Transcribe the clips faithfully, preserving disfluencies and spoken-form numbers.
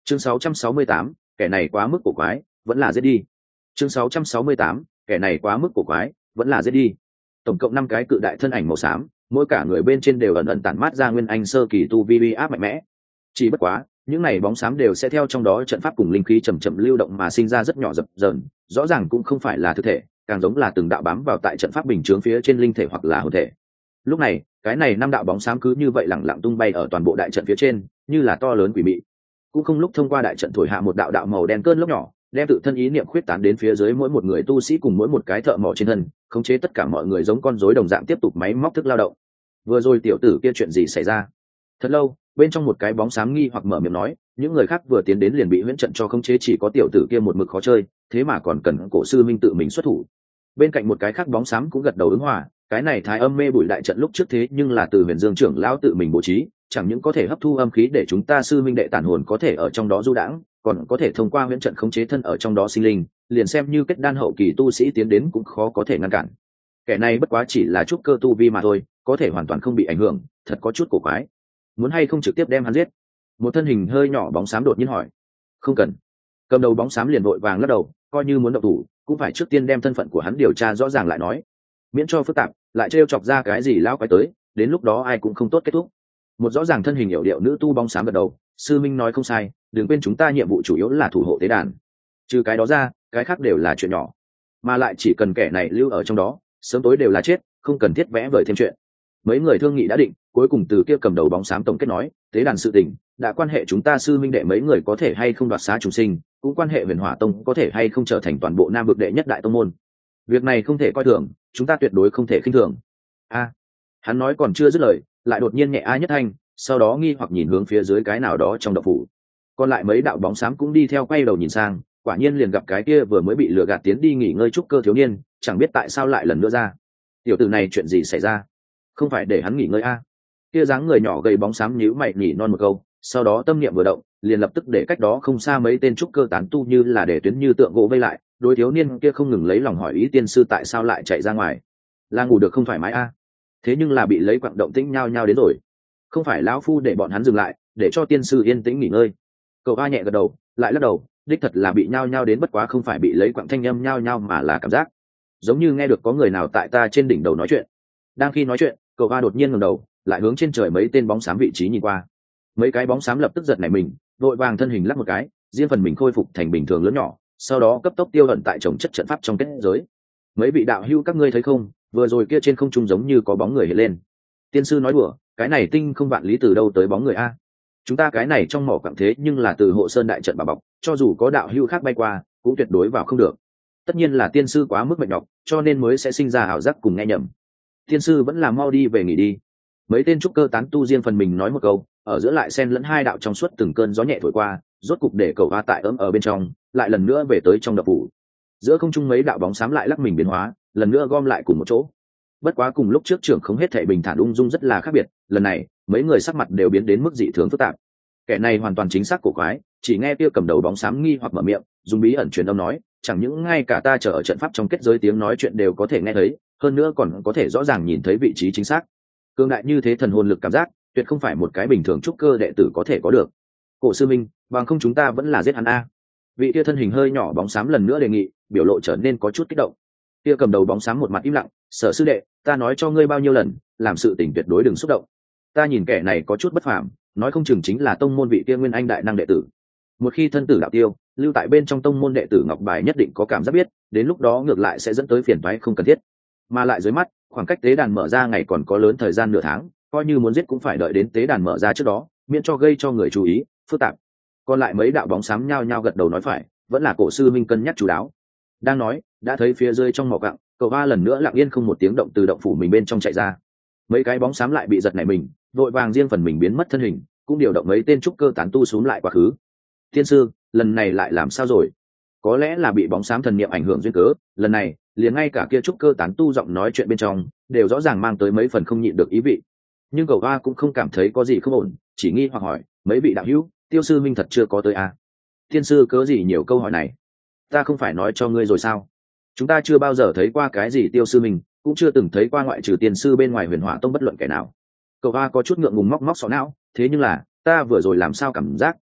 chương sáu trăm sáu mươi tám, kẻ này quá mức cổ quái, vẫn là giết đi. chương sáu trăm sáu mươi tám, kẻ này quá mức cổ quái, vẫn là giết đi. Tổng cộng năm cái cự đại thân ảnh màu xám, mỗi cả người bên trên đều ẩn ẩn tản mát ra nguyên anh sơ kỳ tu vi uy áp mạnh mẽ. Chỉ bất quá, những này bóng xám đều sẽ theo trong đó trận pháp cùng linh khí chậm chậm lưu động mà sinh ra rất nhỏ dập dờn, rõ ràng cũng không phải là thực thể, càng giống là từng đạo bám vào tại trận pháp bình chướng phía trên linh thể hoặc là hồn thể. Lúc này, cái này năm đạo bóng xám cứ như vậy lẳng lặng tung bay ở toàn bộ đại trận phía trên, như là to lớn quỷ mị. Cũng không lúc thông qua đại trận thổi hạ một đạo đạo màu đen cơn lốc nhỏ, đem tự thân ý niệm khuyết tán đến phía dưới mỗi một người tu sĩ cùng mỗi một cái thợ mỏ trên thân, khống chế tất cả mọi người giống con rối đồng dạng tiếp tục máy móc thức lao động. Vừa rồi tiểu tử kia chuyện gì xảy ra? Thật lâu, bên trong một cái bóng xám nghi hoặc mở miệng nói, những người khác vừa tiến đến liền bị huyễn trận cho khống chế, chỉ có tiểu tử kia một mực khó chơi, thế mà còn cần cổ sư minh tự mình xuất thủ. Bên cạnh một cái khác bóng xám cũng gật đầu ứng hòa, cái này thái âm mê bụi đại trận lúc trước thế nhưng là từ Huyền Dương trưởng lão tự mình bố trí, chẳng những có thể hấp thu âm khí để chúng ta sư minh đệ tản hồn có thể ở trong đó du đãng, còn có thể thông qua huyễn trận khống chế thân ở trong đó sinh linh, liền xem như kết đan hậu kỳ tu sĩ tiến đến cũng khó có thể ngăn cản. Kẻ này bất quá chỉ là trúc cơ tu vi mà thôi, có thể hoàn toàn không bị ảnh hưởng, thật có chút cổ quái. Muốn hay không trực tiếp đem hắn giết? Một thân hình hơi nhỏ bóng xám đột nhiên hỏi. Không cần. Cầm đầu bóng xám liền vội vàng lắc đầu, coi như muốn động thủ, cũng phải trước tiên đem thân phận của hắn điều tra rõ ràng lại nói, miễn cho phức tạp, lại trêu chọc ra cái gì lão quái tới, đến lúc đó ai cũng không tốt kết thúc. Một rõ ràng thân hình hiệu điệu nữ tu bóng xám gật đầu, sư minh nói không sai, đừng quên chúng ta nhiệm vụ chủ yếu là thủ hộ tế đàn. Trừ cái đó ra, cái khác đều là chuyện nhỏ, mà lại chỉ cần kẻ này lưu ở trong đó, sớm tối đều là chết, không cần thiết vẽ vời thêm chuyện. Mấy người thương nghị đã định, cuối cùng từ kia cầm đầu bóng xám tổng kết nói, tế đàn sự tình đã quan hệ chúng ta sư minh đệ mấy người có thể hay không đoạt xá chúng sinh, cũng quan hệ Huyền Hỏa Tông có thể hay không trở thành toàn bộ Nam vực đệ nhất đại tông môn. Việc này không thể coi thường, chúng ta tuyệt đối không thể khinh thường. A, hắn nói còn chưa dứt lời, lại đột nhiên nhẹ a nhất thanh, sau đó nghi hoặc nhìn hướng phía dưới cái nào đó trong động phủ. Còn lại mấy đạo bóng xám cũng đi theo quay đầu nhìn sang, quả nhiên liền gặp cái kia vừa mới bị lừa gạt tiến đi nghỉ ngơi trúc cơ thiếu niên, chẳng biết tại sao lại lần nữa ra. Tiểu tử này chuyện gì xảy ra? Không phải để hắn nghỉ ngơi a? Kia dáng người nhỏ gầy bóng xám nhíu mày nhỉ non một câu, sau đó tâm niệm vừa động, liền lập tức để cách đó không xa mấy tên trúc cơ tán tu như là để tuyến như tượng gỗ vây lại, đối thiếu niên kia không ngừng lấy lòng hỏi ý tiên sư tại sao lại chạy ra ngoài, là ngủ được không thoải mái a? Thế nhưng là bị lấy quặng động tĩnh nhao nhao đến rồi. Không phải lão phu để bọn hắn dừng lại, để cho tiên sư yên tĩnh nghỉ ngơi. Cậu a nhẹ gật đầu, lại lắc đầu, đích thật là bị nhao nhao đến, bất quá không phải bị lấy quặng thanh âm nhao nhao mà là cảm giác giống như nghe được có người nào tại ta trên đỉnh đầu nói chuyện. Đang khi nói chuyện, cậu a đột nhiên ngẩng đầu, lại hướng trên trời mấy tên bóng xám vị trí nhìn qua. Mấy cái bóng xám lập tức giật nảy mình, vội vàng thân hình lắc một cái, riêng phần mình khôi phục thành bình thường lớn nhỏ, sau đó cấp tốc tiêu ẩn tại trồng chất trận pháp trong kết giới. Mấy vị đạo hữu các ngươi thấy không, vừa rồi kia trên không trung giống như có bóng người hiện lên. Tiên sư nói đùa, cái này tinh không vạn lý từ đâu tới bóng người a? Chúng ta cái này trong mỏ quặng thế nhưng là từ hộ sơn đại trận bảo bọc, cho dù có đạo hữu khác bay qua cũng tuyệt đối vào không được. Tất nhiên là tiên sư quá mức mệt nhọc, cho nên mới sẽ sinh ra ảo giác cùng nghe nhầm. Tiên sư vẫn là mau đi về nghỉ đi. Mấy tên trúc cơ tán tu riêng phần mình nói một câu, ở giữa lại xen lẫn hai đạo trong suốt từng cơn gió nhẹ thổi qua, rốt cục để cầu va tại ấm ở bên trong, lại lần nữa về tới trong đập phủ. Giữa không trung mấy đạo bóng xám lại lắc mình biến hóa, lần nữa gom lại cùng một chỗ. Bất quá cùng lúc trước trưởng không hết thảy bình thản ung dung rất là khác biệt, lần này mấy người sắc mặt đều biến đến mức dị thường phức tạp. Kẻ này hoàn toàn chính xác cổ quái, chỉ nghe kia cầm đầu bóng xám nghi hoặc mở miệng, dùng bí ẩn truyền âm nói, chẳng những ngay cả ta chờ ở trận pháp trong kết giới tiếng nói chuyện đều có thể nghe thấy, hơn nữa còn có thể rõ ràng nhìn thấy vị trí chính xác. Cường đại như thế thần hồn lực cảm giác, tuyệt không phải một cái bình thường trúc cơ đệ tử có thể có được. Cổ sư minh, bằng không chúng ta vẫn là giết hắn a. Vị kia thân hình hơi nhỏ bóng xám lần nữa đề nghị, biểu lộ trở nên có chút kích động. Kia cầm đầu bóng xám một mặt im lặng, Sở sư đệ, ta nói cho ngươi bao nhiêu lần, làm sự tình tuyệt đối đừng xúc động. Ta nhìn kẻ này có chút bất phàm, nói không chừng chính là tông môn vị kia nguyên anh đại năng đệ tử. Một khi thân tử đạo tiêu, lưu tại bên trong tông môn đệ tử ngọc bài nhất định có cảm giác biết, đến lúc đó ngược lại sẽ dẫn tới phiền toái không cần thiết. Mà lại dưới mắt, khoảng cách tế đàn mở ra ngày còn có lớn thời gian nửa tháng, coi như muốn giết cũng phải đợi đến tế đàn mở ra trước đó, miễn cho gây cho người chú ý phức tạp. Còn lại mấy đạo bóng xám nhao nhao gật đầu nói phải, vẫn là cổ sư minh cân nhắc chú đáo. Đang nói, đã thấy phía dưới trong mỏ quặng, cậu ba lần nữa lặng yên không một tiếng động từ động phủ mình bên trong chạy ra. Mấy cái bóng xám lại bị giật nảy mình, vội vàng riêng phần mình biến mất thân hình, cũng điều động mấy tên trúc cơ tán tu xuống lại quá khứ. Thiên sư, lần này lại làm sao rồi? Có lẽ là bị bóng xám thần niệm ảnh hưởng duyên cớ, lần này liền ngay cả kia trúc cơ tán tu giọng nói chuyện bên trong đều rõ ràng mang tới mấy phần không nhịn được ý vị. Nhưng cậu ba cũng không cảm thấy có gì không ổn, chỉ nghi hoặc hỏi, mấy vị đạo hữu, tiêu sư minh thật chưa có tới à? Thiên sư cớ gì nhiều câu hỏi này? Ta không phải nói cho ngươi rồi sao? Chúng ta chưa bao giờ thấy qua cái gì tiêu sư minh, cũng chưa từng thấy qua ngoại trừ tiên sư bên ngoài Huyền Hỏa Tông bất luận kẻ nào. Cậu ba có chút ngượng ngùng móc móc sọ não, thế nhưng là ta vừa rồi làm sao cảm giác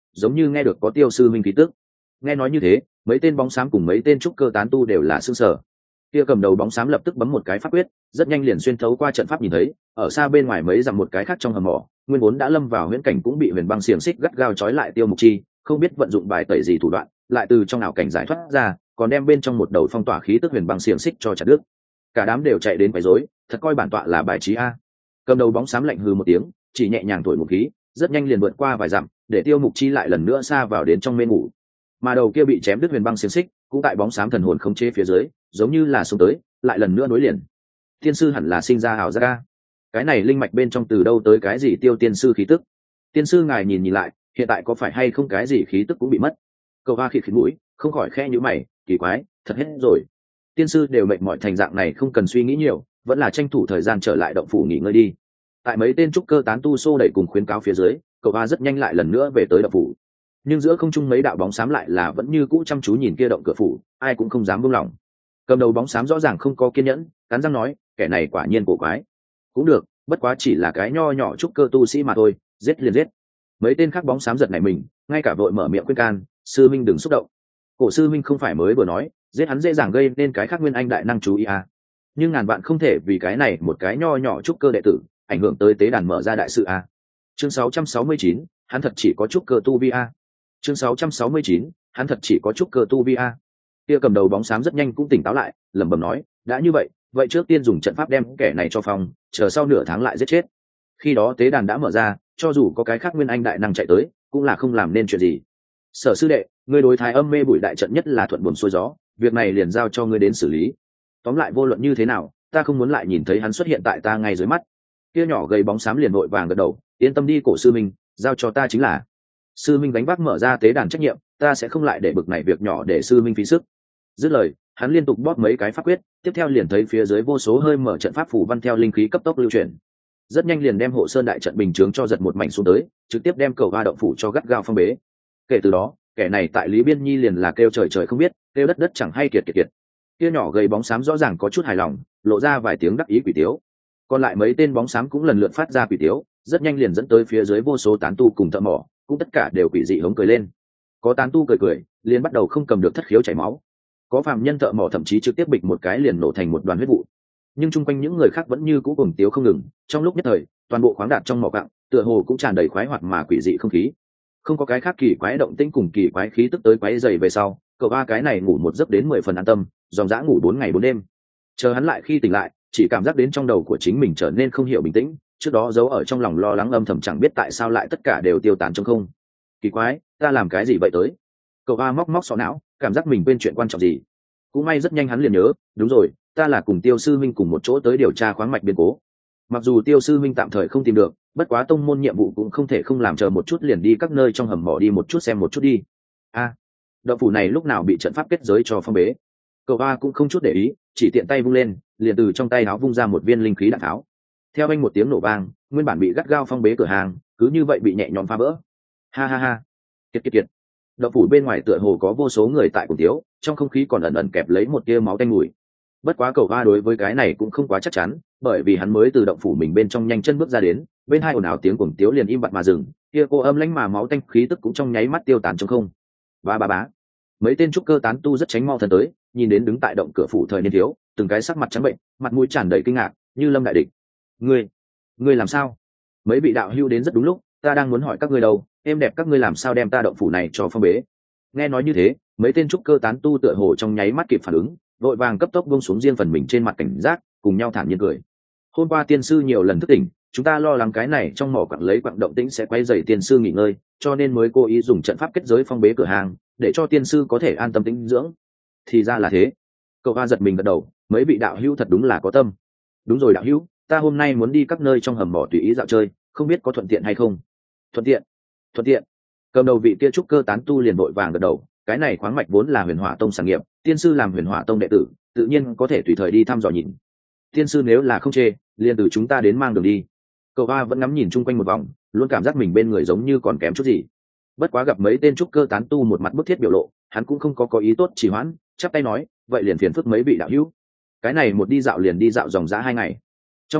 giống như nghe được có Tiêu sư minh khí tức. Nghe nói như thế, mấy tên bóng xám cùng mấy tên trúc cơ tán tu đều là sững sờ. Kia cầm đầu bóng xám lập tức bấm một cái pháp quyết, rất nhanh liền xuyên thấu qua trận pháp nhìn thấy, ở xa bên ngoài mấy dặm một cái khác trong hầm mỏ, nguyên vốn đã lâm vào huyễn cảnh cũng bị huyền băng xiềng xích gắt gao trói lại Tiêu Mục Chi, không biết vận dụng bài tẩy gì thủ đoạn, lại từ trong ảo cảnh giải thoát ra, còn đem bên trong một đầu phong tỏa khí tức huyền băng xiềng xích cho chặt đứt. Cả đám đều chạy đến quấy rối, thật coi bản tọa là bài trí a. Cầm đầu bóng xám lạnh hừ một tiếng, chỉ nhẹ nhàng thổi một khí, rất nhanh liền vượt qua vài dặm, để Tiêu Mục Chi lại lần nữa xa vào đến trong mê ngủ. Mà đầu kia bị chém đứt huyền băng xiềng xích, cũng tại bóng xám thần hồn không chế phía dưới, giống như là xuống tới, lại lần nữa nối liền. Tiên sư hẳn là sinh ra hảo giác a. Cái này linh mạch bên trong từ đâu tới cái gì Tiêu tiên sư khí tức? Tiên sư ngài nhìn nhìn lại, hiện tại có phải hay không cái gì khí tức cũng bị mất? Cầu hoa khịt khịt mũi, không khỏi khe nhíu mày, kỳ quái, thật hết rồi. Tiên sư đều mệt mỏi thành dạng này không cần suy nghĩ nhiều, vẫn là tranh thủ thời gian trở lại động phủ nghỉ ngơi đi. Tại mấy tên trúc cơ tán tu xô đẩy cùng khuyến cáo phía dưới, cậu hoa rất nhanh lại lần nữa về tới động phủ. Nhưng giữa không trung mấy đạo bóng xám lại là vẫn như cũ chăm chú nhìn kia động cửa phủ, ai cũng không dám buông lỏng. Cầm đầu bóng xám rõ ràng không có kiên nhẫn, cắn răng nói, kẻ này quả nhiên cổ quái. Cũng được, bất quá chỉ là cái nho nhỏ trúc cơ tu sĩ mà thôi, giết liền giết. Mấy tên khác bóng xám giật này mình, ngay cả vội mở miệng khuyên can, sư minh đừng xúc động. Cổ sư minh không phải mới vừa nói, giết hắn dễ dàng gây nên cái khác nguyên anh đại năng chú ý à. Nhưng ngàn vạn không thể vì cái này một cái nho nhỏ trúc cơ đệ tử, ảnh hưởng tới tế đàn mở ra đại sự à. Chương sáu trăm sáu mươi chín, hắn thật chỉ có trúc cơ tu vi à. Chương sáu trăm sáu mươi chín, hắn thật chỉ có trúc cơ tu vi à. Kia cầm đầu bóng xám rất nhanh cũng tỉnh táo lại, lẩm bẩm nói, đã như vậy, vậy trước tiên dùng trận pháp đem kẻ này cho phòng, chờ sau nửa tháng lại giết chết. Khi đó tế đàn đã mở ra, cho dù có cái khác nguyên anh đại năng chạy tới, cũng là không làm nên chuyện gì. Sở sư đệ, ngươi đối thái âm mê bụi đại trận nhất là thuận buồm xuôi gió, việc này liền giao cho ngươi đến xử lý. Tóm lại vô luận như thế nào, ta không muốn lại nhìn thấy hắn xuất hiện tại ta ngay dưới mắt. Kia nhỏ gầy bóng xám liền vội vàng gật đầu, yên tâm đi cổ sư minh, giao cho ta chính là. Sư minh gánh vác mở ra tế đàn trách nhiệm, ta sẽ không lại để bực này việc nhỏ để sư minh phí sức. Dứt lời, hắn liên tục bóp mấy cái pháp quyết, tiếp theo liền thấy phía dưới vô số hơi mở trận pháp phủ văn theo linh khí cấp tốc lưu chuyển. Rất nhanh liền đem hộ sơn đại trận bình chướng cho giật một mảnh xuống tới, trực tiếp đem cầu va động phủ cho gắt gao phong bế. Kể từ đó, kẻ này tại Lý Biên Nhi liền là kêu trời trời không biết, kêu đất đất chẳng hay kiệt kiệt kiệt. Kia nhỏ gầy bóng xám rõ ràng có chút hài lòng, lộ ra vài tiếng đắc ý quỷ tiếu. Còn lại mấy tên bóng xám cũng lần lượt phát ra quỷ tiếu, rất nhanh liền dẫn tới phía dưới vô số tán tu cùng thợ mỏ, cũng tất cả đều quỷ dị hống cười lên. Có tán tu cười cười, liền bắt đầu không cầm được thất khiếu chảy máu. Có phạm nhân thợ mỏ thậm chí trực tiếp bịch một cái liền nổ thành một đoàn huyết vụ. Nhưng chung quanh những người khác vẫn như cũ cùng tiếu không ngừng, trong lúc nhất thời, toàn bộ khoáng đạt trong mỏ cặng, tựa hồ cũng tràn đầy khoái hoạt mà quỷ dị không khí. Không có cái khác kỳ quái động tĩnh cùng kỳ quái khí tức tới quái dày về sau, cậu ba cái này ngủ một giấc đến mười phần an tâm, dòng dã ngủ bốn ngày bốn đêm. Chờ hắn lại khi tỉnh lại, chỉ cảm giác đến trong đầu của chính mình trở nên không hiểu bình tĩnh, trước đó giấu ở trong lòng lo lắng âm thầm chẳng biết tại sao lại tất cả đều tiêu tán trong không. Kỳ quái, ta làm cái gì vậy tới? Cậu ba móc móc sọ não, cảm giác mình quên chuyện quan trọng gì. Cũng may rất nhanh hắn liền nhớ, đúng rồi, ta là cùng Tiêu sư minh cùng một chỗ tới điều tra khoáng mạch biến cố. Mặc dù Tiêu sư minh tạm thời không tìm được, bất quá tông môn nhiệm vụ cũng không thể không làm, chờ một chút liền đi các nơi trong hầm mỏ đi một chút xem một chút đi. A, à, động phủ này lúc nào bị trận pháp kết giới cho phong bế? Cậu ba cũng không chút để ý, chỉ tiện tay vung lên, liền từ trong tay áo vung ra một viên linh khí đạn tháo. Theo anh một tiếng nổ vang, nguyên bản bị gắt gao phong bế cửa hàng, cứ như vậy bị nhẹ nhõm phá vỡ. Ha ha ha, kiệt kiệt kiệt. Động phủ bên ngoài tựa hồ có vô số người tại cùng tiếu, trong không khí còn ẩn ẩn kẹp lấy một tia máu tanh mùi. Bất quá cậu ba đối với cái này cũng không quá chắc chắn, bởi vì hắn mới từ động phủ mình bên trong nhanh chân bước ra đến, bên hai ồn ào tiếng cuồng tiếu liền im bặt mà dừng, kia cô âm lãnh mà máu tanh khí tức cũng trong nháy mắt tiêu tán trong không. Ba ba bá. Mấy tên trúc cơ tán tu rất tránh mau thân tới, nhìn đến đứng tại động cửa phủ thời niên thiếu, từng cái sắc mặt trắng bệnh, mặt mũi tràn đầy kinh ngạc, như lâm đại địch. Ngươi, ngươi làm sao? Mấy vị đạo hữu đến rất đúng lúc, ta đang muốn hỏi các ngươi đâu, em đẹp các ngươi làm sao đem ta động phủ này cho phong bế? Nghe nói như thế, mấy tên trúc cơ tán tu tựa hồ trong nháy mắt kịp phản ứng, vội vàng cấp tốc buông xuống riêng phần mình trên mặt cảnh giác, cùng nhau thản nhiên cười. Hôm qua tiên sư nhiều lần thức tỉnh, chúng ta lo lắng cái này trong mỏ quặng lấy quặng động tĩnh sẽ quay dày tiên sư nghỉ ngơi, cho nên mới cố ý dùng trận pháp kết giới phong bế cửa hàng, để cho tiên sư có thể an tâm tĩnh dưỡng. Thì ra là thế. Cậu A giật mình gật đầu, mấy vị đạo hữu thật đúng là có tâm. Đúng rồi đạo hữu, ta hôm nay muốn đi các nơi trong hầm mỏ tùy ý dạo chơi, không biết có thuận tiện hay không? Thuận tiện? Thuận tiện? Cầm đầu vị kia trúc cơ tán tu liền vội vàng gật đầu, cái này khoáng mạch vốn là Huyền Hỏa Tông sản nghiệp, tiên sư làm Huyền Hỏa Tông đệ tử, tự nhiên có thể tùy thời đi thăm dò nhìn. Tiên sư nếu là không chê, liền từ chúng ta đến mang đường đi. Cậu A vẫn ngắm nhìn chung quanh một vòng, luôn cảm giác mình bên người giống như còn kém chút gì. Bất quá gặp mấy tên trúc cơ tán tu một mặt bức thiết biểu lộ, hắn cũng không có có ý tốt chỉ hoãn, chắp tay nói, vậy liền phiền phức mấy vị đạo hữu. Cái này một đi dạo liền đi dạo dòng dã hai ngày. Trong lúc đó,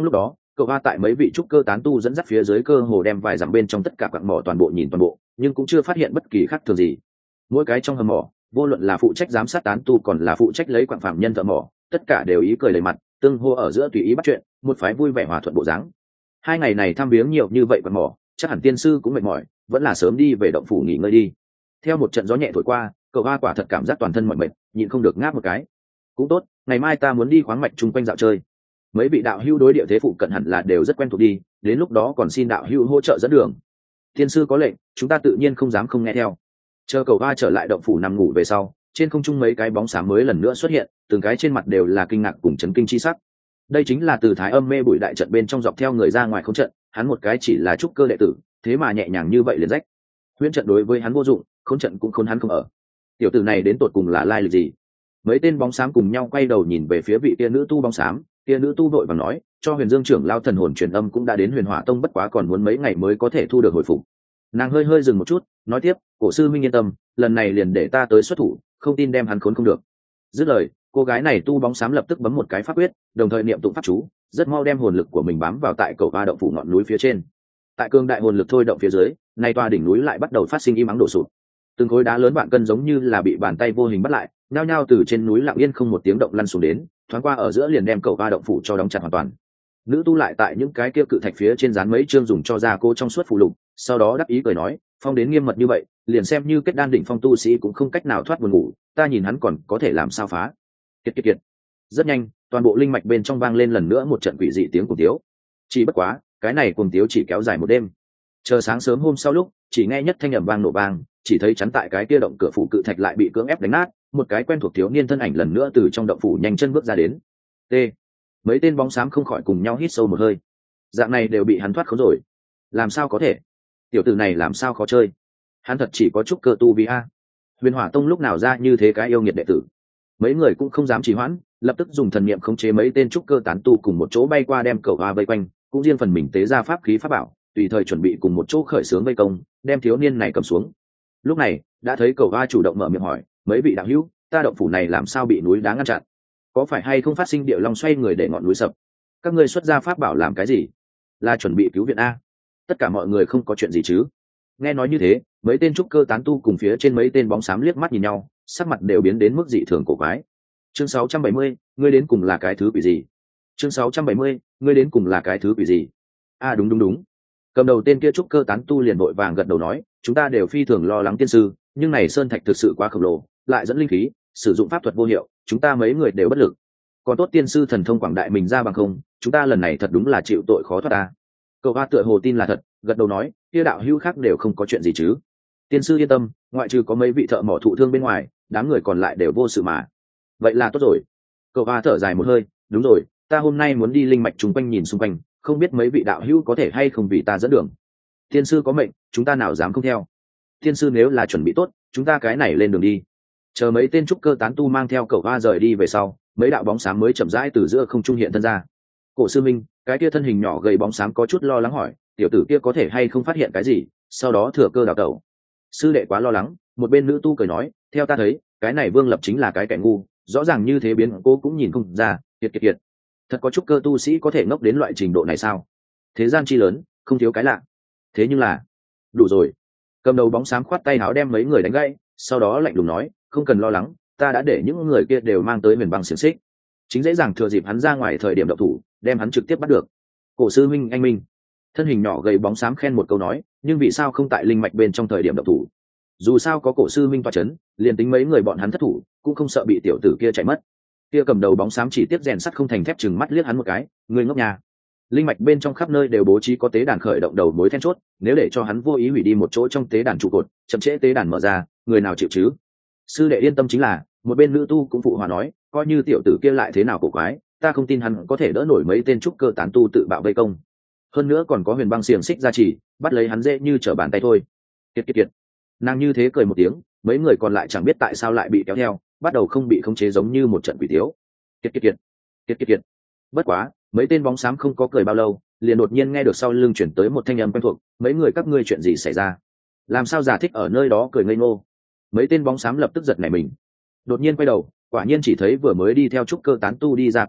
Cậu hoa tại mấy vị trúc cơ tán tu dẫn dắt phía dưới cơ hồ đem vài dặm bên trong tất cả quặng mỏ toàn bộ nhìn toàn bộ, nhưng cũng chưa phát hiện bất kỳ khác thường gì. Mỗi cái trong hầm mỏ, vô luận là phụ trách giám sát tán tu còn là phụ trách lấy quặng phạm nhân thợ mỏ, tất cả đều ý cười đầy mặt, tương hô ở giữa tùy ý bắt chuyện, một phái vui vẻ hòa thuận bộ dáng. Hai ngày này thăm viếng nhiều như vậy quặng mỏ, chắc hẳn tiên sư cũng mệt mỏi, vẫn là sớm đi về động phủ nghỉ ngơi đi. Theo một trận gió nhẹ thổi qua, cậu hoa quả thật cảm giác toàn thân mỏi mệt, nhịn không được ngáp một cái. Cũng tốt, ngày mai ta muốn đi khoáng mạch chung quanh dạo chơi. Mấy vị đạo hữu đối địa thế phụ cận hẳn là đều rất quen thuộc đi, đến lúc đó còn xin đạo hữu hỗ trợ dẫn đường. Tiên sư có lệnh, chúng ta tự nhiên không dám không nghe theo. Chờ cậu hoa trở lại động phủ nằm ngủ về sau, trên không trung mấy cái bóng xám mới lần nữa xuất hiện, từng cái trên mặt đều là kinh ngạc cùng chấn kinh chi sắc. Đây chính là từ Thái Âm Mê Bụi đại trận bên trong dọc theo người ra ngoài không trận, hắn một cái chỉ là trúc cơ đệ tử, thế mà nhẹ nhàng như vậy liền rách. Huyễn trận đối với hắn vô dụng, khốn trận cũng khốn hắn không ở. Tiểu tử này đến tột cùng là lai lịch gì? Mấy tên bóng xám cùng nhau quay đầu nhìn về phía vị kia nữ tu bóng xám, kia nữ tu vội vàng nói, cho Huyền Dương trưởng lao thần hồn truyền âm cũng đã đến Huyền Hỏa Tông, bất quá còn muốn mấy ngày mới có thể thu được hồi phục. Nàng hơi hơi dừng một chút, nói tiếp, cổ sư minh yên tâm, lần này liền để ta tới xuất thủ, không tin đem hắn khốn không được. Dứt lời, cô gái này tu bóng xám lập tức bấm một cái pháp quyết, đồng thời niệm tụng pháp chú, rất mau đem hồn lực của mình bám vào tại cầu va động phủ ngọn núi phía trên. Tại cương đại hồn lực thôi động phía dưới, nay toa đỉnh núi lại bắt đầu phát sinh im ắng đổ sụt. Từng khối đá lớn vạn cân giống như là bị bàn tay vô hình bắt lại, nhao nhao từ trên núi lặng yên không một tiếng động lăn xuống đến, thoáng qua ở giữa liền đem cầu va động phủ cho đóng chặt hoàn toàn. Nữ tu lại tại những cái kia cự thạch phía trên dán mấy chương dùng cho ra cô trong suốt phù lục, sau đó đắc ý cười nói, phong đến nghiêm mật như vậy, liền xem như kết đan đỉnh phong tu sĩ cũng không cách nào thoát buồn ngủ, ta nhìn hắn còn có thể làm sao phá. Kiệt kiệt kiệt. Rất nhanh, toàn bộ linh mạch bên trong vang lên lần nữa một trận quỷ dị tiếng cuồng tiếu. Chỉ bất quá, cái này cuồng tiếu chỉ kéo dài một đêm. Chờ sáng sớm hôm sau lúc, chỉ nghe nhất thanh ầm vang nổ vang, chỉ thấy chắn tại cái kia động cửa phủ cự thạch lại bị cưỡng ép đánh nát, một cái quen thuộc thiếu niên thân ảnh lần nữa từ trong động phủ nhanh chân bước ra đến. T. Mấy tên bóng xám không khỏi cùng nhau hít sâu một hơi. Dạng này đều bị hắn thoát khốn rồi. Làm sao có thể? Tiểu tử này làm sao khó chơi? Hắn thật chỉ có chút cơ tu vi a. Huyền Hỏa Tông lúc nào ra như thế cái yêu nghiệt đệ tử? Mấy người cũng không dám trì hoãn, lập tức dùng thần niệm khống chế mấy tên trúc cơ tán tu cùng một chỗ bay qua đem cẩu hoa vây quanh, cũng riêng phần mình tế ra pháp khí pháp bảo, tùy thời chuẩn bị cùng một chỗ khởi xướng vây công, đem thiếu niên này cầm xuống. Lúc này, đã thấy cẩu hoa chủ động mở miệng hỏi, mấy vị đạo hữu, ta động phủ này làm sao bị núi đá ngăn chặn? Có phải hay không phát sinh điệu long xoay người để ngọn núi sập? Các ngươi xuất ra pháp bảo làm cái gì? Là chuẩn bị cứu viện a? Tất cả mọi người không có chuyện gì chứ? Nghe nói như thế, mấy tên trúc cơ tán tu cùng phía trên mấy tên bóng xám liếc mắt nhìn nhau, sắc mặt đều biến đến mức dị thường cổ quái. Chương sáu trăm bảy mươi, ngươi đến cùng là cái thứ quỷ gì? Chương sáu trăm bảy mươi, ngươi đến cùng là cái thứ quỷ gì? À đúng đúng đúng. Cầm đầu tên kia trúc cơ tán tu liền vội vàng gật đầu nói, chúng ta đều phi thường lo lắng tiên sư, nhưng này sơn thạch thực sự quá khổng lồ, lại dẫn linh khí, sử dụng pháp thuật vô hiệu, chúng ta mấy người đều bất lực. Còn tốt tiên sư thần thông quảng đại mình ra bằng không, chúng ta lần này thật đúng là chịu tội khó thoát ta. Cậu hoa tựa hồ tin là thật, gật đầu nói, kia đạo hữu khác đều không có chuyện gì chứ? Tiên sư yên tâm, ngoại trừ có mấy vị thợ mỏ thụ thương bên ngoài, đám người còn lại đều vô sự mà. Vậy là tốt rồi. Cậu hoa thở dài một hơi, đúng rồi, ta hôm nay muốn đi linh mạch chung quanh nhìn xung quanh, không biết mấy vị đạo hữu có thể hay không vì ta dẫn đường. Tiên sư có mệnh, chúng ta nào dám không theo. Tiên sư nếu là chuẩn bị tốt, chúng ta cái này lên đường đi. Chờ mấy tên trúc cơ tán tu mang theo cậu hoa rời đi về sau, mấy đạo bóng xám mới chậm rãi từ giữa không trung hiện thân ra. Cổ sư minh, cái kia thân hình nhỏ gầy bóng xám có chút lo lắng hỏi, tiểu tử kia có thể hay không phát hiện cái gì, sau đó thừa cơ đào tẩu. Sư đệ quá lo lắng, một bên nữ tu cười nói, theo ta thấy, cái này Vương Lập chính là cái kẻ ngu, rõ ràng như thế biến cố cũng nhìn không ra, kiệt kiệt kiệt. Thật có chút cơ tu sĩ có thể ngốc đến loại trình độ này sao? Thế gian chi lớn, không thiếu cái lạ. Thế nhưng là, đủ rồi. Cầm đầu bóng xám khoát tay áo đem mấy người đánh gãy, sau đó lạnh lùng nói, không cần lo lắng, ta đã để những người kia đều mang tới huyền băng xiềng xích, chính dễ dàng thừa dịp hắn ra ngoài thời điểm động thủ, đem hắn trực tiếp bắt được. Cổ sư minh anh minh. Thân hình nhỏ gầy bóng xám khen một câu nói, nhưng vì sao không tại linh mạch bên trong thời điểm động thủ? Dù sao có cổ sư minh toa chấn, liền tính mấy người bọn hắn thất thủ, cũng không sợ bị tiểu tử kia chạy mất. Kia cầm đầu bóng xám chỉ tiếp rèn sắt không thành thép, chừng mắt liếc hắn một cái, người ngốc nhà. Linh mạch bên trong khắp nơi đều bố trí có tế đàn khởi động đầu mối then chốt, nếu để cho hắn vô ý hủy đi một chỗ trong tế đàn trụ cột, chậm trễ tế đàn mở ra, người nào chịu chứ? Sư đệ yên tâm chính là, một bên nữ tu cũng phụ hòa nói, coi như tiểu tử kia lại thế nào cổ quái, ta không tin hắn có thể đỡ nổi mấy tên trúc cơ tán tu tự bạo vây công. Hơn nữa còn có huyền băng xiềng xích gia trì, bắt lấy hắn dễ như trở bàn tay thôi. Kiệt kiệt kiệt. Nàng như thế cười một tiếng, mấy người còn lại chẳng biết tại sao lại bị kéo theo, bắt đầu không bị khống chế giống như một trận quỷ tiếu. Kiệt kiệt kiệt. Kiệt kiệt kiệt. Bất quá, mấy tên bóng xám không có cười bao lâu, liền đột nhiên nghe được sau lưng chuyển tới một thanh âm quen thuộc, mấy người các ngươi chuyện gì xảy ra? Làm sao giả thích ở nơi đó cười ngây ngô? Mấy tên bóng xám lập tức giật nảy mình, đột nhiên quay đầu, quả nhiên chỉ thấy vừa mới đi theo trúc cơ tán tu đi ra cậu hoa,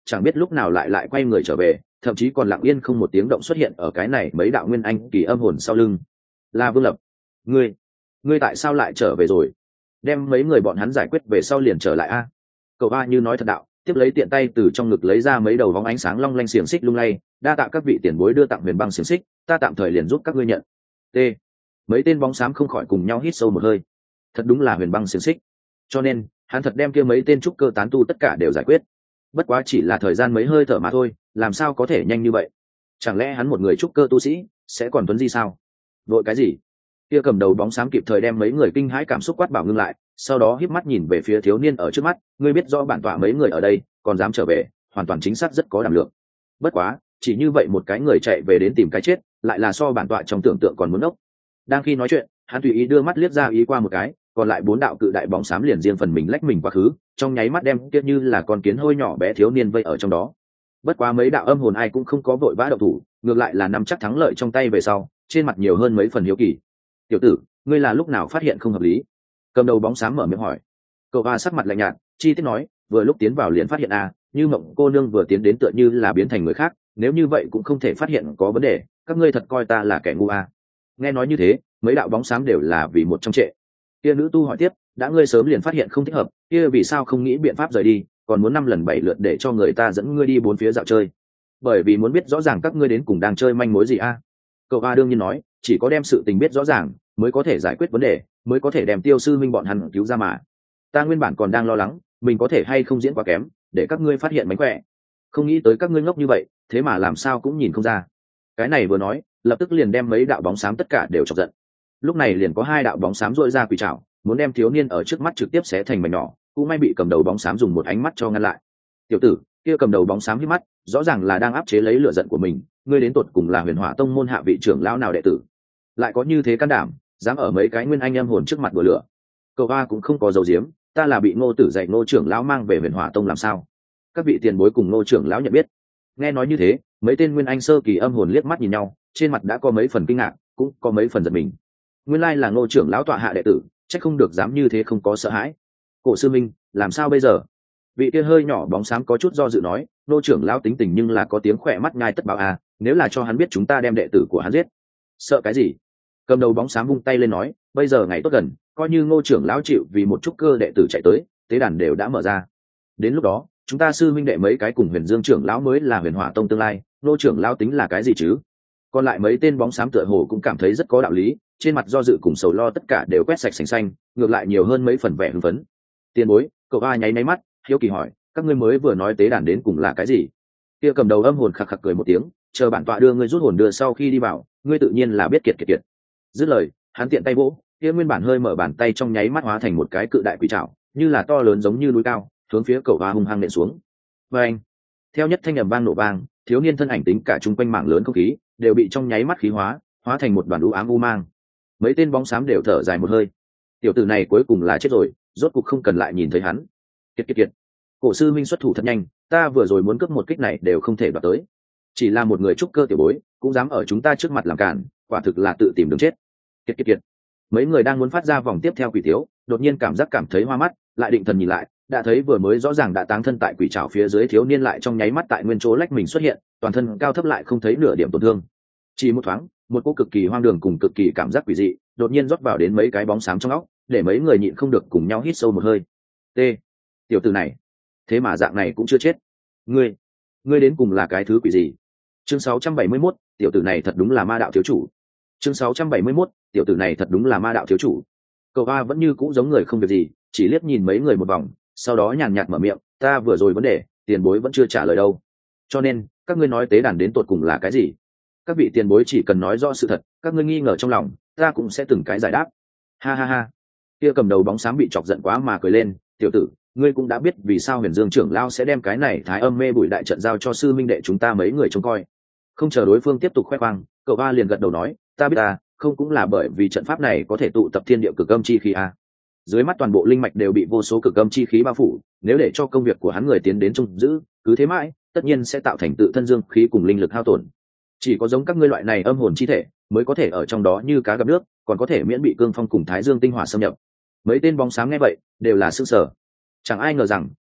chẳng biết lúc nào lại lại quay người trở về, thậm chí còn lặng yên không một tiếng động xuất hiện ở cái này mấy đạo nguyên anh kỳ âm hồn sau lưng. La Vương Lập, ngươi ngươi tại sao lại trở về rồi? Đem mấy người bọn hắn giải quyết về sau liền trở lại a. Cậu ba như nói thật đạo, tiếp lấy tiện tay từ trong ngực lấy ra mấy đầu vóng ánh sáng long lanh xiềng xích lung lay, đa tạ các vị tiền bối đưa tặng huyền băng xiềng xích, ta tạm thời liền giúp các ngươi nhận. T. Mấy tên bóng xám không khỏi cùng nhau hít sâu một hơi. Thật đúng là huyền băng xiềng xích. Cho nên, hắn thật đem kia mấy tên trúc cơ tán tu tất cả đều giải quyết. Bất quá chỉ là thời gian mấy hơi thở mà thôi, làm sao có thể nhanh như vậy? Chẳng lẽ hắn một người trúc cơ tu sĩ sẽ còn tuấn di sao? Vội cái gì? Kia cầm đầu bóng xám kịp thời đem mấy người kinh hãi cảm xúc quát bảo ngưng lại, sau đó híp mắt nhìn về phía thiếu niên ở trước mắt, ngươi biết rõ bản tọa mấy người ở đây, còn dám trở về, hoàn toàn chính xác rất có đảm lượng. Bất quá, chỉ như vậy một cái người chạy về đến tìm cái chết, lại là so bản tọa trong tưởng tượng còn muốn ốc. Đang khi nói chuyện, hắn tùy ý đưa mắt liếc ra ý qua một cái, còn lại bốn đạo cự đại bóng xám liền riêng phần mình lách mình quá khứ, trong nháy mắt đem kia như là con kiến hôi nhỏ bé thiếu niên vây ở trong đó. Bất quá mấy đạo âm hồn ai cũng không có vội vã động thủ, ngược lại là nắm chắc thắng lợi trong tay về sau, trên mặt nhiều hơn mấy phần hiếu kỳ. Tiểu tử, ngươi là lúc nào phát hiện không hợp lý? Cầm đầu bóng xám mở miệng hỏi. Cậu ba sắc mặt lạnh nhạt, chi tiết nói, vừa lúc tiến vào liền phát hiện a, à, như mộng cô nương vừa tiến đến tựa như là biến thành người khác, nếu như vậy cũng không thể phát hiện có vấn đề, các ngươi thật coi ta là kẻ ngu à. Nghe nói như thế, mấy đạo bóng xám đều là vì một trong trệ. Kia nữ tu hỏi tiếp, đã ngươi sớm liền phát hiện không thích hợp, kia vì sao không nghĩ biện pháp rời đi, còn muốn năm lần bảy lượt để cho người ta dẫn ngươi đi bốn phía dạo chơi? Bởi vì muốn biết rõ ràng các ngươi đến cùng đang chơi manh mối gì a. À? Cậu ba đương nhiên nói, chỉ có đem sự tình biết rõ ràng mới có thể giải quyết vấn đề, mới có thể đem Tiêu sư minh bọn hắn cứu ra mà. Ta nguyên bản còn đang lo lắng mình có thể hay không diễn quá kém để các ngươi phát hiện mánh khỏe, không nghĩ tới các ngươi ngốc như vậy, thế mà làm sao cũng nhìn không ra. Cái này vừa nói, lập tức liền đem mấy đạo bóng xám tất cả đều chọc giận. Lúc này liền có hai đạo bóng xám dội ra quỷ trảo, muốn đem thiếu niên ở trước mắt trực tiếp xé thành mảnh nhỏ, cũng may bị cầm đầu bóng xám dùng một ánh mắt cho ngăn lại. Tiểu tử kia cầm đầu bóng xám hít mắt, rõ ràng là đang áp chế lấy lửa giận của mình, ngươi đến tột cùng là Huyền Hỏa Tông môn hạ vị trưởng lão nào đệ tử, lại có như thế can đảm dám ở mấy cái nguyên anh âm hồn trước mặt đùa lửa? Cậu ba cũng không có dầu diếm, ta là bị Ngô tử dạy Ngô trưởng lão mang về Huyền Hỏa Tông làm sao? Các vị tiền bối cùng Ngô trưởng lão nhận biết. Nghe nói như thế, mấy tên nguyên anh sơ kỳ âm hồn liếc mắt nhìn nhau, trên mặt đã có mấy phần kinh ngạc, cũng có mấy phần giật mình. Nguyên lai là Ngô trưởng lão tọa hạ đệ tử, chắc không được dám như thế không có sợ hãi. Cổ sư minh, làm sao bây giờ? Vị kia hơi nhỏ bóng xám có chút do dự nói, Ngô trưởng lão tính tình nhưng là có tiếng khỏe mắt ngay tất báo à, nếu là cho hắn biết chúng ta đem đệ tử của hắn giết. Sợ cái gì? Cầm đầu bóng xám vung tay lên nói, bây giờ ngày tốt gần, coi như Ngô trưởng lão chịu vì một chút cơ đệ tử chạy tới, tế đàn đều đã mở ra. Đến lúc đó, chúng ta sư minh đệ mấy cái cùng Huyền Dương trưởng lão mới là Huyền Hỏa Tông tương lai, Ngô trưởng lão tính là cái gì chứ? Còn lại mấy tên bóng xám tựa hồ cũng cảm thấy rất có đạo lý, trên mặt do dự cùng sầu lo tất cả đều quét sạch sành xanh, ngược lại nhiều hơn mấy phần vẻ hưng phấn. Tiền bối, cậu ba nháy nháy mắt, hiếu kỳ hỏi, các ngươi mới vừa nói tế đàn đến cùng là cái gì? Kia cầm đầu âm hồn khạc khạc cười một tiếng, chờ bản tọa đưa ngươi rút hồn đưa sau khi đi vào, ngươi tự nhiên là biết kiệt kiệt kiệt. Dứt lời, hắn tiện tay vỗ, kia nguyên bản hơi mở bàn tay trong nháy mắt hóa thành một cái cự đại quỷ trảo, như là to lớn giống như núi cao, hướng phía cậu ba hung hăng nện xuống. Và anh, theo nhất thanh ầm vang nổ vang, thiếu niên thân ảnh tính cả chung quanh mảng lớn không khí đều bị trong nháy mắt khí hóa, hóa thành một đoàn u ám u mang. Mấy tên bóng xám đều thở dài một hơi. Tiểu tử này cuối cùng là chết rồi, rốt cục không cần lại nhìn thấy hắn. Kiệt kiệt kiệt. Cổ sư minh xuất thủ thật nhanh, ta vừa rồi muốn cướp một kích này đều không thể đoạt tới. Chỉ là một người trúc cơ tiểu bối, cũng dám ở chúng ta trước mặt làm cản, quả thực là tự tìm đường chết. Kiệt kiệt kiệt. Mấy người đang muốn phát ra vòng tiếp theo quỷ tiếu, đột nhiên cảm giác cảm thấy hoa mắt, lại định thần nhìn lại, đã thấy vừa mới rõ ràng đã táng thân tại quỷ trảo phía dưới thiếu niên lại trong nháy mắt tại nguyên chỗ lách mình xuất hiện, toàn thân cao thấp lại không thấy nửa điểm tổn thương. Chỉ một thoáng, một cô cực kỳ hoang đường cùng cực kỳ cảm giác quỷ dị đột nhiên rót vào đến mấy cái bóng xám trong óc, để mấy người nhịn không được cùng nhau hít sâu một hơi. T. Tiểu tử này, thế mà dạng này cũng chưa chết. Ngươi, ngươi đến cùng là cái thứ quỷ gì? Chương sáu trăm bảy mươi mốt, tiểu tử này thật đúng là ma đạo thiếu chủ. Chương sáu trăm bảy mươi mốt, tiểu tử này thật đúng là ma đạo thiếu chủ. Cậu A vẫn như cũ giống người không việc gì, chỉ liếc nhìn mấy người một vòng, sau đó nhàn nhạt mở miệng, ta vừa rồi vấn đề, tiền bối vẫn chưa trả lời đâu. Cho nên, các ngươi nói tế đàn đến tột cùng là cái gì? Các vị tiền bối chỉ cần nói rõ sự thật, các ngươi nghi ngờ trong lòng, ta cũng sẽ từng cái giải đáp. Ha ha ha. Kia cầm đầu bóng xám bị chọc giận quá mà cười lên, tiểu tử, ngươi cũng đã biết vì sao Huyền Dương trưởng lão sẽ đem cái này thái âm mê bụi đại trận giao cho sư minh đệ chúng ta mấy người trông coi. Không chờ đối phương tiếp tục khoe khoang, cậu A liền gật đầu nói, ta biết ta, không cũng là bởi vì trận pháp này có thể tụ tập thiên địa cực âm chi khí a. Dưới mắt toàn bộ linh mạch đều bị vô số cực âm chi khí bao phủ, nếu để cho công việc của hắn người tiến đến trông giữ, cứ thế mãi, tất nhiên sẽ tạo thành tự thân dương khí cùng linh lực hao tổn. Chỉ có giống các ngươi loại này âm hồn chi thể, mới có thể ở trong đó như cá gặp nước, còn có thể miễn bị cương phong cùng thái dương tinh hỏa xâm nhập. Mấy tên bóng sáng nghe vậy, đều là sững sờ. Chẳng ai ngờ rằng,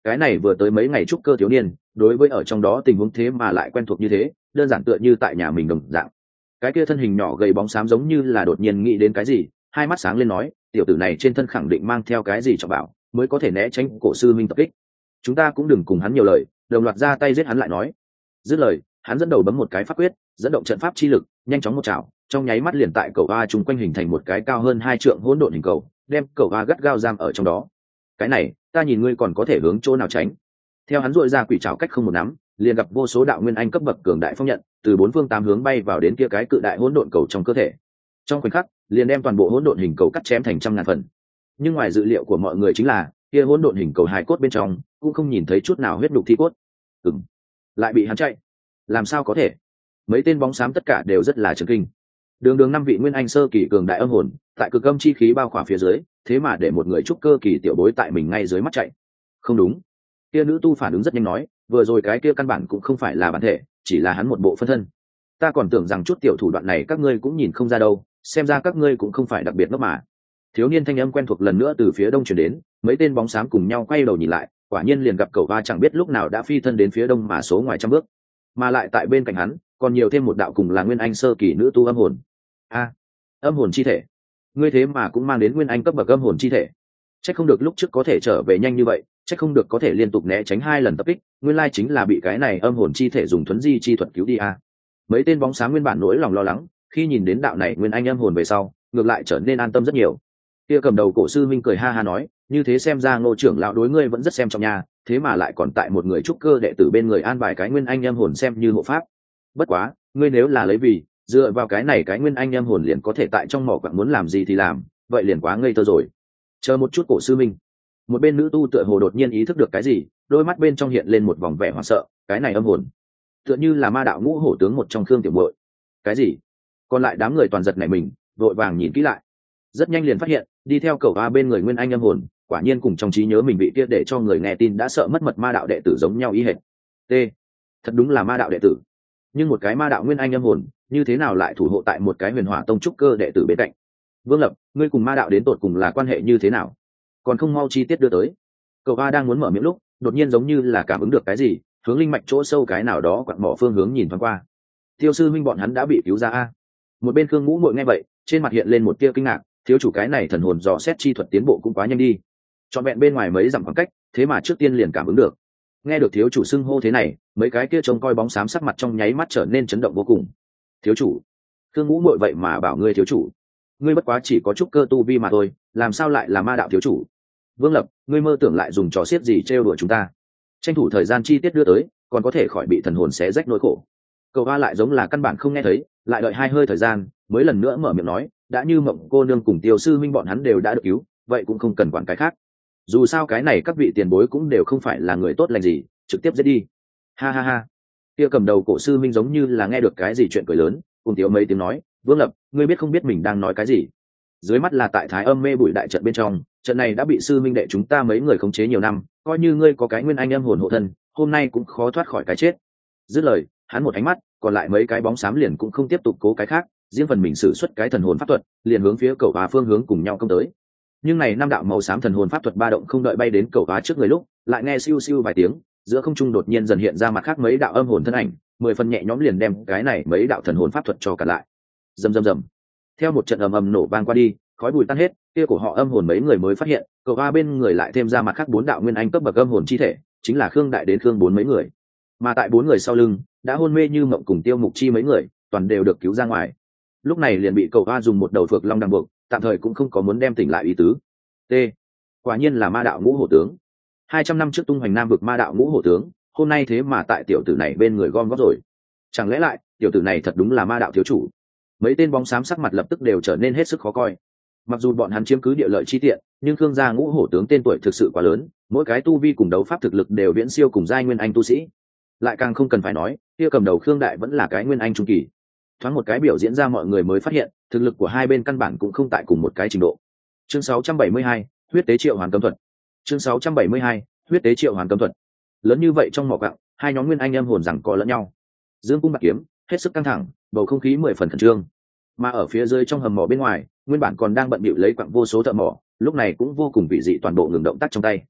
cái này vừa tới mấy ngày trúc cơ thiếu niên đối với ở trong đó tình huống thế mà lại quen thuộc như thế, đơn giản tựa như tại nhà mình đồng dạng. Cái kia thân hình nhỏ gầy bóng xám giống như là đột nhiên nghĩ đến cái gì, hai mắt sáng lên nói, tiểu tử này trên thân khẳng định mang theo cái gì trọng bảo mới có thể né tránh cổ sư minh tập kích. Chúng ta cũng đừng cùng hắn nhiều lời, đồng loạt ra tay giết hắn lại nói. Dứt lời, hắn dẫn đầu bấm một cái pháp quyết, dẫn động trận pháp chi lực, nhanh chóng một chảo, trong nháy mắt liền tại cầu a chung quanh hình thành một cái cao hơn hai trượng hỗn độn hình cầu, đem cầu a gắt gao giam ở trong đó. Cái này, ta nhìn ngươi còn có thể hướng chỗ nào tránh. Theo hắn dội ra quỷ trảo cách không một nắm, liền gặp vô số đạo nguyên anh cấp bậc cường đại phong nhận từ bốn phương tám hướng bay vào đến kia cái cự đại hỗn độn cầu trong cơ thể. Trong khoảnh khắc, liền đem toàn bộ hỗn độn hình cầu cắt chém thành trăm ngàn phần. Nhưng ngoài dự liệu của mọi người chính là, kia hỗn độn hình cầu hài cốt bên trong cũng không nhìn thấy chút nào huyết nhục thi cốt. Ừm, lại bị hắn chạy. Làm sao có thể? Mấy tên bóng xám tất cả đều rất là chấn kinh. Đường đường năm vị nguyên anh sơ kỳ cường đại âm hồn, tại cực âm chi khí bao khỏa phía dưới, thế mà để một người trúc cơ kỳ tiểu bối tại mình ngay dưới mắt chạy. Không đúng. Kia nữ tu phản ứng rất nhanh nói, vừa rồi cái kia căn bản cũng không phải là bản thể, chỉ là hắn một bộ phân thân. Ta còn tưởng rằng chút tiểu thủ đoạn này các ngươi cũng nhìn không ra đâu, xem ra các ngươi cũng không phải đặc biệt ngốc mà. Thiếu niên thanh âm quen thuộc lần nữa từ phía đông truyền đến, mấy tên bóng xám cùng nhau quay đầu nhìn lại, quả nhiên liền gặp cậu va chẳng biết lúc nào đã phi thân đến phía đông mà số ngoài trăm bước, mà lại tại bên cạnh hắn còn nhiều thêm một đạo cùng là nguyên anh sơ kỳ nữ tu âm hồn. A, âm hồn chi thể, ngươi thế mà cũng mang đến nguyên anh cấp bậc âm hồn chi thể. Chắc không được lúc trước có thể trở về nhanh như vậy, chắc không được có thể liên tục né tránh hai lần tập kích, nguyên lai chính là bị cái này âm hồn chi thể dùng thuấn di chi thuật cứu đi a. Mấy tên bóng xám nguyên bản nỗi lòng lo lắng, khi nhìn đến đạo này nguyên anh âm hồn về sau, ngược lại trở nên an tâm rất nhiều. Kia cầm đầu cổ sư minh cười ha ha nói, như thế xem ra Ngô trưởng lão đối ngươi vẫn rất xem trọng nhà, thế mà lại còn tại một người trúc cơ đệ tử bên người an bài cái nguyên anh âm hồn xem như hộ pháp. Bất quá, ngươi nếu là lấy vì dựa vào cái này cái nguyên anh âm hồn liền có thể tại trong mỏ quặng muốn làm gì thì làm, vậy liền quá ngây thơ rồi. Chờ một chút cổ sư minh. Một bên nữ tu tựa hồ đột nhiên ý thức được cái gì, đôi mắt bên trong hiện lên một vòng vẻ hoảng sợ, cái này âm hồn tựa như là ma đạo ngũ hổ tướng một trong Khương tiểu muội. Cái gì? Còn lại đám người toàn giật nảy mình, vội vàng nhìn kỹ lại. Rất nhanh liền phát hiện, đi theo cầu a bên người nguyên anh âm hồn, quả nhiên cùng trong trí nhớ mình bị kia để cho người nghe tin đã sợ mất mật ma đạo đệ tử giống nhau ý hệt. T, thật đúng là ma đạo đệ tử. Nhưng một cái ma đạo nguyên anh âm hồn, như thế nào lại thủ hộ tại một cái huyền hỏa tông trúc cơ đệ tử bên cạnh? Vương Lập, ngươi cùng ma đạo đến tột cùng là quan hệ như thế nào? Còn không mau chi tiết đưa tới. Cầu a đang muốn mở miệng lúc, đột nhiên giống như là cảm ứng được cái gì, hướng linh mạch chỗ sâu cái nào đó quặn mỏ phương hướng nhìn thoáng qua. Tiêu sư minh bọn hắn đã bị cứu ra a. Một bên Khương Ngũ Muội nghe vậy, trên mặt hiện lên một tia kinh ngạc, thiếu chủ cái này thần hồn dò xét chi thuật tiến bộ cũng quá nhanh đi. Trọn vẹn bên ngoài mấy dặm khoảng cách, thế mà trước tiên liền cảm ứng được. Nghe được thiếu chủ xưng hô thế này, mấy cái kia trông coi bóng xám sắc mặt trong nháy mắt trở nên chấn động vô cùng. Thiếu chủ? Khương Ngũ Muội vậy mà bảo ngươi thiếu chủ? Ngươi bất quá chỉ có chút cơ tu vi mà thôi, làm sao lại là ma đạo thiếu chủ? Vương Lập, ngươi mơ tưởng lại dùng trò xiết gì trêu đùa chúng ta? Tranh thủ thời gian chi tiết đưa tới, còn có thể khỏi bị thần hồn xé rách nỗi khổ. Cậu a lại giống là căn bản không nghe thấy, lại đợi hai hơi thời gian, mới lần nữa mở miệng nói, đã như Mộng cô nương cùng Tiêu sư minh bọn hắn đều đã được cứu, vậy cũng không cần quản cái khác. Dù sao cái này các vị tiền bối cũng đều không phải là người tốt lành gì, trực tiếp giết đi. Ha ha ha. Kia cầm đầu cổ sư minh giống như là nghe được cái gì chuyện cười lớn, cùng Tiếu mấy tiếng nói, Vương Lập, ngươi biết không biết mình đang nói cái gì? Dưới mắt là tại Thái Âm Mê Bụi đại trận bên trong, trận này đã bị sư minh đệ chúng ta mấy người khống chế nhiều năm, coi như ngươi có cái nguyên anh âm hồn hộ thân, hôm nay cũng khó thoát khỏi cái chết. Dứt lời, hắn một ánh mắt, còn lại mấy cái bóng xám liền cũng không tiếp tục cố cái khác, riêng phần mình sử xuất cái thần hồn pháp thuật, liền hướng phía cầu và phương hướng cùng nhau công tới. Nhưng này năm đạo màu xám thần hồn pháp thuật ba động không đợi bay đến cầu và trước người lúc, lại nghe siêu siêu vài tiếng, giữa không trung đột nhiên dần hiện ra mặt khác mấy đạo âm hồn thân ảnh, mười phần nhẹ nhõm liền đem cái này mấy đạo thần hồn pháp thuật cho cả lại. Rầm rầm rầm. Theo một trận ầm ầm nổ vang qua đi, khói bụi tan hết, kia của họ âm hồn mấy người mới phát hiện, cầu va bên người lại thêm ra mặt khác bốn đạo nguyên anh cấp bậc âm hồn chi thể, chính là Khương Đại đến Khương bốn mấy người. Mà tại bốn người sau lưng, đã hôn mê như mộng cùng Tiêu Mục Chi mấy người, toàn đều được cứu ra ngoài. Lúc này liền bị cầu va dùng một đầu phược long đằng buộc, tạm thời cũng không có muốn đem tỉnh lại ý tứ. T. Quả nhiên là ma đạo ngũ hổ tướng. hai trăm năm trước tung hoành Nam vực ma đạo ngũ hổ tướng, hôm nay thế mà tại tiểu tử này bên người gom góp rồi. Chẳng lẽ lại, tiểu tử này thật đúng là ma đạo thiếu chủ? Mấy tên bóng xám sắc mặt lập tức đều trở nên hết sức khó coi. Mặc dù bọn hắn chiếm cứ địa lợi chi tiện, nhưng Khương gia ngũ hổ tướng tên tuổi thực sự quá lớn, mỗi cái tu vi cùng đấu pháp thực lực đều viễn siêu cùng giai nguyên anh tu sĩ. Lại càng không cần phải nói, kia cầm đầu Khương Đại vẫn là cái nguyên anh trung kỳ. Thoáng một cái biểu diễn ra mọi người mới phát hiện, thực lực của hai bên căn bản cũng không tại cùng một cái trình độ. Chương sáu trăm bảy mươi hai, huyết tế triệu hoàn cấm thuật. Chương sáu trăm bảy mươi hai, huyết tế triệu hoàn cấm thuật. Lớn như vậy trong mỏ quặng, hai nhóm nguyên anh âm hồn rằng co lẫn nhau. Dương cung bạc kiếm, hết sức căng thẳng, bầu không khí mười phần khẩn trương. Mà ở phía dưới trong hầm mỏ bên ngoài, nguyên bản còn đang bận bịu lấy quặng vô số thợ mỏ, lúc này cũng vô cùng vị dị toàn bộ ngừng động tác trong tay.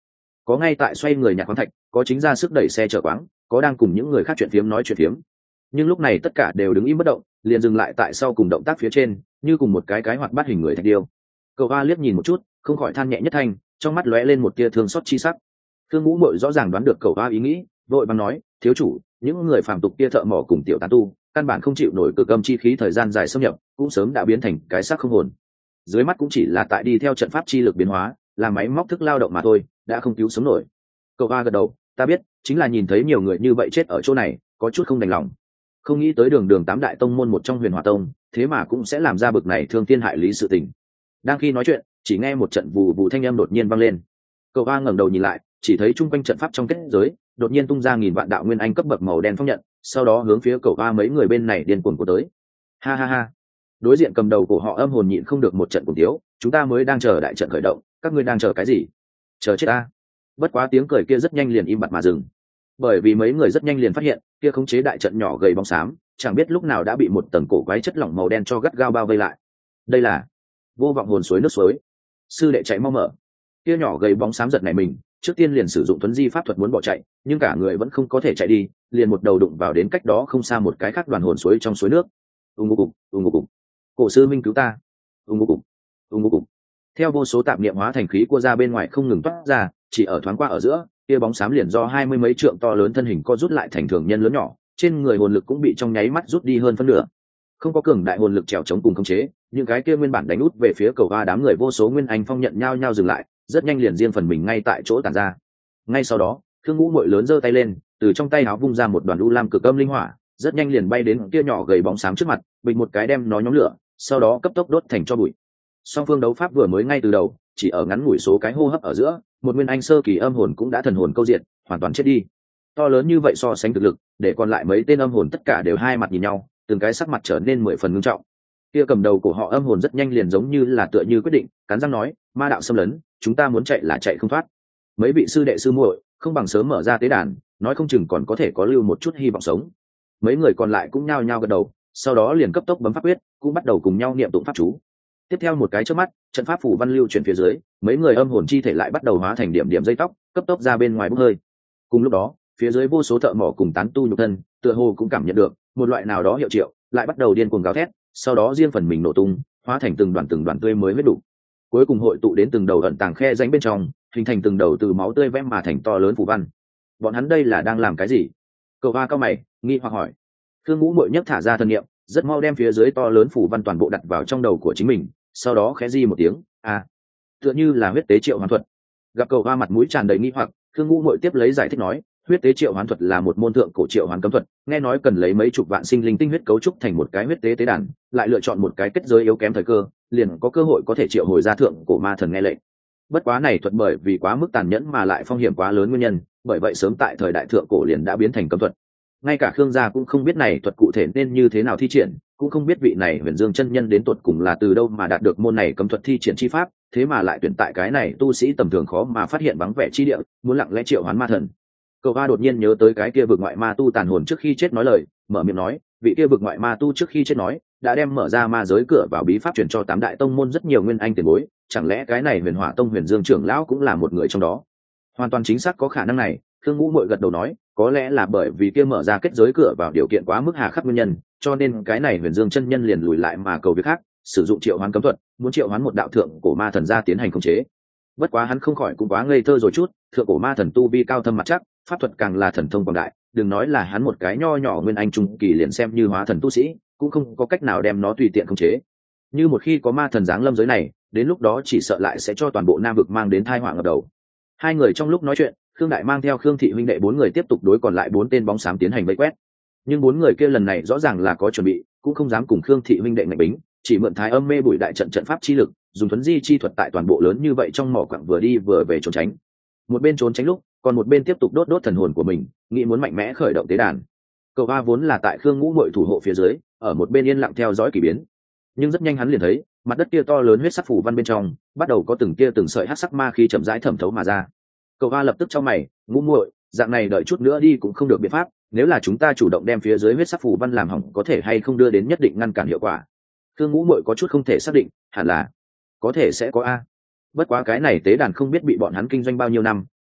có ngay tại xoay người nhặt khoáng thạch, có chính ra sức đẩy xe chở quáng, có đang cùng những người khác chuyện phiếm nói chuyện phiếm. Nhưng lúc này tất cả đều đứng im bất động, liền dừng lại tại sau cùng động tác phía trên, như cùng một cái cái hoạt bát hình người thạch điêu. Cậu Hoa liếc nhìn một chút, không khỏi than nhẹ nhất thanh, trong mắt lóe lên một tia thương xót chi sắc. Thương Ngũ Muội rõ ràng đoán được Cậu Hoa ý nghĩ, vội vàng nói, thiếu chủ, những người phàm tục kia thợ mỏ cùng tiểu tán tu, căn bản không chịu nổi cực âm chi khí thời gian dài xâm nhập, cũng sớm đã biến thành cái xác không hồn. Dưới mắt cũng chỉ là tại đi theo trận pháp chi lực biến hóa, là máy móc thức lao động mà thôi, đã không cứu sống nổi. Cậu Hoa gật đầu, ta biết, chính là nhìn thấy nhiều người như vậy chết ở chỗ này, có chút không đành lòng. Không nghĩ tới đường đường tám đại tông môn một trong Huyền Hỏa Tông, thế mà cũng sẽ làm ra bực này thương thiên hại lý sự tình. Đang khi nói chuyện, chỉ nghe một trận vù vù thanh âm đột nhiên vang lên. Cậu Hoa ngẩng đầu nhìn lại, chỉ thấy trung quanh trận pháp trong kết giới, đột nhiên tung ra nghìn vạn đạo nguyên anh cấp bậc màu đen phong nhận, sau đó hướng phía Cậu Hoa mấy người bên này điên cuồng của tới. Ha ha ha. Đối diện cầm đầu của họ âm hồn nhịn không được một trận cùng tiếu, chúng ta mới đang chờ đại trận khởi động, các ngươi đang chờ cái gì? Chờ chết ta. Bất quá tiếng cười kia rất nhanh liền im bặt mà dừng, bởi vì mấy người rất nhanh liền phát hiện kia khống chế đại trận nhỏ gầy bóng xám chẳng biết lúc nào đã bị một tầng cổ quái chất lỏng màu đen cho gắt gao bao vây lại. Đây là vô vọng hồn suối nước suối. Sư đệ chạy mau mở. Kia nhỏ gầy bóng xám giật này mình, trước tiên liền sử dụng thuấn di pháp thuật muốn bỏ chạy, nhưng cả người vẫn không có thể chạy đi, liền một đầu đụng vào đến cách đó không xa một cái khác đoàn hồn suối trong suối nước. Ung ngô cục, ung ngô cục. Cổ sư minh cứu ta. Ung ngô cục, ung ngô cục. Theo vô số tạp niệm hóa thành khí cua ra bên ngoài không ngừng toát ra, chỉ ở thoáng qua ở giữa, kia bóng xám liền do hai mươi mấy trượng to lớn thân hình co rút lại thành thường nhân lớn nhỏ, trên người hồn lực cũng bị trong nháy mắt rút đi hơn phân nửa. Không có cường đại hồn lực trèo chống cùng khống chế, những cái kia nguyên bản đánh út về phía Cầu Hoa đám người vô số nguyên anh phong nhận nhau nhau dừng lại, rất nhanh liền riêng phần mình ngay tại chỗ tản ra. Ngay sau đó, Thương Ngũ Muội lớn giơ tay lên, từ trong tay áo vung ra một đoàn u lam cực âm linh hỏa, rất nhanh liền bay đến kia nhỏ gầy bóng xám trước mặt, bình một cái đem nó nhóm lửa, sau đó cấp tốc đốt thành tro bụi. Song phương đấu pháp vừa mới ngay từ đầu, chỉ ở ngắn ngủi số cái hô hấp ở giữa, một nguyên anh sơ kỳ âm hồn cũng đã thần hồn câu diệt, hoàn toàn chết đi. To lớn như vậy so sánh thực lực, để còn lại mấy tên âm hồn tất cả đều hai mặt nhìn nhau, từng cái sắc mặt trở nên mười phần nghiêm trọng. Kia cầm đầu của họ âm hồn rất nhanh liền giống như là tựa như quyết định, cắn răng nói, ma đạo xâm lấn, chúng ta muốn chạy là chạy không thoát. Mấy vị sư đệ sư muội, không bằng sớm mở ra tế đàn, nói không chừng còn có thể có lưu một chút hy vọng sống. Mấy người còn lại cũng nhao nhao gật đầu, sau đó liền cấp tốc bấm pháp quyết, cũng bắt đầu cùng nhau niệm tụng pháp chú. Tiếp theo một cái chớp mắt, trận pháp phủ văn lưu chuyển phía dưới, mấy người âm hồn chi thể lại bắt đầu hóa thành điểm điểm dây tóc, cấp tốc ra bên ngoài bốc hơi. Cùng lúc đó, phía dưới vô số thợ mỏ cùng tán tu nhục thân, tựa hồ cũng cảm nhận được một loại nào đó hiệu triệu, lại bắt đầu điên cuồng gào thét, sau đó riêng phần mình nổ tung, hóa thành từng đoàn từng đoàn tươi mới huyết đủ. Cuối cùng hội tụ đến từng đầu ẩn tàng khe rãnh bên trong, hình thành từng đầu từ máu tươi vẽ mà thành to lớn phủ văn. Bọn hắn đây là đang làm cái gì? Cầu Hoa cao mày, nghi hoặc hỏi. Thương Ngũ Muội nhấc thả ra thần niệm, rất mau đem phía dưới to lớn phủ văn toàn bộ đặt vào trong đầu của chính mình, sau đó khẽ di một tiếng, à, tựa như là huyết tế triệu hoán thuật. Gặp Cầu Hoa mặt mũi tràn đầy nghi hoặc, Thương Ngũ Muội tiếp lấy giải thích nói, huyết tế triệu hoán thuật là một môn thượng cổ triệu hoán cấm thuật, nghe nói cần lấy mấy chục vạn sinh linh tinh huyết cấu trúc thành một cái huyết tế tế đàn, lại lựa chọn một cái kết giới yếu kém thời cơ, liền có cơ hội có thể triệu hồi ra thượng cổ ma thần nghe lệnh. Bất quá này thuật bởi vì quá mức tàn nhẫn mà lại phong hiểm quá lớn nguyên nhân, bởi vậy sớm tại thời đại thượng cổ liền đã biến thành cấm thuật. Ngay cả Khương gia cũng không biết này thuật cụ thể nên như thế nào thi triển, cũng không biết vị này Huyền Dương chân nhân đến tuột cùng là từ đâu mà đạt được môn này cấm thuật thi triển chi pháp, thế mà lại tuyển tại cái này tu sĩ tầm thường khó mà phát hiện vắng vẻ chi địa, muốn lặng lẽ triệu hoán ma thần. Cầu Hoa đột nhiên nhớ tới cái kia vực ngoại ma tu tàn hồn trước khi chết nói lời, mở miệng nói, vị kia vực ngoại ma tu trước khi chết nói, đã đem mở ra ma giới cửa vào bí pháp truyền cho tám đại tông môn rất nhiều nguyên anh tiền bối, chẳng lẽ cái này Huyền Hỏa Tông Huyền Dương trưởng lão cũng là một người trong đó? Hoàn toàn chính xác có khả năng này. Thương Ngũ Muội gật đầu nói, có lẽ là bởi vì kia mở ra kết giới cửa vào điều kiện quá mức hà khắc nguyên nhân, cho nên cái này Huyền Dương chân nhân liền lùi lại mà cầu việc khác, sử dụng triệu hoán cấm thuật, muốn triệu hoán một đạo thượng cổ ma thần ra tiến hành khống chế. Bất quá hắn không khỏi cũng quá ngây thơ rồi chút, thượng cổ ma thần tu vi cao thâm mặt chắc, pháp thuật càng là thần thông quảng đại, đừng nói là hắn một cái nho nhỏ nguyên anh trung kỳ liền xem như hóa thần tu sĩ, cũng không có cách nào đem nó tùy tiện khống chế. Như một khi có ma thần giáng lâm giới này, đến lúc đó chỉ sợ lại sẽ cho toàn bộ Nam vực mang đến tai họa ngập đầu. Hai người trong lúc nói chuyện, Khương Đại mang theo Khương Thị huynh đệ bốn người tiếp tục đối còn lại bốn tên bóng xám tiến hành vây quét. Nhưng bốn người kia lần này rõ ràng là có chuẩn bị, cũng không dám cùng Khương Thị huynh đệ ngạch bính, chỉ mượn Thái Âm Mê Bụi đại trận trận pháp chi lực, dùng thuấn di chi thuật tại toàn bộ lớn như vậy trong mỏ quặng vừa đi vừa về trốn tránh. Một bên trốn tránh lúc, còn một bên tiếp tục đốt đốt thần hồn của mình, nghĩ muốn mạnh mẽ khởi động tế đàn. Cầu Hoa vốn là tại Khương Ngũ Muội thủ hộ phía dưới, ở một bên yên lặng theo dõi kỳ biến. Nhưng rất nhanh hắn liền thấy, mặt đất kia to lớn huyết sắc phủ văn bên trong, bắt đầu có từng kia từng sợi hắc sắc ma khí chậm rãi thẩm thấu mà ra. Cầu Hoa lập tức chau mày, Ngũ Muội, dạng này đợi chút nữa đi cũng không được biện pháp, nếu là chúng ta chủ động đem phía dưới huyết sắc phủ văn làm hỏng, có thể hay không đưa đến nhất định ngăn cản hiệu quả. Khương Ngũ Muội có chút không thể xác định, hẳn là có thể sẽ có a. Bất quá cái này tế đàn không biết bị bọn hắn kinh doanh bao nhiêu năm,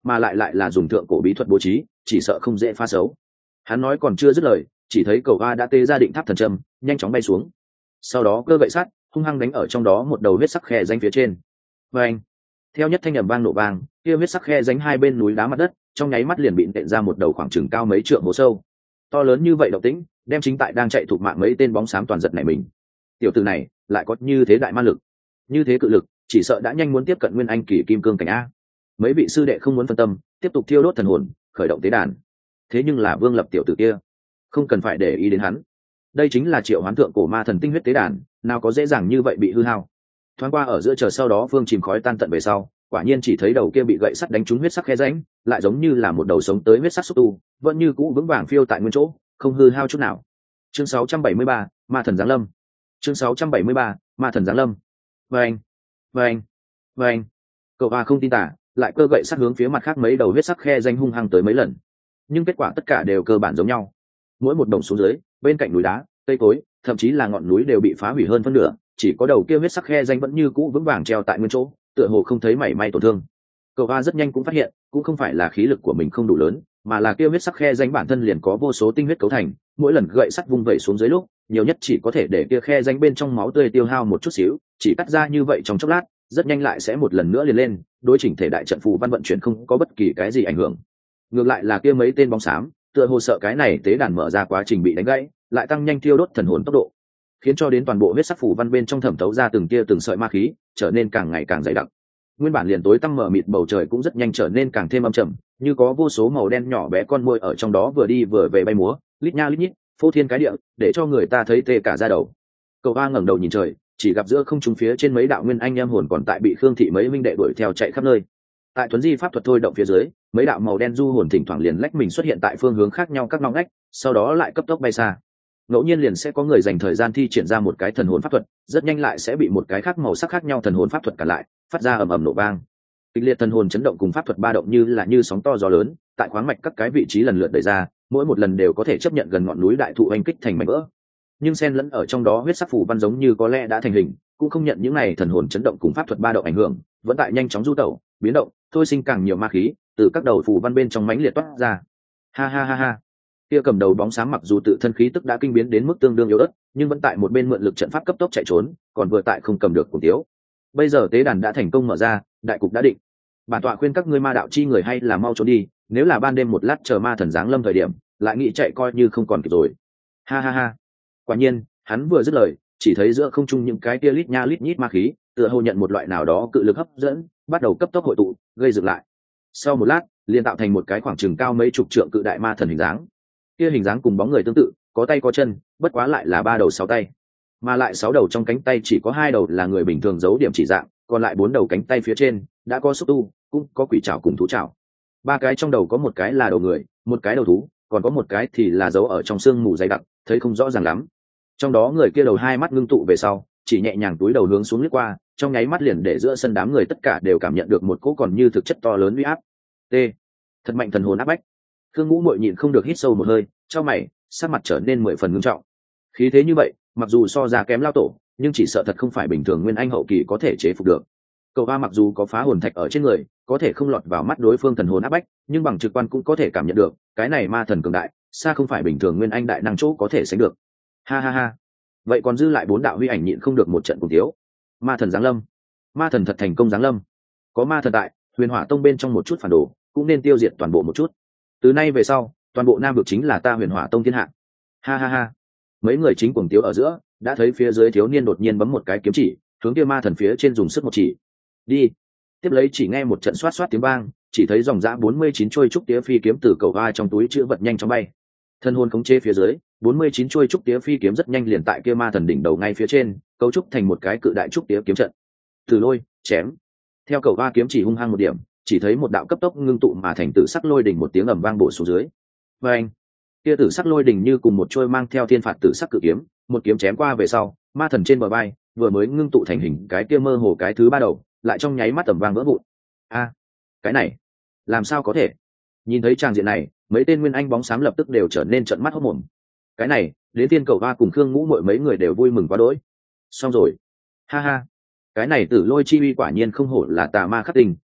mà lại lại là dùng thượng cổ bí thuật bố trí, chỉ sợ không dễ phá xấu. Hắn nói còn chưa dứt lời, chỉ thấy cầu va đã tê ra định tháp thần châm, nhanh chóng bay xuống. Sau đó cơ gậy sắt hung hăng đánh ở trong đó một đầu huyết sắc khe danh phía trên. Và anh, theo nhất thanh ầm vang nổ vang, kia huyết sắc khe danh hai bên núi đá mặt đất, trong nháy mắt liền bị nện ra một đầu khoảng chừng cao mấy trượng hố sâu. To lớn như vậy động tĩnh, đem chính tại đang chạy thục mạng mấy tên bóng xám toàn giật nảy mình. Tiểu tử này lại có như thế đại ma lực, như thế cự lực, chỉ sợ đã nhanh muốn tiếp cận nguyên anh kỳ kim cương cảnh a. Mấy vị sư đệ không muốn phân tâm, tiếp tục thiêu đốt thần hồn, khởi động tế đàn. Thế nhưng là Vương Lập tiểu tử kia, không cần phải để ý đến hắn. Đây chính là triệu hoán thượng cổ ma thần tinh huyết tế đàn, nào có dễ dàng như vậy bị hư hao. Thoáng qua ở giữa chờ sau đó Vương chìm khói tan tận về sau, quả nhiên chỉ thấy đầu kia bị gậy sắt đánh trúng huyết sắc khe rãnh, lại giống như là một đầu sống tới huyết sắc xúc tu, vẫn như cũ vững vàng phiêu tại nguyên chỗ, không hư hao chút nào. Chương sáu trăm bảy mươi ba, Ma thần giáng lâm. Chương sáu trăm bảy mươi ba, Ma thần giáng lâm. Vâng, vâng, vâng. Cậu A không tin tả, lại cơ gậy sắt hướng phía mặt khác mấy đầu huyết sắc khe danh hung hăng tới mấy lần, nhưng kết quả tất cả đều cơ bản giống nhau. Mỗi một đồng xuống dưới, bên cạnh núi đá, cây cối, thậm chí là ngọn núi đều bị phá hủy hơn phân nửa, chỉ có đầu kia huyết sắc khe danh vẫn như cũ vững vàng treo tại nguyên chỗ, tựa hồ không thấy mảy may tổn thương. Cậu A rất nhanh cũng phát hiện, cũng không phải là khí lực của mình không đủ lớn, mà là kia huyết sắc khe danh bản thân liền có vô số tinh huyết cấu thành, mỗi lần gậy sắt vung vẩy xuống dưới lúc, nhiều nhất chỉ có thể để kia khe danh bên trong máu tươi tiêu hao một chút xíu, chỉ cắt ra như vậy trong chốc lát, rất nhanh lại sẽ một lần nữa liền lên, đối chỉnh thể đại trận phù văn vận chuyển không có bất kỳ cái gì ảnh hưởng. Ngược lại là kia mấy tên bóng xám, tựa hồ sợ cái này tế đàn mở ra quá trình bị đánh gãy, lại tăng nhanh thiêu đốt thần hồn tốc độ, khiến cho đến toàn bộ huyết sắc phù văn bên trong thẩm thấu ra từng tia từng sợi ma khí, trở nên càng ngày càng dày đặc. Nguyên bản liền tối tăm mờ mịt bầu trời cũng rất nhanh trở nên càng thêm âm trầm, như có vô số màu đen nhỏ bé con muỗi ở trong đó vừa đi vừa về bay múa, lít nha lít nhít, phô thiên cái địa, để cho người ta thấy tê cả da đầu. Cậu A ngẩng đầu nhìn trời, chỉ gặp giữa không trung phía trên mấy đạo nguyên anh em hồn còn tại bị Khương thị mấy minh đệ đuổi theo chạy khắp nơi. Tại Tuấn Di pháp thuật thôi động phía dưới, mấy đạo màu đen du hồn thỉnh thoảng liền lách mình xuất hiện tại phương hướng khác nhau các ngóc ngách, sau đó lại cấp tốc bay xa. Ngẫu nhiên liền sẽ có người dành thời gian thi triển ra một cái thần hồn pháp thuật, rất nhanh lại sẽ bị một cái khác màu sắc khác nhau thần hồn pháp thuật cản lại, phát ra ầm ầm nổ vang. Kịch liệt thần hồn chấn động cùng pháp thuật ba động như là như sóng to gió lớn, tại khoáng mạch các cái vị trí lần lượt đẩy ra, mỗi một lần đều có thể chấp nhận gần ngọn núi đại thụ oanh kích thành mảnh vỡ. Nhưng xen lẫn ở trong đó huyết sắc phù văn giống như có lẽ đã thành hình, cũng không nhận những này thần hồn chấn động cùng pháp thuật ba động ảnh hưởng, vẫn tại nhanh chóng du tẩu, biến động, thôi sinh càng nhiều ma khí từ các đầu phù văn bên trong mãnh liệt toát ra. Ha ha ha ha. Kia cầm đầu bóng sáng mặc dù tự thân khí tức đã kinh biến đến mức tương đương yếu ớt, nhưng vẫn tại một bên mượn lực trận pháp cấp tốc chạy trốn, còn vừa tại không cầm được cuồng tiếu. Bây giờ tế đàn đã thành công mở ra, đại cục đã định. Bản tọa khuyên các ngươi ma đạo chi người hay là mau trốn đi, nếu là ban đêm một lát chờ ma thần giáng lâm thời điểm, lại nghĩ chạy coi như không còn kịp rồi. Ha ha ha. Quả nhiên, hắn vừa dứt lời, chỉ thấy giữa không trung những cái tia lít nha lít nhít ma khí, tựa hồ nhận một loại nào đó cự lực hấp dẫn, bắt đầu cấp tốc hội tụ, gây dựng lại. Sau một lát, liền tạo thành một cái khoảng chừng cao mấy chục trượng cự đại ma thần hình dáng. Kia hình dáng cùng bóng người tương tự, có tay có chân, bất quá lại là ba đầu sáu tay, mà lại sáu đầu trong cánh tay chỉ có hai đầu là người bình thường giấu điểm chỉ dạng, còn lại bốn đầu cánh tay phía trên đã có xúc tu, cũng có quỷ trảo cùng thú trảo. Ba cái trong đầu có một cái là đầu người, một cái đầu thú, còn có một cái thì là giấu ở trong xương mù dày đặc, thấy không rõ ràng lắm. Trong đó người kia đầu hai mắt ngưng tụ về sau, chỉ nhẹ nhàng túi đầu hướng xuống liếc qua, trong nháy mắt liền để giữa sân đám người tất cả đều cảm nhận được một cỗ còn như thực chất to lớn uy áp. T. Thật mạnh thần hồn áp bách. Khương Ngũ Muội nhịn không được hít sâu một hơi, chau mày, sắc mặt trở nên mười phần ngưng trọng. Khí thế như vậy, mặc dù so ra kém lao tổ, nhưng chỉ sợ thật không phải bình thường nguyên anh hậu kỳ có thể chế phục được. Cậu A mặc dù có phá hồn thạch ở trên người, có thể không lọt vào mắt đối phương thần hồn áp bách, nhưng bằng trực quan cũng có thể cảm nhận được, cái này ma thần cường đại, xa không phải bình thường nguyên anh đại năng chỗ có thể sánh được. Ha ha ha. Vậy còn dư lại bốn đạo huy ảnh nhịn không được một trận cùng thiếu. Ma thần giáng lâm. Ma thần thật thành công giáng lâm. Có ma thần tại, Huyền Hỏa Tông bên trong một chút phản đồ, cũng nên tiêu diệt toàn bộ một chút. Từ nay về sau, toàn bộ Nam vực chính là ta Huyền Hỏa Tông thiên hạ. Ha ha ha. Mấy người chính cuồng tiếu ở giữa, đã thấy phía dưới thiếu niên đột nhiên bấm một cái kiếm chỉ, hướng kia ma thần phía trên dùng sức một chỉ. Đi. Tiếp lấy chỉ nghe một trận xoát xoát tiếng vang, chỉ thấy dòng dã bốn mươi chín chuôi trúc tía phi kiếm từ cầu vai trong túi chữ vật nhanh chóng bay. Thân hồn khống chế phía dưới, bốn mươi chín chuôi trúc tía phi kiếm rất nhanh liền tại kia ma thần đỉnh đầu ngay phía trên, cấu trúc thành một cái cự đại trúc tía kiếm trận. Từ lôi, chém. Theo cầu va kiếm chỉ hung hăng một điểm, chỉ thấy một đạo cấp tốc ngưng tụ mà thành tử sắc lôi đỉnh một tiếng ầm vang bổ xuống dưới. Và anh, kia tử sắc lôi đỉnh như cùng một chuôi mang theo thiên phạt tử sắc cự kiếm, một kiếm chém qua về sau, ma thần trên bờ vai vừa mới ngưng tụ thành hình cái kia mơ hồ cái thứ ba đầu, lại trong nháy mắt tầm vang vỡ vụn. A, cái này, làm sao có thể? Nhìn thấy tràng diện này, mấy tên nguyên anh bóng xám lập tức đều trở nên trợn mắt hốt mồm. Cái này, đến tiên cầu va cùng Khương Ngũ Muội mấy người đều vui mừng quá đỗi. Xong rồi. Ha ha. Cái này tử lôi chi uy quả nhiên không hổ là tà ma khắc tinh,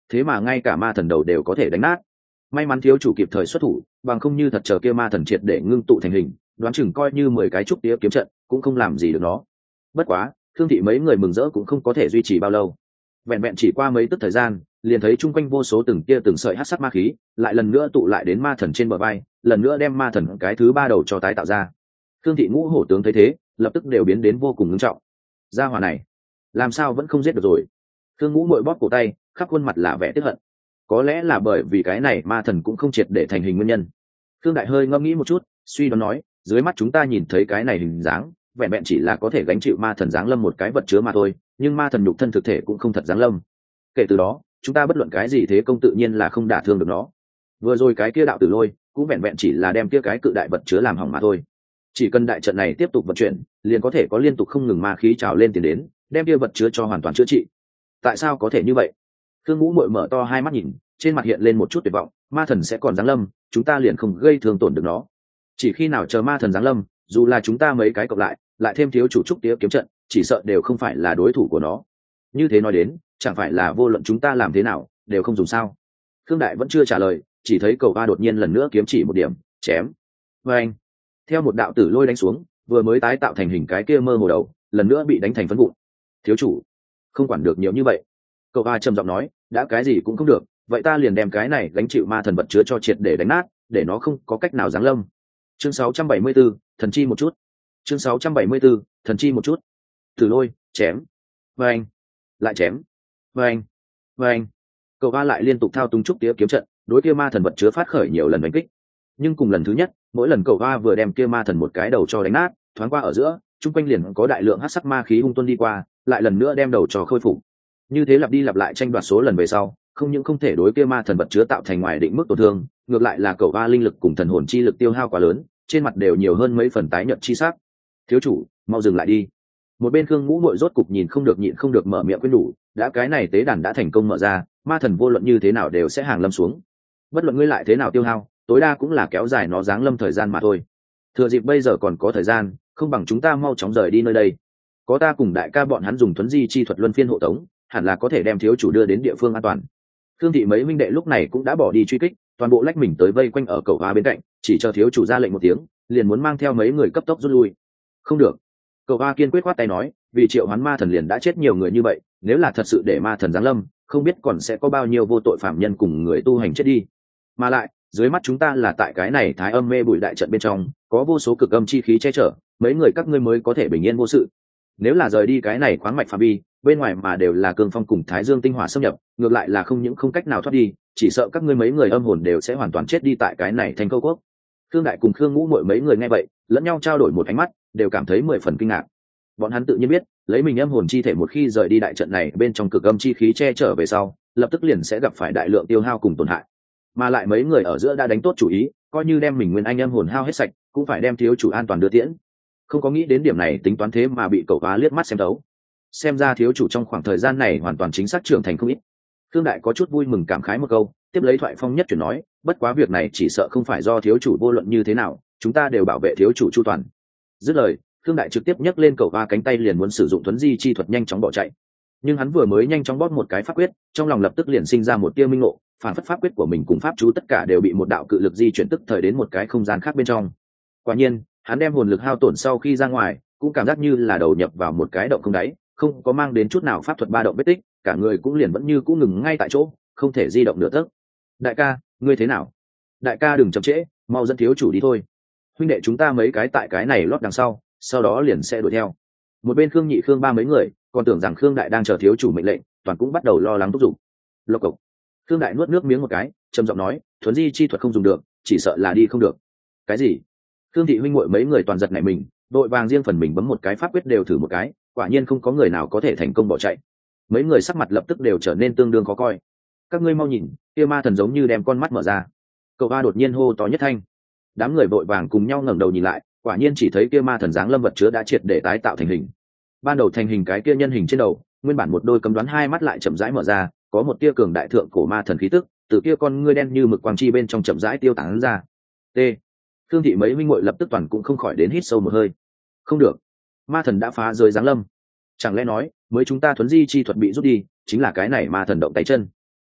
thế mà ngay cả ma thần đầu đều có thể đánh nát. May mắn thiếu chủ kịp thời xuất thủ, bằng không như thật chờ kia ma thần triệt để ngưng tụ thành hình, đoán chừng coi như mười cái trúc tía kiếm trận cũng không làm gì được nó. Bất quá Thương thị mấy người mừng rỡ cũng không có thể duy trì bao lâu, vẹn vẹn chỉ qua mấy tức thời gian liền thấy chung quanh vô số từng tia từng sợi hắc sắc ma khí lại lần nữa tụ lại đến ma thần trên bờ vai, lần nữa đem ma thần cái thứ ba đầu cho tái tạo ra. Thương thị ngũ hổ tướng thấy thế lập tức đều biến đến vô cùng nghiêm trọng. Gia hỏa này làm sao vẫn không giết được rồi? Thương ngũ mội bóp cổ tay, khắp khuôn mặt là vẻ tiếc hận. Có lẽ là bởi vì cái này ma thần cũng không triệt để thành hình nguyên nhân. Thương đại hơi ngẫm nghĩ một chút, suy đoán nói, dưới mắt chúng ta nhìn thấy cái này hình dáng vẹn vẹn chỉ là có thể gánh chịu ma thần giáng lâm một cái vật chứa mà thôi, nhưng ma thần nhục thân thực thể cũng không thật giáng lâm. Kể từ đó chúng ta bất luận cái gì thế công tự nhiên là không đả thương được nó. Vừa rồi cái kia đạo tử lôi cũng vẹn vẹn chỉ là đem kia cái cự đại vật chứa làm hỏng mà thôi. Chỉ cần đại trận này tiếp tục vận chuyển liền có thể có liên tục không ngừng ma khí trào lên tiền đến, đem kia vật chứa cho hoàn toàn chữa trị. Tại sao có thể như vậy? Thương ngũ muội mở to hai mắt nhìn, trên mặt hiện lên một chút tuyệt vọng. Ma thần sẽ còn giáng lâm, chúng ta liền không gây thương tổn được nó. Chỉ khi nào chờ ma thần giáng lâm, dù là chúng ta mấy cái cộng lại lại thêm thiếu chủ trúc tía kiếm trận, chỉ sợ đều không phải là đối thủ của nó. Như thế nói đến, chẳng phải là vô luận chúng ta làm thế nào đều không dùng sao? Khương đại vẫn chưa trả lời, chỉ thấy cầu va đột nhiên lần nữa kiếm chỉ một điểm, chém. Và anh, theo một đạo tử lôi đánh xuống, vừa mới tái tạo thành hình cái kia mơ hồ đầu lần nữa bị đánh thành phấn vụn. Thiếu chủ không quản được nhiều như vậy. Cầu va trầm giọng nói, đã cái gì cũng không được, vậy ta liền đem cái này gánh chịu ma thần vật chứa cho triệt để đánh nát, để nó không có cách nào giáng lâm. Chương sáu trăm bảy mươi tư, thần chi một chút. Chương sáu trăm bảy mươi tư, thần chi một chút. Tử lôi, chém. Và anh, lại chém. Và anh, và anh. Cầu va lại liên tục thao túng trúc tía kiếm trận, đối kia ma thần vật chứa phát khởi nhiều lần đánh kích. Nhưng cùng lần thứ nhất, mỗi lần cầu va vừa đem kia ma thần một cái đầu cho đánh nát, thoáng qua ở giữa, trung quanh liền có đại lượng hắc sắc ma khí hung tuân đi qua, lại lần nữa đem đầu cho khôi phục. Như thế lặp đi lặp lại tranh đoạt số lần về sau, không những không thể đối kia ma thần vật chứa tạo thành ngoài định mức tổn thương, ngược lại là cầu va linh lực cùng thần hồn chi lực tiêu hao quá lớn, trên mặt đều nhiều hơn mấy phần tái nhợt chi sắc. Thiếu chủ, mau dừng lại đi. Một bên Khương Ngũ Muội rốt cục nhìn không được nhịn không được mở miệng khuyên nhủ, đã cái này tế đàn đã thành công mở ra, ma thần vô luận như thế nào đều sẽ hàng lâm xuống. Bất luận ngươi lại thế nào tiêu hao, tối đa cũng là kéo dài nó giáng lâm thời gian mà thôi. Thừa dịp bây giờ còn có thời gian, không bằng chúng ta mau chóng rời đi nơi đây. Có ta cùng đại ca bọn hắn dùng thuấn di chi thuật luân phiên hộ tống, hẳn là có thể đem thiếu chủ đưa đến địa phương an toàn. Khương thị mấy huynh đệ lúc này cũng đã bỏ đi truy kích, toàn bộ lách mình tới vây quanh ở cầu hoa bên cạnh, chỉ chờ thiếu chủ ra lệnh một tiếng, liền muốn mang theo mấy người cấp tốc rút lui. Không được. Cầu hoa kiên quyết quát tay nói, vì triệu hoán ma thần liền đã chết nhiều người như vậy, nếu là thật sự để ma thần giáng lâm, không biết còn sẽ có bao nhiêu vô tội phạm nhân cùng người tu hành chết đi. Mà lại, dưới mắt chúng ta là tại cái này thái âm mê bụi đại trận bên trong, có vô số cực âm chi khí che chở, mấy người các ngươi mới có thể bình yên vô sự. Nếu là rời đi cái này khoáng mạch phạm vi, bên ngoài mà đều là cương phong cùng thái dương tinh hỏa xâm nhập, ngược lại là không những không cách nào thoát đi, chỉ sợ các ngươi mấy người âm hồn đều sẽ hoàn toàn chết đi tại cái này thành câu quốc. Khương đại cùng Khương Ngũ Muội mấy người nghe vậy, lẫn nhau trao đổi một ánh mắt, đều cảm thấy mười phần kinh ngạc. Bọn hắn tự nhiên biết, lấy mình âm hồn chi thể một khi rời đi đại trận này bên trong cực âm chi khí che chở về sau, lập tức liền sẽ gặp phải đại lượng tiêu hao cùng tổn hại. Mà lại mấy người ở giữa đã đánh tốt chủ ý, coi như đem mình nguyên anh âm hồn hao hết sạch, cũng phải đem thiếu chủ an toàn đưa tiễn. Không có nghĩ đến điểm này tính toán thế mà bị cậu phá liếc mắt xem đấu. Xem ra thiếu chủ trong khoảng thời gian này hoàn toàn chính xác trưởng thành không ít. Thương đại có chút vui mừng cảm khái một câu, tiếp lấy thoại phong nhất chuyển nói, bất quá việc này chỉ sợ không phải do thiếu chủ vô luận như thế nào, chúng ta đều bảo vệ thiếu chủ chu toàn. Dứt lời, Thương đại trực tiếp nhấc lên cậu va cánh tay liền muốn sử dụng thuấn di chi thuật nhanh chóng bỏ chạy. Nhưng hắn vừa mới nhanh chóng bóp một cái pháp quyết, trong lòng lập tức liền sinh ra một tia minh ngộ, phản phất pháp quyết của mình cùng pháp chú tất cả đều bị một đạo cự lực di chuyển tức thời đến một cái không gian khác bên trong. Quả nhiên, hắn đem hồn lực hao tổn sau khi ra ngoài, cũng cảm giác như là đầu nhập vào một cái động không đáy, không có mang đến chút nào pháp thuật ba động vết tích, cả người cũng liền vẫn như cũ ngừng ngay tại chỗ, không thể di động nửa tấc. Đại ca, ngươi thế nào? Đại ca đừng chậm trễ, mau dẫn thiếu chủ đi thôi. Huynh đệ chúng ta mấy cái tại cái này lót đằng sau, sau đó liền sẽ đuổi theo. Một bên Khương Nhị Khương ba mấy người, còn tưởng rằng Khương Đại đang chờ thiếu chủ mệnh lệnh, toàn cũng bắt đầu lo lắng thúc giục. Lộc cộc. Khương Đại nuốt nước miếng một cái, trầm giọng nói, thuấn di chi thuật không dùng được, chỉ sợ là đi không được. Cái gì? Khương thị huynh muội mấy người toàn giật nảy mình, đội vàng riêng phần mình bấm một cái pháp quyết đều thử một cái, quả nhiên không có người nào có thể thành công bỏ chạy. Mấy người sắc mặt lập tức đều trở nên tương đương khó coi. Các ngươi mau nhìn, kia ma thần giống như đem con mắt mở ra. Cậu ba đột nhiên hô to nhất thanh. Đám người vội vàng cùng nhau ngẩng đầu nhìn lại, quả nhiên chỉ thấy kia ma thần dáng lâm vật chứa đã triệt để tái tạo thành hình. Ban đầu thành hình cái kia nhân hình trên đầu, nguyên bản một đôi cấm đoán hai mắt lại chậm rãi mở ra, có một tia cường đại thượng cổ ma thần khí tức, từ kia con ngươi đen như mực quang chi bên trong chậm rãi tiêu tán ra. T. Thương thị mấy huynh muội lập tức toàn cũng không khỏi đến hít sâu một hơi. Không được, ma thần đã phá rơi giáng lâm. Chẳng lẽ nói, mới chúng ta thuấn di chi thuật bị rút đi, chính là cái này ma thần động tay chân.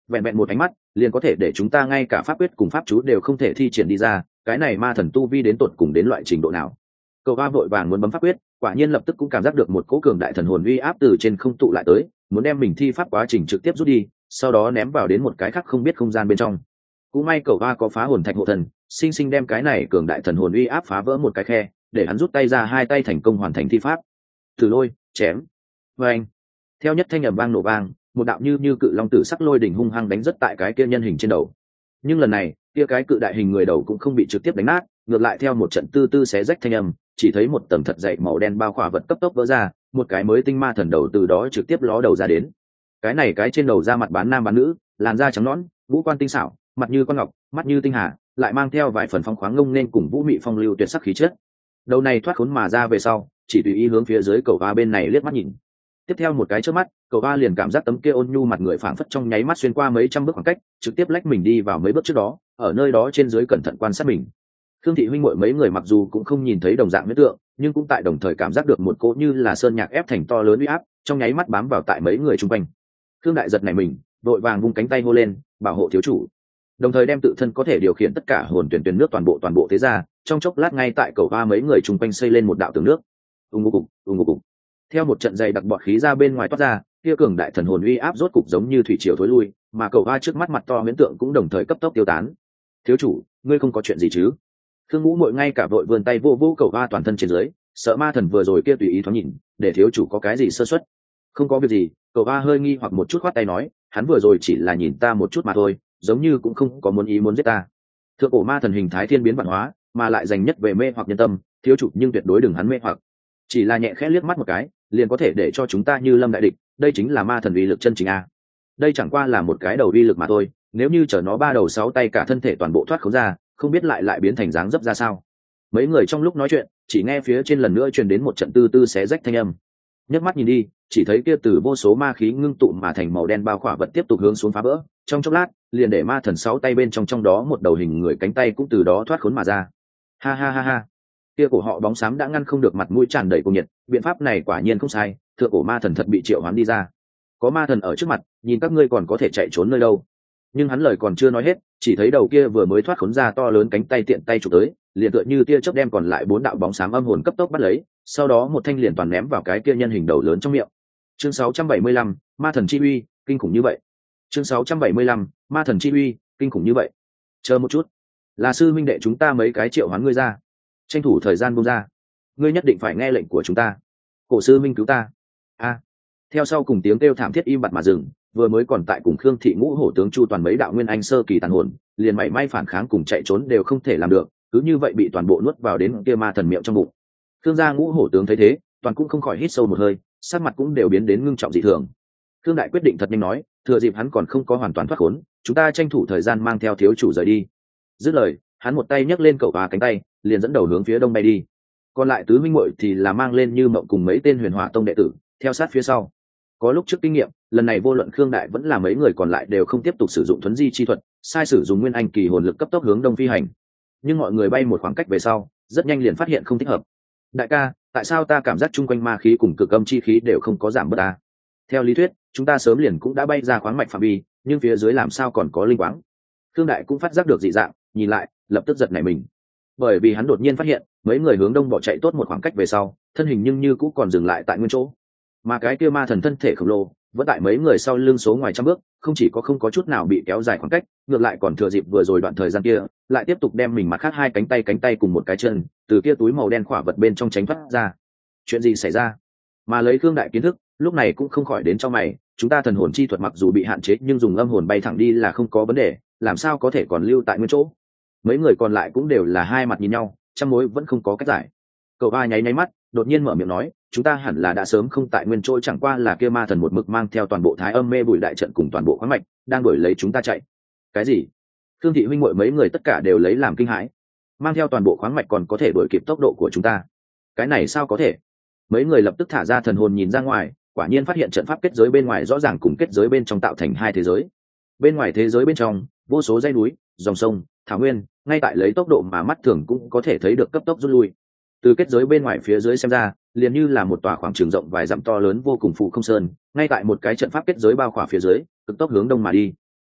vẹn vẹn một ánh mắt liền có thể để chúng ta ngay cả pháp quyết cùng pháp chú đều không thể thi triển đi ra, cái này ma thần tu vi đến tột cùng đến loại trình độ nào? Cậu ba vội vàng muốn bấm pháp quyết, quả nhiên lập tức cũng cảm giác được một cỗ cường đại thần hồn uy áp từ trên không tụ lại tới, muốn đem mình thi pháp quá trình trực tiếp rút đi, sau đó ném vào đến một cái khác không biết không gian bên trong. Cũng may cậu ba có phá hồn thạch hộ thần, sinh sinh đem cái này cường đại thần hồn uy áp phá vỡ một cái khe, để hắn rút tay ra, hai tay thành công hoàn thành thi pháp. Thử lôi, chém. Và anh, theo nhất thanh ầm vang nổ vang, một đạo như như cự long tử sắc lôi đỉnh hung hăng đánh rất tại cái kia nhân hình trên đầu. Nhưng lần này, kia cái cự đại hình người đầu cũng không bị trực tiếp đánh nát, ngược lại theo một trận tư tư xé rách thanh âm, chỉ thấy một tầng thật dày màu đen bao khỏa vật cấp tốc vỡ ra, một cái mới tinh ma thần đầu từ đó trực tiếp ló đầu ra đến. Cái này cái trên đầu da mặt bán nam bán nữ, làn da trắng nõn, ngũ quan tinh xảo, mặt như con ngọc, mắt như tinh hà, lại mang theo vài phần phong khoáng ngông nên cùng vũ mị phong lưu tuyệt sắc khí chất. Đầu này thoát khốn mà ra về sau, chỉ tùy ý hướng phía dưới cầu va bên này liếc mắt nhìn. Tiếp theo một cái chớp mắt, cầu va liền cảm giác tấm kia ôn nhu mặt người phảng phất trong nháy mắt xuyên qua mấy trăm bước khoảng cách, trực tiếp lách mình đi vào mấy bước trước đó, ở nơi đó trên dưới cẩn thận quan sát mình. Khương thị huynh muội mấy người mặc dù cũng không nhìn thấy đồng dạng huyết tượng, nhưng cũng tại đồng thời cảm giác được một cỗ như là sơn nhạc ép thành to lớn uy áp, trong nháy mắt bám vào tại mấy người chung quanh. Khương đại giật này mình, đội vàng vung cánh tay hô lên, bảo hộ thiếu chủ, đồng thời đem tự thân có thể điều khiển tất cả hồn tuyển tuyển nước toàn bộ toàn bộ thế ra. Trong chốc lát ngay tại cầu va mấy người chung quanh xây lên một đạo tường nước. Ung ngục, ung ngục. Theo một trận dày đặc bọt khí ra bên ngoài toát ra, kia cường đại thần hồn uy áp rốt cục giống như thủy triều thối lui, mà cầu va trước mắt mặt to huyễn tượng cũng đồng thời cấp tốc tiêu tán. Thiếu chủ, ngươi không có chuyện gì chứ? Khương Ngũ Muội ngay cả vội vươn tay vô vô cầu va toàn thân trên dưới, sợ ma thần vừa rồi kia tùy ý thoáng nhìn, để thiếu chủ có cái gì sơ suất. Không có việc gì, cầu va hơi nghi hoặc một chút khoát tay nói, hắn vừa rồi chỉ là nhìn ta một chút mà thôi, giống như cũng không có muốn ý muốn giết ta. Thượng cổ ma thần hình thái thiên biến vạn hóa, mà lại dành nhất về mê hoặc nhân tâm, thiếu chủ nhưng tuyệt đối đừng hắn mê hoặc. Chỉ là nhẹ khẽ liếc mắt một cái, liền có thể để cho chúng ta như lâm đại địch, đây chính là ma thần uy lực chân chính a. Đây chẳng qua là một cái đầu uy lực mà thôi, nếu như chở nó ba đầu sáu tay cả thân thể toàn bộ thoát khốn ra, không biết lại lại biến thành dáng dấp ra sao. Mấy người trong lúc nói chuyện, chỉ nghe phía trên lần nữa truyền đến một trận tư tư xé rách thanh âm. Nhấc mắt nhìn đi, chỉ thấy kia từ vô số ma khí ngưng tụ mà thành màu đen bao khỏa vật tiếp tục hướng xuống phá vỡ, trong chốc lát, liền để ma thần sáu tay bên trong trong đó một đầu hình người cánh tay cũng từ đó thoát khốn mà ra. Ha ha ha ha. Kia của họ bóng xám đã ngăn không được mặt mũi tràn đầy cuồng nhiệt, biện pháp này quả nhiên không sai, thượng cổ ma thần thật bị triệu hoán đi ra. Có ma thần ở trước mặt, nhìn các ngươi còn có thể chạy trốn nơi đâu. Nhưng hắn lời còn chưa nói hết, chỉ thấy đầu kia vừa mới thoát khốn ra to lớn cánh tay tiện tay chụp tới, liền tựa như tia chớp đem còn lại bốn đạo bóng xám âm hồn cấp tốc bắt lấy, sau đó một thanh liền toàn ném vào cái kia nhân hình đầu lớn trong miệng. Chương sáu trăm bảy mươi lăm, ma thần chi uy, kinh khủng như vậy. Chương sáu trăm bảy mươi lăm, ma thần chi uy, kinh khủng như vậy. Chờ một chút, là sư minh đệ chúng ta mấy cái triệu hoán ngươi ra, tranh thủ thời gian buông ra, ngươi nhất định phải nghe lệnh của chúng ta. Cổ sư minh cứu ta. A. Theo sau cùng tiếng kêu thảm thiết im bặt mà dừng, vừa mới còn tại cùng Khương thị ngũ hổ tướng Chu toàn mấy đạo nguyên anh sơ kỳ tàn hồn, liền mảy may phản kháng cùng chạy trốn đều không thể làm được, cứ như vậy bị toàn bộ nuốt vào đến kia ma thần miệng trong bụng. Khương gia ngũ hổ tướng thấy thế, toàn cũng không khỏi hít sâu một hơi, sắc mặt cũng đều biến đến ngưng trọng dị thường. Khương đại quyết định thật nhanh nói, thừa dịp hắn còn không có hoàn toàn thoát khốn, chúng ta tranh thủ thời gian mang theo thiếu chủ rời đi. Dứt lời, hắn một tay nhấc lên cậu và cánh tay, liền dẫn đầu hướng phía đông bay đi. Còn lại tứ minh muội thì là mang lên Như Mộng cùng mấy tên Huyền Hỏa tông đệ tử, theo sát phía sau. Có lúc trước kinh nghiệm, lần này vô luận Khương đại vẫn là mấy người còn lại đều không tiếp tục sử dụng thuấn di chi thuật, sai sử dụng nguyên anh kỳ hồn lực cấp tốc hướng đông phi hành. Nhưng mọi người bay một khoảng cách về sau, rất nhanh liền phát hiện không thích hợp. Đại ca, tại sao ta cảm giác chung quanh ma khí cùng cực âm chi khí đều không có giảm bớt ta? Theo lý thuyết, chúng ta sớm liền cũng đã bay ra khoáng mạch phạm vi, nhưng phía dưới làm sao còn có linh quáng? Khương đại cũng phát giác được dị dạng, nhìn lại, lập tức giật nảy mình. Bởi vì hắn đột nhiên phát hiện, mấy người hướng đông bỏ chạy tốt một khoảng cách về sau, thân hình nhưng như cũng còn dừng lại tại nguyên chỗ. Mà cái kia ma thần thân thể khổng lồ, vẫn tại mấy người sau lưng số ngoài trăm bước, không chỉ có không có chút nào bị kéo dài khoảng cách, ngược lại còn thừa dịp vừa rồi đoạn thời gian kia, lại tiếp tục đem mình mặt khác hai cánh tay cánh tay cùng một cái chân, từ kia túi màu đen khỏa vật bên trong tránh thoát ra. Chuyện gì xảy ra? Mà lấy Khương đại kiến thức, lúc này cũng không khỏi đến cho mày, chúng ta thần hồn chi thuật mặc dù bị hạn chế, nhưng dùng âm hồn bay thẳng đi là không có vấn đề, làm sao có thể còn lưu tại nguyên chỗ? Mấy người còn lại cũng đều là hai mặt nhìn nhau, trăm mối vẫn không có cách giải. Cậu ba nháy nháy mắt, đột nhiên mở miệng nói, chúng ta hẳn là đã sớm không tại nguyên chỗ, chẳng qua là kia ma thần một mực mang theo toàn bộ thái âm mê bùi đại trận cùng toàn bộ khoáng mạch, đang đuổi lấy chúng ta chạy. Cái gì? Khương thị huynh muội mấy người tất cả đều lấy làm kinh hãi. Mang theo toàn bộ khoáng mạch còn có thể đuổi kịp tốc độ của chúng ta? Cái này sao có thể? Mấy người lập tức thả ra thần hồn nhìn ra ngoài, quả nhiên phát hiện trận pháp kết giới bên ngoài rõ ràng cùng kết giới bên trong tạo thành hai thế giới. Bên ngoài thế giới bên trong, vô số dãy núi, dòng sông, thảo nguyên, ngay tại lấy tốc độ mà mắt thường cũng có thể thấy được cấp tốc rút lui. Từ kết giới bên ngoài phía dưới xem ra, liền như là một tòa khoảng trường rộng vài dặm to lớn vô cùng phụ không sơn, ngay tại một cái trận pháp kết giới bao khỏa phía dưới, cực tốc hướng đông mà đi.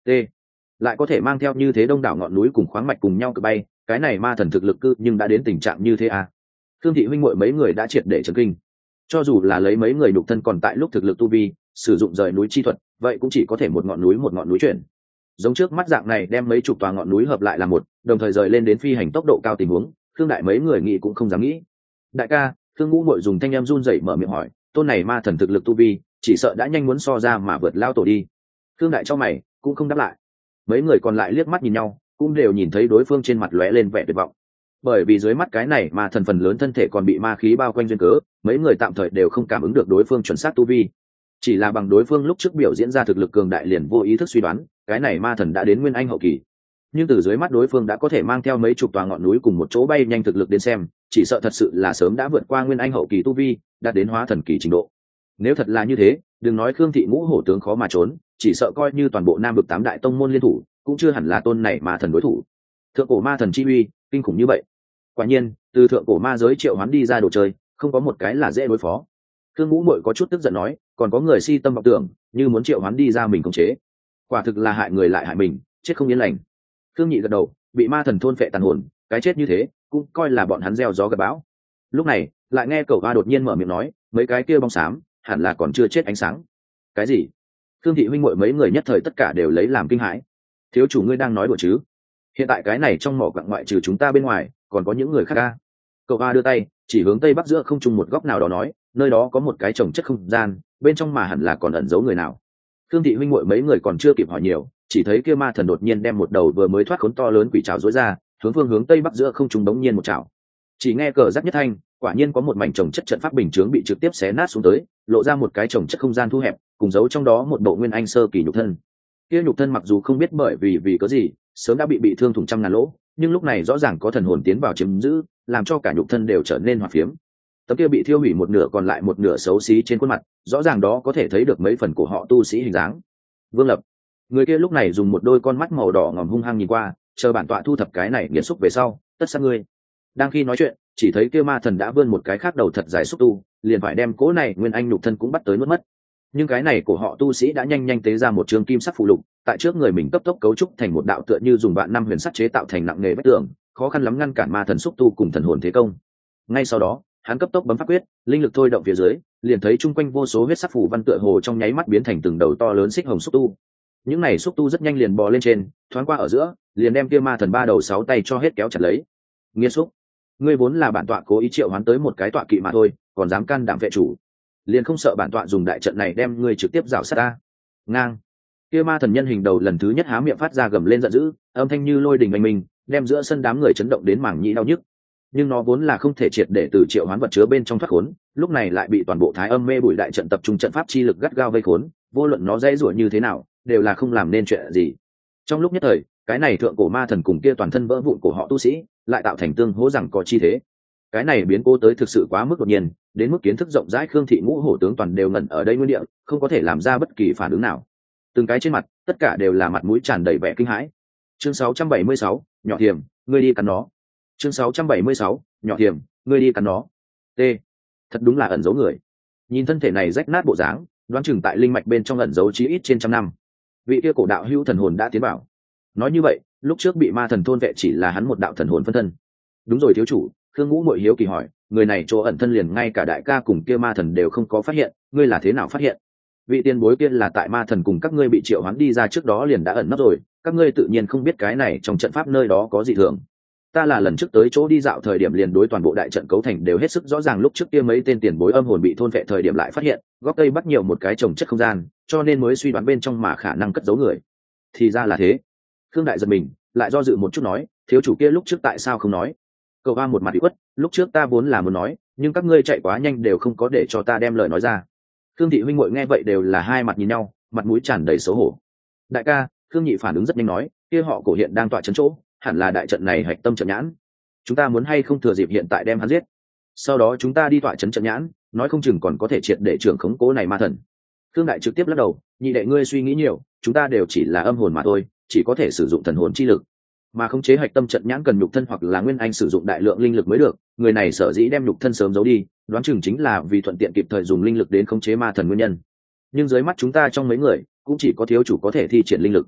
t lại có thể mang theo như thế đông đảo ngọn núi cùng khoáng mạch cùng nhau cực bay, cái này ma thần thực lực cư nhưng đã đến tình trạng như thế à? Thương thị huynh muội mấy người đã triệt để chấn kinh. Cho dù là lấy mấy người nhục thân còn tại lúc thực lực tu vi sử dụng rời núi chi thuật, vậy cũng chỉ có thể một ngọn núi một ngọn núi chuyển. Giống trước mắt dạng này đem mấy chục tòa ngọn núi hợp lại là một, đồng thời rời lên đến phi hành tốc độ cao tình huống, Thương đại mấy người nghĩ cũng không dám nghĩ. Đại ca, Thương Ngũ muội dùng thanh em run rẩy mở miệng hỏi, tôn này ma thần thực lực tu vi, chỉ sợ đã nhanh muốn so ra mà vượt lao tổ đi. Thương đại cho mày cũng không đáp lại. Mấy người còn lại liếc mắt nhìn nhau, cũng đều nhìn thấy đối phương trên mặt lóe lên vẻ tuyệt vọng. Bởi vì dưới mắt cái này ma thần phần lớn thân thể còn bị ma khí bao quanh duyên cớ, mấy người tạm thời đều không cảm ứng được đối phương chuẩn xác tu vi. Chỉ là bằng đối phương lúc trước biểu diễn ra thực lực cường đại liền vô ý thức suy đoán, cái này ma thần đã đến nguyên anh hậu kỳ. Nhưng từ dưới mắt đối phương đã có thể mang theo mấy chục tòa ngọn núi cùng một chỗ bay nhanh thực lực đến xem, chỉ sợ thật sự là sớm đã vượt qua nguyên anh hậu kỳ tu vi, đạt đến hóa thần kỳ trình độ. Nếu thật là như thế, đừng nói Khương thị ngũ hổ tướng khó mà trốn, chỉ sợ coi như toàn bộ Nam vực tám đại tông môn liên thủ, cũng chưa hẳn là tôn này ma thần đối thủ. Thượng cổ ma thần chi uy, kinh khủng như vậy. Quả nhiên, từ thượng cổ ma giới triệu hoán đi ra đồ chơi, không có một cái là dễ đối phó. Khương Ngũ Muội có chút tức giận nói, còn có người si tâm vọng tưởng, như muốn triệu hoán đi ra mình khống chế. Quả thực là hại người lại hại mình, chết không yên lành. Khương Nhị gật đầu, bị ma thần thôn phệ tàn hồn, cái chết như thế, cũng coi là bọn hắn gieo gió gặt bão. Lúc này, lại nghe Cẩu Hoa đột nhiên mở miệng nói, mấy cái kia bóng xám, hẳn là còn chưa chết ánh sáng. Cái gì? Khương thị huynh muội mấy người nhất thời tất cả đều lấy làm kinh hãi. Thiếu chủ ngươi đang nói đùa chứ? Hiện tại cái này trong mỏ quặng ngoại trừ chúng ta bên ngoài, còn có những người khác à? Cậu A đưa tay chỉ hướng tây bắc giữa không trung một góc nào đó nói, nơi đó có một cái trồng chất không gian, bên trong mà hẳn là còn ẩn giấu người nào. Khương thị huynh muội mấy người còn chưa kịp hỏi nhiều, chỉ thấy kia ma thần đột nhiên đem một đầu vừa mới thoát khốn to lớn quỷ trảo rối ra, hướng phương hướng tây bắc giữa không trung đống nhiên một chảo. Chỉ nghe cờ rắc nhất thanh, quả nhiên có một mảnh trồng chất trận pháp bình chướng bị trực tiếp xé nát xuống tới, lộ ra một cái trồng chất không gian thu hẹp, cùng giấu trong đó một bộ nguyên anh sơ kỳ nhục thân. Kia nhục thân mặc dù không biết bởi vì vì có gì, sớm đã bị bị thương thủng trăm ngàn lỗ, nhưng lúc này rõ ràng có thần hồn tiến vào chiếm giữ, làm cho cả nhục thân đều trở nên hoạt phiếm. Tấm kia bị thiêu hủy một nửa còn lại một nửa xấu xí trên khuôn mặt, rõ ràng đó có thể thấy được mấy phần của họ tu sĩ hình dáng. Vương Lập, người kia lúc này dùng một đôi con mắt màu đỏ ngòm hung hăng nhìn qua, chờ bản tọa thu thập cái này nghiệt xúc về sau, tất sát ngươi. Đang khi nói chuyện, chỉ thấy kia ma thần đã vươn một cái khác đầu thật dài xúc tu, liền phải đem cố này nguyên anh nhục thân cũng bắt tới nuốt mất. Nhưng cái này của họ tu sĩ đã nhanh nhanh tế ra một trường kim sắc phụ lục, tại trước người mình cấp tốc cấu trúc thành một đạo tựa như dùng vạn năm huyền sắt chế tạo thành nặng nghề vách tường, khó khăn lắm ngăn cản ma thần xúc tu cùng thần hồn thế công. Ngay sau đó, hắn cấp tốc bấm pháp quyết, linh lực thôi động phía dưới, liền thấy chung quanh vô số huyết sắc phủ văn tựa hồ trong nháy mắt biến thành từng đầu to lớn xích hồng xúc tu. Những này xúc tu rất nhanh liền bò lên trên, thoáng qua ở giữa, liền đem kia ma thần ba đầu sáu tay cho hết kéo chặt lấy. Nghiệt xúc, ngươi vốn là bản tọa cố ý triệu hoán tới một cái tọa kỵ mà thôi, còn dám can đảm vệ chủ, liền không sợ bản tọa dùng đại trận này đem ngươi trực tiếp rào sát ta. Ngang, kia ma thần nhân hình đầu lần thứ nhất há miệng phát ra gầm lên giận dữ, âm thanh như lôi đình oanh minh, đem giữa sân đám người chấn động đến mảng nhĩ đau nhức. Nhưng nó vốn là không thể triệt để từ triệu hoán vật chứa bên trong thoát khốn, lúc này lại bị toàn bộ thái âm mê bụi đại trận tập trung trận pháp chi lực gắt gao vây khốn, vô luận nó dễ rủa như thế nào, đều là không làm nên chuyện gì. Trong lúc nhất thời, cái này thượng cổ ma thần cùng kia toàn thân vỡ vụn của họ tu sĩ, lại tạo thành tương hỗ rằng có chi thế. Cái này biến cố tới thực sự quá mức đột nhiên, đến mức kiến thức rộng rãi Khương thị ngũ hổ tướng toàn đều ngẩn ở đây nguyên địa, không có thể làm ra bất kỳ phản ứng nào. Từng cái trên mặt, tất cả đều là mặt mũi tràn đầy vẻ kinh hãi. Chương sáu trăm bảy mươi sáu, nhỏ thiềm, ngươi đi cắn nó. Chương sáu trăm bảy mươi sáu, nhỏ thiềm, ngươi đi cắn nó. T. Thật đúng là ẩn giấu người. Nhìn thân thể này rách nát bộ dáng, đoán chừng tại linh mạch bên trong ẩn giấu chí ít trên trăm năm. Vị kia cổ đạo hữu thần hồn đã tiến vào. Nói như vậy, lúc trước bị ma thần thôn vệ chỉ là hắn một đạo thần hồn phân thân. Đúng rồi thiếu chủ, Khương Ngũ muội hiếu kỳ hỏi, người này chỗ ẩn thân liền ngay cả đại ca cùng kia ma thần đều không có phát hiện, ngươi là thế nào phát hiện? Vị tiền bối kia là tại ma thần cùng các ngươi bị triệu hoán đi ra trước đó liền đã ẩn nấp rồi, các ngươi tự nhiên không biết cái này trong trận pháp nơi đó có gì thường. Ta là lần trước tới chỗ đi dạo thời điểm liền đối toàn bộ đại trận cấu thành đều hết sức rõ ràng, lúc trước kia mấy tên tiền bối âm hồn bị thôn vệ thời điểm lại phát hiện góc tây bắt nhiều một cái trồng chất không gian, cho nên mới suy đoán bên trong mà khả năng cất giấu người. Thì ra là thế. Khương đại giật mình, lại do dự một chút nói, thiếu chủ kia lúc trước tại sao không nói? Cậu A một mặt bị quất, lúc trước ta vốn là muốn nói, nhưng các ngươi chạy quá nhanh đều không có để cho ta đem lời nói ra. Khương thị huynh muội nghe vậy đều là hai mặt nhìn nhau, mặt mũi tràn đầy xấu hổ. Đại ca, Khương nhị phản ứng rất nhanh nói, kia họ cổ hiện đang tọa trấn chỗ, hẳn là đại trận này hạch tâm trận nhãn. Chúng ta muốn hay không thừa dịp hiện tại đem hắn giết, sau đó chúng ta đi tọa trấn trận nhãn, nói không chừng còn có thể triệt để trưởng khống cố này ma thần. Khương đại trực tiếp lắc đầu, nhị đệ ngươi suy nghĩ nhiều, chúng ta đều chỉ là âm hồn mà thôi, chỉ có thể sử dụng thần hồn chi lực, mà khống chế hạch tâm trận nhãn cần nhục thân hoặc là nguyên anh sử dụng đại lượng linh lực mới được. Người này sở dĩ đem nhục thân sớm giấu đi, đoán chừng chính là vì thuận tiện kịp thời dùng linh lực đến khống chế ma thần nguyên nhân. Nhưng dưới mắt chúng ta trong mấy người cũng chỉ có thiếu chủ có thể thi triển linh lực.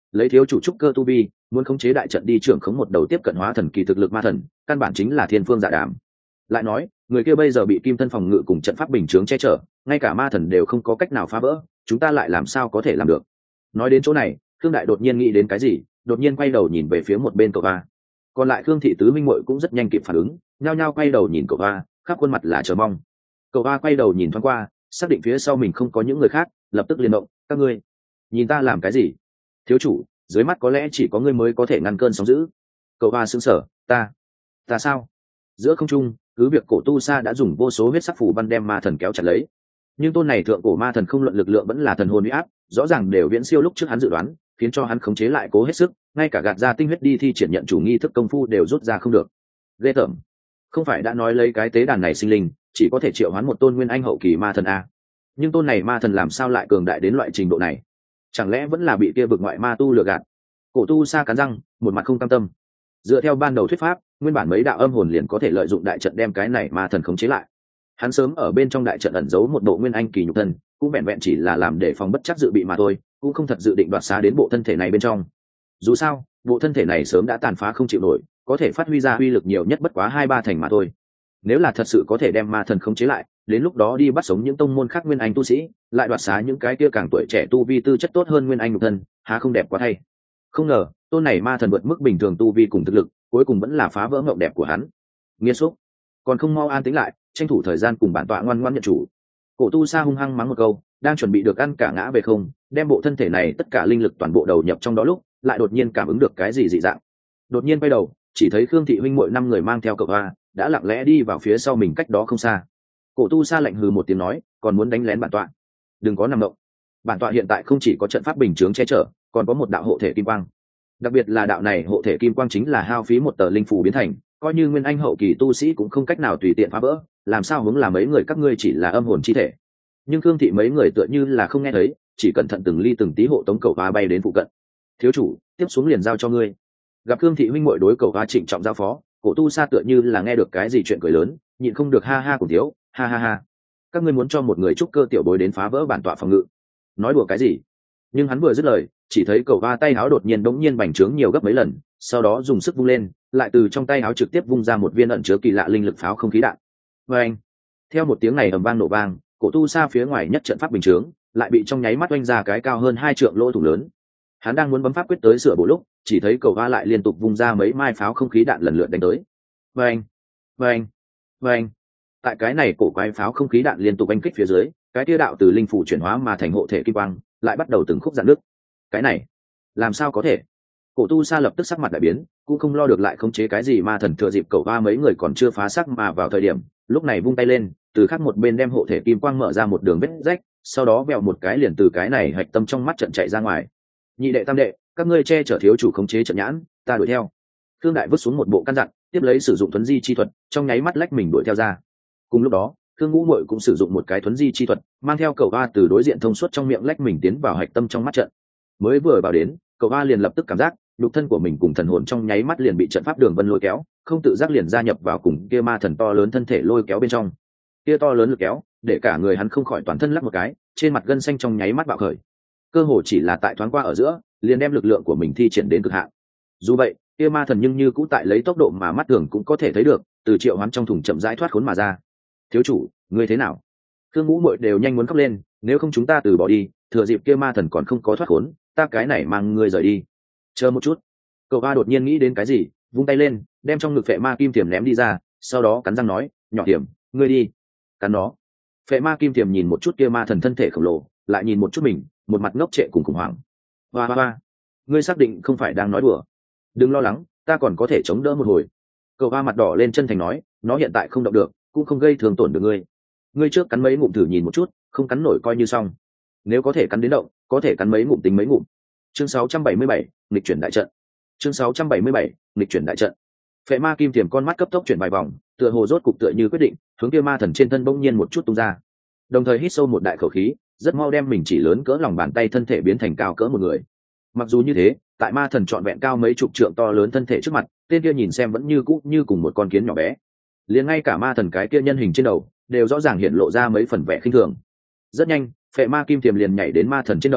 lấy thiếu chủ trúc cơ tu vi muốn khống chế đại trận đi trưởng khống một đầu tiếp cận hóa thần kỳ thực lực ma thần, căn bản chính là thiên phương dạ đàm. Lại nói người kia bây giờ bị kim thân phòng ngự cùng trận pháp bình chướng che chở, ngay cả ma thần đều không có cách nào phá vỡ, chúng ta lại làm sao có thể làm được? Nói đến chỗ này, Khương Đại đột nhiên nghĩ đến cái gì, đột nhiên quay đầu nhìn về phía một bên cậu va. Còn lại Khương thị tứ minh muội cũng rất nhanh kịp phản ứng, nhao nhao quay đầu nhìn cậu va, khắp khuôn mặt là chờ mong. Cậu va quay đầu nhìn thoáng qua, xác định phía sau mình không có những người khác, lập tức liền động, các ngươi nhìn ta làm cái gì? Thiếu chủ, dưới mắt có lẽ chỉ có ngươi mới có thể ngăn cơn sóng dữ. Cậu va sững sờ, ta, ta sao? Giữa không trung, cứ việc cổ tu sa đã dùng vô số huyết sắc phù văn đem ma thần kéo chặt lấy, nhưng tôn này thượng cổ ma thần không luận lực lượng vẫn là thần hồn uy áp, rõ ràng đều viễn siêu lúc trước hắn dự đoán, khiến cho hắn khống chế lại cố hết sức, ngay cả gạt ra tinh huyết đi thi triển nhận chủ nghi thức công phu đều rút ra không được. Ghê tởm, không phải đã nói lấy cái tế đàn này sinh linh chỉ có thể triệu hoán một tôn nguyên anh hậu kỳ ma thần a, nhưng tôn này ma thần làm sao lại cường đại đến loại trình độ này? Chẳng lẽ vẫn là bị kia vực ngoại ma tu lừa gạt? Cổ tu sa cắn răng, một mặt không cam tâm. Dựa theo ban đầu thuyết pháp, nguyên bản mấy đạo âm hồn liền có thể lợi dụng đại trận đem cái này ma thần khống chế lại. Hắn sớm ở bên trong đại trận ẩn giấu một bộ nguyên anh kỳ nhục thân, cũng vẹn vẹn chỉ là làm để phòng bất chắc dự bị mà thôi, cũng không thật dự định đoạt xá đến bộ thân thể này bên trong. Dù sao bộ thân thể này sớm đã tàn phá không chịu nổi, có thể phát huy ra uy lực nhiều nhất bất quá hai ba thành mà thôi. Nếu là thật sự có thể đem ma thần khống chế lại, đến lúc đó đi bắt sống những tông môn khác nguyên anh tu sĩ, lại đoạt xá những cái kia càng tuổi trẻ tu vi tư chất tốt hơn nguyên anh nhục thân, há không đẹp quá thay. Không ngờ tôn này ma thần vượt mức bình thường tu vi cùng thực lực, cuối cùng vẫn là phá vỡ mộng đẹp của hắn. Nghiên xúc, còn không mau an tĩnh lại, tranh thủ thời gian cùng bản tọa ngoan ngoãn nhận chủ. Cổ tu sa hung hăng mắng một câu, đang chuẩn bị được ăn cả ngã về không, đem bộ thân thể này tất cả linh lực toàn bộ đầu nhập trong đó lúc, lại đột nhiên cảm ứng được cái gì dị dạng. Đột nhiên quay đầu, chỉ thấy Khương thị huynh muội năm người mang theo cậu hoa, đã lặng lẽ đi vào phía sau mình cách đó không xa. Cổ tu sa lạnh hừ một tiếng nói, còn muốn đánh lén bản tọa? Đừng có nằm động. Bản tọa hiện tại không chỉ có trận pháp bình chướng che chở, còn có một đạo hộ thể kim quang. Đặc biệt là đạo này hộ thể kim quang chính là hao phí một tờ linh phù biến thành, coi như nguyên anh hậu kỳ tu sĩ cũng không cách nào tùy tiện phá vỡ, làm sao hướng là mấy người các ngươi chỉ là âm hồn chi thể. Nhưng Khương thị mấy người tựa như là không nghe thấy, chỉ cẩn thận từng ly từng tí hộ tống cậu hoa bay đến phụ cận. Thiếu chủ, tiếp xuống liền giao cho ngươi. Gặp Khương thị huynh muội đối cậu hoa trịnh trọng giao phó, cổ tu sa tựa như là nghe được cái gì chuyện cười lớn, nhịn không được ha ha cùng thiếu, ha ha ha. Các ngươi muốn cho một người trúc cơ tiểu bối đến phá vỡ bản tọa phòng ngự? Nói đùa cái gì? Nhưng hắn vừa dứt lời, chỉ thấy cậu hoa tay áo đột nhiên đống nhiên bành trướng nhiều gấp mấy lần, sau đó dùng sức vung lên, lại từ trong tay áo trực tiếp vung ra một viên ẩn chứa kỳ lạ linh lực pháo không khí đạn. Và anh, theo một tiếng này ầm vang nổ vang, cổ tu sa phía ngoài nhất trận pháp bình chướng lại bị trong nháy mắt oanh ra cái cao hơn hai trượng lỗ thủng lớn. Hắn đang muốn bấm pháp quyết tới sửa bộ lúc, chỉ thấy cậu hoa lại liên tục vung ra mấy mai pháo không khí đạn lần lượt đánh tới. Và anh, và anh, và anh, tại cái này cổ quái pháo không khí đạn liên tục oanh kích phía dưới, cái tia đạo từ linh phủ chuyển hóa mà thành hộ thể kim quang lại bắt đầu từng khúc dạn nứt. Cái này làm sao có thể? Cổ tu sa lập tức sắc mặt đại biến, cũng không lo được lại khống chế cái gì ma thần, thừa dịp cậu hoa mấy người còn chưa phá xác mà vào thời điểm lúc này vung tay lên, từ khác một bên đem hộ thể kim quang mở ra một đường vết rách, sau đó vẹo một cái liền từ cái này hạch tâm trong mắt trận chạy ra ngoài. Nhị đệ tam đệ, các ngươi che chở thiếu chủ khống chế trận nhãn, ta đuổi theo. Thương đại vứt xuống một bộ căn dặn, tiếp lấy sử dụng thuấn di chi thuật, trong nháy mắt lách mình đuổi theo ra. Cùng lúc đó Thương ngũ muội cũng sử dụng một cái thuấn di chi thuật, mang theo cậu hoa từ đối diện thông suốt trong miệng lách mình tiến vào hạch tâm trong mắt trận. Mới vừa vào đến, cậu hoa liền lập tức cảm giác nhục thân của mình cùng thần hồn trong nháy mắt liền bị trận pháp đường vân lôi kéo, không tự giác liền gia nhập vào cùng kia ma thần to lớn thân thể lôi kéo bên trong. Kia to lớn lực kéo, để cả người hắn không khỏi toàn thân lắc một cái, trên mặt gân xanh trong nháy mắt bạo khởi. Cơ hồ chỉ là tại thoáng qua ở giữa, liền đem lực lượng của mình thi triển đến cực hạn. Dù vậy, kia ma thần nhưng như cũ tại lấy tốc độ mà mắt thường cũng có thể thấy được, từ triệu hoán trong thùng chậm rãi thoát khốn mà ra. Thiếu chủ, ngươi thế nào? Thương ngũ muội đều nhanh muốn khóc lên, nếu không chúng ta từ bỏ đi, thừa dịp kia ma thần còn không có thoát khốn, ta cái này mang ngươi rời đi. Chờ một chút. Cậu ba đột nhiên nghĩ đến cái gì, vung tay lên, đem trong ngực phệ ma kim tiềm ném đi ra, sau đó cắn răng nói, nhỏ tiềm, ngươi đi. Cắn nó. Phệ ma kim tiềm nhìn một chút kia ma thần thân thể khổng lồ, lại nhìn một chút mình, một mặt ngốc trệ cùng khủng hoảng. Hoa hoa hoa, ngươi xác định không phải đang nói đùa? Đừng lo lắng, ta còn có thể chống đỡ một hồi. Cậu ba mặt đỏ lên chân thành nói, nó hiện tại không động được, cũng không gây thương tổn được ngươi. Ngươi trước cắn mấy ngụm thử nhìn một chút, không cắn nổi coi như xong. Nếu có thể cắn đến động, có thể cắn mấy ngụm tính mấy ngụm. Chương sáu trăm bảy mươi bảy, nghịch chuyển đại trận. Chương sáu trăm bảy mươi bảy, nghịch chuyển đại trận. Phệ ma kim tiềm con mắt cấp tốc chuyển vài vòng, tựa hồ rốt cục tựa như quyết định, hướng kia ma thần trên thân bỗng nhiên một chút tung ra. Đồng thời hít sâu một đại khẩu khí, rất mau đem mình chỉ lớn cỡ lòng bàn tay thân thể biến thành cao cỡ một người. Mặc dù như thế, tại ma thần trọn vẹn cao mấy chục trượng to lớn thân thể trước mặt, tên kia nhìn xem vẫn như cũ như cùng một con kiến nhỏ bé. Liền ngay cả ma thần cái kia nhân hình trên đầu, đều rõ ràng hiện lộ ra mấy phần vẻ khinh thường. Rất nhanh, phệ ma kim tiềm liền nhảy đến ma thần trên đầu,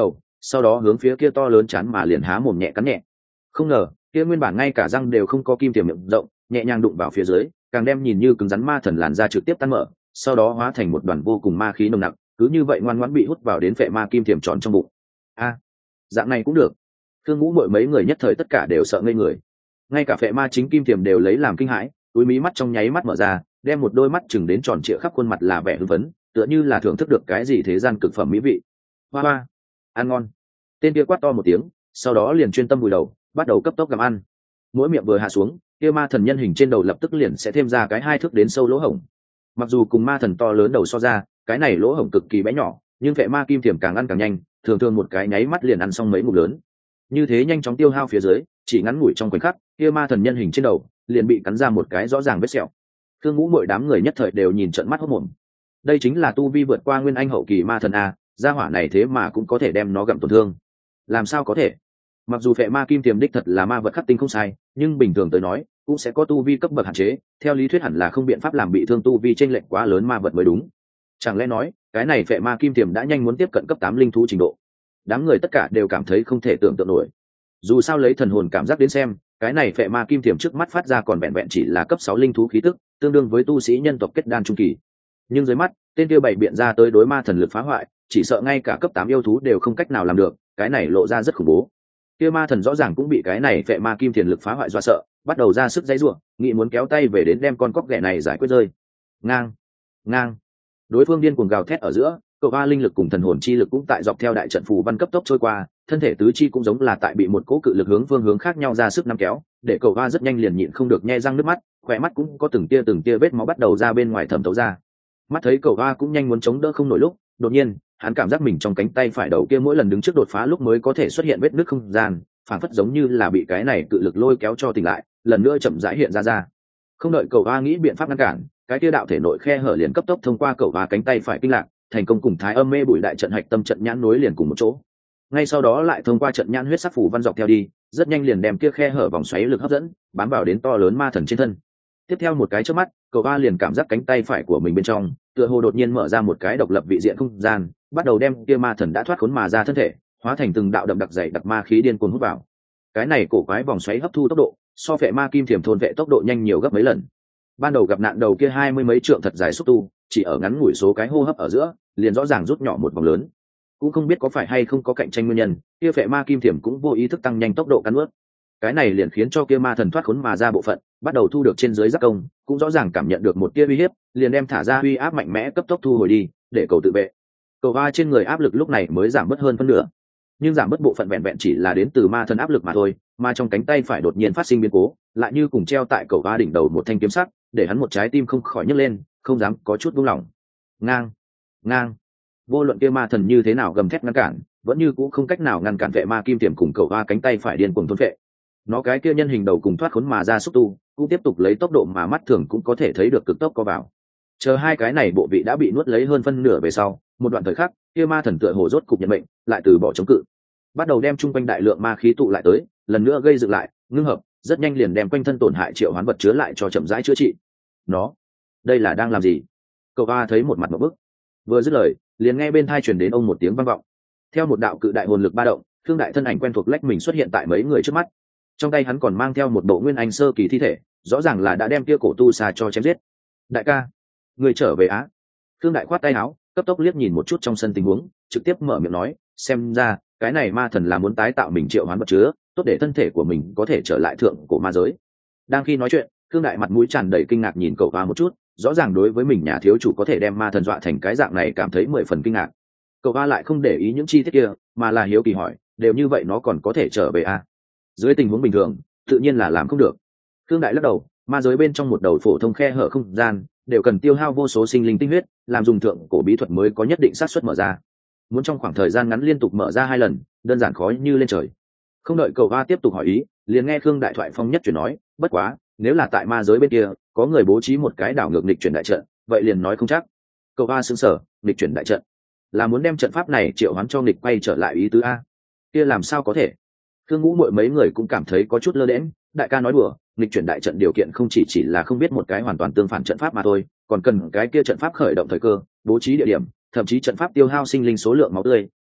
sau đó hướng phía kia to lớn chán mà liền há mồm nhẹ cắn nhẹ. Không ngờ kia nguyên bản ngay cả răng đều không có kim tiềm miệng rộng nhẹ nhàng đụng vào phía dưới, càng đem nhìn như cứng rắn ma thần làn ra trực tiếp tan mở, sau đó hóa thành một đoàn vô cùng ma khí nồng nặc, cứ như vậy ngoan ngoãn bị hút vào đến phệ ma kim tiềm tròn trong bụng. A, dạng này cũng được. Thương Ngũ Muội mấy người nhất thời tất cả đều sợ ngây người, ngay cả phệ ma chính kim tiềm đều lấy làm kinh hãi, túi mí mắt trong nháy mắt mở ra, đem một đôi mắt chừng đến tròn trịa khắp khuôn mặt là vẻ hưng phấn, tựa như là thưởng thức được cái gì thế gian cực phẩm mỹ vị. Hoa hoa, ăn ngon. Tên kia quát to một tiếng, sau đó liền chuyên tâm vùi đầu, bắt đầu cấp tốc gặm ăn. Mỗi miệng vừa hạ xuống, kia ma thần nhân hình trên đầu lập tức liền sẽ thêm ra cái hai thước đến sâu lỗ hổng. Mặc dù cùng ma thần to lớn đầu so ra, cái này lỗ hổng cực kỳ bé nhỏ, nhưng phệ ma kim tiềm càng ăn càng nhanh, thường thường một cái nháy mắt liền ăn xong mấy ngụm lớn. Như thế nhanh chóng tiêu hao phía dưới, chỉ ngắn ngủi trong khoảnh khắc, kia ma thần nhân hình trên đầu liền bị cắn ra một cái rõ ràng vết sẹo. Thương Ngũ Muội đám người nhất thời đều nhìn trợn mắt hốt mồm. Đây chính là tu vi vượt qua nguyên anh hậu kỳ ma thần a, gia hỏa này thế mà cũng có thể đem nó gặm tổn thương. Làm sao có thể? Mặc dù phệ ma kim tiềm đích thật là ma vật khắc tinh không sai, nhưng bình thường tới nói cũng sẽ có tu vi cấp bậc hạn chế, theo lý thuyết hẳn là không biện pháp làm bị thương tu vi chênh lệch quá lớn ma vật mới đúng. Chẳng lẽ nói cái này phệ ma kim tiềm đã nhanh muốn tiếp cận cấp tám linh thú trình độ? Đám người tất cả đều cảm thấy không thể tưởng tượng nổi. Dù sao lấy thần hồn cảm giác đến xem, cái này phệ ma kim tiềm trước mắt phát ra còn vẹn vẹn chỉ là cấp sáu linh thú khí tức, tương đương với tu sĩ nhân tộc kết đan trung kỳ. Nhưng dưới mắt, tên kia bảy biện ra tới đối ma thần lực phá hoại, chỉ sợ ngay cả cấp tám yêu thú đều không cách nào làm được, cái này lộ ra rất khủng bố. Kia ma thần rõ ràng cũng bị cái này phệ ma kim thiền lực phá hoại do sợ, bắt đầu ra sức dãy rủa, nghĩ muốn kéo tay về đến đem con cóc ghẻ này giải quyết rơi. Ngang, ngang. Đối phương điên cuồng gào thét ở giữa, cậu ba linh lực cùng thần hồn chi lực cũng tại dọc theo đại trận phù văn cấp tốc trôi qua, thân thể tứ chi cũng giống là tại bị một cỗ cự lực hướng phương hướng khác nhau ra sức nắm kéo, để cậu ba rất nhanh liền nhịn không được nhe răng nước mắt, khỏe mắt cũng có từng tia từng tia vết máu bắt đầu ra bên ngoài thẩm thấu ra. Mắt thấy cậu ba cũng nhanh muốn chống đỡ không nổi lúc, đột nhiên hắn cảm giác mình trong cánh tay phải đầu kia mỗi lần đứng trước đột phá lúc mới có thể xuất hiện vết nứt không gian, phản phất giống như là bị cái này cự lực lôi kéo cho tỉnh lại, lần nữa chậm rãi hiện ra ra. Không đợi cậu ba nghĩ biện pháp ngăn cản, cái kia đạo thể nội khe hở liền cấp tốc thông qua cậu ba cánh tay phải kinh lạc, thành công cùng thái âm mê bụi đại trận hạch tâm trận nhãn nối liền cùng một chỗ. Ngay sau đó lại thông qua trận nhãn huyết sắc phủ văn dọc theo đi, rất nhanh liền đem kia khe hở vòng xoáy lực hấp dẫn, bám vào đến to lớn ma thần trên thân. Tiếp theo một cái chớp mắt, cậu ba liền cảm giác cánh tay phải của mình bên trong, tựa hồ đột nhiên mở ra một cái độc lập vị diện không gian, bắt đầu đem kia ma thần đã thoát khốn mà ra thân thể, hóa thành từng đạo đậm đặc dày đặc ma khí điên cuồng hút vào. Cái này cổ quái vòng xoáy hấp thu tốc độ, so phệ ma kim thiểm thôn vệ tốc độ nhanh nhiều gấp mấy lần. Ban đầu gặp nạn đầu kia hai mươi mấy trượng thật dài xúc tu, chỉ ở ngắn ngủi số cái hô hấp ở giữa, liền rõ ràng rút nhỏ một vòng lớn. Cũng không biết có phải hay không có cạnh tranh nguyên nhân, kia phệ ma kim thiểm cũng vô ý thức tăng nhanh tốc độ cắn nuốt. Cái này liền khiến cho kia ma thần thoát khốn mà ra bộ phận, bắt đầu thu được trên dưới giác công, cũng rõ ràng cảm nhận được một tia uy hiếp, liền đem thả ra uy áp mạnh mẽ cấp tốc thu hồi đi, để cầu tự vệ. Cầu va trên người áp lực lúc này mới giảm bớt hơn phân nửa, nhưng giảm bớt bộ phận vẹn vẹn chỉ là đến từ ma thần áp lực mà thôi, mà trong cánh tay phải đột nhiên phát sinh biến cố, lại như cùng treo tại cầu va đỉnh đầu một thanh kiếm sắc, để hắn một trái tim không khỏi nhấc lên, không dám có chút buông lỏng. Ngang, ngang. Vô luận kia ma thần như thế nào gầm thét ngăn cản, vẫn như cũng không cách nào ngăn cản vệ ma kim tiềm cùng cầu va cánh tay phải điên cuồng thôn vệ. Nó cái kia nhân hình đầu cùng thoát khốn mà ra xúc tu, cũng tiếp tục lấy tốc độ mà mắt thường cũng có thể thấy được cực tốc co vào. Chờ hai cái này bộ vị đã bị nuốt lấy hơn phân nửa về sau, một đoạn thời khắc, kia ma thần tựa hồ rốt cục nhận mệnh, lại từ bỏ chống cự, bắt đầu đem trung quanh đại lượng ma khí tụ lại tới, lần nữa gây dựng lại, ngưng hợp, rất nhanh liền đem quanh thân tổn hại triệu hoán vật chứa lại cho chậm rãi chữa trị. Nó, đây là đang làm gì? Cậu A thấy một mặt một bức, vừa dứt lời, liền nghe bên tai truyền đến ông một tiếng vang vọng. Theo một đạo cự đại hồn lực ba động, thương đại thân ảnh quen thuộc lách mình xuất hiện tại mấy người trước mắt. Trong tay hắn còn mang theo một bộ nguyên anh sơ kỳ thi thể, rõ ràng là đã đem kia cổ tu xà cho chém giết. Đại ca, người trở về á? Thương đại khoát tay áo, cấp tốc liếc nhìn một chút trong sân tình huống, trực tiếp mở miệng nói, xem ra cái này ma thần là muốn tái tạo mình triệu hoán vật chứa, tốt để thân thể của mình có thể trở lại thượng cổ ma giới. Đang khi nói chuyện, Thương đại mặt mũi tràn đầy kinh ngạc nhìn cậu A một chút, rõ ràng đối với mình nhà thiếu chủ có thể đem ma thần dọa thành cái dạng này cảm thấy mười phần kinh ngạc. Cậu A lại không để ý những chi tiết kia, mà là hiếu kỳ hỏi, đều như vậy nó còn có thể trở về à? Dưới tình huống bình thường, tự nhiên là làm không được. Thương đại lắc đầu, ma giới bên trong một đầu phổ thông khe hở không gian, đều cần tiêu hao vô số sinh linh tinh huyết, làm dùng thượng cổ bí thuật mới có nhất định xác suất mở ra. Muốn trong khoảng thời gian ngắn liên tục mở ra hai lần, đơn giản khó như lên trời. Không đợi cậu A tiếp tục hỏi ý, liền nghe Khương đại thoại phong nhất chuyển nói, bất quá, nếu là tại ma giới bên kia, có người bố trí một cái đảo ngược nghịch chuyển đại trận, vậy liền nói không chắc. Cậu A sững sờ, nghịch chuyển đại trận, là muốn đem trận pháp này triệu hoán cho nghịch quay trở lại ý tứ a? Kia làm sao có thể? Thương Ngũ Muội mấy người cũng cảm thấy có chút lơ đễnh, đại ca nói đùa, nghịch chuyển đại trận điều kiện không chỉ chỉ là không biết một cái hoàn toàn tương phản trận pháp mà thôi, còn cần cái kia trận pháp khởi động thời cơ, bố trí địa điểm, thậm chí trận pháp tiêu hao sinh linh số lượng máu tươi,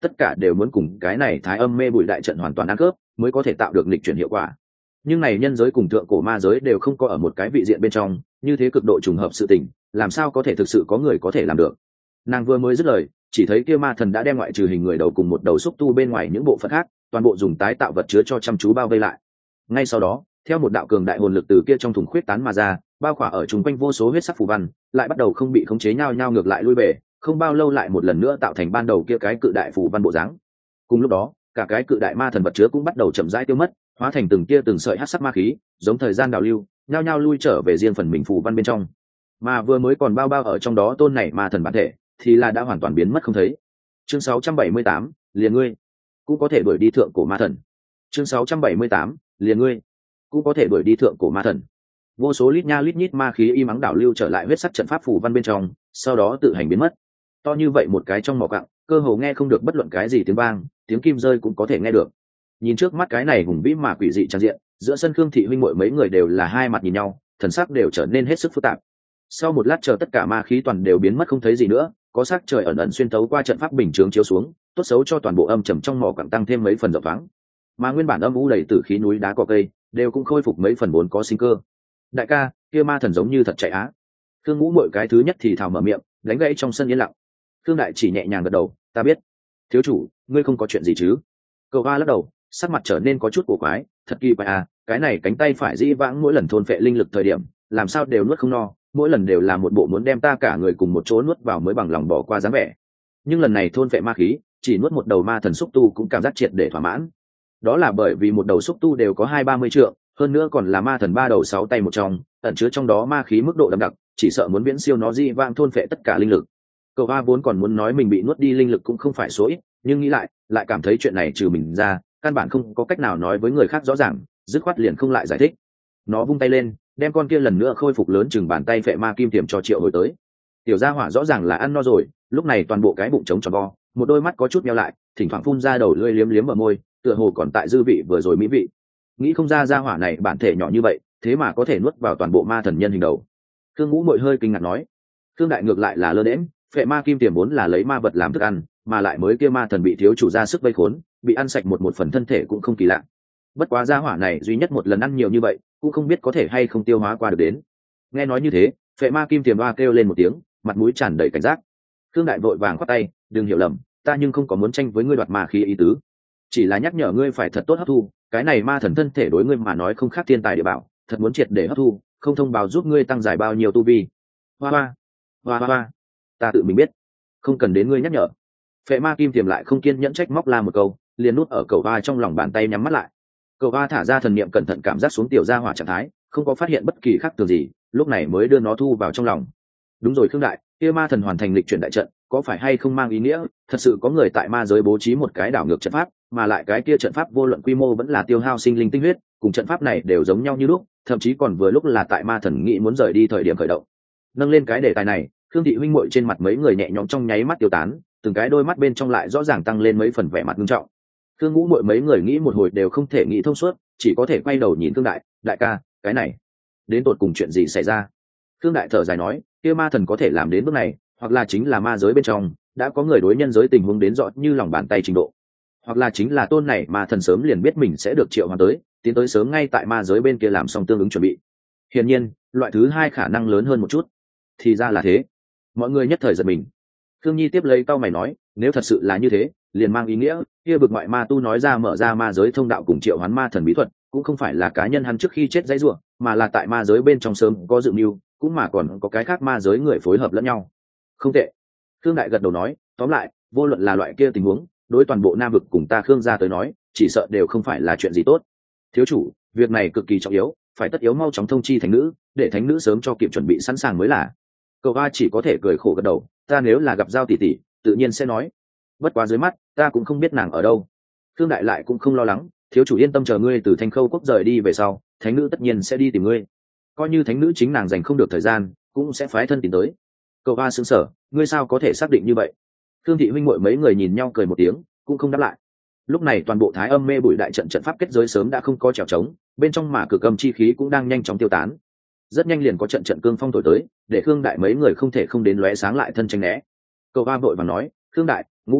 tất cả đều muốn cùng cái này thái âm mê bụi đại trận hoàn toàn ăn khớp mới có thể tạo được lịch chuyển hiệu quả. Nhưng này nhân giới cùng thượng cổ ma giới đều không có ở một cái vị diện bên trong, như thế cực độ trùng hợp sự tình, làm sao có thể thực sự có người có thể làm được. Nàng vừa mới dứt lời, chỉ thấy kia ma thần đã đem ngoại trừ hình người đầu cùng một đầu xúc tu bên ngoài những bộ phận khác, toàn bộ dùng tái tạo vật chứa cho chăm chú bao vây lại. Ngay sau đó, theo một đạo cường đại hồn lực từ kia trong thùng khuyết tán mà ra, bao khỏa ở chung quanh vô số huyết sắc phù văn, lại bắt đầu không bị khống chế nhau nhau ngược lại lui về, không bao lâu lại một lần nữa tạo thành ban đầu kia cái cự đại phù văn bộ dáng. Cùng lúc đó, cả cái cự đại ma thần vật chứa cũng bắt đầu chậm rãi tiêu mất, hóa thành từng tia từng sợi hắc sắc ma khí, giống thời gian đào lưu, nhao nhao lui trở về riêng phần mình phù văn bên trong. Mà vừa mới còn bao bao ở trong đó tôn này ma thần bản thể, thì là đã hoàn toàn biến mất không thấy. Chương sáu trăm bảy mươi tám, liền ngươi cũng có thể đuổi đi thượng cổ ma thần. Chương sáu trăm bảy mươi tám, liền ngươi cũng có thể đuổi đi thượng cổ ma thần. Vô số lít nha lít nhít ma khí y mắng đảo lưu trở lại huyết sắc trận pháp phù văn bên trong, sau đó tự hành biến mất. To như vậy một cái trong mỏ cặng, cơ hồ nghe không được bất luận cái gì tiếng vang, tiếng kim rơi cũng có thể nghe được. Nhìn trước mắt cái này hùng vĩ mà quỷ dị tràn diện, giữa sân Khương thị huynh muội mấy người đều là hai mặt nhìn nhau, thần sắc đều trở nên hết sức phức tạp. Sau một lát chờ tất cả ma khí toàn đều biến mất không thấy gì nữa, có sắc trời ẩn ẩn xuyên tấu qua trận pháp bình chướng chiếu xuống, tốt xấu cho toàn bộ âm trầm trong mỏ cặng tăng thêm mấy phần rộng thoáng. Mà nguyên bản âm u đầy tử khí núi đá cỏ cây, đều cũng khôi phục mấy phần vốn có sinh cơ. Đại ca, kia ma thần giống như thật chạy á. Khương Ngũ mỗi cái thứ nhất thì thào mở miệng, đánh gãy trong sân yên lặng. Khương Đại chỉ nhẹ nhàng gật đầu, ta biết. Thiếu chủ, ngươi không có chuyện gì chứ? Cầu Hoa lắc đầu, sắc mặt trở nên có chút cổ quái, thật kỳ quái à, cái này cánh tay phải dĩ vãng mỗi lần thôn phệ linh lực thời điểm, làm sao đều nuốt không no, mỗi lần đều là một bộ muốn đem ta cả người cùng một chỗ nuốt vào mới bằng lòng bỏ qua dáng vẻ. Nhưng lần này thôn phệ ma khí, chỉ nuốt một đầu ma thần xúc tu cũng cảm giác triệt để thỏa mãn. Đó là bởi vì một đầu xúc tu đều có hai ba mươi trượng, hơn nữa còn là ma thần ba đầu sáu tay một trong, ẩn chứa trong đó ma khí mức độ đậm đặc, chỉ sợ muốn viễn siêu nó dĩ vãng thôn phệ tất cả linh lực. Cầu Hoa vốn còn muốn nói mình bị nuốt đi linh lực cũng không phải số ít, nhưng nghĩ lại, lại cảm thấy chuyện này trừ mình ra, căn bản không có cách nào nói với người khác rõ ràng, dứt khoát liền không lại giải thích. Nó vung tay lên, đem con kia lần nữa khôi phục lớn chừng bàn tay phệ ma kim tiềm cho Triệu hồi tới. Tiểu gia hỏa rõ ràng là ăn no rồi, lúc này toàn bộ cái bụng trống tròn vo, một đôi mắt có chút nheo lại, thỉnh thoảng phun ra đầu lưỡi liếm liếm ở môi, tựa hồ còn tại dư vị vừa rồi mỹ vị. Nghĩ không ra gia hỏa này bản thể nhỏ như vậy, thế mà có thể nuốt vào toàn bộ ma thần nhân hình đầu. Khương Ngũ Mội hơi kinh ngạc nói. Khương Đại ngược lại là lơ đễnh, phệ ma kim tiềm vốn là lấy ma vật làm thức ăn, mà lại mới kia ma thần bị thiếu chủ ra sức vây khốn, bị ăn sạch một một phần thân thể cũng không kỳ lạ. Bất quá gia hỏa này duy nhất một lần ăn nhiều như vậy, cũng không biết có thể hay không tiêu hóa qua được đến. Nghe nói như thế, phệ ma kim tiềm ba kêu lên một tiếng, mặt mũi tràn đầy cảnh giác. Khương Đại vội vàng khoát tay, đừng hiểu lầm, ta nhưng không có muốn tranh với ngươi đoạt ma khí ý tứ, chỉ là nhắc nhở ngươi phải thật tốt hấp thu, cái này ma thần thân thể đối ngươi mà nói không khác thiên tài địa bảo, thật muốn triệt để hấp thu, không thông báo giúp ngươi tăng giải bao nhiêu tu vi. Hoa hoa, hoa hoa hoa, ta tự mình biết, không cần đến ngươi nhắc nhở. Phệ ma kim tiềm lại không kiên nhẫn trách móc la một câu, liền nút ở cầu va trong lòng bàn tay nhắm mắt lại. Cầu va thả ra thần niệm cẩn thận cảm giác xuống tiểu gia hỏa trạng thái, không có phát hiện bất kỳ khác thường gì, lúc này mới đưa nó thu vào trong lòng. Đúng rồi Khương Đại, kia ma thần hoàn thành lịch chuyển đại trận, có phải hay không mang ý nghĩa thật sự có người tại ma giới bố trí một cái đảo ngược trận pháp, mà lại cái kia trận pháp vô luận quy mô vẫn là tiêu hao sinh linh tinh huyết, cùng trận pháp này đều giống nhau như lúc, thậm chí còn vừa lúc là tại ma thần nghĩ muốn rời đi thời điểm khởi động. Nâng lên cái đề tài này, Khương thị huynh muội trên mặt mấy người nhẹ nhõm trong nháy mắt tiêu tán, từng cái đôi mắt bên trong lại rõ ràng tăng lên mấy phần vẻ mặt nghiêm trọng. Khương Ngũ muội mấy người nghĩ một hồi đều không thể nghĩ thông suốt, chỉ có thể quay đầu nhìn Khương Đại, đại ca, cái này đến tột cùng chuyện gì xảy ra? Khương Đại thở dài nói, kia ma thần có thể làm đến bước này, hoặc là chính là ma giới bên trong đã có người đối nhân giới tình huống đến rõ như lòng bàn tay trình độ, hoặc là chính là tôn này ma thần sớm liền biết mình sẽ được triệu hoán tới, tiến tới sớm ngay tại ma giới bên kia làm xong tương ứng chuẩn bị. Hiển nhiên, loại thứ hai khả năng lớn hơn một chút. Thì ra là thế. Mọi người nhất thời giật mình. Khương Nhi tiếp lấy cau mày nói, nếu thật sự là như thế, liền mang ý nghĩa kia bực ngoại ma tu nói ra mở ra ma giới thông đạo cùng triệu hoán ma thần bí thuật, cũng không phải là cá nhân hắn trước khi chết dãy rủa, mà là tại ma giới bên trong sớm có dự mưu, cũng mà còn có cái khác ma giới người phối hợp lẫn nhau. Không tệ. Khương Đại gật đầu nói, tóm lại, vô luận là loại kia tình huống, đối toàn bộ Nam vực cùng ta Khương gia tới nói, chỉ sợ đều không phải là chuyện gì tốt. Thiếu chủ, việc này cực kỳ trọng yếu, phải tất yếu mau chóng thông chi thánh nữ, để thánh nữ sớm cho kịp chuẩn bị sẵn sàng mới là. Cậu A chỉ có thể cười khổ gật đầu, ta nếu là gặp Giao tỷ tỷ, tự nhiên sẽ nói. Bất quá dưới mắt, ta cũng không biết nàng ở đâu. Khương Đại lại cũng không lo lắng, thiếu chủ yên tâm, chờ ngươi từ Thanh Khâu quốc rời đi về sau, thánh nữ tất nhiên sẽ đi tìm ngươi. Coi như thánh nữ chính nàng dành không được thời gian, cũng sẽ phái thân tìm tới. Cậu A sững sờ, ngươi sao có thể xác định như vậy? Khương thị huynh muội mấy người nhìn nhau cười một tiếng, cũng không đáp lại. Lúc này toàn bộ Thái Âm Mê Bụi đại trận trận pháp kết giới sớm đã không có trèo trống, bên trong mà cực âm chi khí cũng đang nhanh chóng tiêu tán. Rất nhanh liền có trận trận cương phong thổi tới, để Khương Đại mấy người không thể không đến lóe sáng lại thân tranh né. Cậu A vội vàng nói, Khương Đại, Ngũ muội,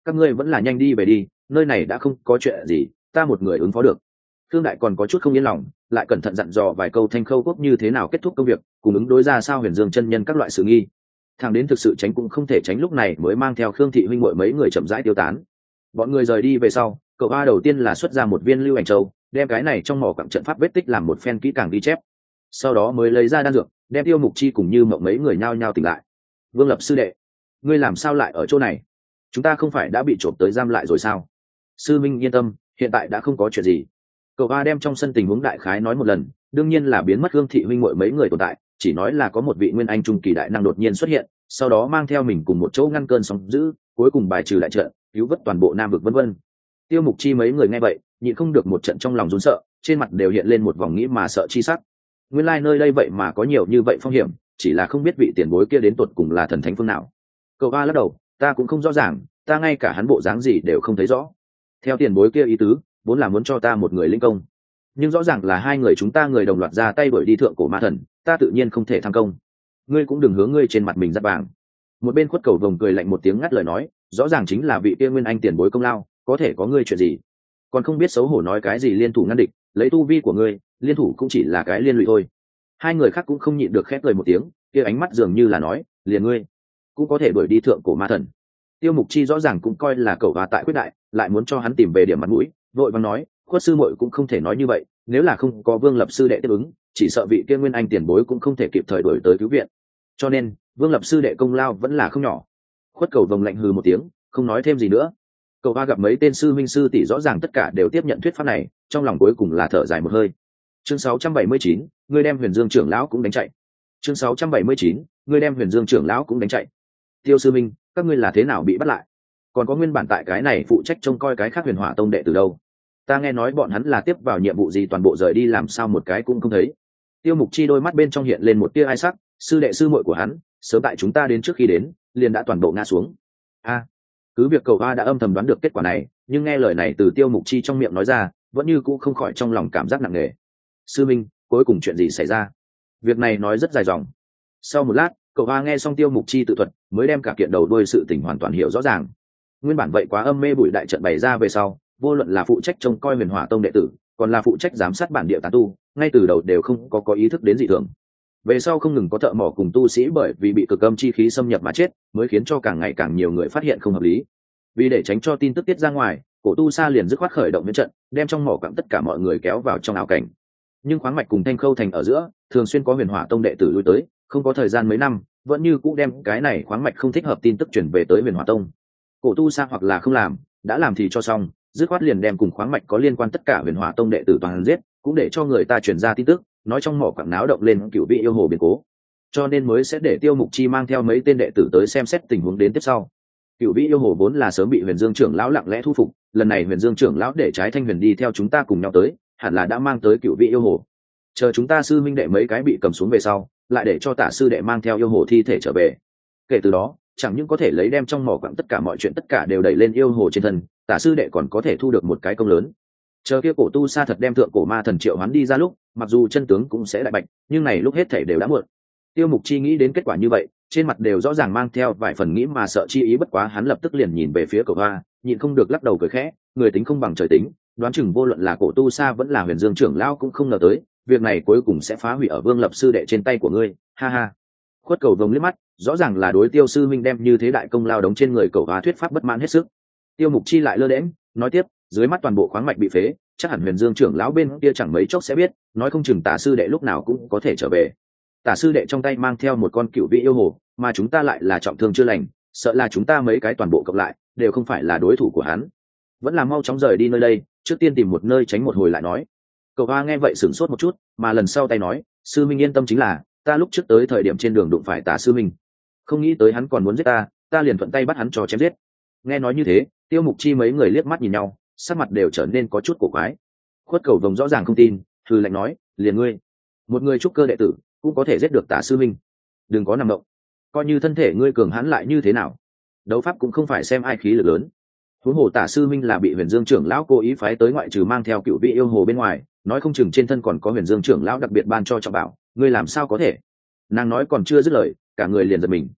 các ngươi vẫn là nhanh đi về đi, nơi này đã không có chuyện gì, ta một người ứng phó được. Thương Đại còn có chút không yên lòng, lại cẩn thận dặn dò vài câu Thanh Khâu Quốc như thế nào kết thúc công việc, cùng ứng đối ra sao Huyền Dương chân nhân các loại sự nghi. Thằng đến thực sự tránh cũng không thể tránh, lúc này mới mang theo Khương Thị huynh muội mấy người chậm rãi tiêu tán. Bọn người rời đi về sau, cậu ba đầu tiên là xuất ra một viên lưu ảnh châu, đem cái này trong mỏ quặng trận pháp vết tích làm một phen kỹ càng ghi chép. Sau đó mới lấy ra đan dược, đem Tiêu Mục Chi cùng Như Mộng mấy người nhao nhao tỉnh lại. Vương Lập sư đệ, ngươi làm sao lại ở chỗ này? Chúng ta không phải đã bị trộm tới giam lại rồi sao? Sư minh yên tâm, hiện tại đã không có chuyện gì. Cậu ba đem trong sân tình huống đại khái nói một lần, đương nhiên là biến mất Hương Thị huynh muội mấy người tồn tại, chỉ nói là có một vị nguyên anh trung kỳ đại năng đột nhiên xuất hiện, sau đó mang theo mình cùng một chỗ ngăn cơn sóng dữ, cuối cùng bài trừ đại trận, cứu vớt toàn bộ Nam vực vân vân. Tiêu Mục Chi mấy người nghe vậy, nhịn không được một trận trong lòng run sợ, trên mặt đều hiện lên một vòng nghĩ mà sợ chi sắc. Nguyên lai like nơi đây vậy mà có nhiều như vậy phong hiểm, chỉ là không biết vị tiền bối kia đến tột cùng là thần thánh phương nào. Cậu ba lắc đầu, ta cũng không rõ ràng, ta ngay cả hắn bộ dáng gì đều không thấy rõ. Theo tiền bối kia ý tứ, vốn là muốn cho ta một người linh công, nhưng rõ ràng là hai người chúng ta người đồng loạt ra tay đuổi đi thượng cổ ma thần, ta tự nhiên không thể tham công. Ngươi cũng đừng hướng ngươi trên mặt mình dắt vàng. Một bên Khuất Cầu Vồng cười lạnh một tiếng ngắt lời nói, rõ ràng chính là vị kia nguyên anh tiền bối công lao, có thể có ngươi chuyện gì? Còn không biết xấu hổ nói cái gì liên thủ ngăn địch, lấy tu vi của ngươi, liên thủ cũng chỉ là cái liên lụy thôi. Hai người khác cũng không nhịn được khép cười một tiếng, kia ánh mắt dường như là nói, liền ngươi cũng có thể đuổi đi thượng cổ ma thần. Tiêu Mục Chi rõ ràng cũng coi là cẩu và tại quyết đại, lại muốn cho hắn tìm về điểm mặt mũi, vội vàng nói, Khuất sư muội cũng không thể nói như vậy, nếu là không có Vương Lập sư đệ tiếp ứng, chỉ sợ vị kia nguyên anh tiền bối cũng không thể kịp thời đuổi tới cứu viện. Cho nên, Vương Lập sư đệ công lao vẫn là không nhỏ. Khuất Cầu Vồng lạnh hừ một tiếng, không nói thêm gì nữa. Cậu ba gặp mấy tên sư minh sư tỷ rõ ràng tất cả đều tiếp nhận thuyết pháp này, trong lòng cuối cùng là thở dài một hơi. Chương sáu trăm bảy mươi chín, ngươi đem Huyền Dương trưởng lão cũng đánh chạy. Chương sáu trăm bảy mươi chín, ngươi đem Huyền Dương trưởng lão cũng đánh chạy. Tiêu sư minh, các ngươi là thế nào bị bắt lại? Còn có nguyên bản tại cái này phụ trách trông coi cái khác Huyền Hỏa tông đệ từ đâu? Ta nghe nói bọn hắn là tiếp vào nhiệm vụ gì toàn bộ rời đi, làm sao một cái cũng không thấy. Tiêu Mục Chi đôi mắt bên trong hiện lên một tia ai sắc, sư đệ sư muội của hắn, sớm tại chúng ta đến trước khi đến, liền đã toàn bộ ngã xuống. A, cứ việc cậu ba đã âm thầm đoán được kết quả này, nhưng nghe lời này từ Tiêu Mục Chi trong miệng nói ra, vẫn như cũ không khỏi trong lòng cảm giác nặng nề. Sư minh, cuối cùng chuyện gì xảy ra? Việc này nói rất dài dòng. Sau một lát, cậu ba nghe xong Tiêu Mục Chi tự thuật, mới đem cả kiện đầu đuôi sự tình hoàn toàn hiểu rõ ràng. Nguyên bản vậy quá âm mê bụi đại trận bày ra về sau, vô luận là phụ trách trông coi Huyền Hỏa tông đệ tử, còn là phụ trách giám sát bản địa tán tu, ngay từ đầu đều không có có ý thức đến dị thường. Về sau không ngừng có thợ mỏ cùng tu sĩ bởi vì bị cực âm chi khí xâm nhập mà chết, mới khiến cho càng ngày càng nhiều người phát hiện không hợp lý. Vì để tránh cho tin tức tiết ra ngoài, cổ tu sa liền dứt khoát khởi động miễn trận, đem trong mỏ quặng tất cả mọi người kéo vào trong ảo cảnh. Nhưng khoáng mạch cùng Thanh Khâu thành ở giữa, thường xuyên có Huyền Hỏa tông đệ tử lui tới, không có thời gian mấy năm, vẫn như cũ đem cái này khoáng mạch không thích hợp tin tức truyền về tới Huyền Hỏa tông. Cổ tu sa hoặc là không làm, đã làm thì cho xong, dứt khoát liền đem cùng khoáng mạch có liên quan tất cả Huyền Hỏa tông đệ tử toàn giết, cũng để cho người ta truyền ra tin tức, nói trong mỏ quặng náo động lên cựu vị yêu hồ biến cố, cho nên mới sẽ để Tiêu Mục Chi mang theo mấy tên đệ tử tới xem xét tình huống đến tiếp sau. Cựu vị yêu hồ vốn là sớm bị Huyền Dương trưởng lão lặng lẽ thu phục, lần này Huyền Dương trưởng lão để trái Thanh Huyền đi theo chúng ta cùng nhau tới, hẳn là đã mang tới cựu vị yêu hồ. Chờ chúng ta sư minh đệ mấy cái bị cầm xuống về sau, lại để cho Tả sư đệ mang theo yêu hồ thi thể trở về. Kể từ đó, chẳng những có thể lấy đem trong mỏ quặng tất cả mọi chuyện tất cả đều đẩy lên yêu hồ trên thân, Tả sư đệ còn có thể thu được một cái công lớn. Chờ kia cổ tu sa thật đem thượng cổ ma thần triệu hoán đi ra lúc, mặc dù chân tướng cũng sẽ đại bạch, nhưng này lúc hết thể đều đã muộn. Tiêu Mục Chi nghĩ đến kết quả như vậy, trên mặt đều rõ ràng mang theo vài phần nghĩ mà sợ chi ý, bất quá hắn lập tức liền nhìn về phía cậu hoa, nhịn không được lắc đầu cười khẽ, người tính không bằng trời tính, đoán chừng vô luận là cổ tu sa vẫn là Huyền Dương trưởng lão cũng không ngờ tới, việc này cuối cùng sẽ phá hủy ở Vương Lập sư đệ trên tay của ngươi, ha ha. Khuất Cầu Vồng liếc mắt, rõ ràng là đối Tiêu sư minh đem như thế đại công lao đóng trên người cậu hoa thuyết pháp bất mãn hết sức. Tiêu Mục Chi lại lơ đễnh, nói tiếp, dưới mắt toàn bộ khoáng mạch bị phế, chắc hẳn Huyền Dương trưởng lão bên kia chẳng mấy chốc sẽ biết, nói không chừng Tả sư đệ lúc nào cũng có thể trở về. Tả sư đệ trong tay mang theo một con cựu vị yêu hồ, mà chúng ta lại là trọng thương chưa lành, sợ là chúng ta mấy cái toàn bộ cộng lại đều không phải là đối thủ của hắn. Vẫn là mau chóng rời đi nơi đây, trước tiên tìm một nơi tránh một hồi lại nói. Cậu hoa nghe vậy sửng sốt một chút, mà lần sau tay nói, sư minh yên tâm, chính là ta lúc trước tới thời điểm trên đường đụng phải Tả sư minh, không nghĩ tới hắn còn muốn giết ta, ta liền thuận tay bắt hắn cho chém giết. Nghe nói như thế, Tiêu Mục Chi mấy người liếc mắt nhìn nhau, sắc mặt đều trở nên có chút cổ quái. Khuất Cầu Vồng rõ ràng không tin, hừ lạnh nói, liền ngươi, một người trúc cơ đệ tử cũng có thể giết được Tả sư minh, đừng có nằm động, coi như thân thể ngươi cường hãn lại như thế nào, đấu pháp cũng không phải xem ai khí lực lớn. Huống hồ Tả sư minh là bị Huyền Dương trưởng lão cố ý phái tới, ngoại trừ mang theo cựu vị yêu hồ bên ngoài, nói không chừng trên thân còn có Huyền Dương trưởng lão đặc biệt ban cho trọng bảo, ngươi làm sao có thể? Nàng nói còn chưa dứt lời, cả người liền giật mình.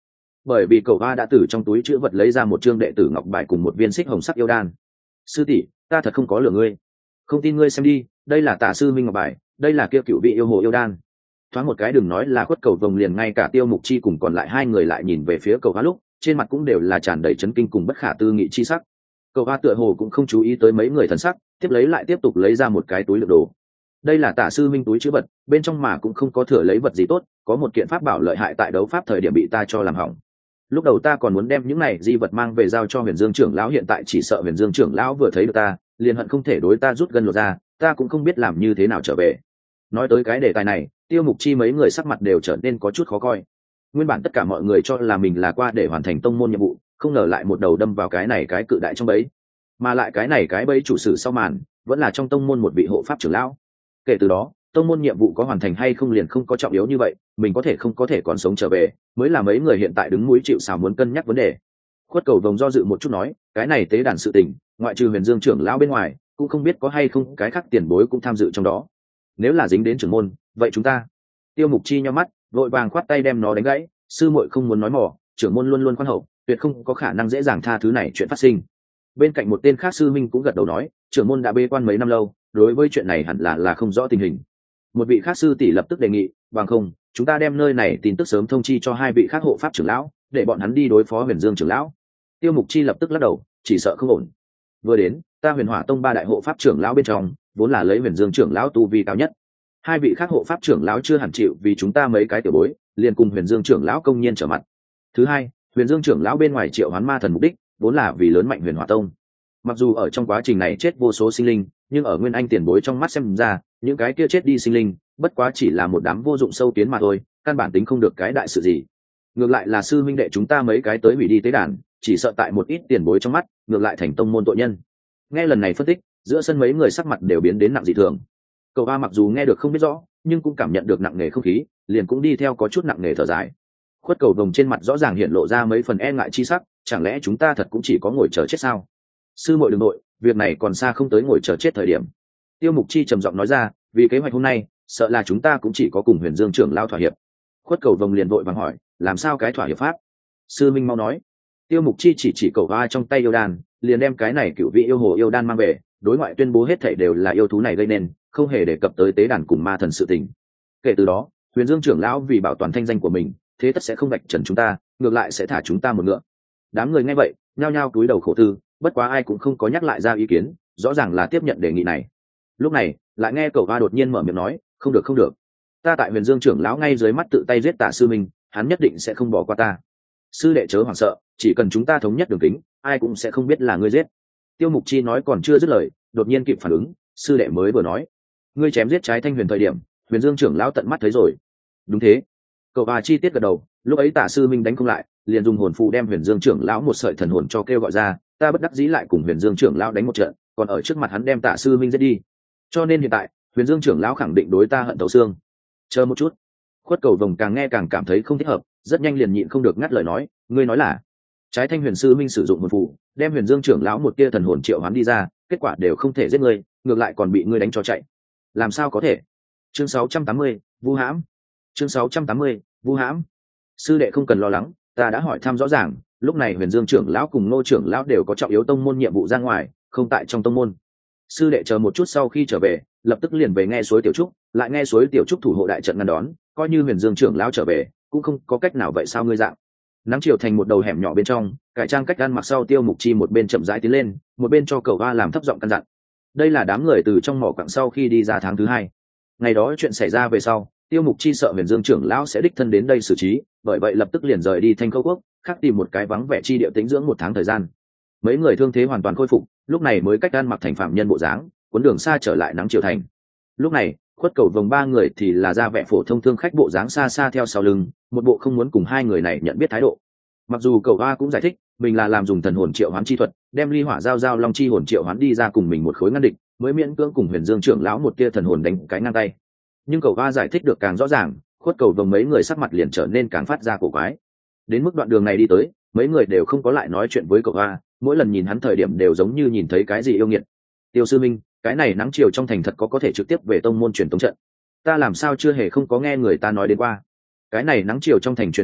bởi vì cậu hoa đã từ trong túi chữ vật lấy ra một trương đệ tử ngọc bài cùng một viên xích hồng sắc yêu đan. Sư tỷ, ta thật không có lừa ngươi, không tin ngươi xem đi, đây là Tả sư minh ngọc bài, đây là kia cựu vị yêu hồ yêu đan. Thoáng một cái đừng nói là Khuất Cầu Vồng, liền ngay cả Tiêu Mục Chi cùng còn lại hai người lại nhìn về phía cậu hoa lúc trên mặt cũng đều là tràn đầy chấn kinh cùng bất khả tư nghị chi sắc. Cậu hoa tựa hồ cũng không chú ý tới mấy người thần sắc, tiếp lấy lại tiếp tục lấy ra một cái túi đựng đồ. Đây là Tả sư minh túi chữ vật, bên trong mà cũng không có thừa lấy vật gì tốt, có một kiện pháp bảo lợi hại tại đấu pháp thời điểm bị ta cho làm hỏng. Lúc đầu ta còn muốn đem những này di vật mang về giao cho Huyền Dương trưởng lão, hiện tại chỉ sợ Huyền Dương trưởng lão vừa thấy được ta liền hận không thể đối ta rút gân lột ra, ta cũng không biết làm như thế nào trở về. Nói tới cái đề tài này, Tiêu Mục Chi mấy người sắc mặt đều trở nên có chút khó coi. Nguyên bản tất cả mọi người cho là mình là qua để hoàn thành tông môn nhiệm vụ, không ngờ lại một đầu đâm vào cái này cái cự đại trong bẫy, mà lại cái này cái bẫy chủ sử sau màn vẫn là trong tông môn một vị hộ pháp trưởng lão. Kể từ đó, tông môn nhiệm vụ có hoàn thành hay không liền không có trọng yếu như vậy, mình có thể không có thể còn sống trở về mới là mấy người hiện tại đứng mũi chịu sào muốn cân nhắc vấn đề. Khuất Cầu Vồng do dự một chút nói, cái này tế đàn sự tình, ngoại trừ Huyền Dương trưởng lão bên ngoài, cũng không biết có hay không cái khác tiền bối cũng tham dự trong đó. Nếu là dính đến trưởng môn, vậy chúng ta. Tiêu Mục Chi nhíu mắt, vội vàng khoát tay đem nó đánh gãy, sư muội không muốn nói mỏ, trưởng môn luôn luôn khoan hậu, tuyệt không có khả năng dễ dàng tha thứ này chuyện phát sinh. Bên cạnh một tên khác sư minh cũng gật đầu nói, trưởng môn đã bế quan mấy năm lâu, đối với chuyện này hẳn là là không rõ tình hình. Một vị khác sư tỷ lập tức đề nghị, bằng không chúng ta đem nơi này tin tức sớm thông chi cho hai vị khác hộ pháp trưởng lão, để bọn hắn đi đối phó Huyền Dương trưởng lão. Tiêu Mục Chi lập tức lắc đầu, chỉ sợ không ổn. Vừa đến, ta Huyền Hỏa Tông ba đại hộ pháp trưởng lão bên trong, vốn là lấy Huyền Dương trưởng lão tu vi cao nhất, hai vị khác hộ pháp trưởng lão chưa hẳn chịu vì chúng ta mấy cái tiểu bối liền cùng Huyền Dương trưởng lão công nhiên trở mặt. Thứ hai, Huyền Dương trưởng lão bên ngoài triệu hoán ma thần mục đích vốn là vì lớn mạnh Huyền Hỏa Tông. Mặc dù ở trong quá trình này chết vô số sinh linh, nhưng ở Nguyên Anh tiền bối trong mắt xem ra, những cái kia chết đi sinh linh bất quá chỉ là một đám vô dụng sâu kiến mà thôi, căn bản tính không được cái đại sự gì. Ngược lại là sư minh đệ chúng ta mấy cái tới hủy đi tế đàn, chỉ sợ tại một ít tiền bối trong mắt ngược lại thành tông môn tội nhân. Nghe lần này phân tích, giữa sân mấy người sắc mặt đều biến đến nặng dị thường. Cậu A mặc dù nghe được không biết rõ, nhưng cũng cảm nhận được nặng nề không khí, liền cũng đi theo có chút nặng nề thở dài. Khuất Cầu Vồng trên mặt rõ ràng hiện lộ ra mấy phần e ngại chi sắc, chẳng lẽ chúng ta thật cũng chỉ có ngồi chờ chết sao? Sư muội đừng nội, việc này còn xa không tới ngồi chờ chết thời điểm. Tiêu Mục Chi trầm giọng nói ra, vì kế hoạch hôm nay, sợ là chúng ta cũng chỉ có cùng Huyền Dương trưởng lão thỏa hiệp. Khuất Cầu Vồng liền vội vàng hỏi, làm sao cái thỏa hiệp pháp? Sư minh mau nói. Tiêu Mục Chi chỉ chỉ cầu va trong tay yêu đan, liền đem cái này cựu vị yêu hồ yêu đan mang về, đối ngoại tuyên bố hết thảy đều là yêu thú này gây nên, không hề đề cập tới tế đàn cùng ma thần sự tình. Kể từ đó, Huyền Dương trưởng lão vì bảo toàn thanh danh của mình, thế tất sẽ không vạch trần chúng ta, ngược lại sẽ thả chúng ta một ngựa. Đám người nghe vậy, nhao nhao cúi đầu khổ tư, bất quá ai cũng không có nhắc lại ra ý kiến, rõ ràng là tiếp nhận đề nghị này. Lúc này, lại nghe cậu va đột nhiên mở miệng nói, không được không được, ta tại Huyền Dương trưởng lão ngay dưới mắt tự tay giết Tả sư minh, hắn nhất định sẽ không bỏ qua ta. Sư đệ chớ hoảng sợ, chỉ cần chúng ta thống nhất đường kính, ai cũng sẽ không biết là ngươi giết. Tiêu Mục Chi nói còn chưa dứt lời, đột nhiên kịp phản ứng, sư đệ mới vừa nói, ngươi chém giết trái thanh huyền thời điểm, Huyền Dương trưởng lão tận mắt thấy rồi. Đúng thế. Cậu và chi tiết gật đầu, lúc ấy Tả sư minh đánh không lại, liền dùng hồn phù đem Huyền Dương trưởng lão một sợi thần hồn cho kêu gọi ra, ta bất đắc dĩ lại cùng Huyền Dương trưởng lão đánh một trận, còn ở trước mặt hắn đem Tả sư minh giết đi. Cho nên hiện tại, Huyền Dương trưởng lão khẳng định đối ta hận thấu xương. Chờ một chút. Khuất Cầu Vồng càng nghe càng cảm thấy không thích hợp, rất nhanh liền nhịn không được ngắt lời nói, ngươi nói là trái thanh huyền sư minh sử dụng hồn phù, đem Huyền Dương trưởng lão một tia thần hồn triệu hoán đi ra, kết quả đều không thể giết ngươi, ngược lại còn bị ngươi đánh cho chạy. Làm sao có thể? Chương sáu trăm tám mươi, Vu hãm. Chương sáu trăm tám mươi, Vu hãm. Sư đệ không cần lo lắng, ta đã hỏi thăm rõ ràng, lúc này Huyền Dương trưởng lão cùng Ngô trưởng lão đều có trọng yếu tông môn nhiệm vụ ra ngoài, không tại trong tông môn. Sư đệ chờ một chút sau khi trở về, lập tức liền về nghe suối tiểu trúc, lại nghe suối tiểu trúc thủ hộ đại trận ngăn đón, coi như Huyền Dương trưởng lão trở về, cũng không có cách nào vậy sao ngươi dạng. Nắng chiều thành một đầu hẻm nhỏ bên trong, cải trang cách ăn mặc sau Tiêu Mục Chi một bên chậm rãi tiến lên, một bên cho cậu va làm thấp giọng căn dặn. Đây là đám người từ trong mỏ quặng sau khi đi ra tháng thứ hai. Ngày đó chuyện xảy ra về sau, Tiêu Mục Chi sợ Huyền Dương trưởng lão sẽ đích thân đến đây xử trí, bởi vậy lập tức liền rời đi Thanh Khâu Quốc, khắc tìm một cái vắng vẻ chi địa tĩnh dưỡng một tháng thời gian. Mấy người thương thế hoàn toàn khôi phục, lúc này mới cách ăn mặc thành phạm nhân bộ dáng, cuốn đường xa trở lại Nắng chiều thành. Lúc này, Khuất Cầu Vồng ba người thì là ra vẻ phổ thông thương khách bộ dáng xa xa theo sau lưng, một bộ không muốn cùng hai người này nhận biết thái độ. Mặc dù cậu va cũng giải thích mình là làm dùng thần hồn triệu hoán chi thuật, đem ly hỏa giao giao long chi hồn triệu hoán đi ra cùng mình một khối ngăn địch, mới miễn cưỡng cùng Huyền Dương trưởng lão một tia thần hồn đánh cái ngang tay. Nhưng cậu va giải thích được càng rõ ràng, Khuất Cầu Vồng mấy người sắc mặt liền trở nên càng phát ra cổ quái. Đến mức đoạn đường này đi tới, mấy người đều không có lại nói chuyện với cậu va, mỗi lần nhìn hắn thời điểm đều giống như nhìn thấy cái gì yêu nghiệt. Tiêu sư minh, cái này Nắng chiều trong thành thật có có thể trực tiếp về tông môn truyền tống trận? Ta làm sao chưa hề không có nghe người ta nói đến qua. Cái này Nắng chiều trong thành truyền tống trận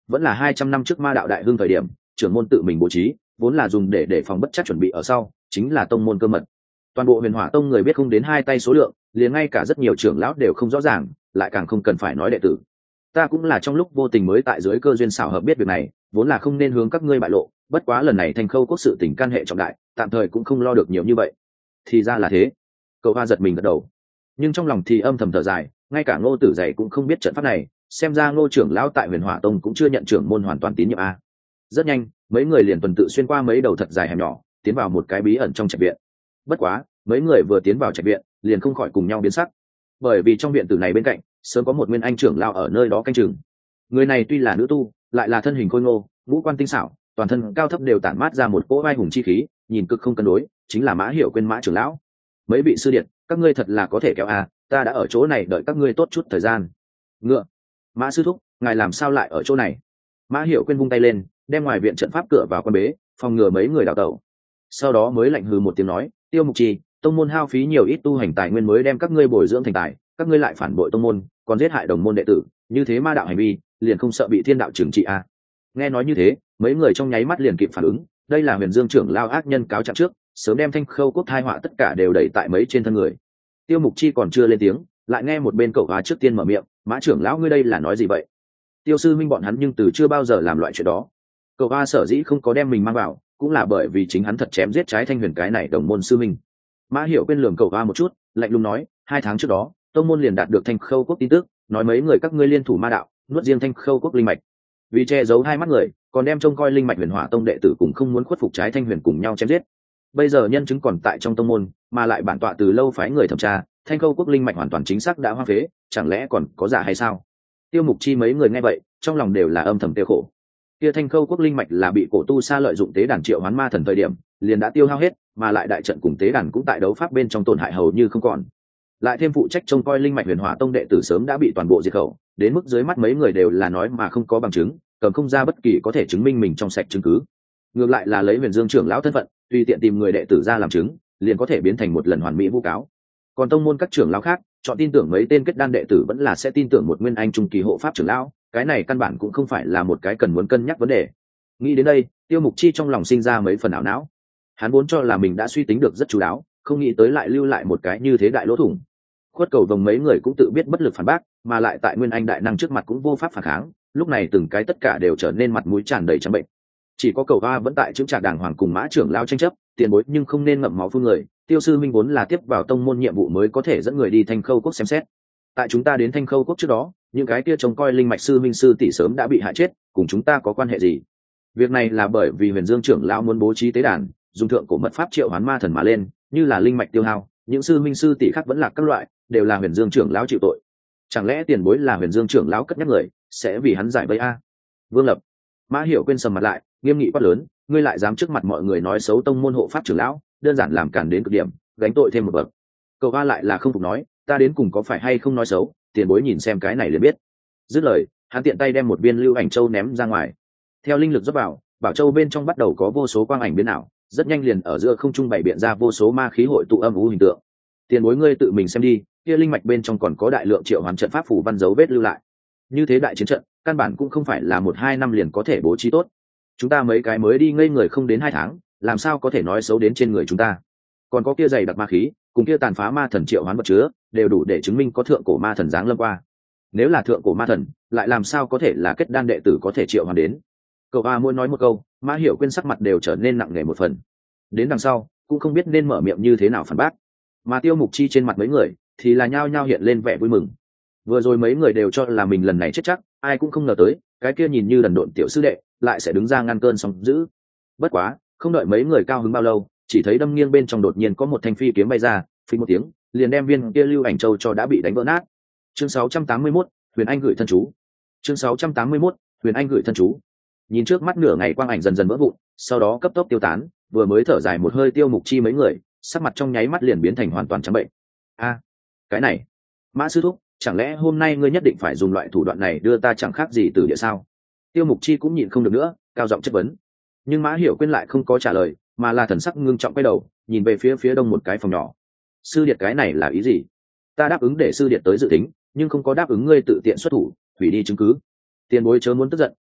vẫn là hai trăm năm trước ma đạo đại hưng thời điểm, trưởng môn tự mình bố trí, vốn là dùng để để phòng bất chắc chuẩn bị ở sau, chính là tông môn cơ mật. Toàn bộ Huyền Hỏa Tông người biết không đến hai tay số lượng, liền ngay cả rất nhiều trưởng lão đều không rõ ràng, lại càng không cần phải nói đệ tử. Ta cũng là trong lúc vô tình mới tại dưới cơ duyên xảo hợp biết việc này, vốn là không nên hướng các ngươi bại lộ, bất quá lần này Thanh Khâu quốc sự tình can hệ trọng đại, tạm thời cũng không lo được nhiều như vậy. Thì ra là thế. Cậu Hoa giật mình gật đầu, nhưng trong lòng thì âm thầm thở dài, ngay cả Ngô Tử Dày cũng không biết trận pháp này, xem ra Ngô trưởng lão tại Huyền Hỏa Tông cũng chưa nhận trưởng môn hoàn toàn tín nhiệm a. Rất nhanh, mấy người liền tuần tự xuyên qua mấy đầu thật dài hẻm nhỏ, tiến vào một cái bí ẩn trong trạch viện. Bất quá, mấy người vừa tiến vào trạch viện, liền không khỏi cùng nhau biến sắc, bởi vì trong viện tử này bên cạnh sớm có một nguyên anh trưởng lao ở nơi đó canh chừng. Người này tuy là nữ tu, lại là thân hình khôi ngô, ngũ quan tinh xảo, toàn thân cao thấp đều tản mát ra một cỗ vai hùng chi khí, nhìn cực không cân đối, chính là Mã Hiểu Quên Mã trưởng lão. Mấy vị sư điện, các ngươi thật là có thể kéo à, ta đã ở chỗ này đợi các ngươi tốt chút thời gian. Ngựa, Mã sư thúc, ngài làm sao lại ở chỗ này? Mã Hiểu Quên vung tay lên, đem ngoài viện trận pháp cửa vào quan bế, phòng ngừa mấy người đào tẩu. Sau đó mới lạnh hừ một tiếng nói, Tiêu Mục Trì, tông môn hao phí nhiều ít tu hành tài nguyên mới đem các ngươi bồi dưỡng thành tài, các ngươi lại phản bội tông môn, còn giết hại đồng môn đệ tử, như thế ma đạo hành vi, liền không sợ bị thiên đạo trừng trị à? Nghe nói như thế, mấy người trong nháy mắt liền kịp phản ứng, đây là Huyền Dương trưởng lao ác nhân cáo trạng trước, sớm đem Thanh Khâu quốc thai họa tất cả đều đẩy tại mấy trên thân người. Tiêu Mục Chi còn chưa lên tiếng, lại nghe một bên cậu Hoa trước tiên mở miệng, Mã trưởng lão ngươi đây là nói gì vậy? Tiêu sư minh bọn hắn nhưng từ chưa bao giờ làm loại chuyện đó. Cậu Hoa sở dĩ không có đem mình mang vào, cũng là bởi vì chính hắn thật chém giết trái Thanh Huyền cái này đồng môn sư minh. Mã Hiểu Quên lườm cậu Hoa một chút, lạnh lùng nói, hai tháng trước đó, tông môn liền đạt được Thanh Khâu quốc tin tức, nói mấy người các ngươi liên thủ ma đạo, nuốt riêng Thanh Khâu quốc linh mạch. Vì che giấu hai mắt người, còn đem trông coi linh mạch Huyền Hỏa Tông đệ tử cùng không muốn khuất phục trái Thanh Huyền cùng nhau chém giết. Bây giờ nhân chứng còn tại trong tông môn, mà lại bản tọa từ lâu phái người thẩm tra, Thanh Khâu quốc linh mạch hoàn toàn chính xác đã hoang phế, chẳng lẽ còn có giả hay sao? Tiêu Mục Chi mấy người nghe vậy, trong lòng đều là âm thầm tiêu khổ. Kia Thanh Khâu quốc linh mạch là bị cổ tu sa lợi dụng tế đàn triệu hoán ma thần thời điểm, liền đã tiêu hao hết, mà lại đại trận cùng tế đàn cũng tại đấu pháp bên trong tổn hại hầu như không còn. Lại thêm phụ trách trông coi linh mạch Huyền Hỏa Tông đệ tử sớm đã bị toàn bộ diệt khẩu, đến mức dưới mắt mấy người đều là nói mà không có bằng chứng, cầm không ra bất kỳ có thể chứng minh mình trong sạch chứng cứ. Ngược lại là lấy Huyền Dương trưởng lão thân phận, tùy tiện tìm người đệ tử ra làm chứng, liền có thể biến thành một lần hoàn mỹ vu cáo. Còn tông môn các trưởng lão khác, chọn tin tưởng mấy tên kết đan đệ tử vẫn là sẽ tin tưởng một nguyên anh trung kỳ hộ pháp trưởng lão, cái này căn bản cũng không phải là một cái cần muốn cân nhắc vấn đề. Nghĩ đến đây, Tiêu Mục Chi trong lòng sinh ra mấy phần ảo não. Hắn vốn cho là mình đã suy tính được rất chú đáo, không nghĩ tới lại lưu lại một cái như thế đại lỗ thủng. Khuất Cầu Vồng mấy người cũng tự biết bất lực phản bác, mà lại tại nguyên anh đại năng trước mặt cũng vô pháp phản kháng, lúc này từng cái tất cả đều trở nên mặt mũi tràn đầy trắng bệnh. Chỉ có Cầu Hoa vẫn tại chứng trạc đàng hoàng cùng Mã trưởng lao tranh chấp, tiền bối nhưng không nên ngậm máu phun người. Tiêu sư minh vốn là tiếp vào tông môn nhiệm vụ mới có thể dẫn người đi Thanh Khâu quốc xem xét. Tại chúng ta đến Thanh Khâu quốc trước đó, những cái kia trông coi linh mạch sư minh sư tỷ sớm đã bị hại chết, cùng chúng ta có quan hệ gì? Việc này là bởi vì Huyền Dương trưởng lão muốn bố trí tế đàn, dùng thượng cổ mật pháp triệu hoán ma thần mà lên, như là linh mạch tiêu hao, những sư minh sư tỷ khác vẫn là các loại, đều là Huyền Dương trưởng lão chịu tội. Chẳng lẽ tiền bối là Huyền Dương trưởng lão cất nhắc người, sẽ vì hắn giải vây a? Vương Lập, Mã Hiểu Quên sầm mặt lại, nghiêm nghị quát lớn, ngươi lại dám trước mặt mọi người nói xấu tông môn hộ pháp trưởng lão, đơn giản làm cản đến cực điểm, gánh tội thêm một bậc. Cầu Hoa lại là không phục nói, ta đến cùng có phải hay không nói xấu, tiền bối nhìn xem cái này liền biết. Dứt lời, hắn tiện tay đem một viên lưu ảnh châu ném ra ngoài. Theo linh lực dốc vào, bảo châu bên trong bắt đầu có vô số quang ảnh biến ảo, rất nhanh liền ở giữa không trung bày biện ra vô số ma khí hội tụ âm u hình tượng. Tiền bối ngươi tự mình xem đi, kia linh mạch bên trong còn có đại lượng triệu hoán trận pháp phủ văn dấu vết lưu lại. Như thế đại chiến trận, căn bản cũng không phải là một hai năm liền có thể bố trí tốt. Chúng ta mấy cái mới đi ngây người không đến hai tháng, làm sao có thể nói xấu đến trên người chúng ta? Còn có kia dày đặc ma khí, cùng kia tàn phá ma thần triệu hoán vật chứa, đều đủ để chứng minh có thượng cổ ma thần giáng lâm qua. Nếu là thượng cổ ma thần, lại làm sao có thể là kết đan đệ tử có thể triệu hoán đến? Cậu A muốn nói một câu, Mã Hiểu Quên sắc mặt đều trở nên nặng nề một phần. Đến đằng sau, cũng không biết nên mở miệng như thế nào phản bác. Mà Tiêu Mục Chi trên mặt mấy người, thì là nhao nhao hiện lên vẻ vui mừng. Vừa rồi mấy người đều cho là mình lần này chết chắc, ai cũng không ngờ tới, cái kia nhìn như đần độn tiểu sư đệ, lại sẽ đứng ra ngăn cơn sóng dữ. Bất quá, không đợi mấy người cao hứng bao lâu, chỉ thấy đâm nghiêng bên trong đột nhiên có một thanh phi kiếm bay ra, phình một tiếng, liền đem viên kia lưu ảnh châu cho đã bị đánh vỡ nát. Chương sáu trăm tám mươi mốt, Huyền Anh gửi thân chú. Chương sáu trăm tám mươi mốt, Huyền Anh gửi thân chú. Nhìn trước mắt nửa ngày quang ảnh dần dần vỡ vụn, sau đó cấp tốc tiêu tán, vừa mới thở dài một hơi Tiêu Mục Chi mấy người, sắc mặt trong nháy mắt liền biến thành hoàn toàn trắng bệnh. A, cái này, Mã sư thúc, chẳng lẽ hôm nay ngươi nhất định phải dùng loại thủ đoạn này đưa ta chẳng khác gì từ địa sao? Tiêu Mục Chi cũng nhịn không được nữa, cao giọng chất vấn. Nhưng Mã Hiểu Quên lại không có trả lời, mà là thần sắc ngưng trọng quay đầu, nhìn về phía phía đông một cái phòng nhỏ. Sư điệt cái này là ý gì? Ta đáp ứng để sư điệt tới dự tính, nhưng không có đáp ứng ngươi tự tiện xuất thủ, hủy đi chứng cứ. Tiền bối chớ muốn tức giận,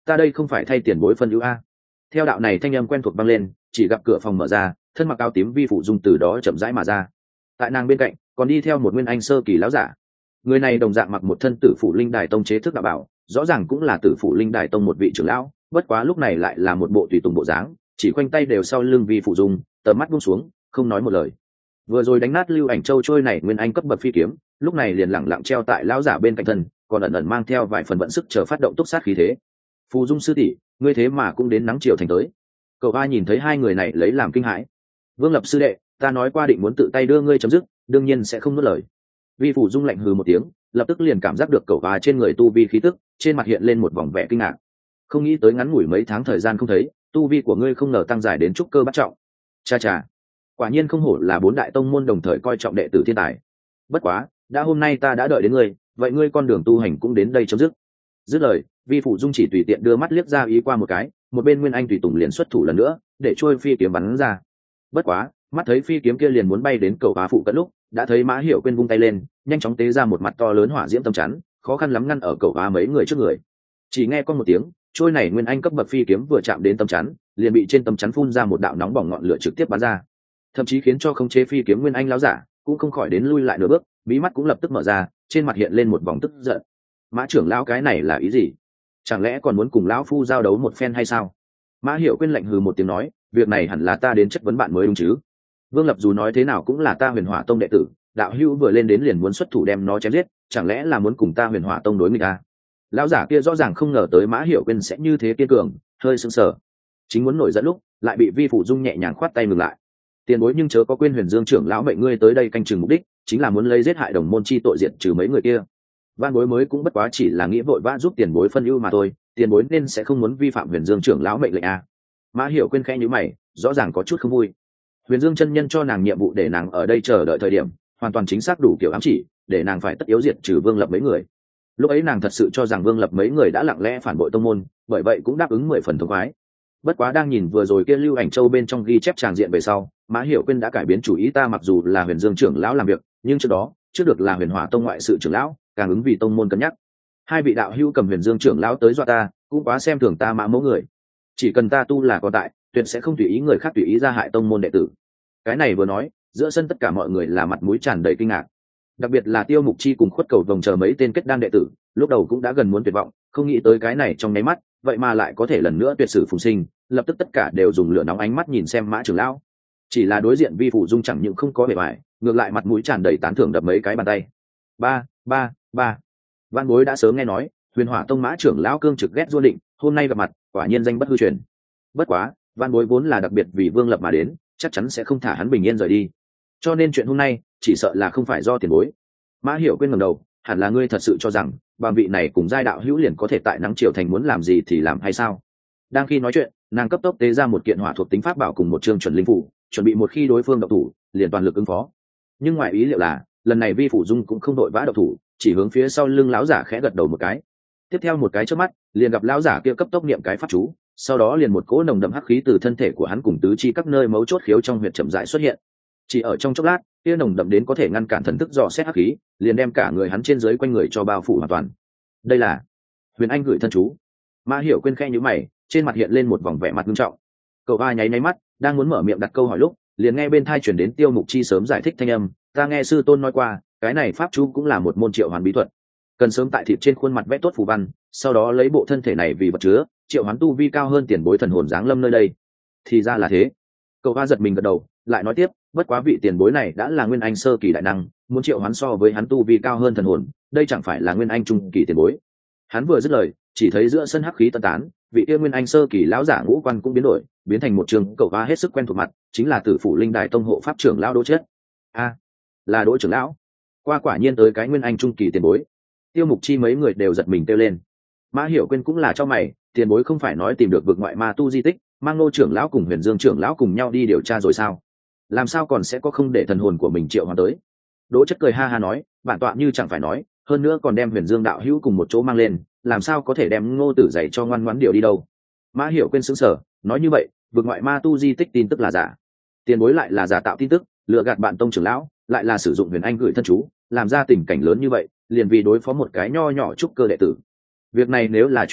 ta đây không phải thay tiền bối phân ưu a. Theo đạo này thanh âm quen thuộc vang lên, chỉ gặp cửa phòng mở ra, thân mặc áo tím vi phụ dung từ đó chậm rãi mà ra. Tại nàng bên cạnh còn đi theo một nguyên anh sơ kỳ lão giả. Người này đồng dạng mặc một thân tử phủ linh đài tông chế thức đạo bảo, rõ ràng cũng là tử phủ linh đài tông một vị trưởng lão, bất quá lúc này lại là một bộ tùy tùng bộ dáng, chỉ khoanh tay đều sau lưng vi phụ dung, tầm mắt buông xuống, không nói một lời. Vừa rồi đánh nát lưu ảnh châu trôi này nguyên anh cấp bậc phi kiếm, lúc này liền lẳng lặng treo tại lão giả bên cạnh thân, còn ẩn ẩn mang theo vài phần vận sức chờ phát động túc sát khí thế. Phù dung sư tỷ, ngươi thế mà cũng đến nắng chiều thành tới. Cậu ba nhìn thấy hai người này lấy làm kinh hãi. Vương Lập sư đệ, ta nói qua định muốn tự tay đưa ngươi chấm dứt, đương nhiên sẽ không nuốt lời. Vi Phủ Dung lạnh hừ một tiếng, lập tức liền cảm giác được cậu ba trên người tu vi khí tức, trên mặt hiện lên một vòng vẻ kinh ngạc. Không nghĩ tới ngắn ngủi mấy tháng thời gian không thấy, tu vi của ngươi không ngờ tăng dài đến trúc cơ bắt trọng. Cha cha, quả nhiên không hổ là bốn đại tông môn đồng thời coi trọng đệ tử thiên tài. Bất quá, đã hôm nay ta đã đợi đến ngươi, vậy ngươi con đường tu hành cũng đến đây chấm dứt. Dứt lời, Vi Phủ Dung chỉ tùy tiện đưa mắt liếc ra ý qua một cái, một bên Nguyên Anh tùy tùng liền xuất thủ lần nữa, để trôi phi kiếm bắn ra. Bất quá, mắt thấy phi kiếm kia liền muốn bay đến cầu bá phụ cận lúc, đã thấy Mã Hiểu Quyên vung tay lên, nhanh chóng tế ra một mặt to lớn hỏa diễm tâm chắn, khó khăn lắm ngăn ở cầu bá mấy người trước người. Chỉ nghe con một tiếng, trôi này Nguyên Anh cấp bậc phi kiếm vừa chạm đến tâm chắn, liền bị trên tâm chắn phun ra một đạo nóng bỏng ngọn lửa trực tiếp bắn ra, thậm chí khiến cho khống chế phi kiếm Nguyên Anh lão giả cũng không khỏi đến lui lại nửa bước, bí mắt cũng lập tức mở ra, trên mặt hiện lên một vòng tức giận. Mã trưởng lão cái này là ý gì? Chẳng lẽ còn muốn cùng lão phu giao đấu một phen hay sao? Mã Hiểu Quyên lạnh hừ một tiếng nói, việc này hẳn là ta đến chất vấn bạn mới đúng chứ? Vương Lập dù nói thế nào cũng là ta Huyền Hỏa Tông đệ tử, đạo hữu vừa lên đến liền muốn xuất thủ đem nó chém giết, chẳng lẽ là muốn cùng ta Huyền Hỏa Tông đối nghịch à? Lão giả kia rõ ràng không ngờ tới Mã Hiểu Quyên sẽ như thế kiên cường, hơi sững sờ. Chính muốn nổi giận lúc, lại bị Vi Phủ Dung nhẹ nhàng khoát tay ngừng lại. Tiền bối nhưng chớ có quên Huyền Dương trưởng lão mệnh ngươi tới đây canh chừng mục đích, chính là muốn lấy giết hại đồng môn chi tội diệt trừ mấy người kia. Van bối mới cũng bất quá chỉ là nghĩ vội vã giúp tiền bối phân ưu mà thôi, tiền bối nên sẽ không muốn vi phạm Huyền Dương trưởng lão mệnh lệnh à? Mã Hiểu Quyên khẽ nhíu mày, rõ ràng có chút không vui. Huyền Dương chân nhân cho nàng nhiệm vụ để nàng ở đây chờ đợi thời điểm, hoàn toàn chính xác đủ kiểu ám chỉ, để nàng phải tất yếu diệt trừ Vương Lập mấy người. Lúc ấy nàng thật sự cho rằng Vương Lập mấy người đã lặng lẽ phản bội tông môn, bởi vậy cũng đáp ứng mười phần thông khoái. Bất quá đang nhìn vừa rồi kia lưu ảnh châu bên trong ghi chép tràng diện về sau, Mã Hiểu Quyên đã cải biến chủ ý, ta mặc dù là Huyền Dương trưởng lão làm việc, nhưng trước đó, trước được là Huyền Hỏa Tông ngoại sự trưởng lão, càng ứng vì tông môn cân nhắc. Hai vị đạo hữu cầm Huyền Dương trưởng lão tới dọa ta, cũng quá xem thường ta Mã mẫu người. Chỉ cần ta tu là có tại, tuyệt sẽ không tùy ý người khác tùy ý ra hại tông môn đệ tử. Cái này vừa nói, giữa sân tất cả mọi người là mặt mũi tràn đầy kinh ngạc. Đặc biệt là Tiêu Mục Chi cùng Khuất Cầu Vồng chờ mấy tên kết đan đệ tử, lúc đầu cũng đã gần muốn tuyệt vọng, không nghĩ tới cái này trong nháy mắt, vậy mà lại có thể lần nữa tuyệt sử phùng sinh, lập tức tất cả đều dùng lửa nóng ánh mắt nhìn xem Mã trưởng lão. Chỉ là đối diện Vi Phủ Dung chẳng những không có vẻ bại, ngược lại mặt mũi tràn đầy tán thưởng đập mấy cái bàn tay. Ba, ba, ba. Văn bối đã sớm nghe nói, Huyền Hỏa Tông Mã trưởng lão cương trực ghét du định, hôm nay gặp mặt, quả nhiên danh bất hư truyền. Bất quá, Văn bối vốn là đặc biệt vì Vương Lập mà đến, chắc chắn sẽ không thả hắn bình yên rời đi. Cho nên chuyện hôm nay, chỉ sợ là không phải do tiền bối. Mã Hiểu Quyên ngẩng đầu, hẳn là ngươi thật sự cho rằng, bằng vị này cùng giai đạo hữu liền có thể tại nắng chiều thành muốn làm gì thì làm hay sao? Đang khi nói chuyện, nàng cấp tốc tế ra một kiện hỏa thuộc tính pháp bảo cùng một chương chuẩn linh phủ, chuẩn bị một khi đối phương động thủ, liền toàn lực ứng phó. Nhưng ngoài ý liệu là, lần này Vi Phủ Dung cũng không đội vã động thủ, chỉ hướng phía sau lưng lão giả khẽ gật đầu một cái. Tiếp theo một cái chớp mắt, liền gặp lão giả kia cấp tốc niệm cái pháp chú, sau đó liền một cỗ nồng đậm hắc khí từ thân thể của hắn cùng tứ chi các nơi mấu chốt khiếu trong huyệt chậm rãi xuất hiện. Chỉ ở trong chốc lát, kia nồng đậm đến có thể ngăn cản thần thức dò xét hắc khí, liền đem cả người hắn trên dưới quanh người cho bao phủ hoàn toàn. Đây là Huyền Anh gửi thân chú. Mã Hiểu Quyên khẽ nhíu mày, trên mặt hiện lên một vòng vẻ mặt nghiêm trọng. Cậu ba nháy nháy mắt, đang muốn mở miệng đặt câu hỏi lúc, liền nghe bên tai truyền đến Tiêu Mục Chi sớm giải thích thanh âm, ta nghe sư tôn nói qua, cái này pháp chú cũng là một môn triệu hoán bí thuật, cần sớm tại thịt trên khuôn mặt vẽ tốt phù văn, sau đó lấy bộ thân thể này vì vật chứa, triệu hoán tu vi cao hơn tiền bối thần hồn giáng lâm nơi đây. Thì ra là thế. Cậu ba giật mình gật đầu, lại nói tiếp, bất quá vị tiền bối này đã là nguyên anh sơ kỳ đại năng, muốn triệu hoán so với hắn tu vi cao hơn thần hồn, đây chẳng phải là nguyên anh trung kỳ tiền bối. Hắn vừa dứt lời, chỉ thấy giữa sân hắc khí tân tán, vị kia nguyên anh sơ kỳ lão giả ngũ quan cũng biến đổi, biến thành một trường cậu ba hết sức quen thuộc mặt, chính là Tử Phủ Linh Đài tông hộ pháp trưởng lão Đỗ Chết. A, là Đỗ trưởng lão. Qua quả nhiên tới cái nguyên anh trung kỳ tiền bối. Tiêu Mục Chi mấy người đều giật mình kêu lên. Mã Hiểu Quyên cũng là cho mày, tiền bối không phải nói tìm được vực ngoại ma tu di tích, mang Ngô trưởng lão cùng Huyền Dương trưởng lão cùng nhau đi điều tra rồi sao? Làm sao còn sẽ có không để thần hồn của mình triệu hoán tới? Đỗ Chất cười ha ha nói, bản tọa như chẳng phải nói, hơn nữa còn đem Huyền Dương đạo hữu cùng một chỗ mang lên, làm sao có thể đem Ngô tử dạy cho ngoan ngoãn điều đi đâu? Mã Hiểu Quyên sững sờ, nói như vậy, vực ngoại ma tu di tích tin tức là giả, tiền bối lại là giả tạo tin tức, lừa gạt bạn tông trưởng lão, lại là sử dụng Huyền Anh gửi thân chú, làm ra tình cảnh lớn như vậy, liền vì đối phó một cái nho nhỏ trúc cơ đệ tử. Việc này nếu là truyền đi,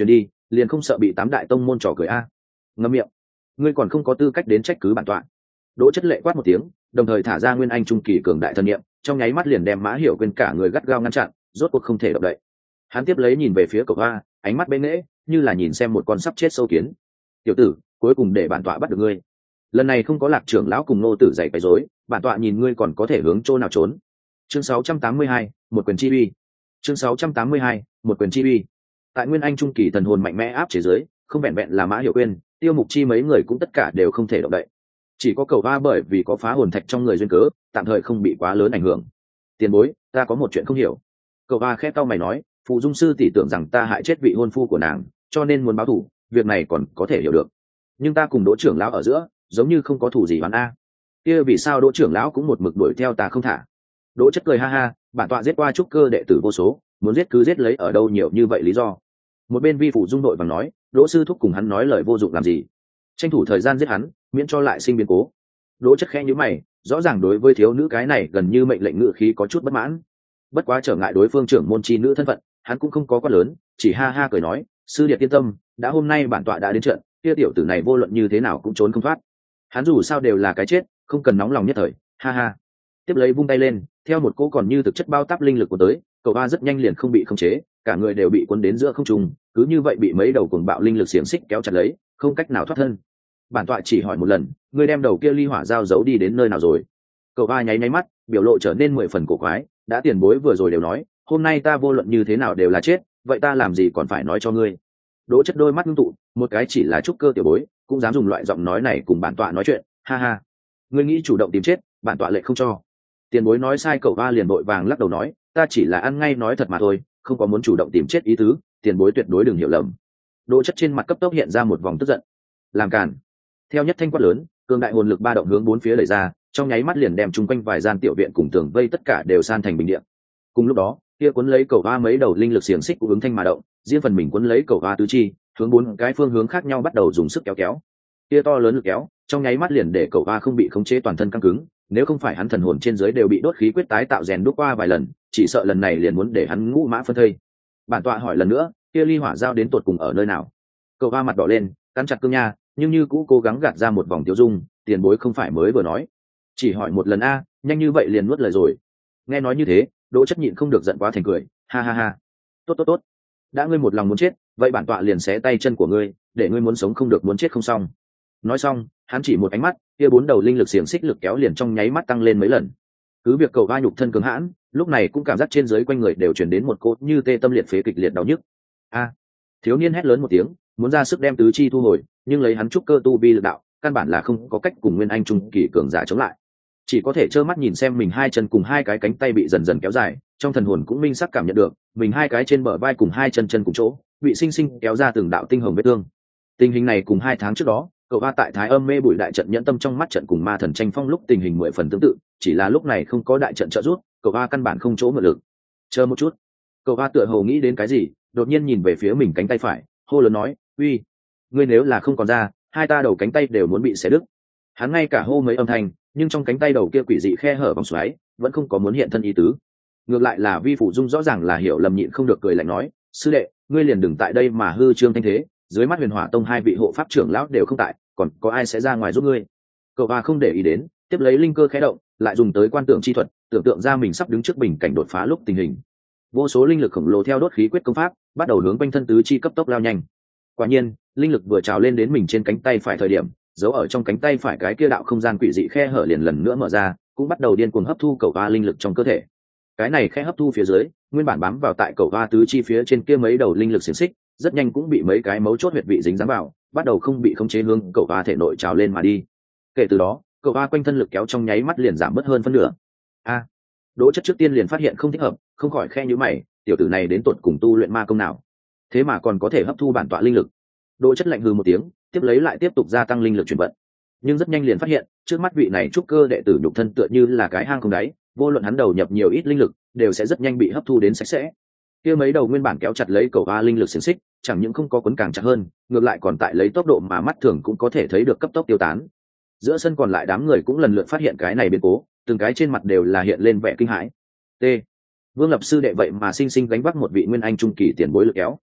liền không sợ bị tám đại tông môn trò cười a? Ngậm miệng, ngươi còn không có tư cách đến trách cứ bản tọa. Đỗ Chất Lệ quát một tiếng, đồng thời thả ra nguyên anh trung kỳ cường đại thần niệm, trong nháy mắt liền đem Mã Hiểu Quên cả người gắt gao ngăn chặn, rốt cuộc không thể động đậy. Hắn tiếp lấy nhìn về phía Cầu Hoa, ánh mắt bén nễ, như là nhìn xem một con sắp chết sâu kiến. Tiểu tử, cuối cùng để bản tọa bắt được ngươi. Lần này không có Lạc trưởng lão cùng nô tử dạy quấy rối, bản tọa nhìn ngươi còn có thể hướng chỗ nào trốn. Chương sáu trăm tám mươi hai, một quyền chi uy. Chương sáu trăm tám mươi hai, một quyền chi uy. Tại nguyên anh trung kỳ thần hồn mạnh mẽ áp chế dưới, không vẹn vẹn là Mã Hiểu Quên, Tiêu Mục Chi mấy người cũng tất cả đều không thể động đậy. Chỉ có Cầu Hoa bởi vì có phá hồn thạch trong người duyên cớ, tạm thời không bị quá lớn ảnh hưởng. Tiền bối, ta có một chuyện không hiểu. Cầu Hoa khẽ cau mày nói, Phù Dung sư tỷ tưởng rằng ta hại chết vị hôn phu của nàng, cho nên muốn báo thù, việc này còn có thể hiểu được. Nhưng ta cùng Đỗ trưởng lão ở giữa, giống như không có thù gì oán a. Kia vì sao Đỗ trưởng lão cũng một mực đuổi theo ta không thả? Đỗ Chất cười ha ha, bản tọa giết qua trúc cơ đệ tử vô số, muốn giết cứ giết lấy ở đâu nhiều như vậy lý do. Một bên Vi Phủ Dung đội vàng nói, Đỗ sư thúc cùng hắn nói lời vô dụng làm gì? Tranh thủ thời gian giết hắn, miễn cho lại sinh biến cố. Đỗ Chất khẽ nhíu mày, rõ ràng đối với thiếu nữ cái này gần như mệnh lệnh ngự khí có chút bất mãn. Bất quá trở ngại đối phương trưởng môn chi nữ thân phận, hắn cũng không có quá lớn, chỉ ha ha cười nói, sư điệt yên tâm, đã hôm nay bản tọa đã đến trận, kia tiểu tử này vô luận như thế nào cũng trốn không thoát. Hắn dù sao đều là cái chết, không cần nóng lòng nhất thời, ha ha. Tiếp lấy vung tay lên, theo một cỗ còn như thực chất bao táp linh lực của tới, Cầu Hoa rất nhanh liền không bị khống chế, cả người đều bị cuốn đến giữa không trung, cứ như vậy bị mấy đầu cuồng bạo linh lực xiềng xích kéo chặt lấy, không cách nào thoát thân. Bản tọa chỉ hỏi một lần, ngươi đem đầu kia ly hỏa dao giấu đi đến nơi nào rồi? Cầu Hoa nháy nháy mắt, biểu lộ trở nên mười phần cổ quái, đã tiền bối vừa rồi đều nói, hôm nay ta vô luận như thế nào đều là chết, vậy ta làm gì còn phải nói cho ngươi? Đỗ Chất đôi mắt ngưng tụ, một cái chỉ là trúc cơ tiểu bối, cũng dám dùng loại giọng nói này cùng bản tọa nói chuyện, ha ha. Ngươi nghĩ chủ động tìm chết, bản tọa lệ không cho. Tiền bối nói sai. Cầu Hoa liền vội vàng lắc đầu nói, ta chỉ là ăn ngay nói thật mà thôi, không có muốn chủ động tìm chết ý tứ, tiền bối tuyệt đối đừng hiểu lầm. Đỗ Chất trên mặt cấp tốc hiện ra một vòng tức giận. Làm cản. Theo nhất thanh quát lớn, cường đại hồn lực ba động hướng bốn phía đẩy ra, trong nháy mắt liền đem chung quanh vài gian tiểu viện cùng tường vây tất cả đều san thành bình địa. Cùng lúc đó, kia cuốn lấy Cầu Hoa mấy đầu linh lực xiềng xích cũng ứng thanh mà động, riêng phần mình cuốn lấy Cầu Hoa tứ chi, hướng bốn cái phương hướng khác nhau bắt đầu dùng sức kéo kéo. Kia to lớn lực kéo, trong nháy mắt liền để Cầu Hoa không bị khống chế toàn thân căng cứng, nếu không phải hắn thần hồn trên dưới đều bị đốt khí quyết tái tạo rèn đúc qua vài lần, chỉ sợ lần này liền muốn để hắn ngũ mã phân thây. Bản tọa hỏi lần nữa, kia ly hỏa giao đến tột cùng ở nơi nào? Cầu Hoa mặt đỏ lên, cắn chặt cương nha, nhưng như cũ cố gắng gạt ra một vòng tiêu dung, tiền bối không phải mới vừa nói, chỉ hỏi một lần a, nhanh như vậy liền nuốt lời rồi. Nghe nói như thế, Đỗ Chất nhịn không được giận quá thành cười, ha ha ha. Tốt tốt tốt, đã ngươi một lòng muốn chết, vậy bản tọa liền xé tay chân của ngươi, để ngươi muốn sống không được muốn chết không xong. Nói xong, hắn chỉ một ánh mắt, kia bốn đầu linh lực xiềng xích lực kéo liền trong nháy mắt tăng lên mấy lần. Cứ việc Cầu Hoa nhục thân cường hãn, lúc này cũng cảm giác trên dưới quanh người đều truyền đến một cỗ như tê tâm liệt phế kịch liệt đau nhức. A! Thiếu niên hét lớn một tiếng, muốn ra sức đem tứ chi thu hồi, nhưng lấy hắn trúc cơ tu vi lực đạo, căn bản là không có cách cùng nguyên anh trung kỳ cường giả chống lại. Chỉ có thể trơ mắt nhìn xem mình hai chân cùng hai cái cánh tay bị dần dần kéo dài, trong thần hồn cũng minh sắc cảm nhận được, mình hai cái trên bờ vai cùng hai chân chân cùng chỗ, bị sinh sinh kéo ra từng đạo tinh hồng vết thương. Tình hình này cùng hai tháng trước đó, Cầu Hoa tại Thái Âm Mê Bụi đại trận nhẫn tâm trong mắt trận cùng ma thần tranh phong lúc tình hình mười phần tương tự, chỉ là lúc này không có đại trận trợ giúp, Cầu Hoa căn bản không chỗ mượn lực. Chờ một chút. Cầu Hoa tựa hồ nghĩ đến cái gì, đột nhiên nhìn về phía mình cánh tay phải, hô lớn nói, uy, ngươi nếu là không còn ra, hai ta đầu cánh tay đều muốn bị xé đứt. Hắn ngay cả hô mấy âm thanh, nhưng trong cánh tay đầu kia quỷ dị khe hở vòng xoáy vẫn không có muốn hiện thân ý tứ. Ngược lại là Vi Phủ Dung rõ ràng là hiểu lầm, nhịn không được cười lạnh nói, sư đệ, ngươi liền đừng tại đây mà hư trương thanh thế, dưới mắt Huyền Hỏa Tông hai vị hộ pháp trưởng lão đều không tại, còn có ai sẽ ra ngoài giúp ngươi? Cầu Hoa không để ý đến, tiếp lấy linh cơ khẽ động, lại dùng tới quan tượng chi thuật, tưởng tượng ra mình sắp đứng trước bình cảnh đột phá lúc tình hình. Vô số linh lực khổng lồ theo đốt khí quyết công pháp, bắt đầu hướng quanh thân tứ chi cấp tốc lao nhanh. Quả nhiên, linh lực vừa trào lên đến mình trên cánh tay phải thời điểm, giấu ở trong cánh tay phải cái kia đạo không gian quỷ dị khe hở liền lần nữa mở ra, cũng bắt đầu điên cuồng hấp thu Cầu Hoa linh lực trong cơ thể. Cái này khe hấp thu phía dưới, nguyên bản bám vào tại Cầu Hoa tứ chi phía trên kia mấy đầu linh lực xiềng xích, rất nhanh cũng bị mấy cái mấu chốt huyệt vị dính dáng vào, bắt đầu không bị khống chế hướng Cầu Hoa thể nội trào lên mà đi. Kể từ đó, Cầu Hoa quanh thân lực kéo trong nháy mắt liền giảm bớt hơn phân nửa. A! Đỗ Chất trước tiên liền phát hiện không thích hợp, không khỏi khe nhíu mày, tiểu tử này đến tột cùng tu luyện ma công nào, thế mà còn có thể hấp thu bản tọa linh lực. Đỗ Chất lạnh hừ một tiếng, tiếp lấy lại tiếp tục gia tăng linh lực chuyển vận, nhưng rất nhanh liền phát hiện trước mắt vị này trúc cơ đệ tử nhục thân tựa như là cái hang không đáy, vô luận hắn đầu nhập nhiều ít linh lực đều sẽ rất nhanh bị hấp thu đến sạch sẽ. Kia mấy đầu nguyên bản kéo chặt lấy Cầu Hoa linh lực xiềng xích, chẳng những không có cuốn càng chặt hơn, ngược lại còn tại lấy tốc độ mà mắt thường cũng có thể thấy được cấp tốc tiêu tán. Giữa sân còn lại đám người cũng lần lượt phát hiện cái này biến cố, từng cái trên mặt đều là hiện lên vẻ kinh hãi. T. Vương Lập sư đệ vậy mà sinh sinh gánh vác một vị nguyên anh trung kỳ tiền bối lực kéo.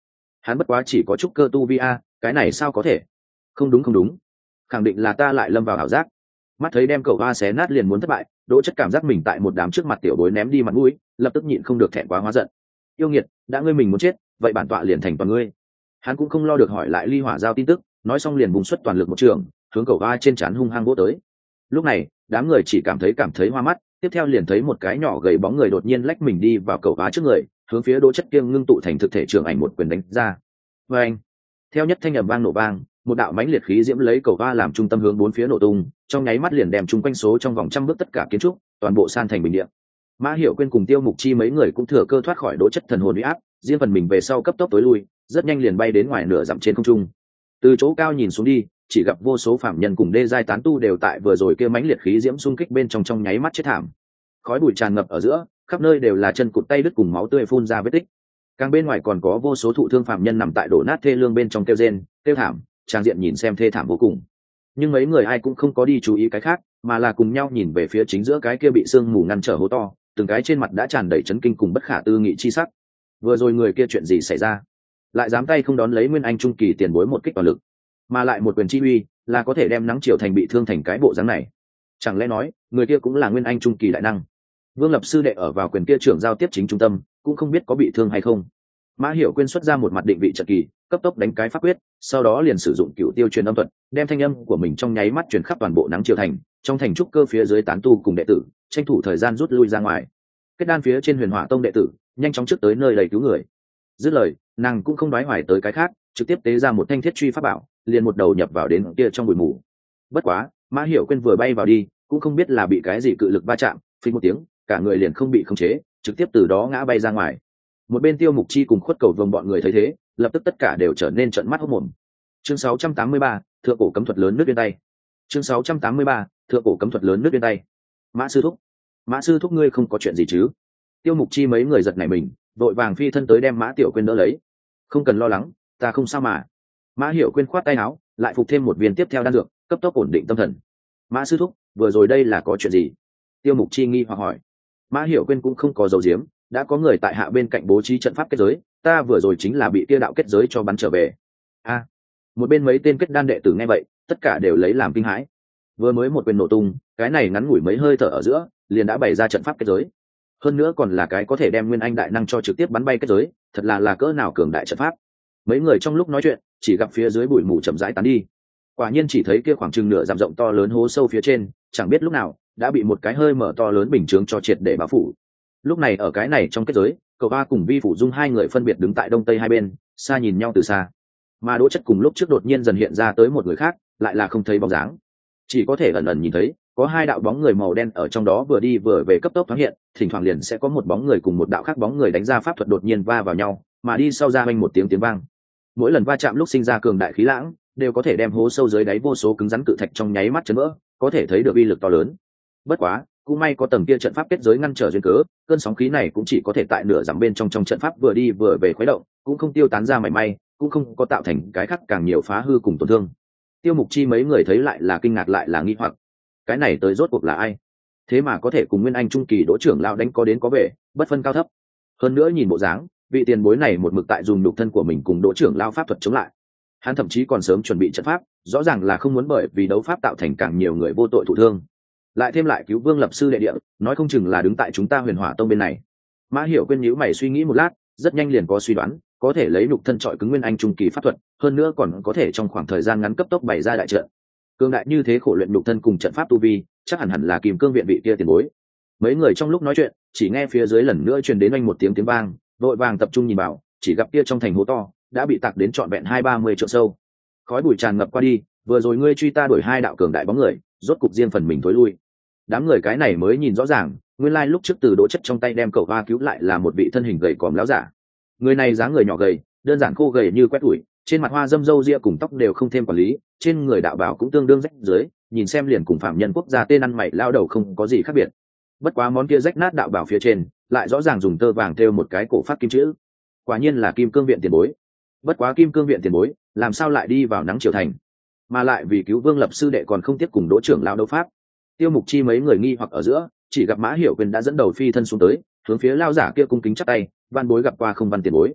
hắn bất quá chỉ có chút cơ tu vi a, cái này sao có thể? Không đúng không đúng, khẳng định là ta lại lâm vào ảo giác. Mắt thấy đem cậu hoa xé nát liền muốn thất bại, Đỗ Chất cảm giác mình tại một đám trước mặt tiểu bối ném đi mặt mũi, lập tức nhịn không được thẹn quá hóa giận. Yêu nghiệt, đã ngươi mình muốn chết, vậy bản tọa liền thành toàn ngươi. Hắn cũng không lo được hỏi lại ly hỏa giao tin tức, nói xong liền bùng xuất toàn lực một trường, hướng cậu hoa trên trán hung hăng vỗ tới. Lúc này, đám người chỉ cảm thấy cảm thấy hoa mắt, tiếp theo liền thấy một cái nhỏ gầy bóng người đột nhiên lách mình đi vào cậu hoa trước người, hướng phía Đỗ Chất kiêng ngưng tụ thành thực thể trường ảnh một quyền đánh ra. Và anh, theo nhất thanh ầm vang nổ vang, một đạo mãnh liệt khí diễm lấy cầu va làm trung tâm hướng bốn phía nổ tung, trong nháy mắt liền đem chung quanh số trong vòng trăm bước tất cả kiến trúc toàn bộ san thành bình địa. Mã Hiểu Quyên cùng Tiêu Mục Chi mấy người cũng thừa cơ thoát khỏi Đỗ Chất thần hồn uy áp, riêng phần mình về sau cấp tốc tối lui, rất nhanh liền bay đến ngoài nửa dặm trên không trung. Từ chỗ cao nhìn xuống đi, chỉ gặp vô số phạm nhân cùng đê giai tán tu đều tại vừa rồi kia mãnh liệt khí diễm xung kích bên trong trong nháy mắt chết thảm. Khói bụi tràn ngập ở giữa, khắp nơi đều là chân cụt tay đứt cùng máu tươi phun ra vết tích. Càng bên ngoài còn có vô số thụ thương phạm nhân nằm tại đổ nát thê lương bên trong kêu rên, kêu thảm, trang diện nhìn xem thê thảm vô cùng. Nhưng mấy người ai cũng không có đi chú ý cái khác, mà là cùng nhau nhìn về phía chính giữa cái kia bị sương mù ngăn trở hố to, từng cái trên mặt đã tràn đầy chấn kinh cùng bất khả tư nghị chi sắc. Vừa rồi người kia chuyện gì xảy ra, lại dám tay không đón lấy Nguyên Anh trung kỳ tiền bối một kích toàn lực, mà lại một quyền chi uy là có thể đem nắng chiều thành bị thương thành cái bộ dáng này. Chẳng lẽ nói người kia cũng là Nguyên Anh trung kỳ đại năng? Vương Lập sư đệ ở vào quyền kia trưởng giao tiếp chính trung tâm, cũng không biết có bị thương hay không. Mã Hiểu Quyên xuất ra một mặt định vị trận kỳ, cấp tốc đánh cái pháp quyết, sau đó liền sử dụng cựu tiêu truyền âm thuật, đem thanh âm của mình trong nháy mắt truyền khắp toàn bộ nắng chiều thành, trong thành trúc cơ phía dưới tán tu cùng đệ tử, tranh thủ thời gian rút lui ra ngoài. Kết đan phía trên Huyền Hỏa Tông đệ tử, nhanh chóng trước tới nơi đầy cứu người. Dứt lời, nàng cũng không đoái hoài tới cái khác, trực tiếp tế ra một thanh thiết truy pháp bảo, liền một đầu nhập vào đến kia trong bụi mù. Bất quá, Mã Hiểu Quyên vừa bay vào đi, cũng không biết là bị cái gì cự lực va chạm, phình một tiếng, cả người liền không bị khống chế, trực tiếp từ đó ngã bay ra ngoài. Một bên Tiêu Mục Chi cùng Khuất Cầu Vồng bọn người thấy thế, lập tức tất cả đều trở nên trợn mắt hốt mồm. Chương sáu trăm tám mươi ba, thượng cổ cấm thuật lớn nước biên tay. Chương sáu trăm tám mươi ba, thượng cổ cấm thuật lớn nước biên tay. Mã sư thúc, Mã sư thúc ngươi không có chuyện gì chứ? Tiêu Mục Chi mấy người giật nảy mình, vội vàng phi thân tới đem Mã Tiểu Quyên đỡ lấy. Không cần lo lắng, ta không sao mà. Mã Hiểu Quyên khoát tay áo, lại phục thêm một viên tiếp theo đan dược, cấp tốc ổn định tâm thần. Mã sư thúc, vừa rồi đây là có chuyện gì? Tiêu Mục Chi nghi hoặc hỏi. Mã Hiểu Quyên cũng không có dấu diếm, đã có người tại hạ bên cạnh bố trí trận pháp kết giới, ta vừa rồi chính là bị kia đạo kết giới cho bắn trở về. A, à, một bên mấy tên kết đan đệ tử nghe vậy, tất cả đều lấy làm kinh hãi. Vừa mới một quyền nổ tung, cái này ngắn ngủi mấy hơi thở ở giữa, liền đã bày ra trận pháp kết giới. Hơn nữa còn là cái có thể đem Nguyên Anh đại năng cho trực tiếp bắn bay kết giới, thật là là cỡ nào cường đại trận pháp. Mấy người trong lúc nói chuyện, chỉ gặp phía dưới bụi mù chậm rãi tán đi. Quả nhiên chỉ thấy kia khoảng chừng nửa dặm rộng to lớn hố sâu phía trên, chẳng biết lúc nào đã bị một cái hơi mở to lớn bình chướng cho triệt để bao phủ. Lúc này ở cái này trong kết giới, cậu ba cùng Vi Phủ Dung hai người phân biệt đứng tại đông tây hai bên, xa nhìn nhau từ xa. Mà Đỗ Chất cùng lúc trước đột nhiên dần hiện ra tới một người khác, lại là không thấy bóng dáng, chỉ có thể ẩn ẩn nhìn thấy có hai đạo bóng người màu đen ở trong đó vừa đi vừa về cấp tốc thoáng hiện, thỉnh thoảng liền sẽ có một bóng người cùng một đạo khác bóng người đánh ra pháp thuật đột nhiên va vào nhau, mà đi sau ra vang một tiếng tiếng vang. Mỗi lần va chạm lúc sinh ra cường đại khí lãng, đều có thể đem hố sâu dưới đáy vô số cứng rắn cự thạch trong nháy mắt chấn vỡ, có thể thấy được uy lực to lớn. Bất quá, cũng may có tầng kia trận pháp kết giới ngăn trở duyên cớ, cơn sóng khí này cũng chỉ có thể tại nửa dặm bên trong trong trận pháp vừa đi vừa về khuấy động, cũng không tiêu tán ra mảy may, cũng không có tạo thành cái khác càng nhiều phá hư cùng tổn thương. Tiêu Mục Chi mấy người thấy lại là kinh ngạc lại là nghi hoặc, cái này tới rốt cuộc là ai? Thế mà có thể cùng Nguyên Anh trung kỳ Đỗ trưởng lão đánh có đến có về, bất phân cao thấp. Hơn nữa nhìn bộ dáng, vị tiền bối này một mực tại dùng nhục thân của mình cùng Đỗ trưởng lão pháp thuật chống lại. Hắn thậm chí còn sớm chuẩn bị trận pháp, rõ ràng là không muốn bởi vì đấu pháp tạo thành càng nhiều người vô tội thụ thương. Lại thêm lại cứu Vương Lập sư đệ địa, nói không chừng là đứng tại chúng ta Huyền Hỏa Tông bên này. Mã Hiểu Quyên nhíu mày suy nghĩ một lát, rất nhanh liền có suy đoán, có thể lấy nhục thân trọi cứng Nguyên Anh trung kỳ pháp thuật, hơn nữa còn có thể trong khoảng thời gian ngắn cấp tốc bày ra đại trận. Cương đại như thế khổ luyện nhục thân cùng trận pháp tu vi, chắc hẳn hẳn là Kim Cương viện vị kia tiền bối. Mấy người trong lúc nói chuyện, chỉ nghe phía dưới lần nữa truyền đến oanh một tiếng tiếng vang, vội vàng tập trung nhìn vào, chỉ gặp kia trong thành hố to đã bị tạc đến trọn vẹn hai ba mươi trượng sâu. Khói bụi tràn ngập qua đi, vừa rồi ngươi truy ta đuổi hai đạo cường đại bóng người, rốt cục riêng phần mình tối lui. Đám người cái này mới nhìn rõ ràng, nguyên lai lúc trước từ Đỗ Chất trong tay đem cậu va cứu lại là một vị thân hình gầy còm láo giả. Người này dáng người nhỏ gầy, đơn giản khô gầy như quét tủi, trên mặt hoa dâm râu ria cùng tóc đều không thêm quản lý, trên người đạo bào cũng tương đương rách dưới, nhìn xem liền cùng phạm nhân quốc gia tên ăn mày lao đầu không có gì khác biệt. Bất quá món kia rách nát đạo bào phía trên, lại rõ ràng dùng tơ vàng thêu một cái cổ phát kim chữ. Quả nhiên là Kim Cương viện tiền bối. Bất quá Kim Cương viện tiền bối, làm sao lại đi vào nắng chiều thành, mà lại vì cứu Vương Lập sư đệ còn không tiếp cùng Đỗ trưởng lao đấu pháp. Tiêu Mục Chi mấy người nghi hoặc ở giữa, chỉ gặp Mã Hiểu Quyên đã dẫn đầu phi thân xuống tới, hướng phía lao giả kia cung kính chắp tay, van bối gặp qua không văn tiền bối.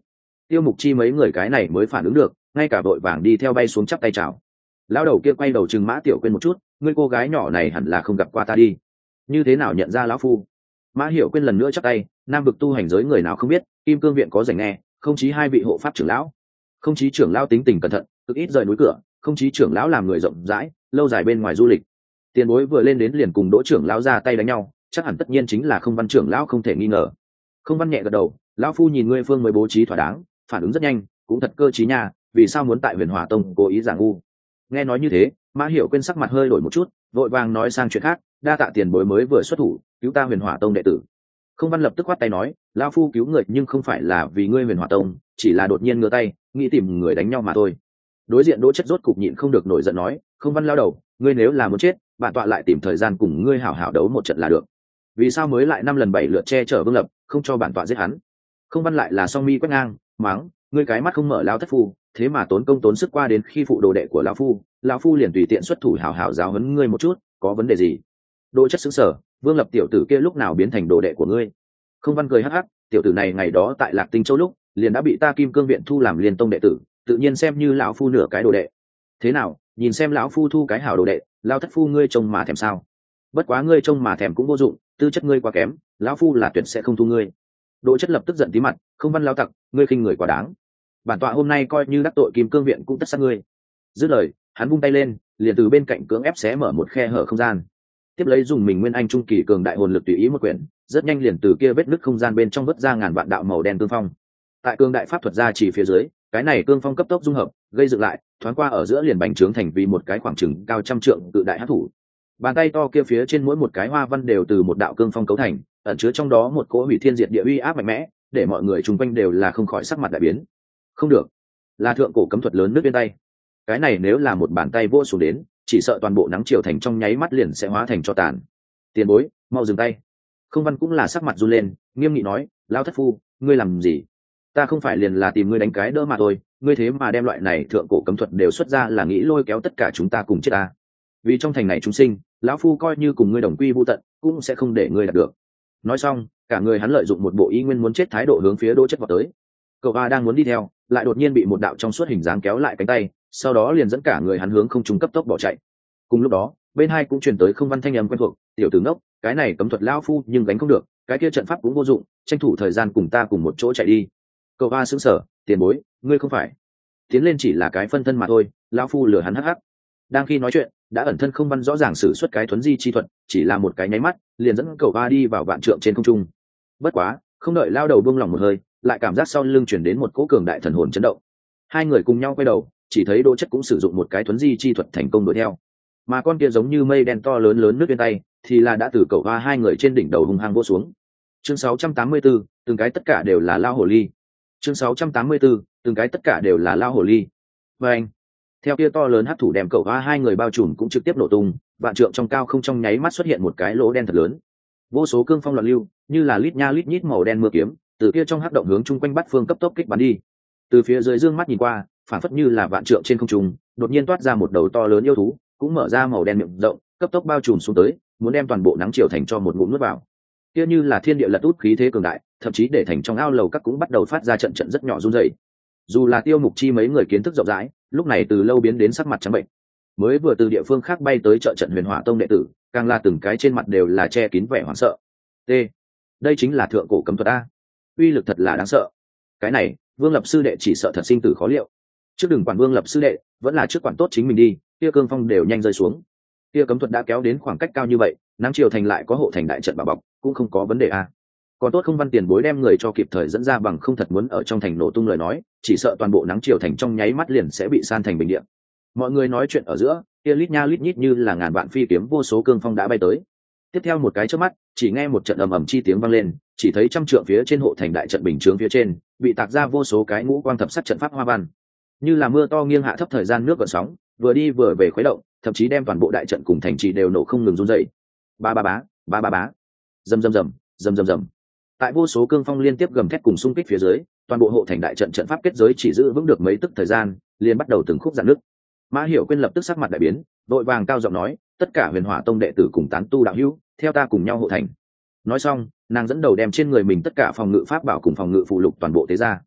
Tiêu Mục Chi mấy người cái này mới phản ứng được, ngay cả vội vàng đi theo bay xuống chắp tay chào. Lão đầu kia quay đầu chừng Mã Tiểu Quyên một chút, ngươi cô gái nhỏ này hẳn là không gặp qua ta đi, như thế nào nhận ra lão phu? Mã Hiểu Quyên lần nữa chắp tay, nam vực tu hành giới người nào không biết, Kim Cương viện có rảnh nghe, không chí hai vị hộ pháp trưởng lão. Không chí trưởng lão tính tình cẩn thận, cực ít rời núi cửa, không chí trưởng lão làm người rộng rãi, lâu dài bên ngoài du lịch. Tiền bối vừa lên đến liền cùng Đỗ trưởng lão ra tay đánh nhau, chắc hẳn tất nhiên chính là Không Văn trưởng lão không thể nghi ngờ. Không Văn nhẹ gật đầu, lão phu nhìn ngươi phương mới bố trí thỏa đáng, phản ứng rất nhanh, cũng thật cơ trí nha, vì sao muốn tại Huyền Hỏa Tông cố ý giả ngu? Nghe nói như thế, Mã Hiểu Quyên sắc mặt hơi đổi một chút, vội vàng nói sang chuyện khác, đa tạ tiền bối mới vừa xuất thủ cứu ta Huyền Hỏa Tông đệ tử. Không Văn lập tức quát tay nói, lão phu cứu người nhưng không phải là vì ngươi Huyền Hỏa Tông, chỉ là đột nhiên ngửa tay nghĩ tìm người đánh nhau mà thôi. Đối diện Đỗ Chất rốt cục nhịn không được nổi giận nói, Không Văn lao đầu, ngươi nếu là muốn chết, bản tọa lại tìm thời gian cùng ngươi hảo hảo đấu một trận là được. Vì sao mới lại năm lần bảy lượt che chở Vương Lập, không cho bản tọa giết hắn? Không Văn lại là song mi quét ngang, mắng, ngươi cái mắt không mở lao thất phu, thế mà tốn công tốn sức qua đến khi phụ đồ đệ của lão phu, lão phu liền tùy tiện xuất thủ hảo hảo giáo huấn ngươi một chút, có vấn đề gì? Đỗ Chất sững sờ, Vương Lập tiểu tử kia lúc nào biến thành đồ đệ của ngươi? Không Văn cười hắc hắc, tiểu tử này ngày đó tại Lạc Tinh Châu lúc, liền đã bị ta Kim Cương viện thu làm liên tông đệ tử, tự nhiên xem như lão phu nửa cái đồ đệ. Thế nào, nhìn xem lão phu thu cái hảo đồ đệ, lão thất phu ngươi trông mà thèm sao? Bất quá ngươi trông mà thèm cũng vô dụng, tư chất ngươi quá kém, lão phu là tuyệt sẽ không thu ngươi. Đỗ Chất lập tức giận tí mặt, Không Văn lão tặc, ngươi khinh người quá đáng. Bản tọa hôm nay coi như đắc tội Kim Cương viện cũng tất sát ngươi. Dứt lời, hắn vung tay lên, liền từ bên cạnh cưỡng ép xé mở một khe hở không gian, tiếp lấy dùng mình nguyên anh trung kỳ cường đại hồn lực tùy ý một quyển, rất nhanh liền từ kia vết nứt không gian bên trong vớt ra ngàn vạn đạo màu đen cương phong. Tại cương đại pháp thuật ra chỉ phía dưới, cái này cương phong cấp tốc dung hợp, gây dựng lại, thoáng qua ở giữa liền bành trướng thành vì một cái khoảng chừng cao trăm trượng tự đại hắc thủ. Bàn tay to kia phía trên mỗi một cái hoa văn đều từ một đạo cương phong cấu thành, ẩn chứa trong đó một cỗ hủy thiên diệt địa uy áp mạnh mẽ, để mọi người chung quanh đều là không khỏi sắc mặt đại biến. Không được, là thượng cổ cấm thuật lớn nước bên tay. Cái này nếu là một bàn tay vô xuống đến, chỉ sợ toàn bộ nắng chiều thành trong nháy mắt liền sẽ hóa thành cho tàn. Tiền bối, mau dừng tay. Không Văn cũng là sắc mặt run lên, nghiêm nghị nói, lão thất phu, ngươi làm gì? Ta không phải liền là tìm ngươi đánh cái đỡ mà thôi, ngươi thế mà đem loại này thượng cổ cấm thuật đều xuất ra là nghĩ lôi kéo tất cả chúng ta cùng chết ta. Vì trong thành này chúng sinh, lão phu coi như cùng ngươi đồng quy vu tận, cũng sẽ không để ngươi đạt được. Nói xong, cả người hắn lợi dụng một bộ ý nguyên muốn chết thái độ hướng phía Đỗ Chất vào tới. Cậu A đang muốn đi theo, lại đột nhiên bị một đạo trong suốt hình dáng kéo lại cánh tay, sau đó liền dẫn cả người hắn hướng không trung cấp tốc bỏ chạy. Cùng lúc đó, bên hai cũng truyền tới Không Văn thanh âm quen thuộc, tiểu tử ngốc, cái này cấm thuật lão phu nhưng gánh không được, cái kia trận pháp cũng vô dụng, tranh thủ thời gian cùng ta cùng một chỗ chạy đi. Cậu A sững sờ, tiền bối, ngươi không phải tiến lên chỉ là cái phân thân mà thôi, lão phu lừa hắn hắc hắc. Đang khi nói chuyện, đã ẩn thân Không Văn rõ ràng sử xuất cái thuấn di chi thuật, chỉ là một cái nháy mắt, liền dẫn cậu A đi vào vạn trượng trên không trung. Bất quá, không đợi lao đầu buông lòng một hơi, lại cảm giác sau lưng chuyển đến một cỗ cường đại thần hồn chấn động. Hai người cùng nhau quay đầu, chỉ thấy Đỗ Chất cũng sử dụng một cái thuấn di chi thuật thành công đuổi theo, mà con kia giống như mây đen to lớn lớn nước bên tay thì là đã từ cậu hoa hai người trên đỉnh đầu hung hăng vỗ xuống. Chương sáu trăm tám mươi tư, từng cái tất cả đều là lao hồ ly. Chương sáu trăm tám mươi tư, từng cái tất cả đều là lao hồ ly. Và anh, theo kia to lớn hấp thủ đem cậu hoa hai người bao trùm cũng trực tiếp nổ tung, vạn trượng trong cao không trong nháy mắt xuất hiện một cái lỗ đen thật lớn. Vô số cương phong loạn lưu, như là lít nha lít nhít màu đen mưa kiếm, từ kia trong hắc động hướng chung quanh bát phương cấp tốc kích bắn đi. Từ phía dưới dương mắt nhìn qua, phản phất như là vạn trượng trên không trung, đột nhiên toát ra một đầu to lớn yêu thú, cũng mở ra màu đen miệng rộng, cấp tốc bao trùm xuống tới, muốn đem toàn bộ nắng chiều thành cho một ngụm nuốt vào. Kia như là thiên địa lật út khí thế cường đại, thậm chí để thành trong ao lầu các cũng bắt đầu phát ra trận trận rất nhỏ run rẩy. Dù là Tiêu Mục Chi mấy người kiến thức rộng rãi, lúc này từ lâu biến đến sắc mặt trắng bệnh. Mới vừa từ địa phương khác bay tới trợ trận Huyền Hỏa Tông đệ tử, càng là từng cái trên mặt đều là che kín vẻ hoảng sợ. T. Đây chính là thượng cổ cấm thuật a. Uy lực thật là đáng sợ. Cái này, Vương Lập sư đệ chỉ sợ thật sinh tử khó liệu. Trước đừng quản Vương Lập sư đệ, vẫn là trước quản tốt chính mình đi, kia cương phong đều nhanh rơi xuống. Kia cấm thuật đã kéo đến khoảng cách cao như vậy, nắng chiều thành lại có hộ thành đại trận bảo bọc, cũng không có vấn đề a. Còn tốt Không Văn tiền bối đem người cho kịp thời dẫn ra, bằng không thật muốn ở trong thành nổ tung lời nói, chỉ sợ toàn bộ nắng chiều thành trong nháy mắt liền sẽ bị san thành bình địa. Mọi người nói chuyện ở giữa, kia lít nha lít nhít như là ngàn vạn phi kiếm vô số cương phong đã bay tới. Tiếp theo một cái chớp mắt, chỉ nghe một trận ầm ầm chi tiếng vang lên, chỉ thấy trăm trượng phía trên hộ thành đại trận bình chướng phía trên, bị tạc ra vô số cái ngũ quang thập sắc trận pháp hoa văn. Như là mưa to nghiêng hạ thấp thời gian nước gợn sóng, vừa đi vừa về khuấy động, thậm chí đem toàn bộ đại trận cùng thành trì đều nổ không ngừng run rẩy. Ba ba bá, ba ba bá. Rầm rầm rầm, rầm rầm rầm. Tại vô số cương phong liên tiếp gầm thét cùng xung kích phía dưới, toàn bộ hộ thành đại trận trận pháp kết giới chỉ giữ vững được mấy tức thời gian, liền bắt đầu từng khúc rạn nứt. Mã Hiểu Quyên lập tức sắc mặt đại biến, vội vàng cao giọng nói, tất cả Huyền Hỏa Tông đệ tử cùng tán tu đạo hữu, theo ta cùng nhau hộ thành. Nói xong, nàng dẫn đầu đem trên người mình tất cả phòng ngự pháp bảo cùng phòng ngự phụ lục toàn bộ tế ra.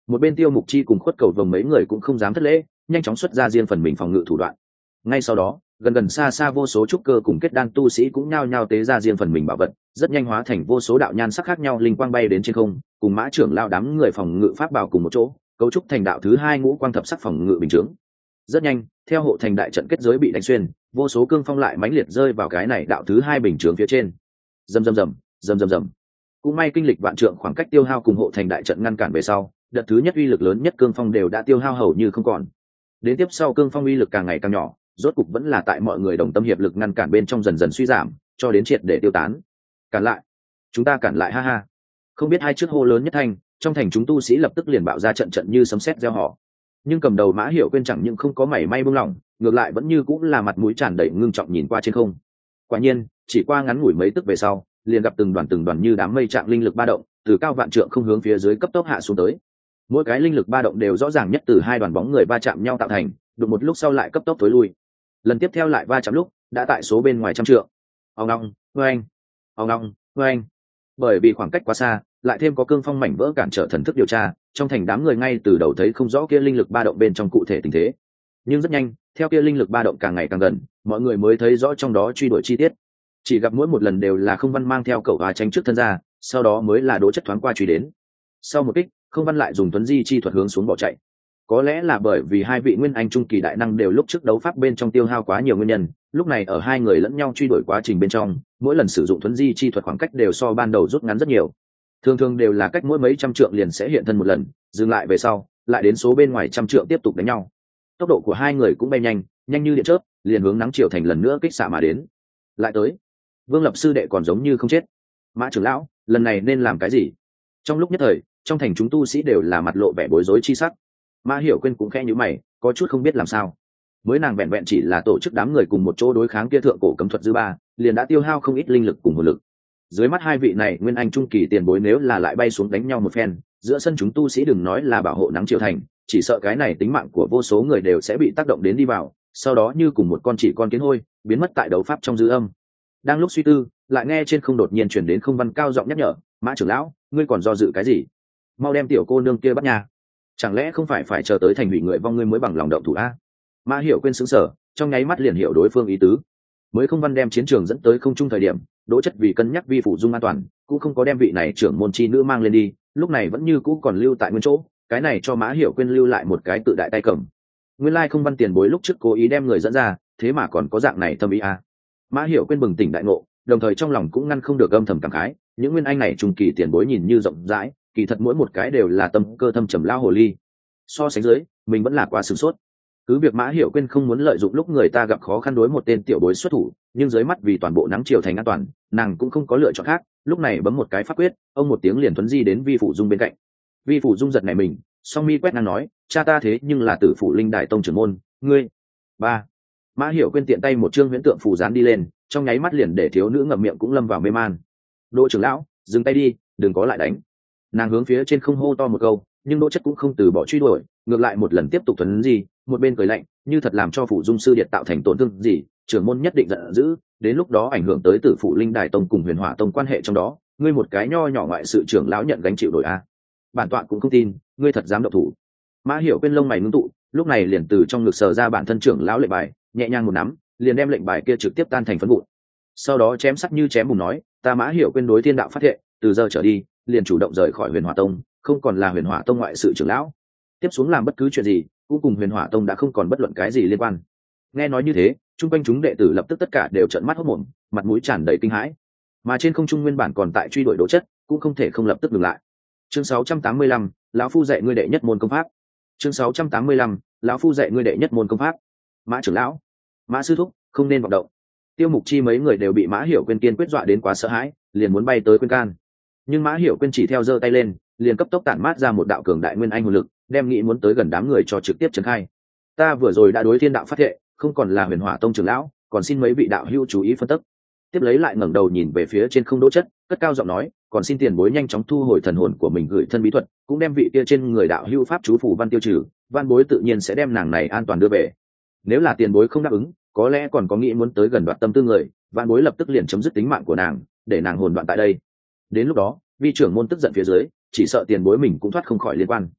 Một bên Tiêu Mục Chi cùng Khuất Cầu Vồng mấy người cũng không dám thất lễ, nhanh chóng xuất ra riêng phần mình phòng ngự thủ đoạn. Ngay sau đó, gần gần xa xa vô số trúc cơ cùng kết đan tu sĩ cũng nhao nhao tế ra riêng phần mình bảo vật, rất nhanh hóa thành vô số đạo nhan sắc khác nhau linh quang bay đến trên không, cùng Mã trưởng lao đám người phòng ngự pháp bảo cùng một chỗ, cấu trúc thành đạo thứ hai ngũ quang thập sắc phòng ngự bình chướng. Rất nhanh, theo hộ thành đại trận kết giới bị đánh xuyên, vô số cương phong lại mãnh liệt rơi vào cái này đạo thứ hai bình chướng phía trên. Rầm rầm rầm, rầm rầm rầm. Cũng may kinh lịch vạn trượng khoảng cách tiêu hao cùng hộ thành đại trận ngăn cản về sau, đợt thứ nhất uy lực lớn nhất cương phong đều đã tiêu hao hầu như không còn. Đến tiếp sau cương phong uy lực càng ngày càng nhỏ, rốt cục vẫn là tại mọi người đồng tâm hiệp lực ngăn cản bên trong dần dần suy giảm, cho đến triệt để tiêu tán. Cản lại, chúng ta cản lại, ha ha. Không biết hai chiếc hô lớn nhất thành, trong thành chúng tu sĩ lập tức liền bạo ra trận trận như sấm sét gieo họ. Nhưng cầm đầu Mã Hiểu Quyên chẳng những không có mảy may buông lỏng, ngược lại vẫn như cũng là mặt mũi tràn đầy ngưng trọng nhìn qua trên không. Quả nhiên, chỉ qua ngắn ngủi mấy tức về sau, liền gặp từng đoàn từng đoàn như đám mây trạng linh lực ba động, từ cao vạn trượng không hướng phía dưới cấp tốc hạ xuống tới. Mỗi cái linh lực ba động đều rõ ràng nhất từ hai đoàn bóng người va chạm nhau tạo thành, đụng một lúc sau lại cấp tốc tối lui. Lần tiếp theo lại va chạm lúc, đã tại số bên ngoài trăm trượng. Ong ong, oeng, ong ong, oeng. Bởi vì khoảng cách quá xa, lại thêm có cương phong mảnh vỡ cản trở thần thức điều tra, trong thành đám người ngay từ đầu thấy không rõ kia linh lực ba động bên trong cụ thể tình thế. Nhưng rất nhanh, theo kia linh lực ba động càng ngày càng gần, mọi người mới thấy rõ trong đó truy đuổi chi tiết. Chỉ gặp mỗi một lần đều là Không Văn mang theo cậu và tranh trước thân ra, sau đó mới là Đỗ Chất thoáng qua truy đến. Sau một kích, Không Văn lại dùng tuấn di chi thuật hướng xuống bỏ chạy. Có lẽ là bởi vì hai vị nguyên anh trung kỳ đại năng đều lúc trước đấu pháp bên trong tiêu hao quá nhiều nguyên nhân, lúc này ở hai người lẫn nhau truy đuổi quá trình bên trong, mỗi lần sử dụng tuấn di chi thuật khoảng cách đều so ban đầu rút ngắn rất nhiều. Thường thường đều là cách mỗi mấy trăm trượng liền sẽ hiện thân một lần, dừng lại về sau, lại đến số bên ngoài trăm trượng tiếp tục đánh nhau. Tốc độ của hai người cũng bay nhanh, nhanh như điện chớp, liền hướng Nắng Triều thành lần nữa kích xạ mà đến. Lại tới, Vương Lập sư đệ còn giống như không chết. Mã trưởng lão, lần này nên làm cái gì? Trong lúc nhất thời, trong thành chúng tu sĩ đều là mặt lộ vẻ bối rối chi sắc. Mã Hiểu Quyên cũng khẽ nhíu mày, có chút không biết làm sao. Mới nàng vẹn vẹn chỉ là tổ chức đám người cùng một chỗ đối kháng kia thượng cổ cấm thuật dư ba, liền đã tiêu hao không ít linh lực cùng hồn lực. Dưới mắt hai vị này nguyên anh trung kỳ tiền bối nếu là lại bay xuống đánh nhau một phen, giữa sân chúng tu sĩ đừng nói là bảo hộ Nắng Triều thành, chỉ sợ cái này tính mạng của vô số người đều sẽ bị tác động đến đi vào, sau đó như cùng một con chỉ con kiến hôi, biến mất tại đấu pháp trong dư âm. Đang lúc suy tư, lại nghe trên không đột nhiên truyền đến Không Văn cao giọng nhắc nhở, Mã trưởng lão, ngươi còn do dự cái gì? Mau đem tiểu cô nương kia bắt nhà. Chẳng lẽ không phải phải chờ tới thành hủy người vong ngươi mới bằng lòng động thủ a? Mã Hiểu Quyên sững sờ, trong nháy mắt liền hiểu đối phương ý tứ. Mới Không Văn đem chiến trường dẫn tới không trung thời điểm, Đỗ Chất vì cân nhắc vi phủ dung an toàn, cũng không có đem vị này trưởng môn chi nữ mang lên đi, lúc này vẫn như cũ còn lưu tại nguyên chỗ, cái này cho Mã Hiểu Quyên lưu lại một cái tự đại tay cầm. Nguyên lai Không Văn tiền bối lúc trước cố ý đem người dẫn ra, thế mà còn có dạng này thâm ý a. Mã Hiểu Quyên bừng tỉnh đại ngộ, đồng thời trong lòng cũng ngăn không được âm thầm cảm khái, những nguyên anh này trung kỳ tiền bối nhìn như rộng rãi, kỳ thật mỗi một cái đều là tâm cơ thâm trầm lao hồ ly. So sánh dưới, mình vẫn là quá sửng sốt. Cứ việc Mã Hiểu Quyên không muốn lợi dụng lúc người ta gặp khó khăn đối một tên tiểu bối xuất thủ, nhưng dưới mắt vì toàn bộ Nắng Triều thành an toàn, nàng cũng không có lựa chọn khác, lúc này bấm một cái pháp quyết, ông một tiếng liền thuấn di đến Vi Phủ Dung bên cạnh. Vi Phủ Dung giật nảy mình, song mi quét ngang nói, cha ta thế nhưng là Tử Phủ Linh Đại tông trưởng môn, ngươi. Ba. Mã Hiểu Quyên tiện tay một chương huyễn tượng phù dán đi lên, trong nháy mắt liền để thiếu nữ ngậm miệng cũng lâm vào mê man. Đỗ trưởng lão, dừng tay đi, đừng có lại đánh. Nàng hướng phía trên không hô to một câu, nhưng Đỗ Chất cũng không từ bỏ truy đuổi, ngược lại một lần tiếp tục thuấn di, một bên cười lạnh, như thật làm cho Phủ Dung sư điệt tạo thành tổn thương gì, trưởng môn nhất định giận dữ, đến lúc đó ảnh hưởng tới Tử Phủ Linh Đài tông cùng Huyền Hỏa tông quan hệ trong đó, ngươi một cái nho nhỏ ngoại sự trưởng lão nhận gánh chịu nổi a. Bản tọa cũng không tin, ngươi thật dám động thủ. Mã Hiểu Quyên lông mày ngưng tụ, lúc này liền từ trong ngực sờ ra bản thân trưởng lão lệnh bài, nhẹ nhàng một nắm, liền đem lệnh bài kia trực tiếp tan thành phấn vụn. Sau đó chém sắc như chém bùn nói, ta Mã Hiểu Quyên đối thiên đạo phát thệ, từ giờ trở đi, liền chủ động rời khỏi Huyền Hỏa tông, không còn là Huyền Hỏa tông ngoại sự trưởng lão. Tiếp xuống làm bất cứ chuyện gì, cũng cùng Huyền Hỏa tông đã không còn bất luận cái gì liên quan. Nghe nói như thế, chung quanh chúng đệ tử lập tức tất cả đều trợn mắt hốt mồm, mặt mũi tràn đầy kinh hãi. Mà trên không trung nguyên bản còn tại truy đuổi Đỗ Chất, cũng không thể không lập tức dừng lại. Chương sáu trăm tám mươi lăm, lão phu dạy ngươi đệ nhất môn công pháp. Chương sáu trăm tám mươi lăm, lão phu dạy ngươi đệ nhất môn công pháp. Mã trưởng lão, Mã sư thúc, không nên vọng động. Tiêu Mục Chi mấy người đều bị Mã Hiểu Quyên kiên quyết dọa đến quá sợ hãi, liền muốn bay tới khuyên can. Nhưng Mã Hiểu Quyên chỉ theo giơ tay lên, liền cấp tốc tản mát ra một đạo cường đại nguyên anh hồn lực, đem nghĩ muốn tới gần đám người cho trực tiếp trấn khai. Ta vừa rồi đã đối thiên đạo phát thệ, không còn là Huyền Hỏa tông trưởng lão, còn xin mấy vị đạo hữu chú ý phân tích. Tiếp lấy lại ngẩng đầu nhìn về phía trên không Đỗ Chất, cất cao giọng nói, còn xin tiền bối nhanh chóng thu hồi thần hồn của mình gửi thân bí thuật, cũng đem vị kia trên người đạo hữu pháp chú phù văn tiêu trừ, văn bối tự nhiên sẽ đem nàng này an toàn đưa về. Nếu là tiền bối không đáp ứng, có lẽ còn có nghĩ muốn tới gần đoạt tâm tư người, văn bối lập tức liền chấm dứt tính mạng của nàng, để nàng hồn đoạn tại đây. Đến lúc đó, vi trưởng môn tức giận phía dưới, chỉ sợ tiền bối mình cũng thoát không khỏi liên quan.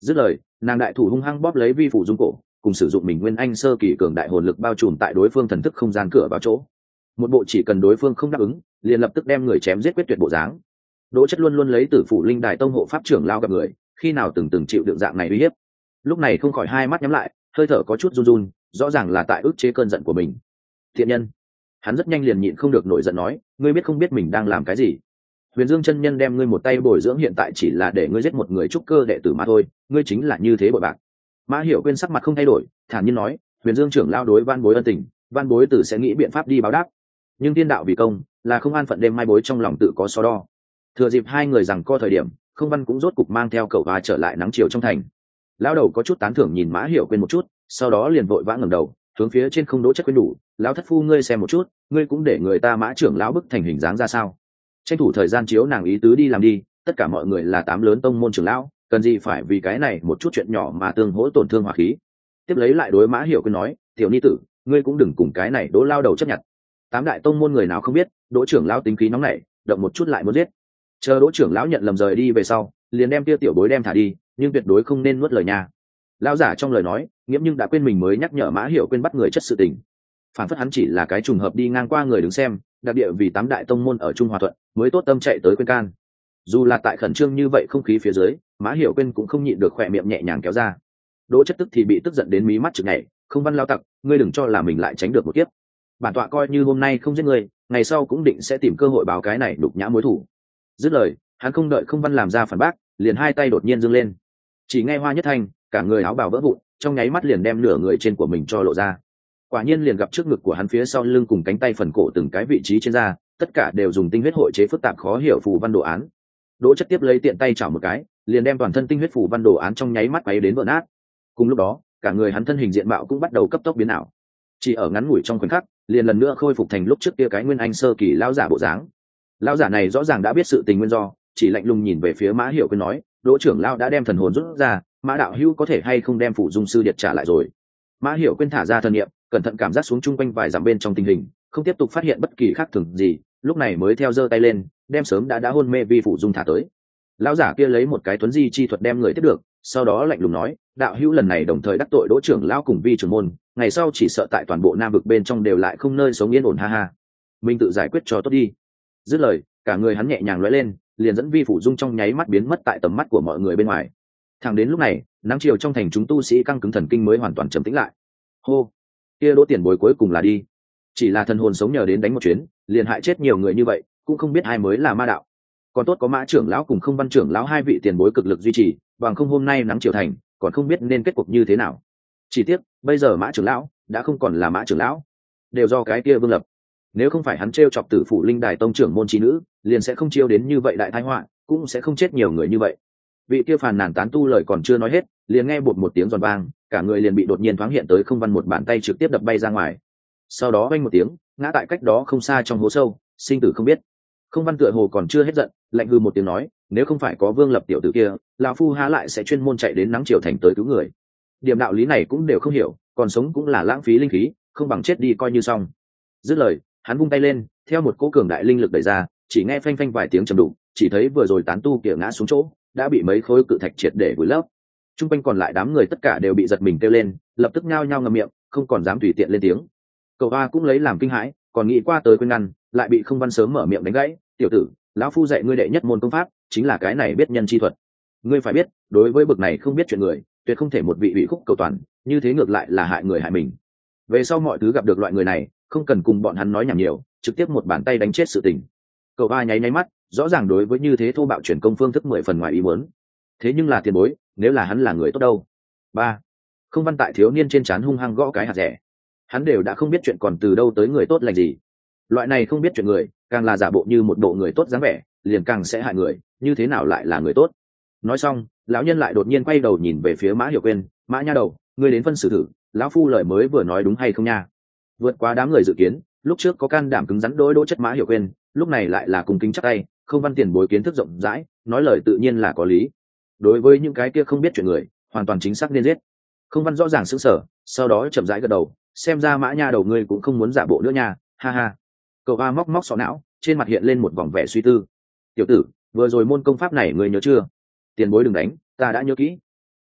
Dứt lời, nàng đại thủ hung hăng bóp lấy vi phủ dung cổ, cùng sử dụng mình nguyên anh sơ kỳ cường đại hồn lực bao trùm tại đối phương thần thức không gian cửa vào chỗ. Một bộ chỉ cần đối phương không đáp ứng, liền lập tức đem người chém giết quyết tuyệt bộ dáng. Đỗ Chất luôn luôn lấy Tử Phủ Linh Đài tông hộ pháp trưởng lao gặp người, khi nào từng từng chịu đựng dạng này uy hiếp. Lúc này không khỏi hai mắt nhắm lại, hơi thở có chút run run, rõ ràng là tại ức chế cơn giận của mình. Thiện nhân, hắn rất nhanh liền nhịn không được nổi giận nói, ngươi biết không biết mình đang làm cái gì? Huyền Dương chân nhân đem ngươi một tay bồi dưỡng hiện tại chỉ là để ngươi giết một người trúc cơ đệ tử mà thôi, ngươi chính là như thế bội bạc. Mã Hiểu Quyên sắc mặt không thay đổi, thản nhiên nói, Huyền Dương trưởng lao đối Van Bối ân tình, Van Bối tử sẽ nghĩ biện pháp đi báo đáp. Nhưng tiên đạo vì công, là không an phận đêm mai bối trong lòng tự có so đo. Thừa dịp hai người rằng co thời điểm, Không Văn cũng rốt cục mang theo cậu và trở lại nắng chiều trong thành. Lão đầu có chút tán thưởng nhìn Mã Hiểu Quyên một chút, sau đó liền vội vã ngẩng đầu, hướng phía trên không Đỗ Chất Quyên đủ, lão thất phu ngươi xem một chút, ngươi cũng để người ta Mã trưởng lão bức thành hình dáng ra sao? Tranh thủ thời gian chiếu nàng ý tứ đi làm đi, tất cả mọi người là tám lớn tông môn trưởng lão, cần gì phải vì cái này một chút chuyện nhỏ mà tương hỗ tổn thương hòa khí. Tiếp lấy lại đối Mã Hiểu Quyên nói, tiểu ni tử, ngươi cũng đừng cùng cái này Đỗ lao đầu chấp nhận. Tám đại tông môn người nào không biết, Đỗ trưởng lão tính khí nóng nảy, động một chút lại muốn giết. Chờ Đỗ trưởng lão nhận lầm rời đi về sau, liền đem tia tiểu bối đem thả đi, nhưng tuyệt đối không nên nuốt lời nha. Lão giả trong lời nói, nghiễm nhưng đã quên mình mới nhắc nhở Mã Hiểu Quyên bắt người chất sự tình. Phản phất hắn chỉ là cái trùng hợp đi ngang qua người đứng xem, đặc địa vì tám đại tông môn ở Trung Hòa Thuận, mới tốt tâm chạy tới quên can. Dù là tại khẩn trương như vậy không khí phía dưới, Mã Hiểu Quyên cũng không nhịn được khỏe miệng nhẹ nhàng kéo ra. Đỗ Chất tức thì bị tức giận đến mí mắt chực nhảy, Không Văn lao tặc, ngươi đừng cho là mình lại tránh được một kiếp. Bản tọa coi như hôm nay không giết ngươi, ngày sau cũng định sẽ tìm cơ hội báo cái này đục nhã mối thù. Dứt lời, hắn không đợi Không Văn làm ra phản bác, liền hai tay đột nhiên giương lên. Chỉ nghe hoa nhất thanh, cả người áo bào vỡ vụn, trong nháy mắt liền đem nửa người trên của mình cho lộ ra. Quả nhiên liền gặp trước ngực của hắn phía sau lưng cùng cánh tay phần cổ từng cái vị trí trên da, tất cả đều dùng tinh huyết hội chế phức tạp khó hiểu phù văn đồ án. Đỗ Chất tiếp lấy tiện tay chảo một cái, liền đem toàn thân tinh huyết phù văn đồ án trong nháy mắt quấy đến vỡ nát. Cùng lúc đó, cả người hắn thân hình diện mạo cũng bắt đầu cấp tốc biến ảo. Chỉ ở ngắn ngủi trong khoảnh khắc, liền lần nữa khôi phục thành lúc trước kia cái nguyên anh sơ kỳ lão giả bộ dáng. Lão giả này rõ ràng đã biết sự tình nguyên do, chỉ lạnh lùng nhìn về phía Mã Hiểu Quyên nói, Đỗ trưởng lão đã đem thần hồn rút ra, Mã đạo hữu có thể hay không đem phụ dung sư điệt trả lại rồi. Mã Hiểu Quyên thả ra thần niệm, cẩn thận cảm giác xuống chung quanh vài dặm bên trong tình hình, không tiếp tục phát hiện bất kỳ khác thường gì, lúc này mới theo giơ tay lên, đem sớm đã đã hôn mê vi phụ dung thả tới. Lão giả kia lấy một cái tuấn di chi thuật đem người tiếp được, sau đó lạnh lùng nói, đạo hữu lần này đồng thời đắc tội Đỗ trưởng lão cùng vi trưởng môn, ngày sau chỉ sợ tại toàn bộ Nam vực bên trong đều lại không nơi sống yên ổn, ha ha. Mình tự giải quyết cho tốt đi. Dứt lời, cả người hắn nhẹ nhàng lóe lên, liền dẫn vi phụ dung trong nháy mắt biến mất tại tầm mắt của mọi người bên ngoài. Thẳng đến lúc này, nắng chiều trong thành chúng tu sĩ căng cứng thần kinh mới hoàn toàn trầm tĩnh lại. Hô, kia Đỗ tiền bối cuối cùng là đi. Chỉ là thần hồn sống nhờ đến đánh một chuyến, liền hại chết nhiều người như vậy, cũng không biết ai mới là ma đạo. Còn tốt có Mã trưởng lão cùng Không Văn trưởng lão hai vị tiền bối cực lực duy trì, bằng không hôm nay nắng chiều thành, còn không biết nên kết cục như thế nào. Chỉ tiếc, bây giờ Mã trưởng lão đã không còn là Mã trưởng lão, đều do cái kia Vương Lập. Nếu không phải hắn trêu chọc Tử Phủ Linh Đài tông trưởng môn trí nữ, liền sẽ không chiêu đến như vậy đại tai họa, cũng sẽ không chết nhiều người như vậy. Vị kia phàn nàn tán tu lời còn chưa nói hết, liền nghe bột một tiếng giòn vang, cả người liền bị đột nhiên thoáng hiện tới Không Văn một bàn tay trực tiếp đập bay ra ngoài. Sau đó vang một tiếng, ngã tại cách đó không xa trong hố sâu, sinh tử không biết. Không Văn tựa hồ còn chưa hết giận, lạnh hư một tiếng nói, nếu không phải có Vương Lập tiểu tử kia, lão phu há lại sẽ chuyên môn chạy đến nắng chiều thành tới cứu người. Điểm đạo lý này cũng đều không hiểu, còn sống cũng là lãng phí linh khí, không bằng chết đi coi như xong. Dứt lời, hắn vung tay lên, theo một cỗ cường đại linh lực đẩy ra, chỉ nghe phanh phanh vài tiếng trầm đục, chỉ thấy vừa rồi tán tu kia ngã xuống chỗ, đã bị mấy khối cự thạch triệt để vùi lấp. Trung quanh còn lại đám người tất cả đều bị giật mình kêu lên, lập tức nhao nhao ngậm miệng, không còn dám tùy tiện lên tiếng. Cậu ba cũng lấy làm kinh hãi, còn nghĩ qua tới quên ngăn, lại bị Không Văn sớm mở miệng đánh gãy, "Tiểu tử, lão phu dạy ngươi đệ nhất môn công pháp, chính là cái này biết nhân chi thuật. Ngươi phải biết, đối với bậc này không biết chuyện người, tuyệt không thể một vị ủy khúc cầu toàn, như thế ngược lại là hại người hại mình. Về sau mọi thứ gặp được loại người này, không cần cùng bọn hắn nói nhảm nhiều, trực tiếp một bàn tay đánh chết sự tình." Cậu ba nháy nháy mắt, rõ ràng đối với như thế thô bạo chuyển công phương thức mười phần ngoài ý muốn. Thế nhưng là tiền bối, nếu là hắn là người tốt đâu? Ba. Không Văn tại thiếu niên trên trán hung hăng gõ cái hạt rẻ. Hắn đều đã không biết chuyện còn từ đâu tới người tốt lành gì. Loại này không biết chuyện người, càng là giả bộ như một bộ người tốt dáng vẻ, liền càng sẽ hại người, như thế nào lại là người tốt? Nói xong, lão nhân lại đột nhiên quay đầu nhìn về phía Mã Hiểu Quyên, "Mã nha đầu, ngươi đến phân xử thử, lão phu lời mới vừa nói đúng hay không nha?" Vượt qua đám người dự kiến, lúc trước có can đảm cứng rắn đối Đỗ Chất Mã Hiểu Quyên, lúc này lại là cùng kính chắc tay, Không Văn tiền bối kiến thức rộng rãi, nói lời tự nhiên là có lý. Đối với những cái kia không biết chuyện người, hoàn toàn chính xác nên giết. Không Văn rõ ràng sững sờ, sau đó chậm rãi gật đầu, xem ra Mã nha đầu ngươi cũng không muốn giả bộ nữa nha, ha ha. Cậu ba móc móc sọ não, trên mặt hiện lên một vòng vẻ suy tư. "Tiểu tử, vừa rồi môn công pháp này ngươi nhớ chưa?" "Tiền bối đừng đánh, ta đã nhớ kỹ."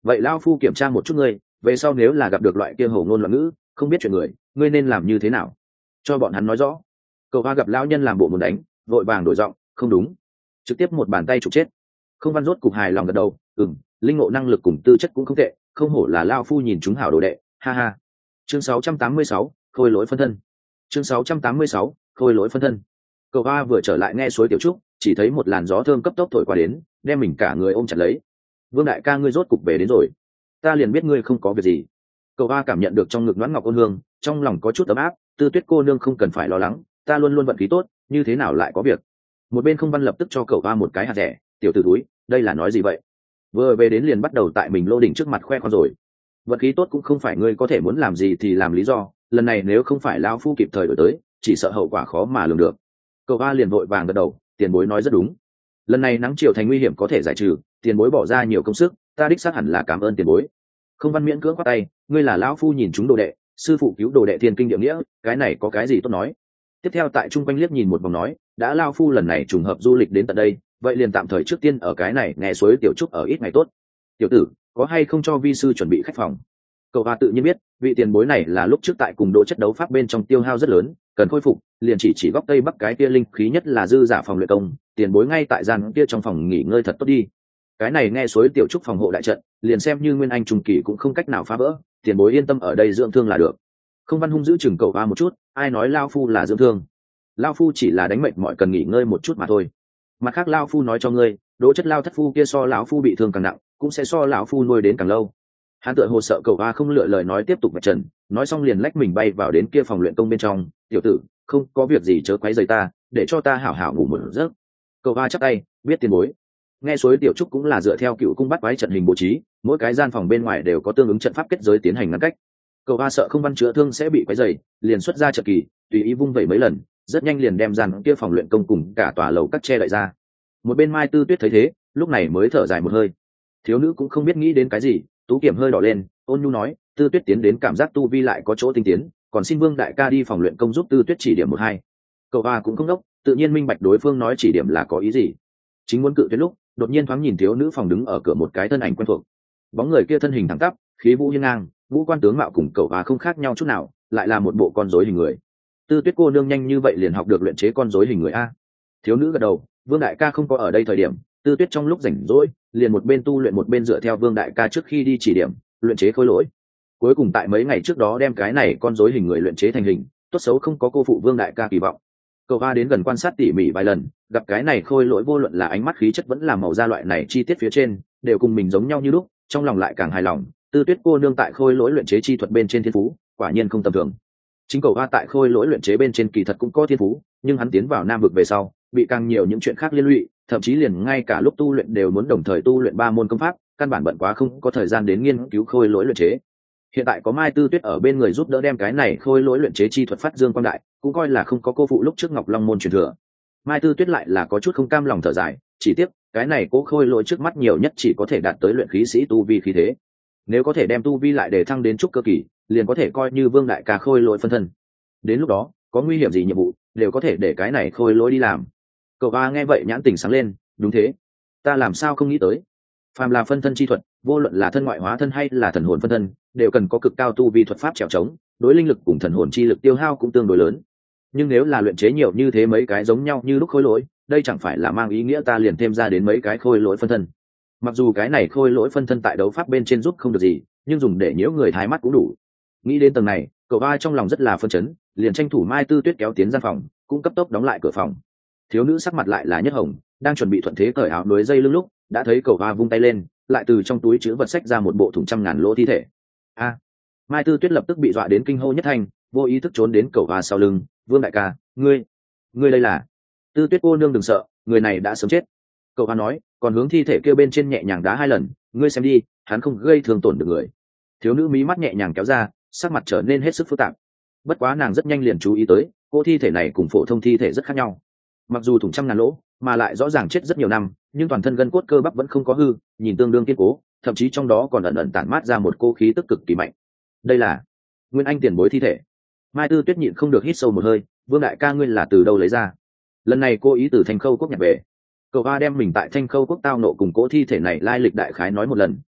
vậy lao phu kiểm tra một chút ngươi, về sau nếu là gặp được loại kia hổ ngôn loạn ngữ không biết chuyện người, ngươi nên làm như thế nào, cho bọn hắn nói rõ. Cầu hoa gặp lão nhân làm bộ muốn đánh, vội vàng đổi giọng, không đúng, trực tiếp một bàn tay trục chết. Không Văn rốt cục hài lòng gật đầu, ừm, linh ngộ năng lực cùng tư chất cũng không tệ, không hổ là lao phu nhìn chúng hảo đồ đệ, ha ha. Chương sáu trăm tám mươi sáu, khôi lỗi phân thân. Chương sáu trăm tám mươi sáu, khôi lỗi phân thân. Cầu hoa vừa trở lại nghe suối tiểu trúc, chỉ thấy một làn gió thơm cấp tốc thổi qua đến, đem mình cả người ôm chặt lấy. Vương đại ca ngươi rốt cục về đến rồi, ta liền biết ngươi không có việc gì. Cầu hoa cảm nhận được trong ngực Noãn Ngọc ôn hương, trong lòng có chút ấm áp. Tư Tuyết cô nương không cần phải lo lắng, ta luôn luôn vận khí tốt, như thế nào lại có việc. Một bên Không Văn lập tức cho Cầu hoa một cái hạt rẻ, tiểu tử túi, đây là nói gì vậy? Vừa về đến liền bắt đầu tại mình lô đỉnh trước mặt khoe con rồi. Vận khí tốt cũng không phải ngươi có thể muốn làm gì thì làm lý do, lần này nếu không phải lão phu kịp thời đổi tới, chỉ sợ hậu quả khó mà lường được. Cầu hoa liền vội vàng gật đầu, tiền bối nói rất đúng, lần này nắng chiều thành nguy hiểm có thể giải trừ, tiền bối bỏ ra nhiều công sức, ta đích xác hẳn là cảm ơn tiền bối. Không Văn miễn cưỡng khoát tay, ngươi là lão phu nhìn chúng đồ đệ, sư phụ cứu đồ đệ thiên kinh địa nghĩa, cái này có cái gì tốt nói. Tiếp theo tại trung quanh liếc nhìn một vòng nói, đã lão phu lần này trùng hợp du lịch đến tận đây, vậy liền tạm thời trước tiên ở cái này nghe suối tiểu trúc ở ít ngày tốt. Tiểu tử, có hay không cho vi sư chuẩn bị khách phòng? Cầu hoa tự nhiên biết, vị tiền bối này là lúc trước tại cùng độ chất đấu pháp bên trong tiêu hao rất lớn, cần khôi phục, liền chỉ chỉ góc tây bắc cái kia linh khí nhất là dư giả phòng luyện công, tiền bối ngay tại gian kia trong phòng nghỉ ngơi thật tốt đi. Cái này nghe suối tiểu trúc phòng hộ đại trận, liền xem như nguyên anh trung kỳ cũng không cách nào phá vỡ, tiền bối yên tâm ở đây dưỡng thương là được. Không Văn hung giữ chừng Cầu hoa một chút, ai nói lao phu là dưỡng thương? Lao phu chỉ là đánh mệt mỏi cần nghỉ ngơi một chút mà thôi. Mặt khác lao phu nói cho ngươi, đỗ chất lao thất phu kia so lão phu bị thương càng nặng, cũng sẽ so lão phu nuôi đến càng lâu. Hắn tựa hồ sợ Cầu hoa không lựa lời nói tiếp tục vạch trần, nói xong liền lách mình bay vào đến kia phòng luyện công bên trong. Tiểu tử, không có việc gì chớ quấy rầy ta, để cho ta hảo hảo ngủ một giấc. Cầu hoa chắp tay, biết tiền bối. Nghe suối tiểu trúc cũng là dựa theo cựu cung bắt quái trận hình bố trí, mỗi cái gian phòng bên ngoài đều có tương ứng trận pháp kết giới tiến hành ngăn cách. Cầu hoa sợ Không Văn chữa thương sẽ bị quấy rầy, liền xuất ra trận kỳ, tùy ý vung vẩy mấy lần, rất nhanh liền đem gian kia phòng luyện công cùng cả tòa lầu các che đậy ra. Một bên Mai Tư Tuyết thấy thế, lúc này mới thở dài một hơi. Thiếu nữ cũng không biết nghĩ đến cái gì, tú kiểm hơi đỏ lên, ôn nhu nói, Tư Tuyết tiến đến cảm giác tu vi lại có chỗ tinh tiến, còn xin Vương đại ca đi phòng luyện công giúp Tư Tuyết chỉ điểm một hai. Cầu hoa cũng không đốc, tự nhiên minh bạch đối phương nói chỉ điểm là có ý gì. Chính muốn cự tuyệt lúc, đột nhiên thoáng nhìn thiếu nữ phòng đứng ở cửa một cái thân ảnh quen thuộc. Bóng người kia thân hình thẳng tắp, khí vũ hiên ngang, ngũ quan tướng mạo cùng Cầu hoa không khác nhau chút nào, lại là một bộ con rối hình người. Tư Tuyết cô nương nhanh như vậy liền học được luyện chế con rối hình người a? Thiếu nữ gật đầu, Vương đại ca không có ở đây thời điểm, Tư Tuyết trong lúc rảnh rỗi liền một bên tu luyện một bên dựa theo Vương đại ca trước khi đi chỉ điểm luyện chế khối lỗi, cuối cùng tại mấy ngày trước đó đem cái này con rối hình người luyện chế thành hình, tốt xấu không có cô phụ Vương đại ca kỳ vọng. Cầu hoa đến gần quan sát tỉ mỉ vài lần, gặp cái này khôi lỗi vô luận là ánh mắt khí chất vẫn là màu da loại này chi tiết phía trên đều cùng mình giống nhau như lúc, trong lòng lại càng hài lòng. Tư Tuyết cô nương tại khôi lỗi luyện chế chi thuật bên trên thiên phú quả nhiên không tầm thường. Chính Cầu hoa tại khôi lỗi luyện chế bên trên kỳ thật cũng có thiên phú, nhưng hắn tiến vào Nam vực về sau bị càng nhiều những chuyện khác liên lụy, thậm chí liền ngay cả lúc tu luyện đều muốn đồng thời tu luyện ba môn công pháp, căn bản bận quá không có thời gian đến nghiên cứu khôi lỗi luyện chế. Hiện tại có Mai Tư Tuyết ở bên người giúp đỡ đem cái này khôi lỗi luyện chế chi thuật phát dương quang đại, cũng coi là không có cô phụ lúc trước Ngọc Long môn truyền thừa. Mai Tư Tuyết lại là có chút không cam lòng thở dài, chỉ tiếc cái này cố khôi lỗi trước mắt nhiều nhất chỉ có thể đạt tới luyện khí sĩ tu vi khí thế. Nếu có thể đem tu vi lại để thăng đến trúc cơ kỳ, liền có thể coi như Vương đại ca khôi lỗi phân thân. Đến lúc đó, có nguy hiểm gì nhiệm vụ, đều có thể để cái này khôi lỗi đi làm. Cầu hoa nghe vậy nhãn tình sáng lên, đúng thế, ta làm sao không nghĩ tới. Phàm là phân thân chi thuật, vô luận là thân ngoại hóa thân hay là thần hồn phân thân, đều cần có cực cao tu vi thuật pháp trèo trống, đối linh lực cùng thần hồn chi lực tiêu hao cũng tương đối lớn. Nhưng nếu là luyện chế nhiều như thế mấy cái giống nhau như lúc khôi lỗi, đây chẳng phải là mang ý nghĩa ta liền thêm ra đến mấy cái khôi lỗi phân thân. Mặc dù cái này khôi lỗi phân thân tại đấu pháp bên trên giúp không được gì, nhưng dùng để nhiễu người thái mắt cũng đủ. Nghĩ đến tầng này, cậu ba trong lòng rất là phân chấn, liền tranh thủ Mai Tư Tuyết kéo tiến gian phòng, cũng cấp tốc đóng lại cửa phòng. Thiếu nữ sắc mặt lại là nhất hồng, đang chuẩn bị thuận thế cởi áo đối dây lưng lúc, đã thấy cậu ba vung tay lên, lại từ trong túi chứa vật sách ra một bộ thùng trăm ngàn lỗ thi thể. A! Mai Tư Tuyết lập tức bị dọa đến kinh hô nhất thành, vô ý thức trốn đến cậu ba sau lưng. Vương đại ca, ngươi, ngươi đây là? Tư Tuyết cô nương đừng sợ, người này đã sớm chết. Cậu ba nói, còn hướng thi thể kia bên trên nhẹ nhàng đá hai lần, ngươi xem đi, hắn không gây thương tổn được người. Thiếu nữ mí mắt nhẹ nhàng kéo ra, sắc mặt trở nên hết sức phức tạp. Bất quá nàng rất nhanh liền chú ý tới, cô thi thể này cùng phổ thông thi thể rất khác nhau. Mặc dù thủng trăm ngàn lỗ, mà lại rõ ràng chết rất nhiều năm, nhưng toàn thân gân cốt cơ bắp vẫn không có hư, nhìn tương đương kiên cố, thậm chí trong đó còn ẩn ẩn tản mát ra một cô khí tức cực kỳ mạnh. Đây là Nguyên Anh tiền bối thi thể. Mai Tư Tuyết nhịn không được hít sâu một hơi, Vương đại ca ngươi là từ đâu lấy ra? Lần này cô ý từ Thanh Khâu quốc nhặt về. Cậu ba đem mình tại Thanh Khâu quốc tao nộ cùng cỗ thi thể này lai lịch đại khái nói một lần,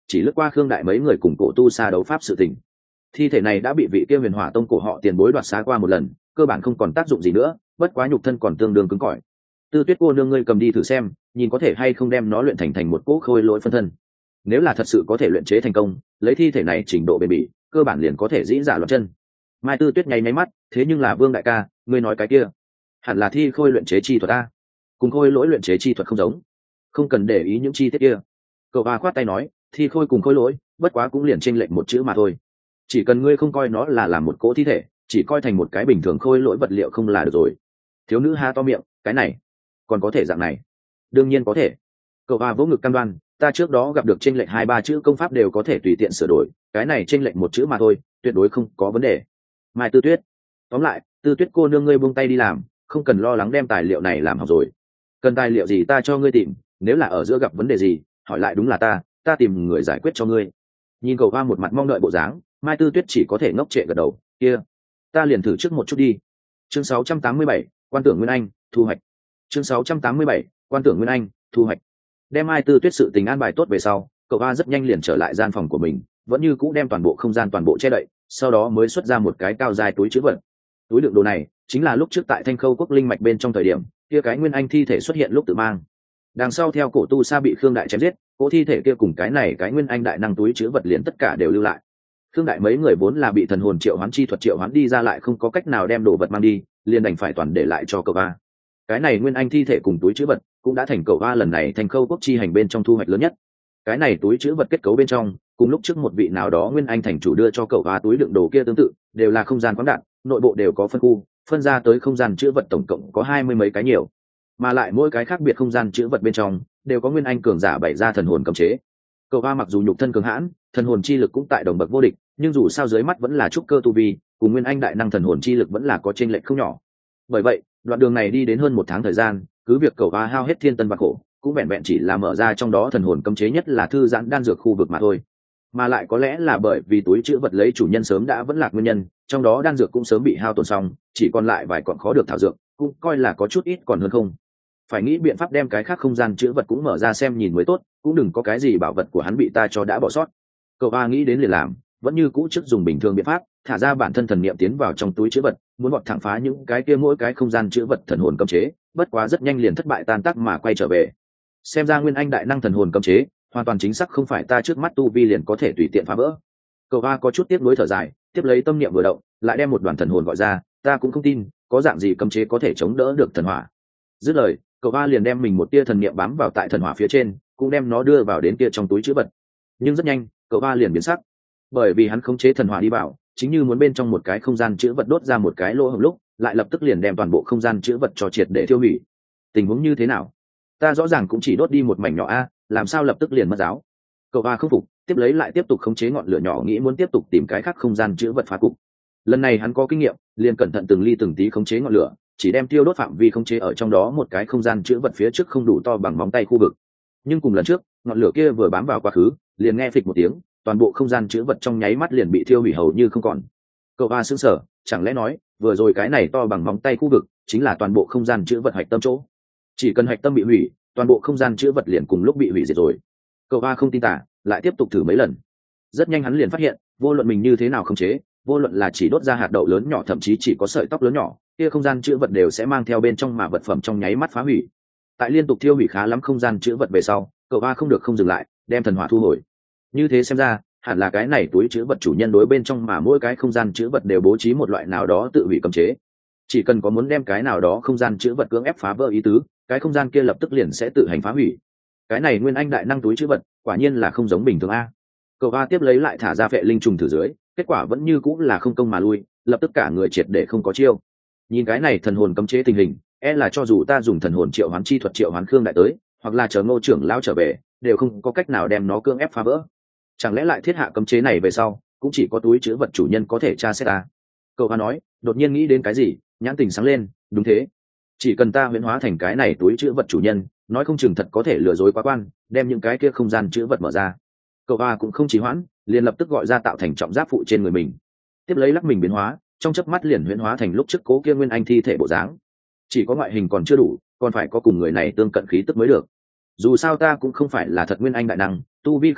chỉ lướt qua khương đại mấy người cùng cổ tu sa đấu pháp sự tình. Thi thể này đã bị vị kia huyền hỏa tông cổ họ tiền bối đoạt xá qua một lần, cơ bản không còn tác dụng gì nữa, bất quá nhục thân còn tương đương cứng cỏi. Tư Tuyết cô nương ngươi cầm đi thử xem, nhìn có thể hay không đem nó luyện thành thành một cỗ khôi lỗi phân thân. Nếu là thật sự có thể luyện chế thành công, lấy thi thể này trình độ bền bỉ, cơ bản liền có thể dĩ giả loạn chân. Mai Tư Tuyết nháy nháy mắt, thế nhưng là Vương đại ca, ngươi nói cái kia, hẳn là thi khôi luyện chế chi thuật a, cùng khôi lỗi luyện chế chi thuật không giống, không cần để ý những chi tiết kia. Cậu ba khoát tay nói, thi khôi cùng khôi lỗi, bất quá cũng liền chênh lệch một chữ mà thôi. Chỉ cần ngươi không coi nó là làm một cỗ thi thể, chỉ coi thành một cái bình thường khôi lỗi vật liệu không là được rồi. Thiếu nữ há to miệng, cái này còn có thể dạng này? Đương nhiên có thể. Cậu ba vỗ ngực cam đoan, ta trước đó gặp được chênh lệch hai ba chữ công pháp đều có thể tùy tiện sửa đổi, cái này chênh lệch một chữ mà thôi, tuyệt đối không có vấn đề. Mai Tư Tuyết, tóm lại, Tư Tuyết cô nương ngươi buông tay đi làm, không cần lo lắng đem tài liệu này làm học rồi. Cần tài liệu gì ta cho ngươi tìm, nếu là ở giữa gặp vấn đề gì, hỏi lại đúng là ta, ta tìm người giải quyết cho ngươi. Nhìn cậu ba một mặt mong đợi bộ dáng, Mai Tư Tuyết chỉ có thể ngốc trệ gật đầu, kia, ta liền thử trước một chút đi. Chương sáu trăm tám mươi bảy, quan tưởng Nguyên Anh, thu hoạch. Chương sáu trăm tám mươi bảy, quan tưởng Nguyên Anh, thu hoạch. Đem Mai Tư Tuyết sự tình an bài tốt về sau, cậu ba rất nhanh liền trở lại gian phòng của mình, vẫn như cũ đem toàn bộ không gian toàn bộ che đậy, sau đó mới xuất ra một cái cao dài túi trữ vật. Túi đựng đồ này chính là lúc trước tại Thanh Khâu quốc linh mạch bên trong thời điểm, kia cái Nguyên Anh thi thể xuất hiện lúc tự mang. Đằng sau theo cổ tu sa bị Khương đại chém giết, cỗ thi thể kia cùng cái này cái Nguyên Anh đại năng túi trữ vật liền tất cả đều lưu lại. Khương đại mấy người vốn là bị thần hồn triệu hoán chi thuật triệu hoán đi ra lại không có cách nào đem đồ vật mang đi, liền đành phải toàn để lại cho cậu ba. Cái này Nguyên Anh thi thể cùng túi trữ vật cũng đã thành cậu ba lần này Thanh Khâu quốc chi hành bên trong thu hoạch lớn nhất. Cái này túi trữ vật kết cấu bên trong, cùng lúc trước một vị nào đó Nguyên Anh thành chủ đưa cho cậu ba túi đựng đồ kia tương tự, đều là không gian khoáng đạt, nội bộ đều có phân khu, phân ra tới không gian trữ vật tổng cộng có hai mươi mấy cái nhiều, mà lại mỗi cái khác biệt không gian trữ vật bên trong đều có Nguyên Anh cường giả bày ra thần hồn cấm chế. Cậu ba mặc dù nhục thân cường hãn, thần hồn chi lực cũng tại đồng bậc vô địch, nhưng dù sao dưới mắt vẫn là trúc cơ tu vi, cùng Nguyên Anh đại năng thần hồn chi lực vẫn là có chênh lệch không nhỏ. Bởi vậy, đoạn đường này đi đến hơn một tháng thời gian, cứ việc cậu ba hao hết thiên tân và khổ, cũng vẹn vẹn chỉ là mở ra trong đó thần hồn cấm chế nhất là thư giãn đan dược khu vực mà thôi. Mà lại có lẽ là bởi vì túi trữ vật lấy chủ nhân sớm đã vẫn lạc nguyên nhân, trong đó đan dược cũng sớm bị hao tổn xong, chỉ còn lại vài còn khó được thảo dược, cũng coi là có chút ít còn hơn không. Phải nghĩ biện pháp đem cái khác không gian trữ vật cũng mở ra xem nhìn mới tốt, cũng đừng có cái gì bảo vật của hắn bị ta cho đã bỏ sót. Cậu ba nghĩ đến liền làm, vẫn như cũ trước dùng bình thường biện pháp, thả ra bản thân thần niệm tiến vào trong túi trữ vật, muốn bọt thẳng phá những cái kia mỗi cái không gian trữ vật thần hồn cấm chế, bất quá rất nhanh liền thất bại tan tác mà quay trở về. Xem ra Nguyên Anh đại năng thần hồn cấm chế, hoàn toàn chính xác không phải ta trước mắt tu vi liền có thể tùy tiện phá vỡ. Cậu ba có chút tiếc nuối thở dài, tiếp lấy tâm niệm vừa động, lại đem một đoàn thần hồn gọi ra, ta cũng không tin, có dạng gì cấm chế có thể chống đỡ được thần hỏa. Dứt lời, cậu ba liền đem mình một tia thần niệm bám vào tại thần hỏa phía trên, cũng đem nó đưa vào đến kia trong túi trữ vật. Nhưng rất nhanh, cậu ba liền biến sắc, bởi vì hắn khống chế thần hỏa đi vào, chính như muốn bên trong một cái không gian trữ vật đốt ra một cái lỗ hổng lúc, lại lập tức liền đem toàn bộ không gian trữ vật cho triệt để tiêu hủy. Tình huống như thế nào? Ta rõ ràng cũng chỉ đốt đi một mảnh nhỏ a, làm sao lập tức liền mất giáo? Cậu ba không phục, tiếp lấy lại tiếp tục khống chế ngọn lửa nhỏ, nghĩ muốn tiếp tục tìm cái khác không gian trữ vật phá cục. Lần này hắn có kinh nghiệm, liền cẩn thận từng ly từng tí khống chế ngọn lửa, chỉ đem tiêu đốt phạm vi khống chế ở trong đó một cái không gian trữ vật phía trước không đủ to bằng móng tay khu vực. Nhưng cùng lần trước, ngọn lửa kia vừa bám vào quá khứ, liền nghe phịch một tiếng, toàn bộ không gian trữ vật trong nháy mắt liền bị thiêu hủy hầu như không còn. Cậu ba sững sờ, chẳng lẽ nói, vừa rồi cái này to bằng móng tay khu vực, chính là toàn bộ không gian trữ vật hạch tâm chỗ. Chỉ cần hạch tâm bị hủy, toàn bộ không gian trữ vật liền cùng lúc bị hủy diệt rồi. Cậu ba không tin tả, lại tiếp tục thử mấy lần. Rất nhanh hắn liền phát hiện, vô luận mình như thế nào khống chế, vô luận là chỉ đốt ra hạt đậu lớn nhỏ thậm chí chỉ có sợi tóc lớn nhỏ, kia không gian trữ vật đều sẽ mang theo bên trong mà vật phẩm trong nháy mắt phá hủy. Tại liên tục thiêu hủy khá lắm không gian trữ vật về sau, cậu ba không được không dừng lại, đem thần hỏa thu hồi. Như thế xem ra, hẳn là cái này túi trữ vật chủ nhân đối bên trong mà mỗi cái không gian trữ vật đều bố trí một loại nào đó tự hủy cấm chế. Chỉ cần có muốn đem cái nào đó không gian trữ vật cưỡng ép phá vỡ ý tứ, cái không gian kia lập tức liền sẽ tự hành phá hủy. Cái này Nguyên Anh đại năng túi trữ vật, quả nhiên là không giống bình thường a. Cậu ba tiếp lấy lại thả ra vệ linh trùng thử dưới, kết quả vẫn như cũng là không công mà lui, lập tức cả người triệt để không có chiêu. Nhìn cái này thần hồn cấm chế tình hình, e là cho dù ta dùng thần hồn triệu hoán chi thuật triệu hoán Khương đại tới, hoặc là chờ Ngô trưởng lão trở về, đều không có cách nào đem nó cưỡng ép phá vỡ. Chẳng lẽ lại thiết hạ cấm chế này về sau, cũng chỉ có túi trữ vật chủ nhân có thể tra xét ta? Cậu ba nói, đột nhiên nghĩ đến cái gì, nhãn tình sáng lên, đúng thế. Chỉ cần ta huyễn hóa thành cái này túi trữ vật chủ nhân, nói không chừng thật có thể lừa dối quá quan, đem những cái kia không gian trữ vật mở ra. Cậu ba cũng không trì hoãn, liền lập tức gọi ra tạo thành trọng giáp phụ trên người mình, tiếp lấy lắc mình biến hóa, trong chớp mắt liền huyễn hóa thành lúc trước cố kia Nguyên Anh thi thể bộ dáng. Chỉ có ngoại hình còn chưa đủ, còn phải có cùng người này tương cận khí tức mới được. Dù sao ta cũng không phải là thật Nguyên Anh đại năng, tu vi không đủ,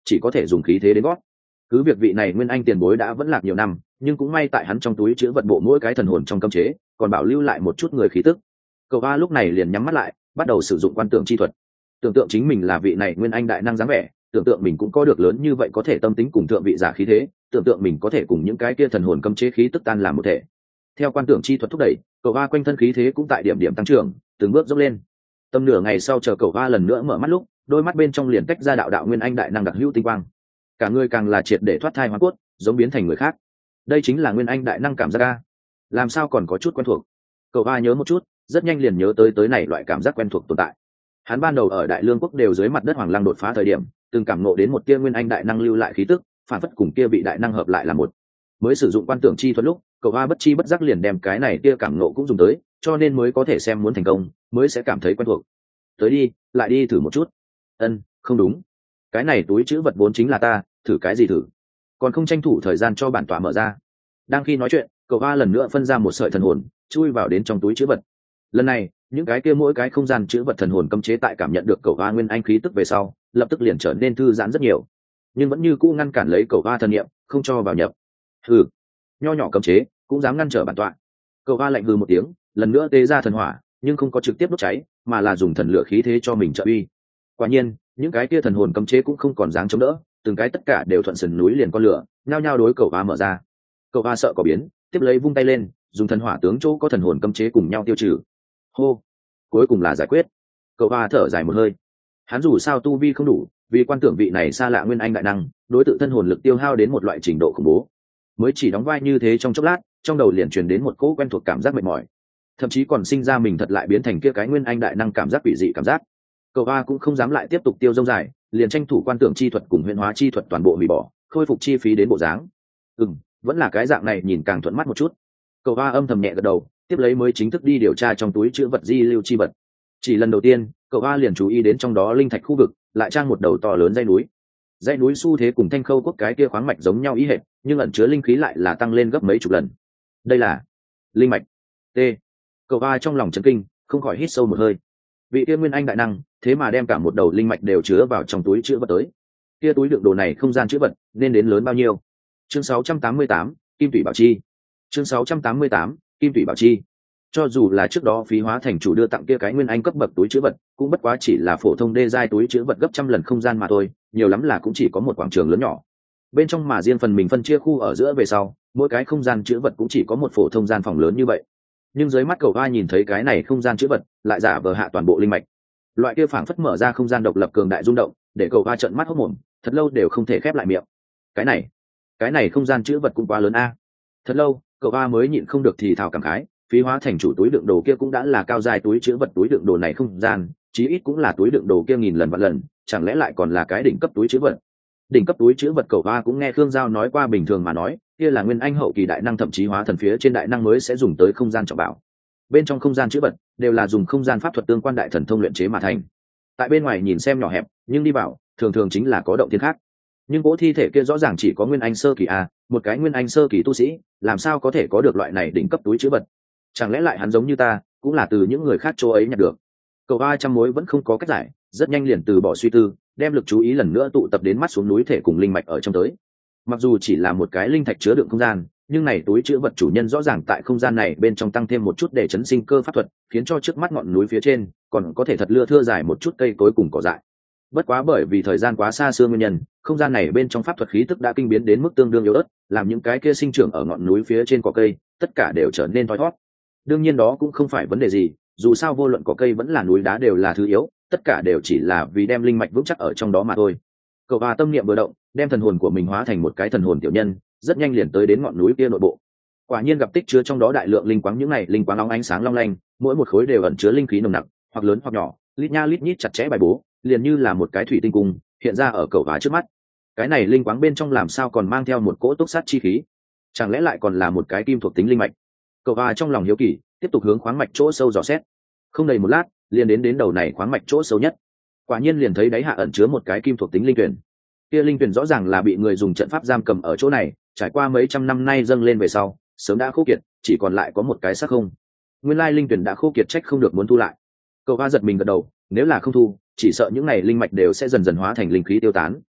chỉ có thể dùng khí thế đến gót. Cứ việc vị này nguyên anh tiền bối đã vẫn lạc nhiều năm, nhưng cũng may tại hắn trong túi chứa vật bộ mỗi cái thần hồn trong cấm chế còn bảo lưu lại một chút người khí tức. Cậu ba lúc này liền nhắm mắt lại, bắt đầu sử dụng quan tưởng chi thuật. Tưởng tượng chính mình là vị này nguyên anh đại năng dáng vẻ, tưởng tượng mình cũng có được lớn như vậy có thể tâm tính cùng thượng vị giả khí thế, tưởng tượng mình có thể cùng những cái kia thần hồn cấm chế khí tức tan làm một thể. Theo quan tưởng chi thuật thúc đẩy, cậu ba quanh thân khí thế cũng tại điểm điểm tăng trưởng, từng bước dốc lên. Tầm nửa ngày sau chờ cậu ba lần nữa mở mắt lúc, đôi mắt bên trong liền tách ra đạo đạo nguyên anh đại năng đặc hữu tinh quang. Cả người càng là triệt để thoát thai hóa cốt, giống biến thành người khác. Đây chính là nguyên anh đại năng cảm giác a. Làm sao còn có chút quen thuộc. Cậu ba nhớ một chút, rất nhanh liền nhớ tới tới này loại cảm giác quen thuộc tồn tại. Hắn ban đầu ở Đại Lương quốc đều dưới mặt đất Hoàng Lăng đột phá thời điểm, từng cảm ngộ đến một tia nguyên anh đại năng lưu lại khí tức, phản phất cùng kia bị đại năng hợp lại là một. Mới sử dụng quan tưởng chi thuật lúc, cậu ba bất chi bất giác liền đem cái này tia cảm ngộ cũng dùng tới, cho nên mới có thể xem muốn thành công, mới sẽ cảm thấy quen thuộc. Tới đi, lại đi thử một chút. Ân, không đúng. Cái này túi trữ vật vốn chính là ta, thử cái gì thử? Còn không tranh thủ thời gian cho bản tọa mở ra. Đang khi nói chuyện, cậu ba lần nữa phân ra một sợi thần hồn, chui vào đến trong túi trữ vật. Lần này, những cái kia mỗi cái không gian chứa vật thần hồn cấm chế tại cảm nhận được cậu ba nguyên anh khí tức về sau, lập tức liền trở nên thư giãn rất nhiều, nhưng vẫn như cũ ngăn cản lấy cậu ba thần niệm, không cho vào nhập. Hừ, nho nhỏ cấm chế cũng dám ngăn trở bản tọa. Cậu ba lạnh hừ một tiếng, lần nữa tế ra thần hỏa, nhưng không có trực tiếp đốt cháy, mà là dùng thần lửa khí thế cho mình trợ uy. Quả nhiên, những cái kia thần hồn cấm chế cũng không còn dáng chống đỡ, từng cái tất cả đều thuận sườn núi liền con lửa, nhao nhao đối cậu ba mở ra. Cậu ba sợ có biến, tiếp lấy vung tay lên, dùng thần hỏa tướng chỗ có thần hồn cấm chế cùng nhau tiêu trừ. Hô, cuối cùng là giải quyết. Cậu ba thở dài một hơi. Hắn dù sao tu vi không đủ, vì quan tưởng vị này xa lạ nguyên anh đại năng, đối tự thân hồn lực tiêu hao đến một loại trình độ khủng bố. Mới chỉ đóng vai như thế trong chốc lát, trong đầu liền truyền đến một cỗ quen thuộc cảm giác mệt mỏi, thậm chí còn sinh ra mình thật lại biến thành kia cái nguyên anh đại năng cảm giác quỷ dị cảm giác. Cậu ba cũng không dám lại tiếp tục tiêu dông dài, liền tranh thủ quan tưởng chi thuật cùng huyền hóa chi thuật toàn bộ hủy bỏ, khôi phục chi phí đến bộ dáng. Ừm, vẫn là cái dạng này nhìn càng thuận mắt một chút. Cậu ba âm thầm nhẹ gật đầu, tiếp lấy mới chính thức đi điều tra trong túi chữ vật di lưu chi vật. Chỉ lần đầu tiên, cậu ba liền chú ý đến trong đó linh thạch khu vực lại trang một đầu to lớn dãy núi. Dãy núi xu thế cùng Thanh Khâu quốc cái kia khoáng mạch giống nhau ý hệt, nhưng ẩn chứa linh khí lại là tăng lên gấp mấy chục lần. Đây là linh mạch. T. Cậu ba trong lòng chấn kinh, không khỏi hít sâu một hơi. Vị kia nguyên anh đại năng, thế mà đem cả một đầu linh mạch đều chứa vào trong túi chữ vật tới. Kia túi đựng đồ này không gian chữ vật nên đến lớn bao nhiêu? Chương sáu trăm tám mươi tám, Kim Tủy Bảo Chi. Chương sáu trăm tám mươi tám, Kim Tủy Bảo Chi. Cho dù là trước đó Phí Hóa thành chủ đưa tặng kia cái nguyên anh cấp bậc túi chữ vật, cũng bất quá chỉ là phổ thông đê giai túi chữ vật gấp trăm lần không gian mà thôi, nhiều lắm là cũng chỉ có một quảng trường lớn nhỏ. Bên trong mà riêng phần mình phân chia khu ở giữa về sau, mỗi cái không gian chữ vật cũng chỉ có một phổ thông gian phòng lớn như vậy. Nhưng dưới mắt cậu ba nhìn thấy cái này không gian chữ vật, lại giả vờ hạ toàn bộ linh mạch. Loại kia phảng phất mở ra không gian độc lập cường đại rung động, để cậu ba trợn mắt hốt mồm, thật lâu đều không thể khép lại miệng. Cái này, cái này không gian chữ vật cũng quá lớn a. Thật lâu, cậu ba mới nhịn không được thì thào cảm khái, Phí Hóa thành chủ túi đựng đồ kia cũng đã là cao dài túi chữ vật, túi đựng đồ này không gian, chí ít cũng là túi đựng đồ kia nghìn lần vạn lần, chẳng lẽ lại còn là cái đỉnh cấp túi chữ vật. Đỉnh cấp túi chữ vật cậu ba cũng nghe Khương Giao nói qua, bình thường mà nói, kia là nguyên anh hậu kỳ đại năng thậm chí hóa thần phía trên đại năng mới sẽ dùng tới không gian trọng bảo. Bên trong không gian chữ vật đều là dùng không gian pháp thuật tương quan đại thần thông luyện chế mà thành. Tại bên ngoài nhìn xem nhỏ hẹp, nhưng đi vào, thường thường chính là có động thiên khác. Nhưng cỗ thi thể kia rõ ràng chỉ có nguyên anh sơ kỳ a, một cái nguyên anh sơ kỳ tu sĩ, làm sao có thể có được loại này đỉnh cấp túi chữ vật? Chẳng lẽ lại hắn giống như ta, cũng là từ những người khác chỗ ấy nhặt được? Cậu ba trăm mối vẫn không có cách giải, rất nhanh liền từ bỏ suy tư, đem lực chú ý lần nữa tụ tập đến mắt xuống núi thể cùng linh mạch ở trong tới. Mặc dù chỉ là một cái linh thạch chứa đựng không gian, nhưng này túi chữ vật chủ nhân rõ ràng tại không gian này bên trong tăng thêm một chút để chấn sinh cơ pháp thuật, khiến cho trước mắt ngọn núi phía trên còn có thể thật lưa thưa dài một chút cây cối cùng cỏ dại. Bất quá bởi vì thời gian quá xa xưa nguyên nhân, không gian này bên trong pháp thuật khí tức đã kinh biến đến mức tương đương yếu ớt, làm những cái kia sinh trưởng ở ngọn núi phía trên cỏ cây tất cả đều trở nên thoi thoát. Đương nhiên đó cũng không phải vấn đề gì, dù sao vô luận cỏ cây vẫn là núi đá đều là thứ yếu, tất cả đều chỉ là vì đem linh mạch vững chắc ở trong đó mà thôi. Cậu ba tâm niệm vừa động, đem thần hồn của mình hóa thành một cái thần hồn tiểu nhân, rất nhanh liền tới đến ngọn núi kia nội bộ. Quả nhiên gặp tích chứa trong đó đại lượng linh quáng, những này linh quáng long ánh sáng long lanh, mỗi một khối đều ẩn chứa linh khí nồng nặc, hoặc lớn hoặc nhỏ, lít nha lít nhít chặt chẽ bài bố, liền như là một cái thủy tinh cung hiện ra ở cậu ba trước mắt. Cái này linh quáng bên trong làm sao còn mang theo một cỗ túc sát chi khí? Chẳng lẽ lại còn là một cái kim thuộc tính linh mạch? Cậu ba trong lòng hiếu kỳ, tiếp tục hướng khoáng mạch chỗ sâu dò xét. Không đầy một lát, liền đến đến đầu này khoáng mạch chỗ sâu nhất. Quả nhiên liền thấy đáy hạ ẩn chứa một cái kim thuộc tính linh tuyển. Kia linh tuyển rõ ràng là bị người dùng trận pháp giam cầm ở chỗ này, trải qua mấy trăm năm nay dâng lên về sau, sớm đã khô kiệt, chỉ còn lại có một cái xác không. Nguyên lai linh tuyển đã khô kiệt, trách không được muốn thu lại. Cậu ba giật mình gật đầu, nếu là không thu, chỉ sợ những này linh mạch đều sẽ dần dần hóa thành linh khí tiêu tán.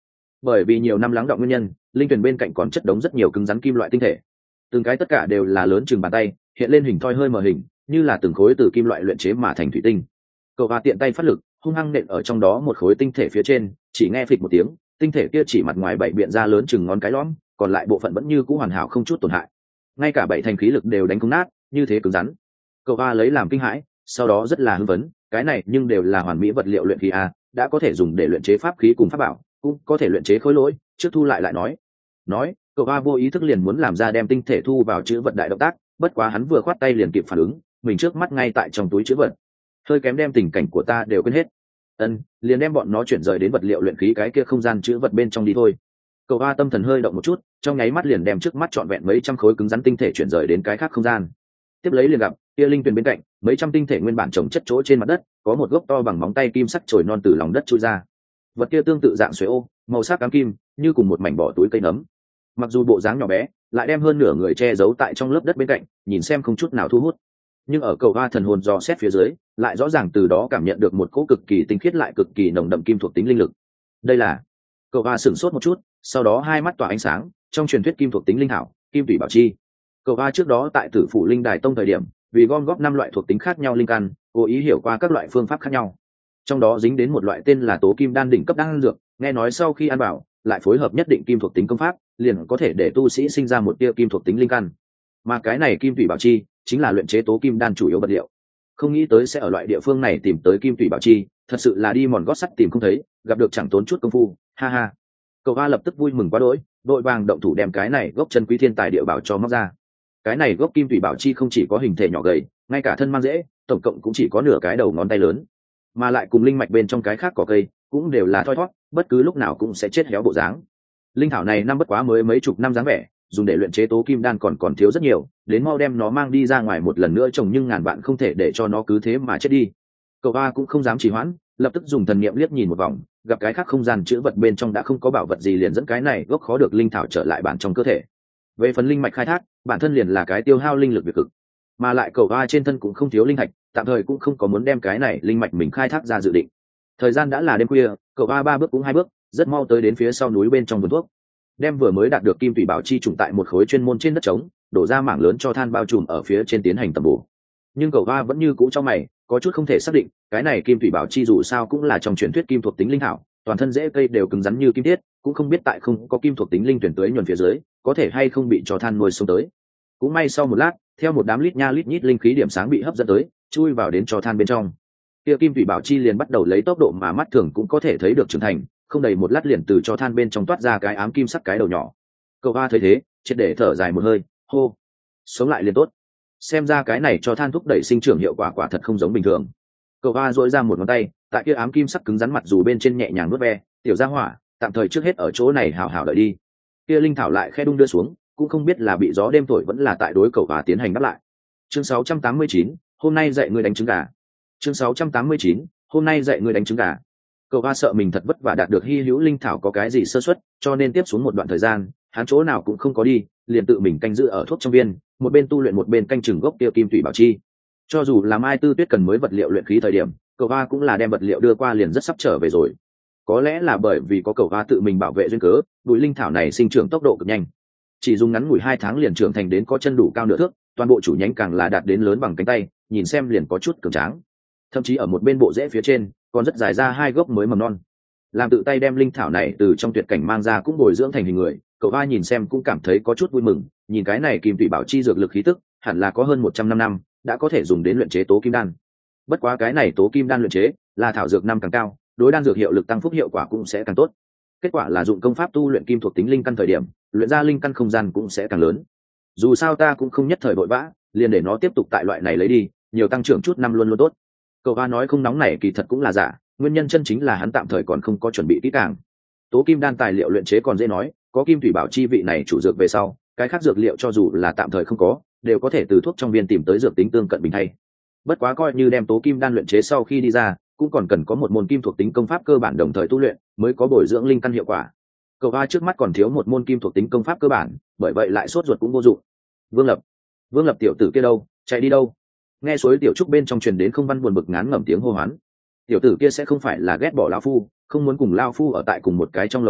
Bởi vì nhiều năm lắng đọng nguyên nhân, linh tuyển bên cạnh còn chất đống rất nhiều cứng rắn kim loại tinh thể, từng cái tất cả đều là lớn chừng bàn tay, hiện lên hình thoi hơi mờ hình, như là từng khối từ kim loại luyện chế mà thành thủy tinh. Cậu Hoa tiện tay phát lực, hung hăng nện ở trong đó một khối tinh thể phía trên, chỉ nghe phịch một tiếng, tinh thể kia chỉ mặt ngoài bảy biện ra lớn chừng ngón cái lõm, còn lại bộ phận vẫn như cũ hoàn hảo không chút tổn hại, ngay cả bảy thành khí lực đều đánh không nát, như thế cứng rắn. Cậu Hoa lấy làm kinh hãi, sau đó rất là hưng phấn, cái này nhưng đều là hoàn mỹ vật liệu luyện khí a, đã có thể dùng để luyện chế pháp khí cùng pháp bảo, cũng có thể luyện chế khối lỗi, trước thu lại lại nói. Nói, Cậu Hoa vô ý thức liền muốn làm ra đem tinh thể thu vào chữ vật đại động tác, bất quá hắn vừa khoát tay liền kịp phản ứng, mình trước mắt ngay tại trong túi chữ vật. Hơi kém đem tình cảnh của ta đều quên hết. Ân, liền đem bọn nó chuyển rời đến vật liệu luyện khí cái kia không gian chữ vật bên trong đi thôi. Cậu Hoa tâm thần hơi động một chút, trong nháy mắt liền đem trước mắt trọn vẹn mấy trăm khối cứng rắn tinh thể chuyển rời đến cái khác không gian. Tiếp lấy liền gặp kia linh tuyền bên cạnh, mấy trăm tinh thể nguyên bản trồng chất chỗ trên mặt đất, có một gốc to bằng móng tay kim sắc chồi non từ lòng đất chui ra. Vật kia tương tự dạng xuế ô, màu sắc cám kim, như cùng một mảnh bỏ túi cây nấm. Mặc dù bộ dáng nhỏ bé, lại đem hơn nửa người che giấu tại trong lớp đất bên cạnh, nhìn xem không chút nào thu hút. Nhưng ở Cậu Hoa thần hồn dò xét phía dưới, lại rõ ràng từ đó cảm nhận được một cỗ cực kỳ tinh khiết lại cực kỳ nồng đậm kim thuộc tính linh lực. Đây là Cậu Hoa sửng sốt một chút, sau đó hai mắt tỏa ánh sáng, trong truyền thuyết kim thuộc tính linh hảo, kim tủy bảo chi. Cậu Hoa trước đó tại Tử Phủ Linh Đài Tông thời điểm, vì gom góp năm loại thuộc tính khác nhau linh căn, cố ý hiểu qua các loại phương pháp khác nhau. Trong đó dính đến một loại tên là Tố Kim Đan đỉnh cấp đan dược, nghe nói sau khi ăn vào, lại phối hợp nhất định kim thuộc tính công pháp, liền có thể để tu sĩ sinh ra một tia kim thuộc tính linh căn. Mà cái này kim tủy bảo chi, chính là luyện chế Tố Kim Đan chủ yếu vật liệu. Không nghĩ tới sẽ ở loại địa phương này tìm tới kim tủy bảo chi, thật sự là đi mòn gót sắt tìm không thấy, gặp được chẳng tốn chút công phu, ha ha. Cậu Hoa lập tức vui mừng quá đỗi, đội vàng động thủ đem cái này gốc chân quý thiên tài địa bảo cho móc ra. Cái này gốc kim tủy bảo chi không chỉ có hình thể nhỏ gầy, ngay cả thân mang dễ, tổng cộng cũng chỉ có nửa cái đầu ngón tay lớn, mà lại cùng linh mạch bên trong cái khác cỏ cây cũng đều là thoi thoát, bất cứ lúc nào cũng sẽ chết héo bộ dáng. Linh thảo này năm bất quá mới mấy chục năm dáng vẻ, dùng để luyện chế Tố Kim Đan còn còn thiếu rất nhiều, đến mau đem nó mang đi ra ngoài một lần nữa trồng, nhưng ngàn bạn không thể để cho nó cứ thế mà chết đi. Cậu Hoa cũng không dám trì hoãn, lập tức dùng thần niệm liếc nhìn một vòng, gặp cái khác không gian chữ vật bên trong đã không có bảo vật gì, liền dẫn cái này gốc khó được linh thảo trở lại bản trong cơ thể. Về phần linh mạch khai thác, bản thân liền là cái tiêu hao linh lực việc cực, mà lại Cậu Hoa trên thân cũng không thiếu linh thạch, tạm thời cũng không có muốn đem cái này linh mạch mình khai thác ra dự định. Thời gian đã là đêm khuya, Cậu Hoa ba bước cũng hai bước, rất mau tới đến phía sau núi bên trong vườn thuốc, đem vừa mới đạt được kim tủy bảo chi trùng tại một khối chuyên môn trên đất trống, đổ ra mảng lớn cho than bao trùm ở phía trên tiến hành tầm bổ. Nhưng Cậu Hoa vẫn như cũ trong mày, có chút không thể xác định, cái này kim tủy bảo chi dù sao cũng là trong truyền thuyết kim thuộc tính linh thảo, toàn thân rễ cây đều cứng rắn như kim thiết, cũng không biết tại không có kim thuộc tính linh tuyển tưới nhuần phía dưới, có thể hay không bị cho than nuôi xuống tới. Cũng may sau một lát, theo một đám lít nha lít nhít linh khí điểm sáng bị hấp dẫn tới, chui vào đến cho than bên trong. Kia kim tủy bảo chi liền bắt đầu lấy tốc độ mà mắt thường cũng có thể thấy được trưởng thành, không đầy một lát liền từ cho than bên trong toát ra cái ám kim sắc cái đầu nhỏ. Cậu Hoa thấy thế, triệt để thở dài một hơi, hô, sống lại liền tốt. Xem ra cái này cho than thúc đẩy sinh trưởng hiệu quả quả thật không giống bình thường. Cậu Hoa duỗi ra một ngón tay, tại kia ám kim sắc cứng rắn mặt dù bên trên nhẹ nhàng nuốt ve, tiểu gia hỏa, tạm thời trước hết ở chỗ này hảo hảo đợi đi. Kia linh thảo lại khe đung đưa xuống, cũng không biết là bị gió đêm thổi vẫn là tại đối Cậu Hoa tiến hành đáp lại. Chương sáu trăm tám mươi chín, hôm nay dạy ngươi đánh trứng gà. Chương sáu trăm tám mươi chín, hôm nay dạy ngươi đánh trứng gà. Cậu Hoa sợ mình thật vất vả đạt được hy hữu linh thảo có cái gì sơ suất, cho nên tiếp xuống một đoạn thời gian, hắn chỗ nào cũng không có đi, liền tự mình canh giữ ở thuốc trong viên, một bên tu luyện một bên canh chừng gốc tiêu kim tủy bảo chi. Cho dù là Mai Tư Tuyết cần mới vật liệu luyện khí thời điểm, Cậu Hoa cũng là đem vật liệu đưa qua liền rất sắp trở về rồi. Có lẽ là bởi vì có Cậu Hoa tự mình bảo vệ duyên cớ, bụi linh thảo này sinh trưởng tốc độ cực nhanh, chỉ dùng ngắn ngủi hai tháng liền trưởng thành đến có chân đủ cao nửa thước, toàn bộ chủ nhánh càng là đạt đến lớn bằng cánh tay, nhìn xem liền có chút cường tráng. Thậm chí ở một bên bộ rễ phía trên còn rất dài ra hai gốc mới mầm non. Làm tự tay đem linh thảo này từ trong tuyệt cảnh mang ra cũng bồi dưỡng thành hình người, Cậu Hoa nhìn xem cũng cảm thấy có chút vui mừng, nhìn cái này kim tủy bảo chi dược lực khí tức, hẳn là có hơn một trăm năm năm, đã có thể dùng đến luyện chế Tố Kim Đan. Bất quá cái này Tố Kim Đan luyện chế là thảo dược năm càng cao, đối đan dược hiệu lực tăng phúc hiệu quả cũng sẽ càng tốt. Kết quả là dụng công pháp tu luyện kim thuộc tính linh căn thời điểm, luyện ra linh căn không gian cũng sẽ càng lớn. Dù sao ta cũng không nhất thời vội vã, liền để nó tiếp tục tại loại này lấy đi, nhiều tăng trưởng chút năm luôn luôn tốt. Cậu Hoa nói không nóng này kỳ thật cũng là giả, nguyên nhân chân chính là hắn tạm thời còn không có chuẩn bị kỹ càng. Tố Kim Đan tài liệu luyện chế còn dễ nói, có kim thủy bảo chi vị này chủ dược về sau, cái khác dược liệu cho dù là tạm thời không có, đều có thể từ thuốc trong viên tìm tới dược tính tương cận bình thay. Bất quá coi như đem Tố Kim Đan luyện chế sau khi đi ra, cũng còn cần có một môn kim thuộc tính công pháp cơ bản đồng thời tu luyện, mới có bồi dưỡng linh căn hiệu quả. Cậu Hoa trước mắt còn thiếu một môn kim thuộc tính công pháp cơ bản, bởi vậy lại sốt ruột cũng vô dụng. Vương Lập, Vương Lập tiểu tử kia đâu, chạy đi đâu? Nghe suối tiểu trúc bên trong truyền đến không văn buồn bực ngán ngẩm tiếng hô hoán. Tiểu tử kia sẽ không phải là ghét bỏ lão phu, không muốn cùng lão phu ở tại cùng một cái trong lầu cát,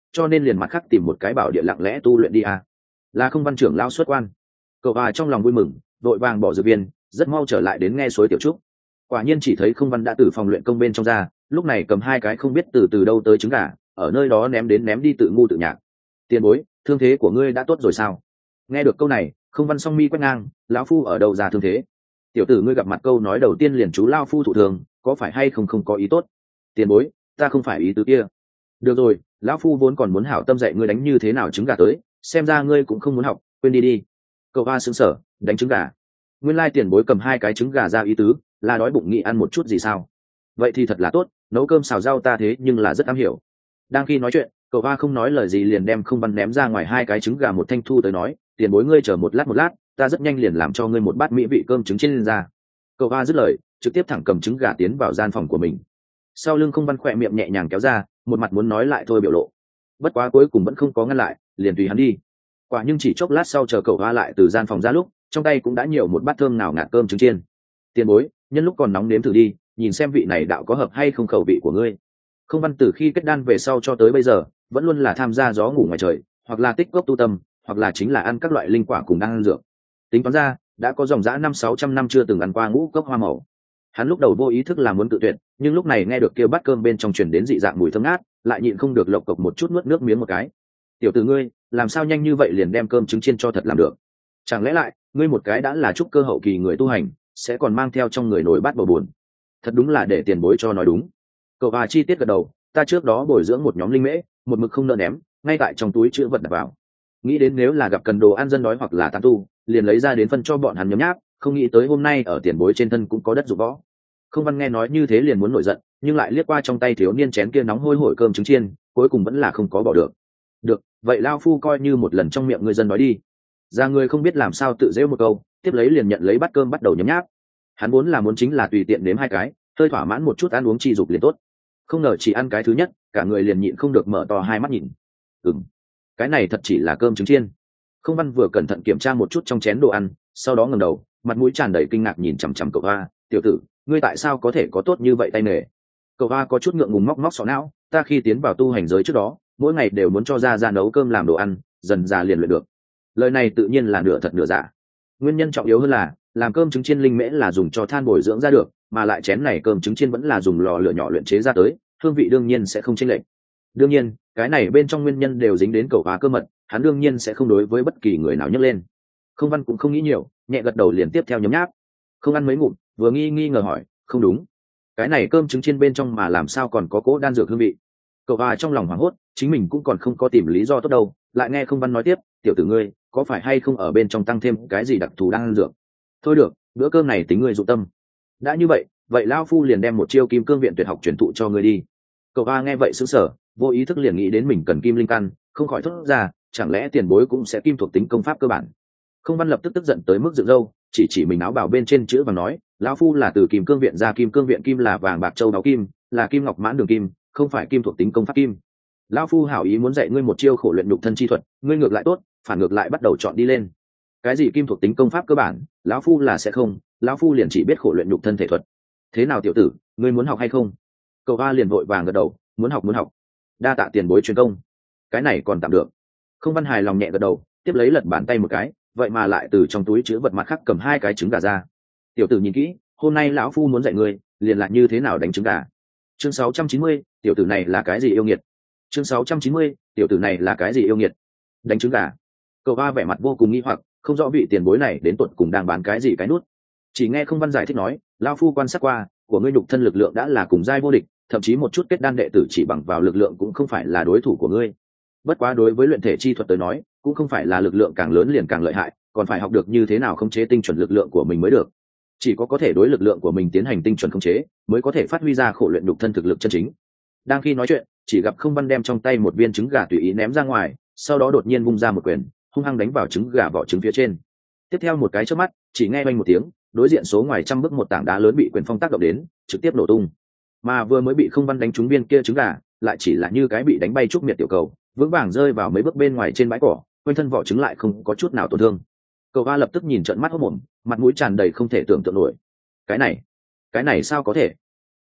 cho nên liền mặt khác tìm một cái bảo địa lặng lẽ tu luyện đi à. Là không văn trưởng lao xuất quan. Cậu à trong lòng vui mừng, vội vàng bỏ dược viên, rất mau trở lại đến nghe suối tiểu trúc. Quả nhiên chỉ thấy không văn đã từ phòng luyện công bên trong ra, lúc này cầm hai cái không biết từ từ đâu tới trứng gà, ở nơi đó ném đến ném đi tự ngu tự nhạc. Tiền bối, thương thế của ngươi đã tốt rồi sao? Nghe được câu này, không văn song mi quét ngang, lão phu ở đâu ra thương thế? Tiểu tử ngươi gặp mặt câu nói đầu tiên liền chú lao phu thụ thường, có phải hay không không có ý tốt? Tiền bối, ta không phải ý tứ kia. Được rồi, lão phu vốn còn muốn hảo tâm dạy ngươi đánh như thế nào trứng gà tới, xem ra ngươi cũng không muốn học, quên đi đi. Cậu ba sững sờ, đánh trứng gà. Nguyên lai tiền bối cầm hai cái trứng gà ra ý tứ, là đói bụng nghĩ ăn một chút gì sao? Vậy thì thật là tốt, nấu cơm xào rau ta thế nhưng là rất am hiểu. Đang khi nói chuyện, cậu ba không nói lời gì liền đem không văn ném ra ngoài hai cái trứng gà một thanh thu tới nói, tiền bối ngươi chờ một lát một lát, ta rất nhanh liền làm cho ngươi một bát mỹ vị cơm trứng trên ra. Cậu ba dứt lời, trực tiếp thẳng cầm trứng gà tiến vào gian phòng của mình. Sau lưng không văn khỏe miệng nhẹ nhàng kéo ra, một mặt muốn nói lại thôi biểu lộ. Bất quá cuối cùng vẫn không có ngăn lại, liền tùy hắn đi. Quả nhưng chỉ chốc lát sau chờ cậu ba lại từ gian phòng ra lúc, trong tay cũng đã nhiều một bát thơm nào ngạt cơm trứng chiên. Tiền bối, nhân lúc còn nóng nếm thử đi, nhìn xem vị này đạo có hợp hay không khẩu vị của ngươi. Không văn từ khi kết đan về sau cho tới bây giờ, vẫn luôn là tham gia gió ngủ ngoài trời, hoặc là tích gốc tu tâm, hoặc là chính là ăn các loại linh quả cùng đang ăn dược. Tính toán ra, đã có dòng dã năm sáu trăm năm chưa từng ăn qua ngũ cốc hoa màu. Hắn lúc đầu vô ý thức là muốn tự tuyệt, nhưng lúc này nghe được kêu bát cơm bên trong truyền đến dị dạng mùi thơm ngát, lại nhịn không được lộc cộc một chút nuốt nước miếng một cái. Tiểu tử ngươi, làm sao nhanh như vậy liền đem cơm trứng chiên cho thật làm được? Chẳng lẽ lại, ngươi một cái đã là trúc cơ hậu kỳ người tu hành, sẽ còn mang theo trong người nổi bát bầu buồn? Thật đúng là để tiền bối cho nói đúng. Cậu bà chi tiết gật đầu, ta trước đó bồi dưỡng một nhóm linh mễ, một mực không nợ ném, ngay tại trong túi chữ vật đặt vào. Nghĩ đến nếu là gặp cần đồ ăn dân đói hoặc là tán tu, liền lấy ra đến phân cho bọn hắn nhấm nháp, không nghĩ tới hôm nay ở tiền bối trên thân cũng có đất dụng võ. Không văn nghe nói như thế liền muốn nổi giận, nhưng lại liếc qua trong tay thiếu niên chén kia nóng hôi hổi cơm trứng chiên, cuối cùng vẫn là không có bỏ được. Được, vậy lao phu coi như một lần trong miệng người dân nói đi. Ra người không biết làm sao tự dễ một câu, tiếp lấy liền nhận lấy bát cơm bắt đầu nhấm nháp. Hắn vốn là muốn chính là tùy tiện nếm hai cái, hơi thỏa mãn một chút ăn uống chi dục liền tốt. Không ngờ chỉ ăn cái thứ nhất, cả người liền nhịn không được mở to hai mắt nhìn. Ừm, cái này thật chỉ là cơm trứng chiên. Không văn vừa cẩn thận kiểm tra một chút trong chén đồ ăn, sau đó ngẩng đầu, mặt mũi tràn đầy kinh ngạc nhìn chằm chằm cậu ba. Tiểu tử, ngươi tại sao có thể có tốt như vậy tay nghề? Cậu ba có chút ngượng ngùng móc móc sọ não, ta khi tiến vào tu hành giới trước đó, mỗi ngày đều muốn cho ra ra nấu cơm làm đồ ăn, dần dà liền luyện được. Lời này tự nhiên là nửa thật nửa giả. Nguyên nhân trọng yếu hơn là, làm cơm trứng chiên linh mễ là dùng cho than bồi dưỡng ra được, mà lại chén này cơm trứng chiên vẫn là dùng lò lửa nhỏ luyện chế ra tới, hương vị đương nhiên sẽ không chênh lệch. Đương nhiên, cái này bên trong nguyên nhân đều dính đến cậu ba cơ mật, hắn đương nhiên sẽ không đối với bất kỳ người nào nhấc lên. Không văn cũng không nghĩ nhiều, nhẹ gật đầu liền tiếp theo nhấm nháp. Không ăn mấy ngụm, vừa nghi nghi ngờ hỏi, không đúng, cái này cơm trứng chiên bên trong mà làm sao còn có cỗ đan dược hương vị? Cậu ba trong lòng hoảng hốt, chính mình cũng còn không có tìm lý do tốt đâu, lại nghe không văn nói tiếp, tiểu tử ngươi, có phải hay không ở bên trong tăng thêm cái gì đặc thù đan dược? Thôi được, bữa cơm này tính ngươi dụng tâm. Đã như vậy, vậy lao phu liền đem một chiêu kim cương viện tuyệt học truyền thụ cho ngươi đi. Cậu ba nghe vậy sững sờ, vô ý thức liền nghĩ đến mình cần kim linh căn, không khỏi thốt ra, chẳng lẽ tiền bối cũng sẽ kim thuộc tính công pháp cơ bản? Không văn lập tức tức giận tới mức dựng râu, chỉ chỉ mình áo bào bên trên chữ và nói, lão phu là từ kim cương viện ra, kim cương viện kim là vàng bạc châu báu kim, là kim ngọc mãn đường kim, không phải kim thuộc tính công pháp kim. Lão phu hảo ý muốn dạy ngươi một chiêu khổ luyện nhục thân chi thuật, ngươi ngược lại tốt, phản ngược lại bắt đầu chọn đi lên. Cái gì kim thuộc tính công pháp cơ bản, lão phu là sẽ không, lão phu liền chỉ biết khổ luyện nhục thân thể thuật. Thế nào tiểu tử, ngươi muốn học hay không? Cậu ba liền vội vàng gật đầu, muốn học muốn học. Đa tạ tiền bối truyền công. Cái này còn tạm được. Không văn hài lòng nhẹ gật đầu, tiếp lấy lật bàn tay một cái, vậy mà lại từ trong túi chứa vật mặt khác cầm hai cái trứng gà ra. Tiểu tử nhìn kỹ, hôm nay lão phu muốn dạy ngươi, liền là như thế nào đánh trứng gà. Chương sáu trăm chín mươi, tiểu tử này là cái gì yêu nghiệt? Chương sáu trăm chín mươi, tiểu tử này là cái gì yêu nghiệt? Đánh trứng gà. Cậu ba vẻ mặt vô cùng nghi hoặc, không rõ vị tiền bối này đến tuột cùng đang bán cái gì cái nút. Chỉ nghe không văn giải thích nói, lão phu quan sát qua, của ngươi nhục thân lực lượng đã là cùng giai vô địch, thậm chí một chút kết đan đệ tử chỉ bằng vào lực lượng cũng không phải là đối thủ của ngươi. Bất quá đối với luyện thể chi thuật tới nói, cũng không phải là lực lượng càng lớn liền càng lợi hại, còn phải học được như thế nào khống chế tinh chuẩn lực lượng của mình mới được. Chỉ có có thể đối lực lượng của mình tiến hành tinh chuẩn khống chế, mới có thể phát huy ra khổ luyện nhục thân thực lực chân chính. Đang khi nói chuyện, chỉ gặp không văn đem trong tay một viên trứng gà tùy ý ném ra ngoài, sau đó đột nhiên vung ra một quyền, hung hăng đánh vào trứng gà vỏ trứng phía trên. Tiếp theo một cái chớp mắt, chỉ nghe vang một tiếng, đối diện số ngoài trăm bước một tảng đá lớn bị quyền phong tác động đến, trực tiếp nổ tung. Mà vừa mới bị không văn đánh trúng viên kia trứng gà, lại chỉ là như cái bị đánh bay trúc miệt tiểu cầu, vững vàng rơi vào mấy bước bên ngoài trên bãi cỏ, quanh thân vỏ trứng lại không có chút nào tổn thương. Cậu ba lập tức nhìn trợn mắt hốt mồm, mặt mũi tràn đầy không thể tưởng tượng nổi. Cái này, cái này sao có thể?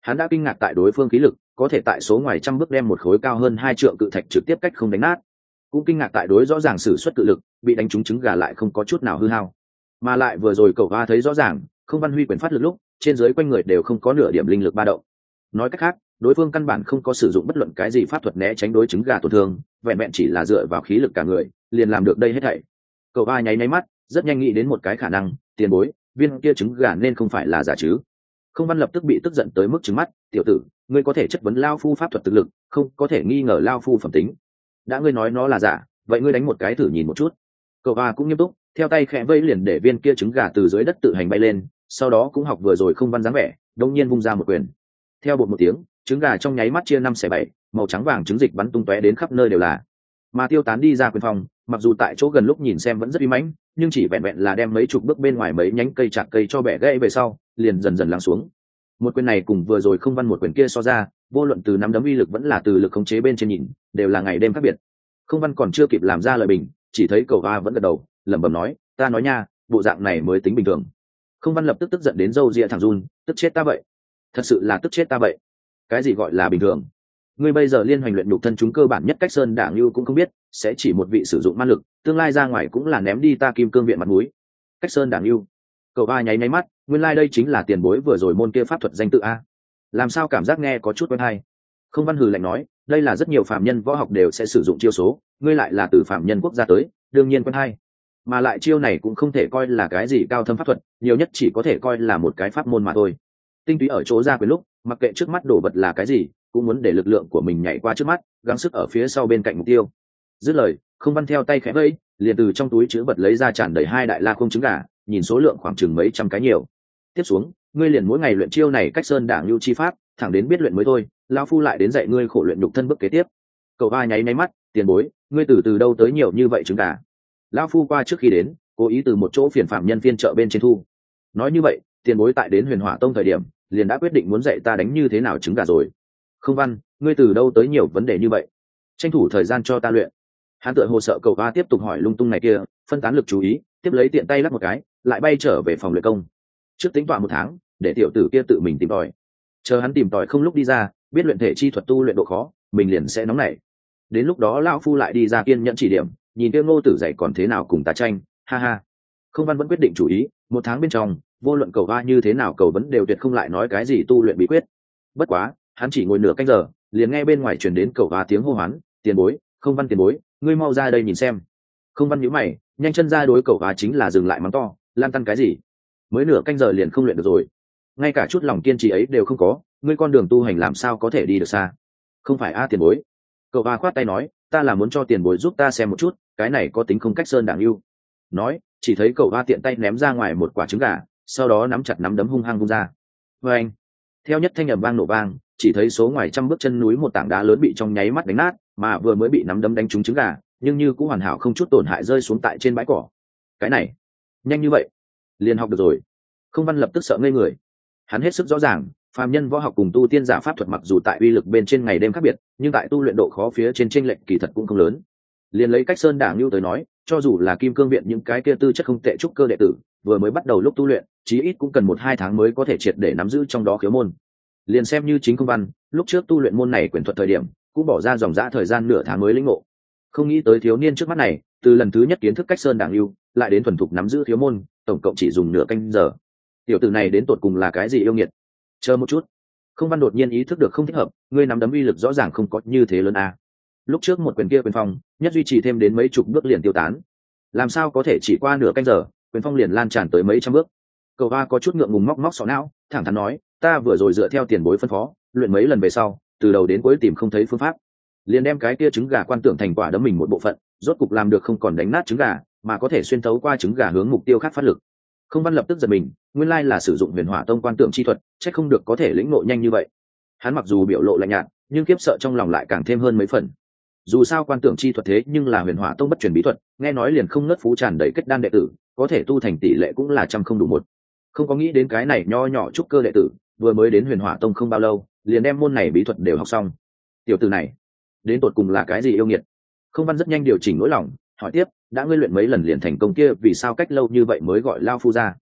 Hắn đã kinh ngạc tại đối phương khí lực có thể tại số ngoài trăm bước đem một khối cao hơn hai trượng cự thạch trực tiếp cách không đánh nát, cũng kinh ngạc tại đối rõ ràng sử xuất cự lực bị đánh trúng trứng gà lại không có chút nào hư hao. Mà lại vừa rồi cậu va thấy rõ ràng, không văn huy quyền phát lực lúc trên dưới quanh người đều không có nửa điểm linh lực ba động. Nói cách khác, đối phương căn bản không có sử dụng bất luận cái gì pháp thuật né tránh đối trứng gà tổn thương, vẹn vẹn chỉ là dựa vào khí lực cả người liền làm được đây hết thảy. Cậu va nháy nháy mắt, rất nhanh nghĩ đến một cái khả năng, tiền bối, viên kia trứng gà nên không phải là giả chứ? Không văn lập tức bị tức giận tới mức trừng mắt, tiểu tử, ngươi có thể chất vấn lao phu pháp thuật thực lực, không có thể nghi ngờ lao phu phẩm tính. Đã ngươi nói nó là giả, vậy ngươi đánh một cái thử nhìn một chút. Cậu va cũng nghiêm túc, theo tay khẽ vây liền để viên kia trứng gà từ dưới đất tự hành bay lên, sau đó cũng học vừa rồi không văn dáng vẻ, đột nhiên vung ra một quyền. Theo bột một tiếng, trứng gà trong nháy mắt chia năm xẻ bảy, màu trắng vàng trứng dịch bắn tung tóe đến khắp nơi đều là. Mà tiêu tán đi ra quyền phòng, mặc dù tại chỗ gần lúc nhìn xem vẫn rất uy mãnh, nhưng chỉ vẹn vẹn là đem mấy chục bước bên ngoài mấy nhánh cây chạc cây cho bẻ gãy về sau, liền dần dần lắng xuống. Một quyền này cùng vừa rồi không văn một quyền kia so ra, vô luận từ nắm đấm uy lực vẫn là từ lực khống chế bên trên nhìn, đều là ngày đêm khác biệt. Không văn còn chưa kịp làm ra lời bình, chỉ thấy cầu va vẫn gật đầu, lẩm bẩm nói, ta nói nha, bộ dạng này mới tính bình thường. Không văn lập tức tức giận đến râu ria thẳng run, tức chết ta vậy, thật sự là tức chết ta vậy. Cái gì gọi là bình thường? Ngươi bây giờ liên hoành luyện nhục thân chúng cơ bản nhất cách sơn đảng lưu cũng không biết, sẽ chỉ một vị sử dụng ma lực, tương lai ra ngoài cũng là ném đi ta kim cương viện mặt mũi. Cách sơn đảng lưu. Cậu ba nháy nháy mắt, nguyên lai like đây chính là tiền bối vừa rồi môn kia pháp thuật danh tự a. Làm sao cảm giác nghe có chút quen hay? Không văn hừ lạnh nói, đây là rất nhiều phạm nhân võ học đều sẽ sử dụng chiêu số, ngươi lại là từ phạm nhân quốc gia tới, đương nhiên quen hay. Mà lại chiêu này cũng không thể coi là cái gì cao thâm pháp thuật, nhiều nhất chỉ có thể coi là một cái pháp môn mà thôi. Tinh túy ở chỗ ra quyền lúc, mặc kệ trước mắt đổ vật là cái gì, cũng muốn để lực lượng của mình nhảy qua trước mắt, gắng sức ở phía sau bên cạnh mục tiêu. Dứt lời, không văn theo tay khẽ vẫy, liền từ trong túi chứa vật lấy ra tràn đầy hai đại la không trứng gà, nhìn số lượng khoảng chừng mấy trăm cái nhiều. Tiếp xuống, ngươi liền mỗi ngày luyện chiêu này cách sơn đảng lưu chi pháp, thẳng đến biết luyện mới thôi, lão phu lại đến dạy ngươi khổ luyện nhục thân bước kế tiếp. Cậu ba nháy nháy mắt, tiền bối, ngươi từ từ đâu tới nhiều như vậy trứng gà? Lão phu qua trước khi đến, cố ý từ một chỗ phiền phạm nhân phiên chợ bên trên thu. Nói như vậy, tiền bối tại đến Huyền Hỏa Tông thời điểm, liền đã quyết định muốn dạy ta đánh như thế nào trứng gà rồi. Không văn, ngươi từ đâu tới nhiều vấn đề như vậy? Tranh thủ thời gian cho ta luyện. Hắn tựa hồ sợ cậu ba tiếp tục hỏi lung tung này kia, phân tán lực chú ý, tiếp lấy tiện tay lắc một cái, lại bay trở về phòng luyện công. Trước tính toán một tháng, để tiểu tử kia tự mình tìm tòi. Chờ hắn tìm tòi không lúc đi ra, biết luyện thể chi thuật tu luyện độ khó, mình liền sẽ nóng nảy. Đến lúc đó lão phu lại đi ra kiên nhẫn chỉ điểm, nhìn kia Ngô Tử dạy còn thế nào cùng ta tranh, ha ha. Không văn vẫn quyết định chủ ý, một tháng bên trong, vô luận cầu va như thế nào cầu vấn đều tuyệt không lại nói cái gì tu luyện bí quyết. Bất quá, hắn chỉ ngồi nửa canh giờ, liền nghe bên ngoài truyền đến cầu va tiếng hô hoán, tiền bối, không văn tiền bối, ngươi mau ra đây nhìn xem. Không văn nhíu mày, nhanh chân ra đối cầu va chính là dừng lại mắng to, lan tăn cái gì? Mới nửa canh giờ liền không luyện được rồi, ngay cả chút lòng kiên trì ấy đều không có, ngươi con đường tu hành làm sao có thể đi được xa? Không phải a tiền bối. Cầu va khoát tay nói, ta là muốn cho tiền bối giúp ta xem một chút, cái này có tính không cách sơn đảng yêu. Nói, chỉ thấy cậu va tiện tay ném ra ngoài một quả trứng gà, sau đó nắm chặt nắm đấm hung hăng vung ra. Và anh, theo nhất thanh ầm vang nổ vang, chỉ thấy số ngoài trăm bước chân núi một tảng đá lớn bị trong nháy mắt đánh nát, mà vừa mới bị nắm đấm đánh trúng trứng gà, nhưng như cũng hoàn hảo không chút tổn hại rơi xuống tại trên bãi cỏ. Cái này, nhanh như vậy, liền học được rồi. Không văn lập tức sợ ngây người. Hắn hết sức rõ ràng, phàm nhân võ học cùng tu tiên giả pháp thuật mặc dù tại uy lực bên trên ngày đêm khác biệt, nhưng tại tu luyện độ khó phía trên chênh lệch kỳ thật cũng không lớn. Liền lấy cách sơn đảng lưu tới nói, cho dù là kim cương viện những cái kia tư chất không tệ trúc cơ đệ tử, vừa mới bắt đầu lúc tu luyện, chí ít cũng cần một hai tháng mới có thể triệt để nắm giữ trong đó khiếu môn. Liền xem như chính công văn, lúc trước tu luyện môn này quyền thuật thời điểm, cũng bỏ ra dòng dã thời gian nửa tháng mới lĩnh ngộ. Không nghĩ tới thiếu niên trước mắt này, từ lần thứ nhất kiến thức cách sơn đảng lưu, lại đến thuần thục nắm giữ khiếu môn, tổng cộng chỉ dùng nửa canh giờ. Tiểu tử này đến tột cùng là cái gì yêu nghiệt? Chờ một chút. Không văn đột nhiên ý thức được không thích hợp, ngươi nắm đấm uy lực rõ ràng không có như thế lớn a. Lúc trước một quyền kia quyền phong, nhất duy trì thêm đến mấy chục bước liền tiêu tán. Làm sao có thể chỉ qua nửa canh giờ, quyền phong liền lan tràn tới mấy trăm bước? Cầu va có chút ngượng ngùng móc móc sọ não, thẳng thắn nói, ta vừa rồi dựa theo tiền bối phân phó, luyện mấy lần về sau, từ đầu đến cuối tìm không thấy phương pháp, liền đem cái kia trứng gà quan tưởng thành quả đấm mình một bộ phận, rốt cục làm được không còn đánh nát trứng gà, mà có thể xuyên thấu qua trứng gà hướng mục tiêu khác phát lực. Không văn lập tức giật mình, nguyên lai là sử dụng Huyền Hỏa Tông quan tưởng chi thuật, chắc không được có thể lĩnh ngộ nhanh như vậy. Hắn mặc dù biểu lộ lạnh nhạt, nhưng kiếp sợ trong lòng lại càng thêm hơn mấy phần. Dù sao quan tưởng chi thuật thế nhưng là Huyền Hỏa Tông bất truyền bí thuật, nghe nói liền không ngớt phú tràn đầy kết đan đệ tử, có thể tu thành tỷ lệ cũng là trăm không đủ một. Không có nghĩ đến cái này nho nhỏ trúc cơ đệ tử, vừa mới đến Huyền Hỏa Tông không bao lâu, liền đem môn này bí thuật đều học xong. Tiểu tử này, đến tột cùng là cái gì yêu nghiệt? Không văn rất nhanh điều chỉnh nỗi lòng, hỏi tiếp, đã ngươi luyện mấy lần liền thành công kia, vì sao cách lâu như vậy mới gọi lao phu ra?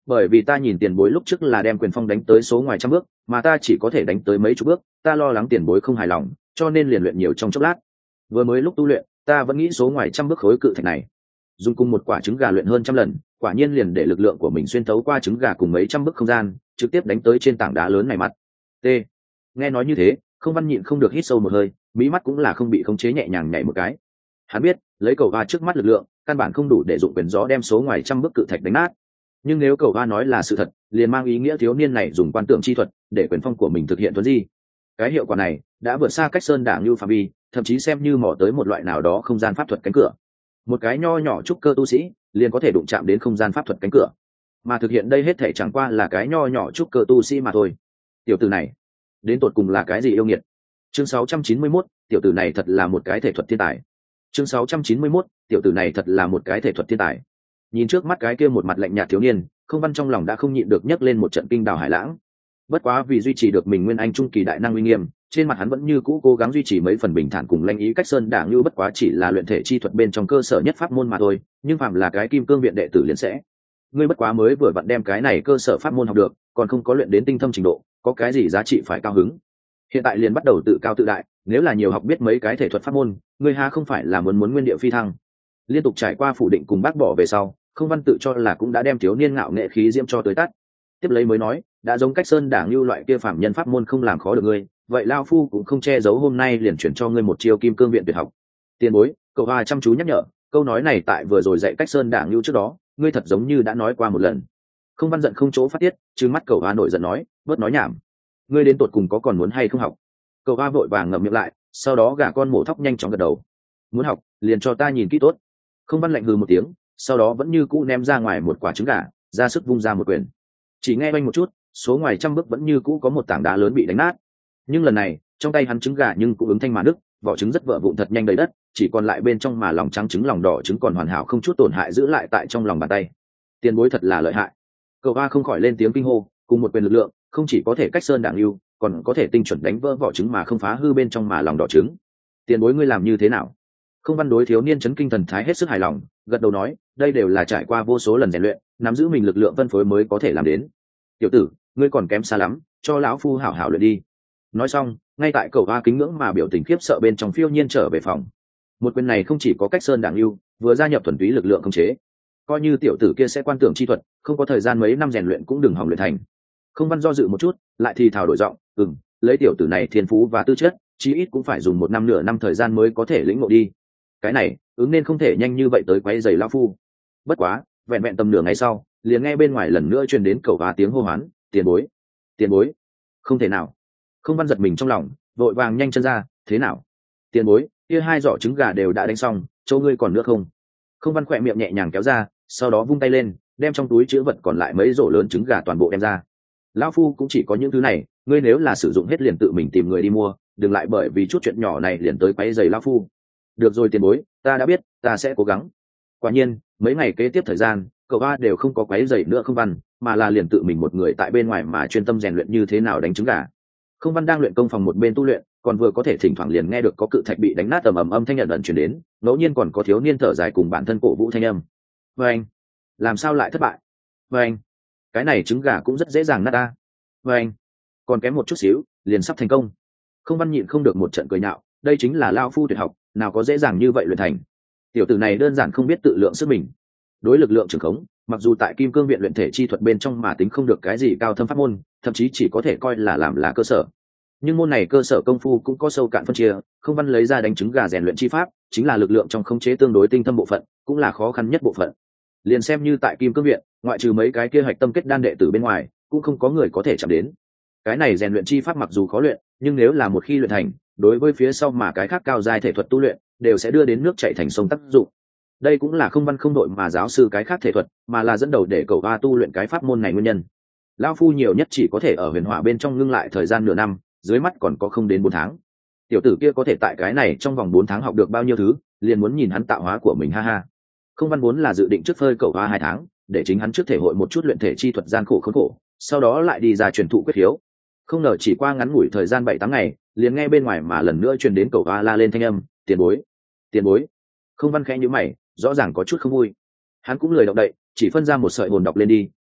bởi vì ta nhìn tiền bối lúc trước là đem quyền phong đánh tới số ngoài trăm bước mà ta chỉ có thể đánh tới mấy chục bước, ta lo lắng tiền bối không hài lòng cho nên liền luyện nhiều trong chốc lát. Vừa mới lúc tu luyện ta vẫn nghĩ số ngoài trăm bước khối cự thạch này dùng cùng một quả trứng gà luyện hơn trăm lần, quả nhiên liền để lực lượng của mình xuyên thấu qua trứng gà cùng mấy trăm bước không gian trực tiếp đánh tới trên tảng đá lớn này mặt. T. Nghe nói như thế, Không Văn nhịn không được hít sâu một hơi, mí mắt cũng là không bị khống chế nhẹ nhàng nhảy một cái. Hắn biết lấy cầu va trước mắt lực lượng căn bản không đủ để dụng quyền gió đem số ngoài trăm bước cự thạch đánh nát, nhưng nếu cầu va nói là sự thật liền mang ý nghĩa thiếu niên này dùng quan tưởng chi thuật để quyền phong của mình thực hiện tuấn di. Cái hiệu quả này đã vượt xa cách sơn đảng như phạm vi, thậm chí xem như mò tới một loại nào đó không gian pháp thuật cánh cửa. Một cái nho nhỏ trúc cơ tu sĩ liền có thể đụng chạm đến không gian pháp thuật cánh cửa, mà thực hiện đây hết thể chẳng qua là cái nho nhỏ trúc cơ tu sĩ mà thôi. Tiểu tử này đến tột cùng là cái gì yêu nghiệt? Chương sáu trăm chín mươi mốt, tiểu tử này thật là một cái thể thuật thiên tài. Chương sáu trăm chín mươi mốt, tiểu tử này thật là một cái thể thuật thiên tài. Nhìn trước mắt cái kia một mặt lạnh nhạt thiếu niên, Không Văn trong lòng đã không nhịn được nhấc lên một trận kinh đào hải lãng. Bất quá vì duy trì được mình nguyên anh trung kỳ đại năng uy nghiêm, trên mặt hắn vẫn như cũ cố gắng duy trì mấy phần bình thản cùng lanh ý. Cách sơn đảng như bất quá chỉ là luyện thể chi thuật bên trong cơ sở nhất pháp môn mà thôi, nhưng phạm là cái kim cương viện đệ tử liền sẽ. Ngươi bất quá mới vừa vặn đem cái này cơ sở pháp môn học được, còn không có luyện đến tinh thâm trình độ, có cái gì giá trị phải cao hứng? Hiện tại liền bắt đầu tự cao tự đại, nếu là nhiều học biết mấy cái thể thuật pháp môn, ngươi ha không phải là muốn muốn nguyên địa phi thăng? Liên tục trải qua phủ định cùng bác bỏ về sau, Không Văn tự cho là cũng đã đem thiếu niên ngạo nghệ khí diễm cho tới tắt. Tiếp lấy mới nói, đã giống cách sơn đảng như loại kia phạm nhân pháp môn không làm khó được ngươi, vậy lao phu cũng không che giấu hôm nay liền chuyển cho ngươi một chiêu kim cương viện tuyệt học. Tiền bối, cậu hoa chăm chú nhắc nhở, câu nói này tại vừa rồi dạy cách sơn đảng như trước đó, ngươi thật giống như đã nói qua một lần. Không Văn giận không chỗ phát tiết, trừng mắt cậu hoa nổi giận nói, bớt nói nhảm, ngươi đến tột cùng có còn muốn hay không học? Cậu hoa vội vàng ngậm miệng lại, sau đó gả con mổ thóc nhanh chóng gật đầu, muốn học liền cho ta nhìn kỹ tốt. Không Văn lạnh hừ một tiếng, sau đó vẫn như cũ ném ra ngoài một quả trứng gà, ra sức vung ra một quyền. Chỉ nghe oanh một chút, số ngoài trăm bước vẫn như cũ có một tảng đá lớn bị đánh nát, nhưng lần này trong tay hắn trứng gà nhưng cũng ứng thanh mà nứt, vỏ trứng rất vỡ vụn thật nhanh đầy đất, chỉ còn lại bên trong mà lòng trắng trứng lòng đỏ trứng còn hoàn hảo không chút tổn hại giữ lại tại trong lòng bàn tay. Tiền bối thật là lợi hại. Cậu ba không khỏi lên tiếng kinh hô, cùng một quyền lực lượng không chỉ có thể cách sơn đảng lưu, còn có thể tinh chuẩn đánh vỡ vỏ trứng mà không phá hư bên trong mà lòng đỏ trứng. Tiền bối ngươi làm như thế nào? Không Văn đối thiếu niên chấn kinh thần thái hết sức hài lòng, gật đầu nói, đây đều là trải qua vô số lần rèn luyện, nắm giữ mình lực lượng phân phối mới có thể làm đến. Tiểu tử, ngươi còn kém xa lắm, cho lão phu hảo hảo luyện đi. Nói xong, ngay tại cầu va kính ngưỡng mà biểu tình khiếp sợ bên trong phiêu nhiên trở về phòng. Một quyền này không chỉ có cách sơn đảng lưu, vừa gia nhập thuần túy lực lượng khống chế, coi như tiểu tử kia sẽ quan tưởng chi thuật, không có thời gian mấy năm rèn luyện cũng đừng hỏng luyện thành. Không Văn do dự một chút, lại thì thào đổi giọng, ừm, lấy tiểu tử này thiên phú và tư chất, chí ít cũng phải dùng một năm nửa năm thời gian mới có thể lĩnh ngộ đi. Cái này ứng nên không thể nhanh như vậy tới quấy giày lão phu. Bất quá vẹn vẹn tầm nửa ngày sau, liền nghe bên ngoài lần nữa truyền đến cầu va tiếng hô hoán, tiền bối, tiền bối. Không thể nào. Không Văn giật mình trong lòng, vội vàng nhanh chân ra, thế nào? Tiền bối, kia hai giỏ trứng gà đều đã đánh xong, chỗ ngươi còn nữa không? Không Văn khỏe miệng nhẹ nhàng kéo ra, sau đó vung tay lên, đem trong túi chứa vật còn lại mấy rổ lớn trứng gà toàn bộ đem ra. Lão phu cũng chỉ có những thứ này, ngươi nếu là sử dụng hết liền tự mình tìm người đi mua, đừng lại bởi vì chút chuyện nhỏ này liền tới quấy giày lão phu. Được rồi tiền bối, ta đã biết, ta sẽ cố gắng. Quả nhiên mấy ngày kế tiếp thời gian, cậu ba đều không có quấy giày nữa Không Văn, mà là liền tự mình một người tại bên ngoài mà chuyên tâm rèn luyện như thế nào đánh trứng gà. Không Văn đang luyện công phòng một bên tu luyện, còn vừa có thể thỉnh thoảng liền nghe được có cự thạch bị đánh nát ầm ầm âm thanh nhận ẩn truyền đến, ngẫu nhiên còn có thiếu niên thở dài cùng bản thân cổ vũ thanh âm. Và anh, làm sao lại thất bại? Và anh, cái này trứng gà cũng rất dễ dàng nát ta. Và anh, còn kém một chút xíu, liền sắp thành công. Không Văn nhịn không được một trận cười nhạo, đây chính là lao phu tuyệt học, nào có dễ dàng như vậy luyện thành. Tiểu tử này đơn giản không biết tự lượng sức mình. Đối lực lượng trường khống, mặc dù tại Kim Cương viện luyện thể chi thuật bên trong mà tính không được cái gì cao thâm pháp môn, thậm chí chỉ có thể coi là làm là cơ sở. Nhưng môn này cơ sở công phu cũng có sâu cạn phân chia, Không Văn lấy ra đánh trứng gà rèn luyện chi pháp, chính là lực lượng trong khống chế tương đối tinh thâm bộ phận, cũng là khó khăn nhất bộ phận. Liền xem như tại Kim Cương viện, ngoại trừ mấy cái kia hạch tâm kết đan đệ tử bên ngoài, cũng không có người có thể chạm đến. Cái này rèn luyện chi pháp mặc dù khó luyện, nhưng nếu là một khi luyện thành, đối với phía sau mà cái khác cao giai thể thuật tu luyện, đều sẽ đưa đến nước chảy thành sông tác dụng. Đây cũng là Không Văn không đội mà giáo sư cái khác thể thuật, mà là dẫn đầu để cậu ba tu luyện cái pháp môn này nguyên nhân. Lão phu nhiều nhất chỉ có thể ở huyền hỏa bên trong ngưng lại thời gian nửa năm, dưới mắt còn có không đến bốn tháng. Tiểu tử kia có thể tại cái này trong vòng bốn tháng học được bao nhiêu thứ, liền muốn nhìn hắn tạo hóa của mình ha ha. Không Văn vốn là dự định trước phơi cậu ba hai tháng, để chính hắn trước thể hội một chút luyện thể chi thuật gian khổ khốn khổ, sau đó lại đi ra truyền thụ quyết hiếu. Không ngờ chỉ qua ngắn ngủi thời gian bảy tám ngày, liền nghe bên ngoài mà lần nữa truyền đến cậu ba la lên thanh âm, tiền bối, tiền bối. Không Văn khẽ nhíu mày, rõ ràng có chút không vui. Hắn cũng lười động đậy, chỉ phân ra một sợi hồn đọc lên đi,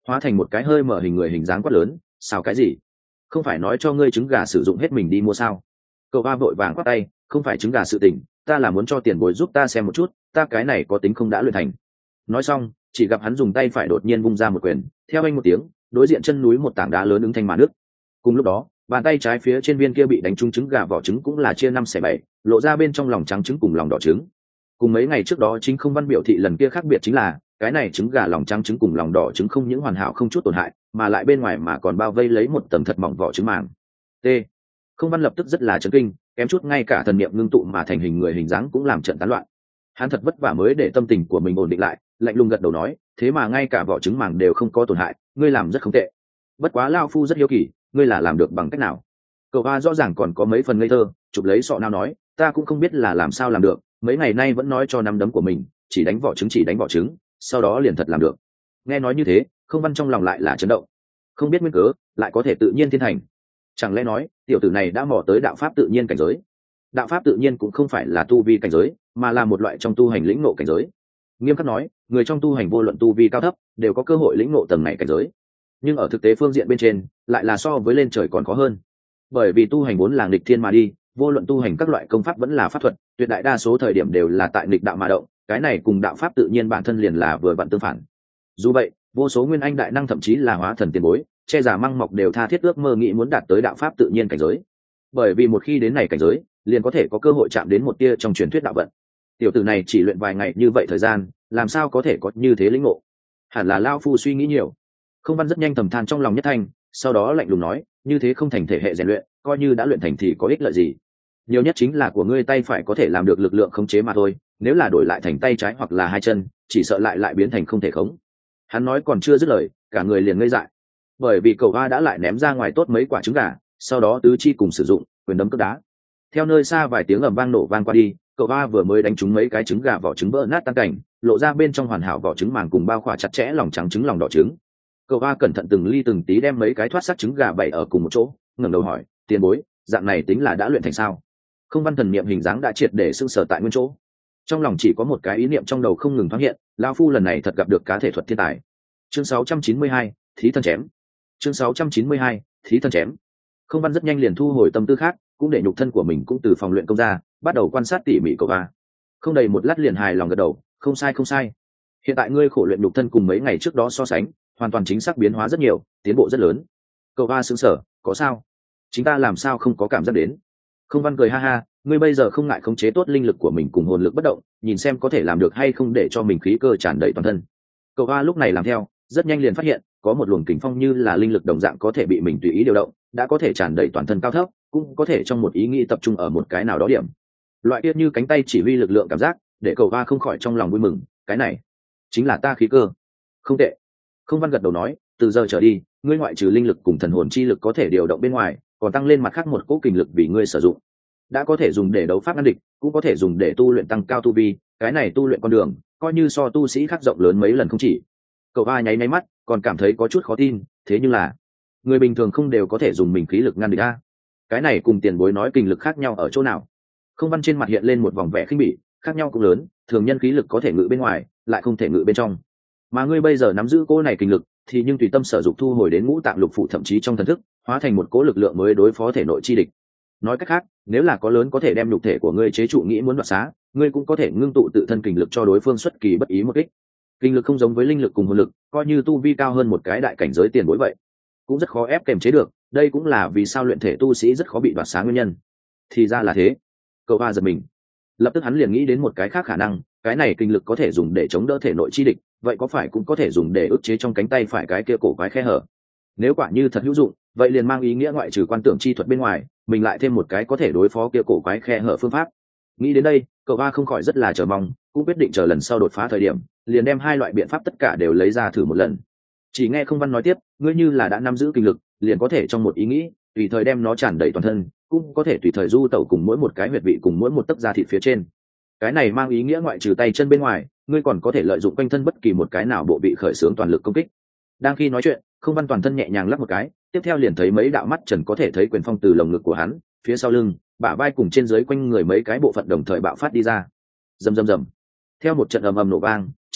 hóa thành một cái hơi mở hình người hình dáng quát lớn, sao cái gì? Không phải nói cho ngươi trứng gà sử dụng hết mình đi mua sao? Cậu ba vội vàng quát tay, không phải trứng gà sự tình, ta là muốn cho tiền bối giúp ta xem một chút, ta cái này có tính không đã luyện thành. Nói xong, chỉ gặp hắn dùng tay phải đột nhiên vung ra một quyền, theo anh một tiếng, đối diện chân núi một tảng đá lớn ứng thanh mà nước. Cùng lúc đó, bàn tay trái phía trên viên kia bị đánh trúng trứng gà vỏ trứng cũng là chia năm xẻ bảy, lộ ra bên trong lòng trắng trứng cùng lòng đỏ trứng. Cùng mấy ngày trước đó chính không văn biểu thị lần kia khác biệt chính là cái này trứng gà lòng trắng trứng cùng lòng đỏ trứng không những hoàn hảo không chút tổn hại, mà lại bên ngoài mà còn bao vây lấy một tầng thật mỏng vỏ trứng màng. T. Không văn lập tức rất là chấn kinh, kém chút ngay cả thần niệm ngưng tụ mà thành hình người hình dáng cũng làm trận tán loạn. Hắn thật vất vả mới để tâm tình của mình ổn định lại, lạnh lùng gật đầu nói, thế mà ngay cả vỏ trứng màng đều không có tổn hại, ngươi làm rất không tệ. Bất quá lao phu rất hiếu kỳ, ngươi là làm được bằng cách nào? Cậu ba rõ ràng còn có mấy phần ngây thơ, chụp lấy sọ nào nói, ta cũng không biết là làm sao làm được, mấy ngày nay vẫn nói cho nắm đấm của mình chỉ đánh vỏ trứng chỉ đánh vỏ trứng, sau đó liền thật làm được. Nghe nói như thế, không văn trong lòng lại là chấn động, không biết nguyên cớ lại có thể tự nhiên thiên thành. Chẳng lẽ nói tiểu tử này đã mò tới đạo pháp tự nhiên cảnh giới? Đạo pháp tự nhiên cũng không phải là tu vi cảnh giới, mà là một loại trong tu hành lĩnh ngộ cảnh giới. Nghiêm khắc nói, người trong tu hành vô luận tu vi cao thấp đều có cơ hội lĩnh ngộ tầng này cảnh giới, nhưng ở thực tế phương diện bên trên lại là so với lên trời còn khó hơn. Bởi vì tu hành vốn là nghịch thiên mà đi, vô luận tu hành các loại công pháp vẫn là pháp thuật, tuyệt đại đa số thời điểm đều là tại nghịch đạo mà động, cái này cùng đạo pháp tự nhiên bản thân liền là vừa vặn tương phản. Dù vậy, vô số nguyên anh đại năng thậm chí là hóa thần tiền bối, che giả măng mọc đều tha thiết ước mơ nghĩ muốn đạt tới đạo pháp tự nhiên cảnh giới. Bởi vì một khi đến này cảnh giới, liền có thể có cơ hội chạm đến một tia trong truyền thuyết đạo vận. Tiểu tử này chỉ luyện vài ngày như vậy thời gian, làm sao có thể có như thế lĩnh ngộ? Hẳn là lao phu suy nghĩ nhiều. Không văn rất nhanh thầm than trong lòng nhất thanh, sau đó lạnh lùng nói, như thế không thành thể hệ rèn luyện, coi như đã luyện thành thì có ích lợi gì? Nhiều nhất chính là của ngươi tay phải có thể làm được lực lượng khống chế mà thôi, nếu là đổi lại thành tay trái hoặc là hai chân, chỉ sợ lại lại biến thành không thể khống. Hắn nói còn chưa dứt lời, cả người liền ngây dại, bởi vì cậu va đã lại ném ra ngoài tốt mấy quả trứng gà, sau đó tứ chi cùng sử dụng quyền đấm cước đá. Theo nơi xa vài tiếng ầm vang nổ vang qua đi, cậu va vừa mới đánh trúng mấy cái trứng gà vỏ trứng vỡ nát tan cảnh, lộ ra bên trong hoàn hảo vỏ trứng màng cùng bao khỏa chặt chẽ lòng trắng trứng lòng đỏ trứng. Cậu va cẩn thận từng ly từng tí đem mấy cái thoát xác trứng gà bày ở cùng một chỗ, ngẩng đầu hỏi, tiền bối, dạng này tính là đã luyện thành sao? Không văn thần niệm hình dáng đã triệt để sưng sở tại nguyên chỗ, trong lòng chỉ có một cái ý niệm trong đầu không ngừng thoáng hiện, lão phu lần này thật gặp được cá thể thuật thiên tài. Chương sáu trăm chín mươi hai, thí thân chém. Chương sáu trăm chín mươi hai, thí thân chém. Không văn rất nhanh liền thu hồi tâm tư khác, cũng để nhục thân của mình cũng từ phòng luyện công ra, bắt đầu quan sát tỉ mỉ cậu va. Không đầy một lát liền hài lòng gật đầu, không sai không sai. Hiện tại ngươi khổ luyện nhục thân cùng mấy ngày trước đó so sánh, hoàn toàn chính xác biến hóa rất nhiều, tiến bộ rất lớn. Cậu va sững sờ, có sao? Chính ta làm sao không có cảm giác đến? Không văn cười ha ha, ngươi bây giờ không ngại khống chế tốt linh lực của mình cùng hồn lực bất động, nhìn xem có thể làm được hay không để cho mình khí cơ tràn đầy toàn thân. Cậu va lúc này làm theo, rất nhanh liền phát hiện có một luồng kình phong như là linh lực đồng dạng có thể bị mình tùy ý điều động, đã có thể tràn đầy toàn thân cao thấp, cũng có thể trong một ý nghĩ tập trung ở một cái nào đó điểm. Loại kia như cánh tay chỉ huy lực lượng cảm giác, để cậu va không khỏi trong lòng vui mừng, cái này chính là ta khí cơ. Không tệ. Không văn gật đầu nói, từ giờ trở đi, ngươi ngoại trừ linh lực cùng thần hồn chi lực có thể điều động bên ngoài, còn tăng lên mặt khác một cỗ kình lực vì ngươi sử dụng. Đã có thể dùng để đấu pháp ngăn địch, cũng có thể dùng để tu luyện tăng cao tu vi, cái này tu luyện con đường coi như so tu sĩ khác rộng lớn mấy lần không chỉ. Cậu va nháy máy mắt, còn cảm thấy có chút khó tin, thế nhưng là người bình thường không đều có thể dùng mình khí lực ngăn địch a? Cái này cùng tiền bối nói kình lực khác nhau ở chỗ nào? Không văn trên mặt hiện lên một vòng vẻ khinh bỉ, khác nhau cũng lớn, thường nhân khí lực có thể ngự bên ngoài, lại không thể ngự bên trong, mà ngươi bây giờ nắm giữ cỗ này kình lực thì nhưng tùy tâm sở dục thu hồi đến ngũ tạng lục phủ thậm chí trong thần thức, hóa thành một cỗ lực lượng mới đối phó thể nội chi địch. Nói cách khác, nếu là có lớn có thể đem nhục thể của ngươi chế trụ nghĩ muốn đoạt xá, ngươi cũng có thể ngưng tụ tự thân kình lực cho đối phương xuất kỳ bất ý một kích. Kình lực không giống với linh lực cùng hồn lực, coi như tu vi cao hơn một cái đại cảnh giới tiền bối vậy, cũng rất khó ép kềm chế được, đây cũng là vì sao luyện thể tu sĩ rất khó bị đoạt xá nguyên nhân. Thì ra là thế. Cậu va giật mình, lập tức hắn liền nghĩ đến một cái khác khả năng, cái này kình lực có thể dùng để chống đỡ thể nội chi địch, vậy có phải cũng có thể dùng để ức chế trong cánh tay phải cái kia cổ quái khe hở? Nếu quả như thật hữu dụng, vậy liền mang ý nghĩa ngoại trừ quan tưởng chi thuật bên ngoài, mình lại thêm một cái có thể đối phó kia cổ quái khe hở phương pháp. Nghĩ đến đây, cậu va không khỏi rất là chờ mong, cũng quyết định chờ lần sau đột phá thời điểm, liền đem hai loại biện pháp tất cả đều lấy ra thử một lần. Chỉ nghe không văn nói tiếp, ngươi như là đã nắm giữ kinh lực, liền có thể trong một ý nghĩ tùy thời đem nó tràn đầy toàn thân, cũng có thể tùy thời du tẩu cùng mỗi một cái huyệt vị cùng mỗi một tấc da thịt phía trên. Cái này mang ý nghĩa ngoại trừ tay chân bên ngoài, ngươi còn có thể lợi dụng quanh thân bất kỳ một cái nào bộ vị khởi xướng toàn lực công kích. Đang khi nói chuyện, không văn toàn thân nhẹ nhàng lắc một cái, tiếp theo liền thấy mấy đạo mắt trần có thể thấy quyền phong từ lồng ngực của hắn, phía sau lưng, bả vai cùng trên dưới quanh người mấy cái bộ phận đồng thời bạo phát đi ra. Rầm rầm rầm. Theo một trận ầm ầm nổ vang,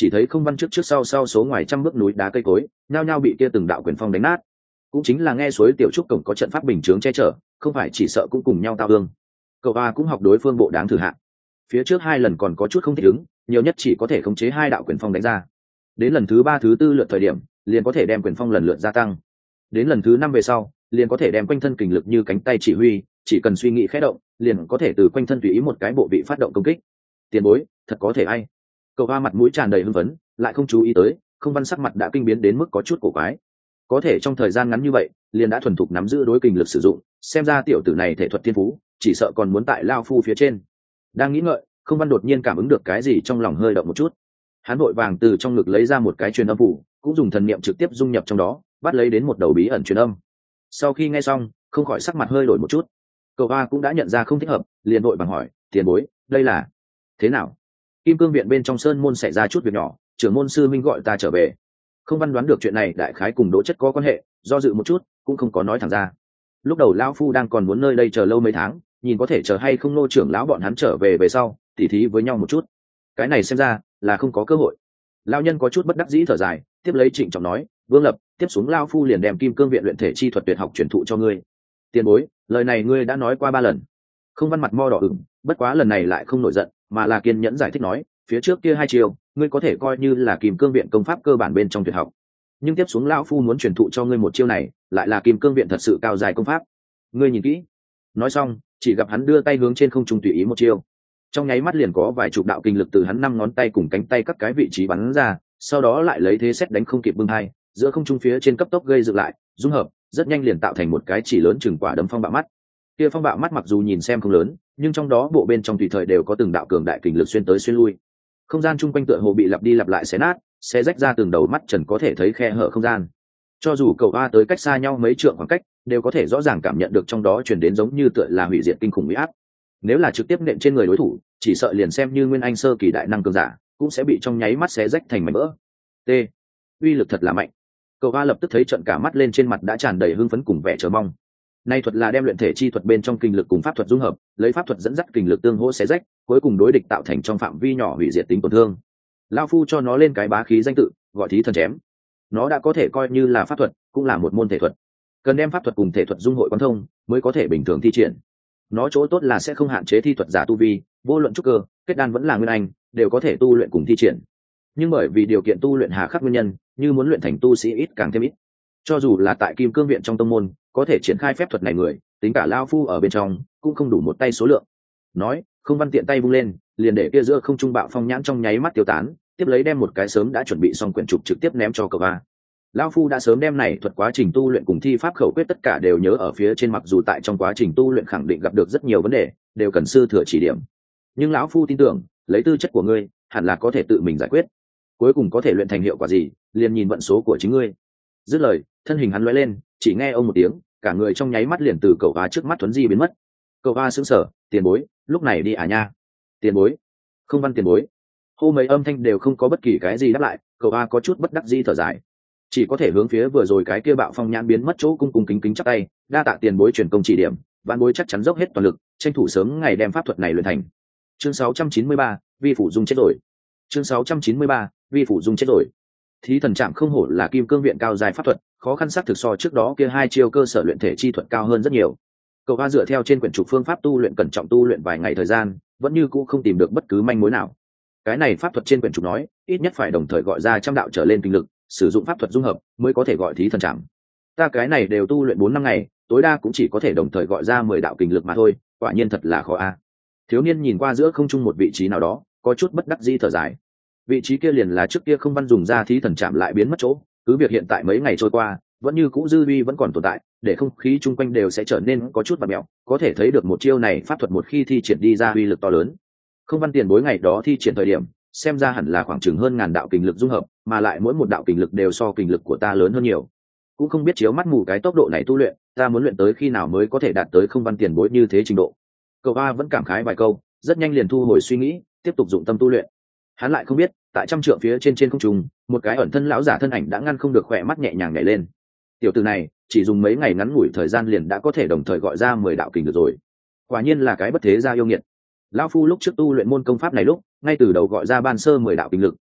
chỉ thấy không văn trước trước sau sau số ngoài trăm bước núi đá cây cối nhao nhao bị kia từng đạo quyền phong đánh nát. Cũng chính là nghe suối tiểu trúc cổng có trận pháp bình chướng che chở, không phải chỉ sợ cũng cùng nhau tao hương. Cậu a cũng học đối phương bộ đáng thử hạn, phía trước hai lần còn có chút không thích ứng, nhiều nhất chỉ có thể khống chế hai đạo quyền phong đánh ra, đến lần thứ ba thứ tư lượt thời điểm liền có thể đem quyền phong lần lượt gia tăng, đến lần thứ năm về sau liền có thể đem quanh thân kình lực như cánh tay chỉ huy, chỉ cần suy nghĩ khẽ động liền có thể từ quanh thân tùy ý một cái bộ vị phát động công kích. Tiền bối thật có thể ai. Cậu a mặt mũi tràn đầy hưng phấn, lại không chú ý tới không văn sắc mặt đã kinh biến đến mức có chút cổ quái, có thể trong thời gian ngắn như vậy liền đã thuần thục nắm giữ đối kình lực sử dụng, xem ra tiểu tử này thể thuật thiên phú chỉ sợ còn muốn tại lao phu phía trên. Đang nghĩ ngợi, không văn đột nhiên cảm ứng được cái gì trong lòng hơi động một chút, hắn vội vàng từ trong ngực lấy ra một cái truyền âm phủ, cũng dùng thần niệm trực tiếp dung nhập trong đó, bắt lấy đến một đầu bí ẩn truyền âm. Sau khi nghe xong không khỏi sắc mặt hơi đổi một chút, cậu a cũng đã nhận ra không thích hợp, liền vội vàng hỏi tiền bối đây là thế nào. Kim cương viện bên trong sơn môn xảy ra chút việc nhỏ, trưởng môn sư minh gọi ta trở về. Không văn đoán được chuyện này đại khái cùng Đỗ Chất có quan hệ, do dự một chút cũng không có nói thẳng ra. Lúc đầu lão phu đang còn muốn nơi đây chờ lâu mấy tháng, nhìn có thể chờ hay không nô trưởng lão bọn hắn trở về về sau tỉ thí với nhau một chút, cái này xem ra là không có cơ hội. Lão nhân có chút bất đắc dĩ thở dài, tiếp lấy trịnh trọng nói Vương Lập, tiếp xuống lão phu liền đem Kim Cương viện luyện thể chi thuật tuyệt học truyền thụ cho ngươi. Tiền bối, lời này ngươi đã nói qua ba lần. Không văn mặt mo đỏ ửng, bất quá lần này lại không nổi giận, mà là kiên nhẫn giải thích nói phía trước kia hai chiều ngươi có thể coi như là Kim Cương viện công pháp cơ bản bên trong tuyệt học, nhưng tiếp xuống lão phu muốn truyền thụ cho ngươi một chiêu này lại là Kim Cương viện thật sự cao dài công pháp, ngươi nhìn kỹ. Nói xong chỉ gặp hắn đưa tay hướng trên không trung tùy ý một chiêu, trong nháy mắt liền có vài chục đạo kinh lực từ hắn năm ngón tay cùng cánh tay các cái vị trí bắn ra, sau đó lại lấy thế xét đánh không kịp bưng hai, giữa không trung phía trên cấp tốc gây dựng lại dung hợp, rất nhanh liền tạo thành một cái chỉ lớn chừng quả đấm phong bạo mắt. Kia phong bạo mắt mặc dù nhìn xem không lớn, nhưng trong đó bộ bên trong tùy thời đều có từng đạo cường đại kình lực xuyên tới xuyên lui, không gian chung quanh tựa hồ bị lặp đi lặp lại xé nát, xé rách ra từng đầu mắt trần có thể thấy khe hở không gian. Cho dù cậu a tới cách xa nhau mấy trượng khoảng cách đều có thể rõ ràng cảm nhận được trong đó truyền đến giống như tựa là hủy diệt kinh khủng uy áp. Nếu là trực tiếp nện trên người đối thủ, chỉ sợ liền xem như nguyên anh sơ kỳ đại năng cường giả cũng sẽ bị trong nháy mắt xé rách thành mảnh vỡ. T, uy lực thật là mạnh. Cậu a lập tức thấy trận cả mắt lên, trên mặt đã tràn đầy hưng phấn cùng vẻ chờ mong. Nay thuật là đem luyện thể chi thuật bên trong kinh lực cùng pháp thuật dung hợp, lấy pháp thuật dẫn dắt kinh lực tương hỗ xé rách, cuối cùng đối địch tạo thành trong phạm vi nhỏ hủy diệt tính tổn thương. Lão phu cho nó lên cái bá khí danh tự, gọi thí thần chém. Nó đã có thể coi như là pháp thuật, cũng là một môn thể thuật. Cần đem pháp thuật cùng thể thuật dung hội quán thông, mới có thể bình thường thi triển. Nó chỗ tốt là sẽ không hạn chế thi thuật giả tu vi, vô luận trúc cơ, kết đan vẫn là nguyên anh, đều có thể tu luyện cùng thi triển. Nhưng bởi vì điều kiện tu luyện hà khắc nguyên nhân, như muốn luyện thành tu sĩ ít càng thêm ít. Cho dù là tại Kim Cương viện trong tông môn, có thể triển khai phép thuật này người, tính cả lão phu ở bên trong, cũng không đủ một tay số lượng. Nói, không văn tiện tay vung lên, liền để kia giữa không trung bạo phong nhãn trong nháy mắt tiêu tán, tiếp lấy đem một cái sớm đã chuẩn bị xong quyển trục trực tiếp ném cho cậu a. Lão phu đã sớm đem này thuật quá trình tu luyện cùng thi pháp khẩu quyết tất cả đều nhớ ở phía trên, mặc dù tại trong quá trình tu luyện khẳng định gặp được rất nhiều vấn đề, đều cần sư thừa chỉ điểm. Nhưng lão phu tin tưởng, lấy tư chất của ngươi, hẳn là có thể tự mình giải quyết. Cuối cùng có thể luyện thành hiệu quả gì, liền nhìn vận số của chính ngươi. Dứt lời, thân hình hắn lóe lên, chỉ nghe ông một tiếng, cả người trong nháy mắt liền từ cậu a trước mắt thuấn di biến mất. Cậu a sững sờ, tiền bối, lúc này đi à nha? Tiền bối, không văn tiền bối. Hô mấy âm thanh đều không có bất kỳ cái gì đáp lại, cậu a có chút bất đắc dĩ thở dài, chỉ có thể hướng phía vừa rồi cái kia bạo phong nhãn biến mất chỗ cung cung kính kính chắp tay, đa tạ tiền bối truyền công chỉ điểm, vạn bối chắc chắn dốc hết toàn lực, tranh thủ sớm ngày đem pháp thuật này luyện thành. Chương sáu trăm chín mươi ba, vi phủ dung chết rồi. Chương sáu trăm chín mươi ba, vi phủ dung chết rồi. Thí thần trạm không hổ là Kim Cương viện cao dài pháp thuật, khó khăn xác thực so trước đó kia hai chiêu cơ sở luyện thể chi thuật cao hơn rất nhiều. Cậu a dựa theo trên quyển trục phương pháp tu luyện cẩn trọng tu luyện vài ngày thời gian, vẫn như cũ không tìm được bất cứ manh mối nào. Cái này pháp thuật trên quyển trục nói, ít nhất phải đồng thời gọi ra trăm đạo trở lên kinh lực, sử dụng pháp thuật dung hợp mới có thể gọi thí thần trạm. Ta cái này đều tu luyện bốn năm ngày, tối đa cũng chỉ có thể đồng thời gọi ra mười đạo kinh lực mà thôi, quả nhiên thật là khó a. Thiếu niên nhìn qua giữa không trung một vị trí nào đó, có chút bất đắc dĩ thở dài. Vị trí kia liền là trước kia không văn dùng ra thí thần trạm lại biến mất chỗ, cứ việc hiện tại mấy ngày trôi qua, vẫn như cũ dư uy vẫn còn tồn tại, để không khí chung quanh đều sẽ trở nên có chút bạt mèo, có thể thấy được một chiêu này pháp thuật một khi thi triển đi ra uy lực to lớn. Không văn tiền bối ngày đó thi triển thời điểm, xem ra hẳn là khoảng chừng hơn ngàn đạo kình lực dung hợp, mà lại mỗi một đạo kình lực đều so kình lực của ta lớn hơn nhiều. Cũng không biết chiếu mắt mù cái tốc độ này tu luyện, ta muốn luyện tới khi nào mới có thể đạt tới không văn tiền bối như thế trình độ. Cậu a vẫn cảm khái vài câu, rất nhanh liền thu hồi suy nghĩ, tiếp tục dụng tâm tu luyện. Hắn lại không biết, tại trăm trượng phía trên trên không trung, một cái ẩn thân lão giả thân ảnh đã ngăn không được khỏe mắt nhẹ nhàng nhảy lên. Tiểu tử này, chỉ dùng mấy ngày ngắn ngủi thời gian liền đã có thể đồng thời gọi ra mười đạo kình được rồi. Quả nhiên là cái bất thế gia yêu nghiệt. Lão phu lúc trước tu luyện môn công pháp này lúc, ngay từ đầu gọi ra ban sơ mười đạo kình lực,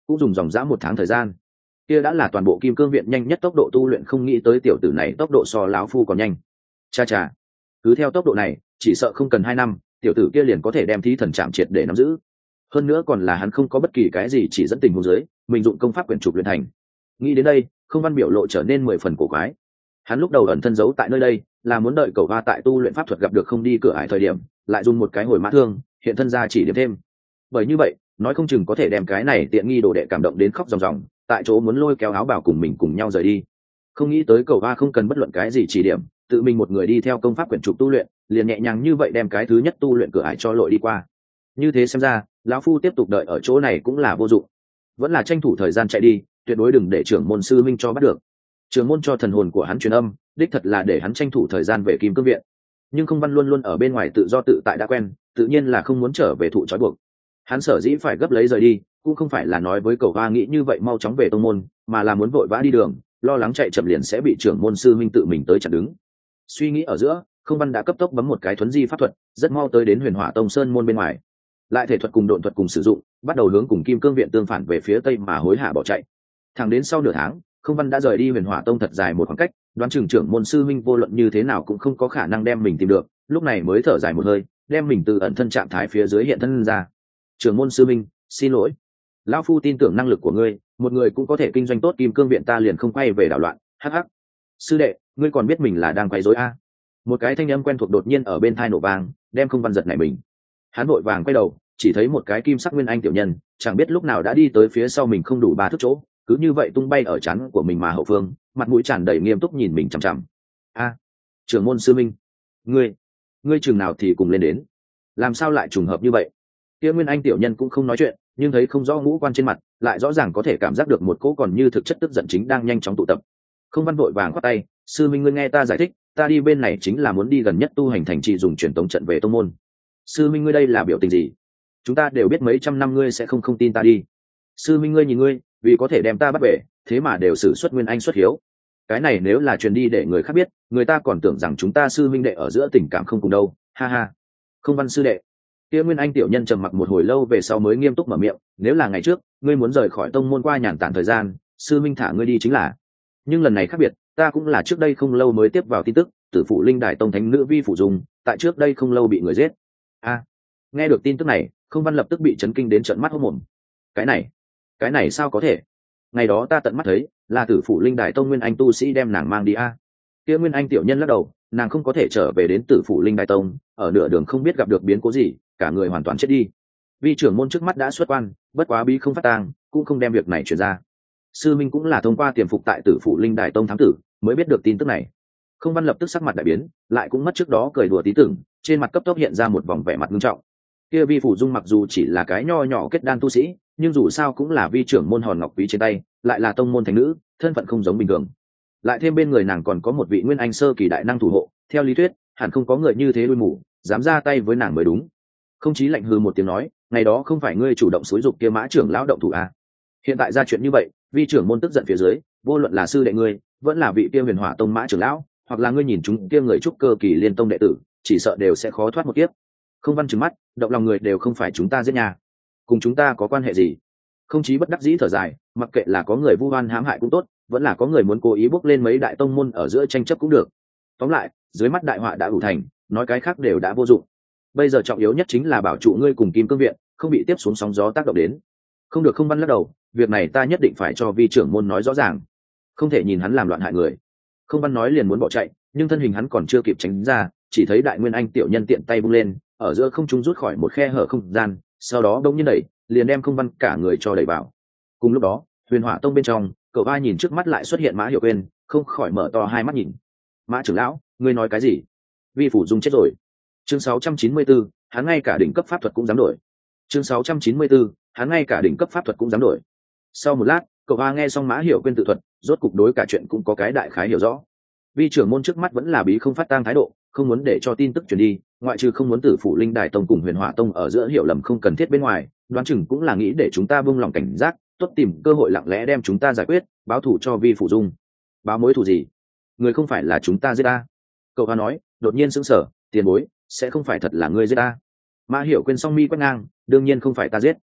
cũng dùng dòng dã một tháng thời gian. Kia đã là toàn bộ kim cương viện nhanh nhất tốc độ tu luyện, không nghĩ tới tiểu tử này tốc độ so lão phu còn nhanh. Cha cha, cứ theo tốc độ này chỉ sợ không cần hai năm tiểu tử kia liền có thể đem thí thần chạm triệt để nắm giữ. Hơn nữa còn là hắn không có bất kỳ cái gì chỉ dẫn tình huống dưới mình dụng công pháp quyển trục luyện thành. Nghĩ đến đây, Không Văn biểu lộ trở nên mười phần cổ quái. Hắn lúc đầu ẩn thân giấu tại nơi đây là muốn đợi cậu hoa tại tu luyện pháp thuật gặp được không đi cửa ải thời điểm lại dùng một cái hồi mã thương hiện thân ra chỉ điểm thêm. Bởi như vậy nói không chừng có thể đem cái này tiện nghi đồ đệ cảm động đến khóc ròng ròng, tại chỗ muốn lôi kéo áo bảo cùng mình cùng nhau rời đi. Không nghĩ tới cậu hoa không cần bất luận cái gì chỉ điểm, tự mình một người đi theo công pháp quyển trục tu luyện, liền nhẹ nhàng như vậy đem cái thứ nhất tu luyện cửa ải cho lội đi qua. Như thế xem ra lão phu tiếp tục đợi ở chỗ này cũng là vô dụng, vẫn là tranh thủ thời gian chạy đi, tuyệt đối đừng để trưởng môn sư minh cho bắt được. Trưởng môn cho thần hồn của hắn truyền âm, đích thật là để hắn tranh thủ thời gian về kim cương viện, nhưng Không Văn luôn luôn ở bên ngoài tự do tự tại đã quen, tự nhiên là không muốn trở về thụ trói buộc. Hắn sở dĩ phải gấp lấy rời đi cũng không phải là nói với cậu hoa nghĩ như vậy mau chóng về tông môn, mà là muốn vội vã đi đường, lo lắng chạy chậm liền sẽ bị trưởng môn sư minh tự mình tới chặn đứng. Suy nghĩ ở giữa, Không Văn đã cấp tốc bấm một cái thuấn di pháp thuật, rất mau tới đến Huyền Hỏa Tông sơn môn bên ngoài. Lại thể thuật cùng độn thuật cùng sử dụng, bắt đầu hướng cùng kim cương viện tương phản về phía tây mà hối hả bỏ chạy. Thẳng đến sau nửa tháng, Không Văn đã rời đi Huyền Hỏa Tông thật dài một khoảng cách, đoán chừng trưởng môn sư minh vô luận như thế nào cũng không có khả năng đem mình tìm được, lúc này mới thở dài một hơi, đem mình từ ẩn thân trạng thái phía dưới hiện thân ra. Trưởng môn sư minh, xin lỗi, lão phu tin tưởng năng lực của ngươi, một người cũng có thể kinh doanh tốt kim cương viện, ta liền không quay về đảo loạn. Hắc hắc, sư đệ, ngươi còn biết mình là đang quấy rối a? Một cái thanh âm quen thuộc đột nhiên ở bên tai nổ vang, đem Không Văn giật nảy mình. Hắn vội vàng quay đầu, chỉ thấy một cái kim sắc nguyên anh tiểu nhân, chẳng biết lúc nào đã đi tới phía sau mình không đủ ba thước chỗ, cứ như vậy tung bay ở trán của mình mà hậu phương, mặt mũi tràn đầy nghiêm túc nhìn mình chằm chằm. A, trưởng môn sư minh, ngươi, ngươi chừng nào thì cùng lên đến, làm sao lại trùng hợp như vậy? Kia nguyên anh tiểu nhân cũng không nói chuyện, nhưng thấy không rõ ngũ quan trên mặt, lại rõ ràng có thể cảm giác được một cỗ còn như thực chất tức giận chính đang nhanh chóng tụ tập. Không Văn vội vàng khoát tay, sư minh ngươi nghe ta giải thích, ta đi bên này chính là muốn đi gần nhất tu hành thành trì dùng truyền tống trận về tông môn. Sư minh ngươi đây là biểu tình gì? Chúng ta đều biết mấy trăm năm ngươi sẽ không không tin ta đi. Sư minh ngươi nhìn ngươi, vì có thể đem ta bắt về, thế mà đều sử xuất nguyên anh xuất hiếu. Cái này nếu là truyền đi để người khác biết, người ta còn tưởng rằng chúng ta sư minh đệ ở giữa tình cảm không cùng đâu. Ha ha. Không Văn sư đệ. Kia nguyên anh tiểu nhân trầm mặc một hồi lâu về sau mới nghiêm túc mở miệng, nếu là ngày trước ngươi muốn rời khỏi tông môn qua nhàn tản thời gian, sư minh thả ngươi đi chính là. Nhưng lần này khác biệt, ta cũng là trước đây không lâu mới tiếp vào tin tức, tử phụ linh đài tông thánh nữ Vi Phủ Dung tại trước đây không lâu bị người giết. A, nghe được tin tức này, Không Văn lập tức bị chấn kinh đến trợn mắt hốt mồm. Cái này, cái này sao có thể? Ngày đó ta tận mắt thấy, là tử phụ linh đài tông nguyên anh tu sĩ đem nàng mang đi a. Kia nguyên anh tiểu nhân lắc đầu, nàng không có thể trở về đến tử phụ linh đài tông, ở nửa đường không biết gặp được biến cố gì, cả người hoàn toàn chết đi. Vi trưởng môn trước mắt đã xuất quan, bất quá bí không phát tang, cũng không đem việc này truyền ra. Sư minh cũng là thông qua tiềm phục tại tử phụ linh đài tông thám tử mới biết được tin tức này. Không Văn lập tức sắc mặt đại biến, lại cũng mất trước đó cười đùa tí tưởng, trên mặt cấp tốc hiện ra một vòng vẻ mặt nghiêm trọng. Kia Vi Phủ Dung mặc dù chỉ là cái nho nhỏ kết đan tu sĩ, nhưng dù sao cũng là vi trưởng môn hòn ngọc quý trên tay, lại là tông môn thánh nữ, thân phận không giống bình thường. Lại thêm bên người nàng còn có một vị nguyên anh sơ kỳ đại năng thủ hộ, theo lý thuyết hẳn không có người như thế đuôi mù dám ra tay với nàng mới đúng. Không Chí lạnh hừ một tiếng nói, ngày đó không phải ngươi chủ động xúi giục kia Mã trưởng lão động thủ à? Hiện tại ra chuyện như vậy, vi trưởng môn tức giận phía dưới, vô luận là sư đệ ngươi, vẫn là vị kia Huyền Hỏa tông Mã trưởng lão, hoặc là ngươi nhìn chúng kia người trúc cơ kỳ liên tông đệ tử, chỉ sợ đều sẽ khó thoát một kiếp. Không Văn trừng mắt, động lòng người đều không phải chúng ta giết nhà, cùng chúng ta có quan hệ gì? Không Chí bất đắc dĩ thở dài, mặc kệ là có người vu oan hãm hại cũng tốt, vẫn là có người muốn cố ý bước lên mấy đại tông môn ở giữa tranh chấp cũng được. Tóm lại, dưới mắt đại họa đã đủ thành, nói cái khác đều đã vô dụng. Bây giờ trọng yếu nhất chính là bảo trụ ngươi cùng Kim Cương viện không bị tiếp xuống sóng gió tác động đến. Không được. Không Văn lắc đầu, việc này ta nhất định phải cho vi trưởng môn nói rõ ràng, không thể nhìn hắn làm loạn hại người. Không Văn nói liền muốn bỏ chạy, nhưng thân hình hắn còn chưa kịp tránh ra, chỉ thấy đại nguyên anh tiểu nhân tiện tay vung lên, ở giữa không trung rút khỏi một khe hở không gian, sau đó đông nhiên đẩy, liền đem Không Văn cả người cho đẩy vào. Cùng lúc đó, Huyền Hỏa tông bên trong, cậu ai nhìn trước mắt lại xuất hiện Mã Hiểu Quyên, không khỏi mở to hai mắt nhìn. Mã trưởng lão, ngươi nói cái gì? Vi Phủ Dung chết rồi. Chương sáu trăm chín mươi tư, hắn ngay cả đỉnh cấp pháp thuật cũng dám đổi. Chương sáu trăm chín mươi tư, hắn ngay cả đỉnh cấp pháp thuật cũng dám đổi. Sau một lát, cậu hoa nghe xong Mã Hiểu Quyên tự thuật, rốt cục đối cả chuyện cũng có cái đại khái hiểu rõ. Vi trưởng môn trước mắt vẫn là bí không phát tang thái độ, không muốn để cho tin tức truyền đi, ngoại trừ không muốn tử phụ linh đài tông cùng Huyền Hỏa tông ở giữa hiểu lầm không cần thiết bên ngoài, đoán chừng cũng là nghĩ để chúng ta buông lòng cảnh giác, tốt tìm cơ hội lặng lẽ đem chúng ta giải quyết, báo thù cho Vi Phủ Dung. Báo mối thù gì? Người không phải là chúng ta giết ta. Cậu hoa nói, đột nhiên sững sờ, tiền bối, sẽ không phải thật là ngươi giết ta? Mã Hiểu Quyên song mi quét ngang, đương nhiên không phải ta giết.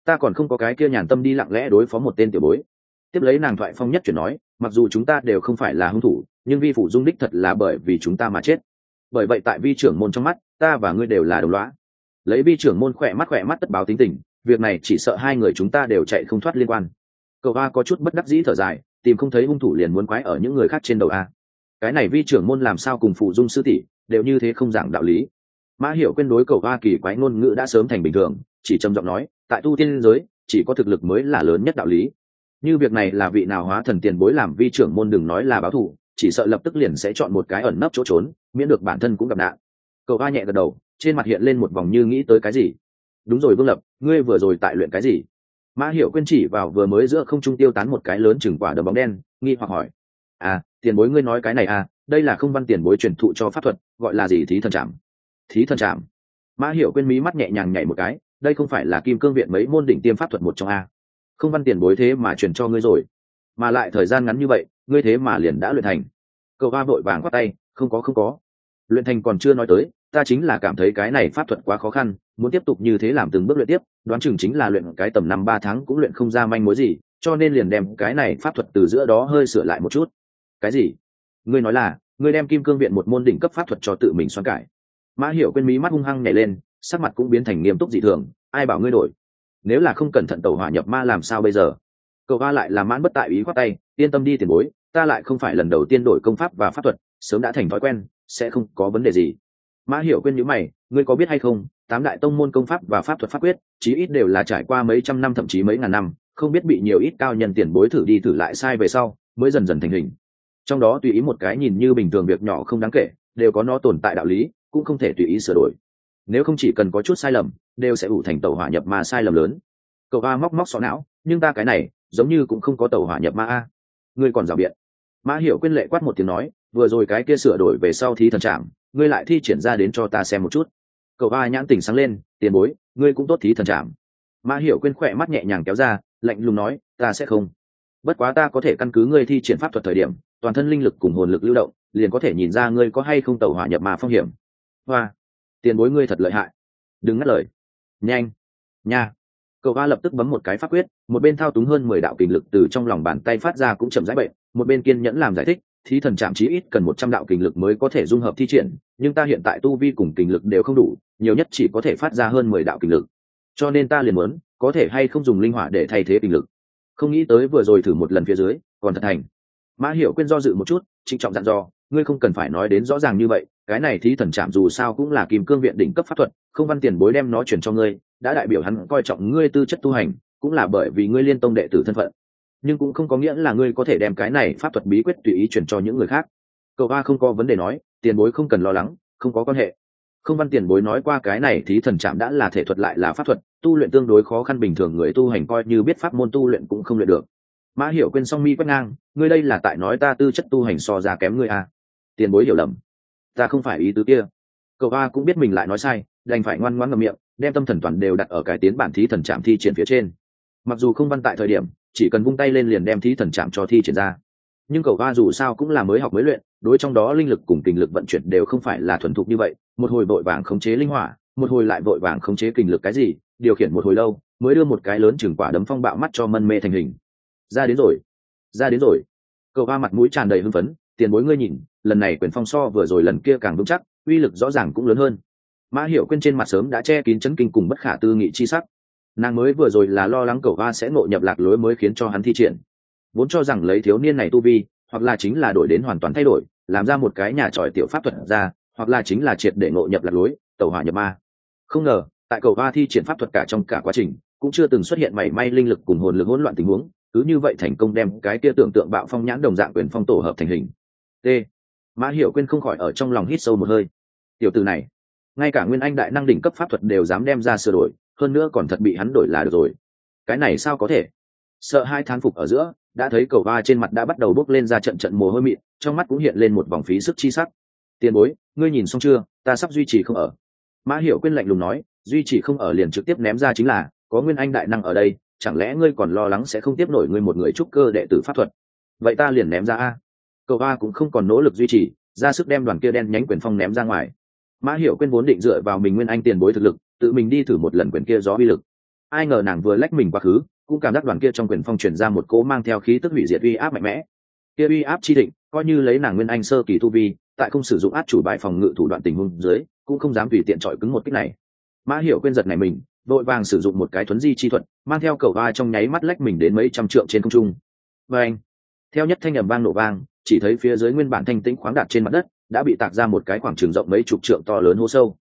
ta còn không có cái kia nhàn tâm đi lặng lẽ đối phó một tên tiểu bối. Tiếp lấy nàng thoại phong nhất chuyển nói, mặc dù chúng ta đều không phải là hung thủ, nhưng vi phủ dung đích thật là bởi vì chúng ta mà chết. Bởi vậy tại vi trưởng môn trong mắt, ta và ngươi đều là đồng lõa. Lấy vi trưởng môn khỏe mắt khỏe mắt tất báo tính tình, việc này chỉ sợ hai người chúng ta đều chạy không thoát liên quan. Cậu A có chút bất đắc dĩ thở dài, tìm không thấy hung thủ liền muốn quái ở những người khác trên đầu A. Cái này vi trưởng môn làm sao cùng phụ dung sư tỷ đều như thế không giảng đạo lý. Mã Hiểu Quyên đối Cậu A kỳ quái ngôn ngữ đã sớm thành bình thường, chỉ trầm giọng nói, tại tu tiên giới chỉ có thực lực mới là lớn nhất đạo lý. Như việc này là vị nào hóa thần tiền bối làm vi trưởng môn đừng nói là báo thù, chỉ sợ lập tức liền sẽ chọn một cái ẩn nấp chỗ trốn, miễn được bản thân cũng gặp nạn. Cậu A nhẹ gật đầu, trên mặt hiện lên một vòng như nghĩ tới cái gì. Đúng rồi Vương Lập, ngươi vừa rồi tại luyện cái gì? Mã Hiểu Quyên chỉ vào vừa mới giữa không trung tiêu tán một cái lớn chừng quả đấm bóng đen, nghi hoặc hỏi. À, tiền bối ngươi nói cái này à, đây là không văn tiền bối truyền thụ cho pháp thuật, gọi là gì thí thần trảm. Thí thần trảm. Mã Hiểu Quyên mí mắt nhẹ nhàng nhảy một cái, đây không phải là Kim Cương viện mấy môn đỉnh tiêm pháp thuật một trong a? Không văn tiền bối thế mà truyền cho ngươi rồi, mà lại thời gian ngắn như vậy, ngươi thế mà liền đã luyện thành. Cậu A vội vàng quát tay, không có không có, luyện thành còn chưa nói tới, ta chính là cảm thấy cái này pháp thuật quá khó khăn, muốn tiếp tục như thế làm từng bước luyện tiếp, đoán chừng chính là luyện cái tầm năm ba tháng cũng luyện không ra manh mối gì, cho nên liền đem cái này pháp thuật từ giữa đó hơi sửa lại một chút. Cái gì? Ngươi nói là ngươi đem Kim Cương viện một môn đỉnh cấp pháp thuật cho tự mình xoắn cải? Mã Hiểu Quyên mí mắt hung hăng nhảy lên, sắc mặt cũng biến thành nghiêm túc dị thường. Ai bảo ngươi đổi? Nếu là không cẩn thận tẩu hỏa nhập ma làm sao bây giờ? Cậu A lại là mãn bất tại ý khoát tay, yên tâm đi tiền bối, ta lại không phải lần đầu tiên đổi công pháp và pháp thuật, sớm đã thành thói quen, sẽ không có vấn đề gì. Mã Hiểu Quyên nhíu mày, ngươi có biết hay không, tám đại tông môn công pháp và pháp thuật pháp quyết, chí ít đều là trải qua mấy trăm năm thậm chí mấy ngàn năm, không biết bị nhiều ít cao nhân tiền bối thử đi thử lại sai về sau, mới dần dần thành hình. Trong đó tùy ý một cái nhìn như bình thường việc nhỏ không đáng kể, đều có nó tồn tại đạo lý, cũng không thể tùy ý sửa đổi. Nếu không chỉ cần có chút sai lầm, đều sẽ ủ thành tẩu hỏa nhập ma sai lầm lớn. Cậu A móc móc sọ não, nhưng ta cái này, giống như cũng không có tẩu hỏa nhập ma a. Ngươi còn rào biện. Mã Hiểu Quyên lệ quát một tiếng nói, vừa rồi cái kia sửa đổi về sau thí thần trảm, ngươi lại thi triển ra đến cho ta xem một chút. Cậu A nhãn tỉnh sáng lên, tiền bối, ngươi cũng tốt thí thần trảm. Mã Hiểu Quyên khỏe mắt nhẹ nhàng kéo ra, lạnh lùng nói, ta sẽ không. Bất quá ta có thể căn cứ ngươi thi triển pháp thuật thời điểm, toàn thân linh lực cùng hồn lực lưu động, liền có thể nhìn ra ngươi có hay không tẩu hỏa nhập ma phong hiểm. Hoa, tiền bối ngươi thật lợi hại. Đừng ngắt lời. Nhanh, nha. Cậu A lập tức bấm một cái pháp quyết, một bên thao túng hơn mười đạo kình lực từ trong lòng bàn tay phát ra cũng chậm rãi bệnh, một bên kiên nhẫn làm giải thích, thí thần trảm chí ít cần một trăm đạo kình lực mới có thể dung hợp thi triển, nhưng ta hiện tại tu vi cùng kình lực đều không đủ, nhiều nhất chỉ có thể phát ra hơn mười đạo kình lực. Cho nên ta liền muốn, có thể hay không dùng linh hỏa để thay thế kình lực. Không nghĩ tới vừa rồi thử một lần phía dưới, còn thật thành. Mã Hiểu Quyên do dự một chút, trịnh trọng dặn dò, ngươi không cần phải nói đến rõ ràng như vậy, cái này thí thần trảm dù sao cũng là Kim Cương viện đỉnh cấp pháp thuật, không văn tiền bối đem nó truyền cho ngươi, đã đại biểu hắn coi trọng ngươi tư chất tu hành, cũng là bởi vì ngươi liên tông đệ tử thân phận, nhưng cũng không có nghĩa là ngươi có thể đem cái này pháp thuật bí quyết tùy ý truyền cho những người khác. Cậu A không có vấn đề nói, tiền bối không cần lo lắng, không có quan hệ. Không văn tiền bối nói qua cái này thí thần trảm đã là thể thuật lại là pháp thuật, tu luyện tương đối khó khăn, bình thường người tu hành coi như biết pháp môn tu luyện cũng không luyện được. Mã Hiểu Quyên song mi quét ngang, ngươi đây là tại nói ta tư chất tu hành so ra kém ngươi à? Tiền bối hiểu lầm, ta không phải ý tứ kia. Cậu A cũng biết mình lại nói sai, đành phải ngoan ngoãn ngậm miệng, đem tâm thần toàn đều đặt ở cái tiến bản thí thần trảm thi triển phía trên. Mặc dù không văn tại thời điểm, chỉ cần vung tay lên liền đem thí thần trảm cho thi triển ra, nhưng cậu A dù sao cũng là mới học mới luyện, đối trong đó linh lực cùng kình lực vận chuyển đều không phải là thuần thục như vậy, một hồi vội vàng khống chế linh hỏa, một hồi lại vội vàng khống chế kình lực cái gì, điều khiển một hồi lâu, mới đưa một cái lớn chừng quả đấm phong bạo mắt cho mân mê thành hình. Ra đến rồi, ra đến rồi. Cậu A mặt mũi tràn đầy hưng phấn, tiền bối ngươi nhìn, lần này quyền phong so vừa rồi lần kia càng vững chắc, uy lực rõ ràng cũng lớn hơn. Mã Hiểu Quyên trên mặt sớm đã che kín chấn kinh cùng bất khả tư nghị chi sắc. Nàng mới vừa rồi là lo lắng cậu A sẽ ngộ nhập lạc lối mới khiến cho hắn thi triển, vốn cho rằng lấy thiếu niên này tu vi, hoặc là chính là đổi đến hoàn toàn thay đổi, làm ra một cái nhà tròi tiểu pháp thuật ra, hoặc là chính là triệt để ngộ nhập lạc lối, tẩu hỏa nhập ma. Không ngờ, tại cậu A thi triển pháp thuật cả trong cả quá trình, cũng chưa từng xuất hiện mảy may linh lực cùng hồn lực hỗn loạn tình huống, cứ như vậy thành công đem cái kia tưởng tượng bạo phong nhãn đồng dạng quyền phong tổ hợp thành hình. T. Mã Hiểu Quyên không khỏi ở trong lòng hít sâu một hơi. Tiểu tử này, ngay cả nguyên anh đại năng đỉnh cấp pháp thuật đều dám đem ra sửa đổi, hơn nữa còn thật bị hắn đổi là được rồi. Cái này sao có thể? Sợ hai thán phục ở giữa, đã thấy cầu va trên mặt đã bắt đầu bốc lên ra trận trận mồ hôi mịn, trong mắt cũng hiện lên một vòng phí sức chi sắc. Tiền bối, ngươi nhìn xong chưa, ta sắp duy trì không ở. Mã Hiểu Quyên lạnh lùng nói, duy trì không ở liền trực tiếp ném ra chính là, có nguyên anh đại năng ở đây, chẳng lẽ ngươi còn lo lắng sẽ không tiếp nổi ngươi một người trúc cơ đệ tử pháp thuật? Vậy ta liền ném ra a. Cầu va cũng không còn nỗ lực duy trì, ra sức đem đoàn kia đen nhánh quyền phong ném ra ngoài. Mã Hiểu Quyên vốn định dựa vào mình nguyên anh tiền bối thực lực, tự mình đi thử một lần quyền kia gió uy lực. ai ngờ nàng vừa lách mình quá khứ cũng cảm giác đoàn kia trong quyền phong truyền ra một cỗ mang theo khí tức hủy diệt uy áp mạnh mẽ. Kia uy áp chi định, coi như lấy nàng nguyên anh sơ kỳ tu vi, tại không sử dụng át chủ bài phòng ngự thủ đoạn tình huống dưới, cũng không dám tùy tiện chọi cứng một kích này. Mã Hiểu quên giật này mình, đội vàng sử dụng một cái thuấn di chi thuật, mang theo cầu vai trong nháy mắt lách mình đến mấy trăm trượng trên không trung. Và anh, theo nhất thanh ầm vang nổ vang, chỉ thấy phía dưới nguyên bản thanh tĩnh khoáng đạt trên mặt đất, đã bị tạc ra một cái khoảng trường rộng mấy chục trượng to lớn hố sâu.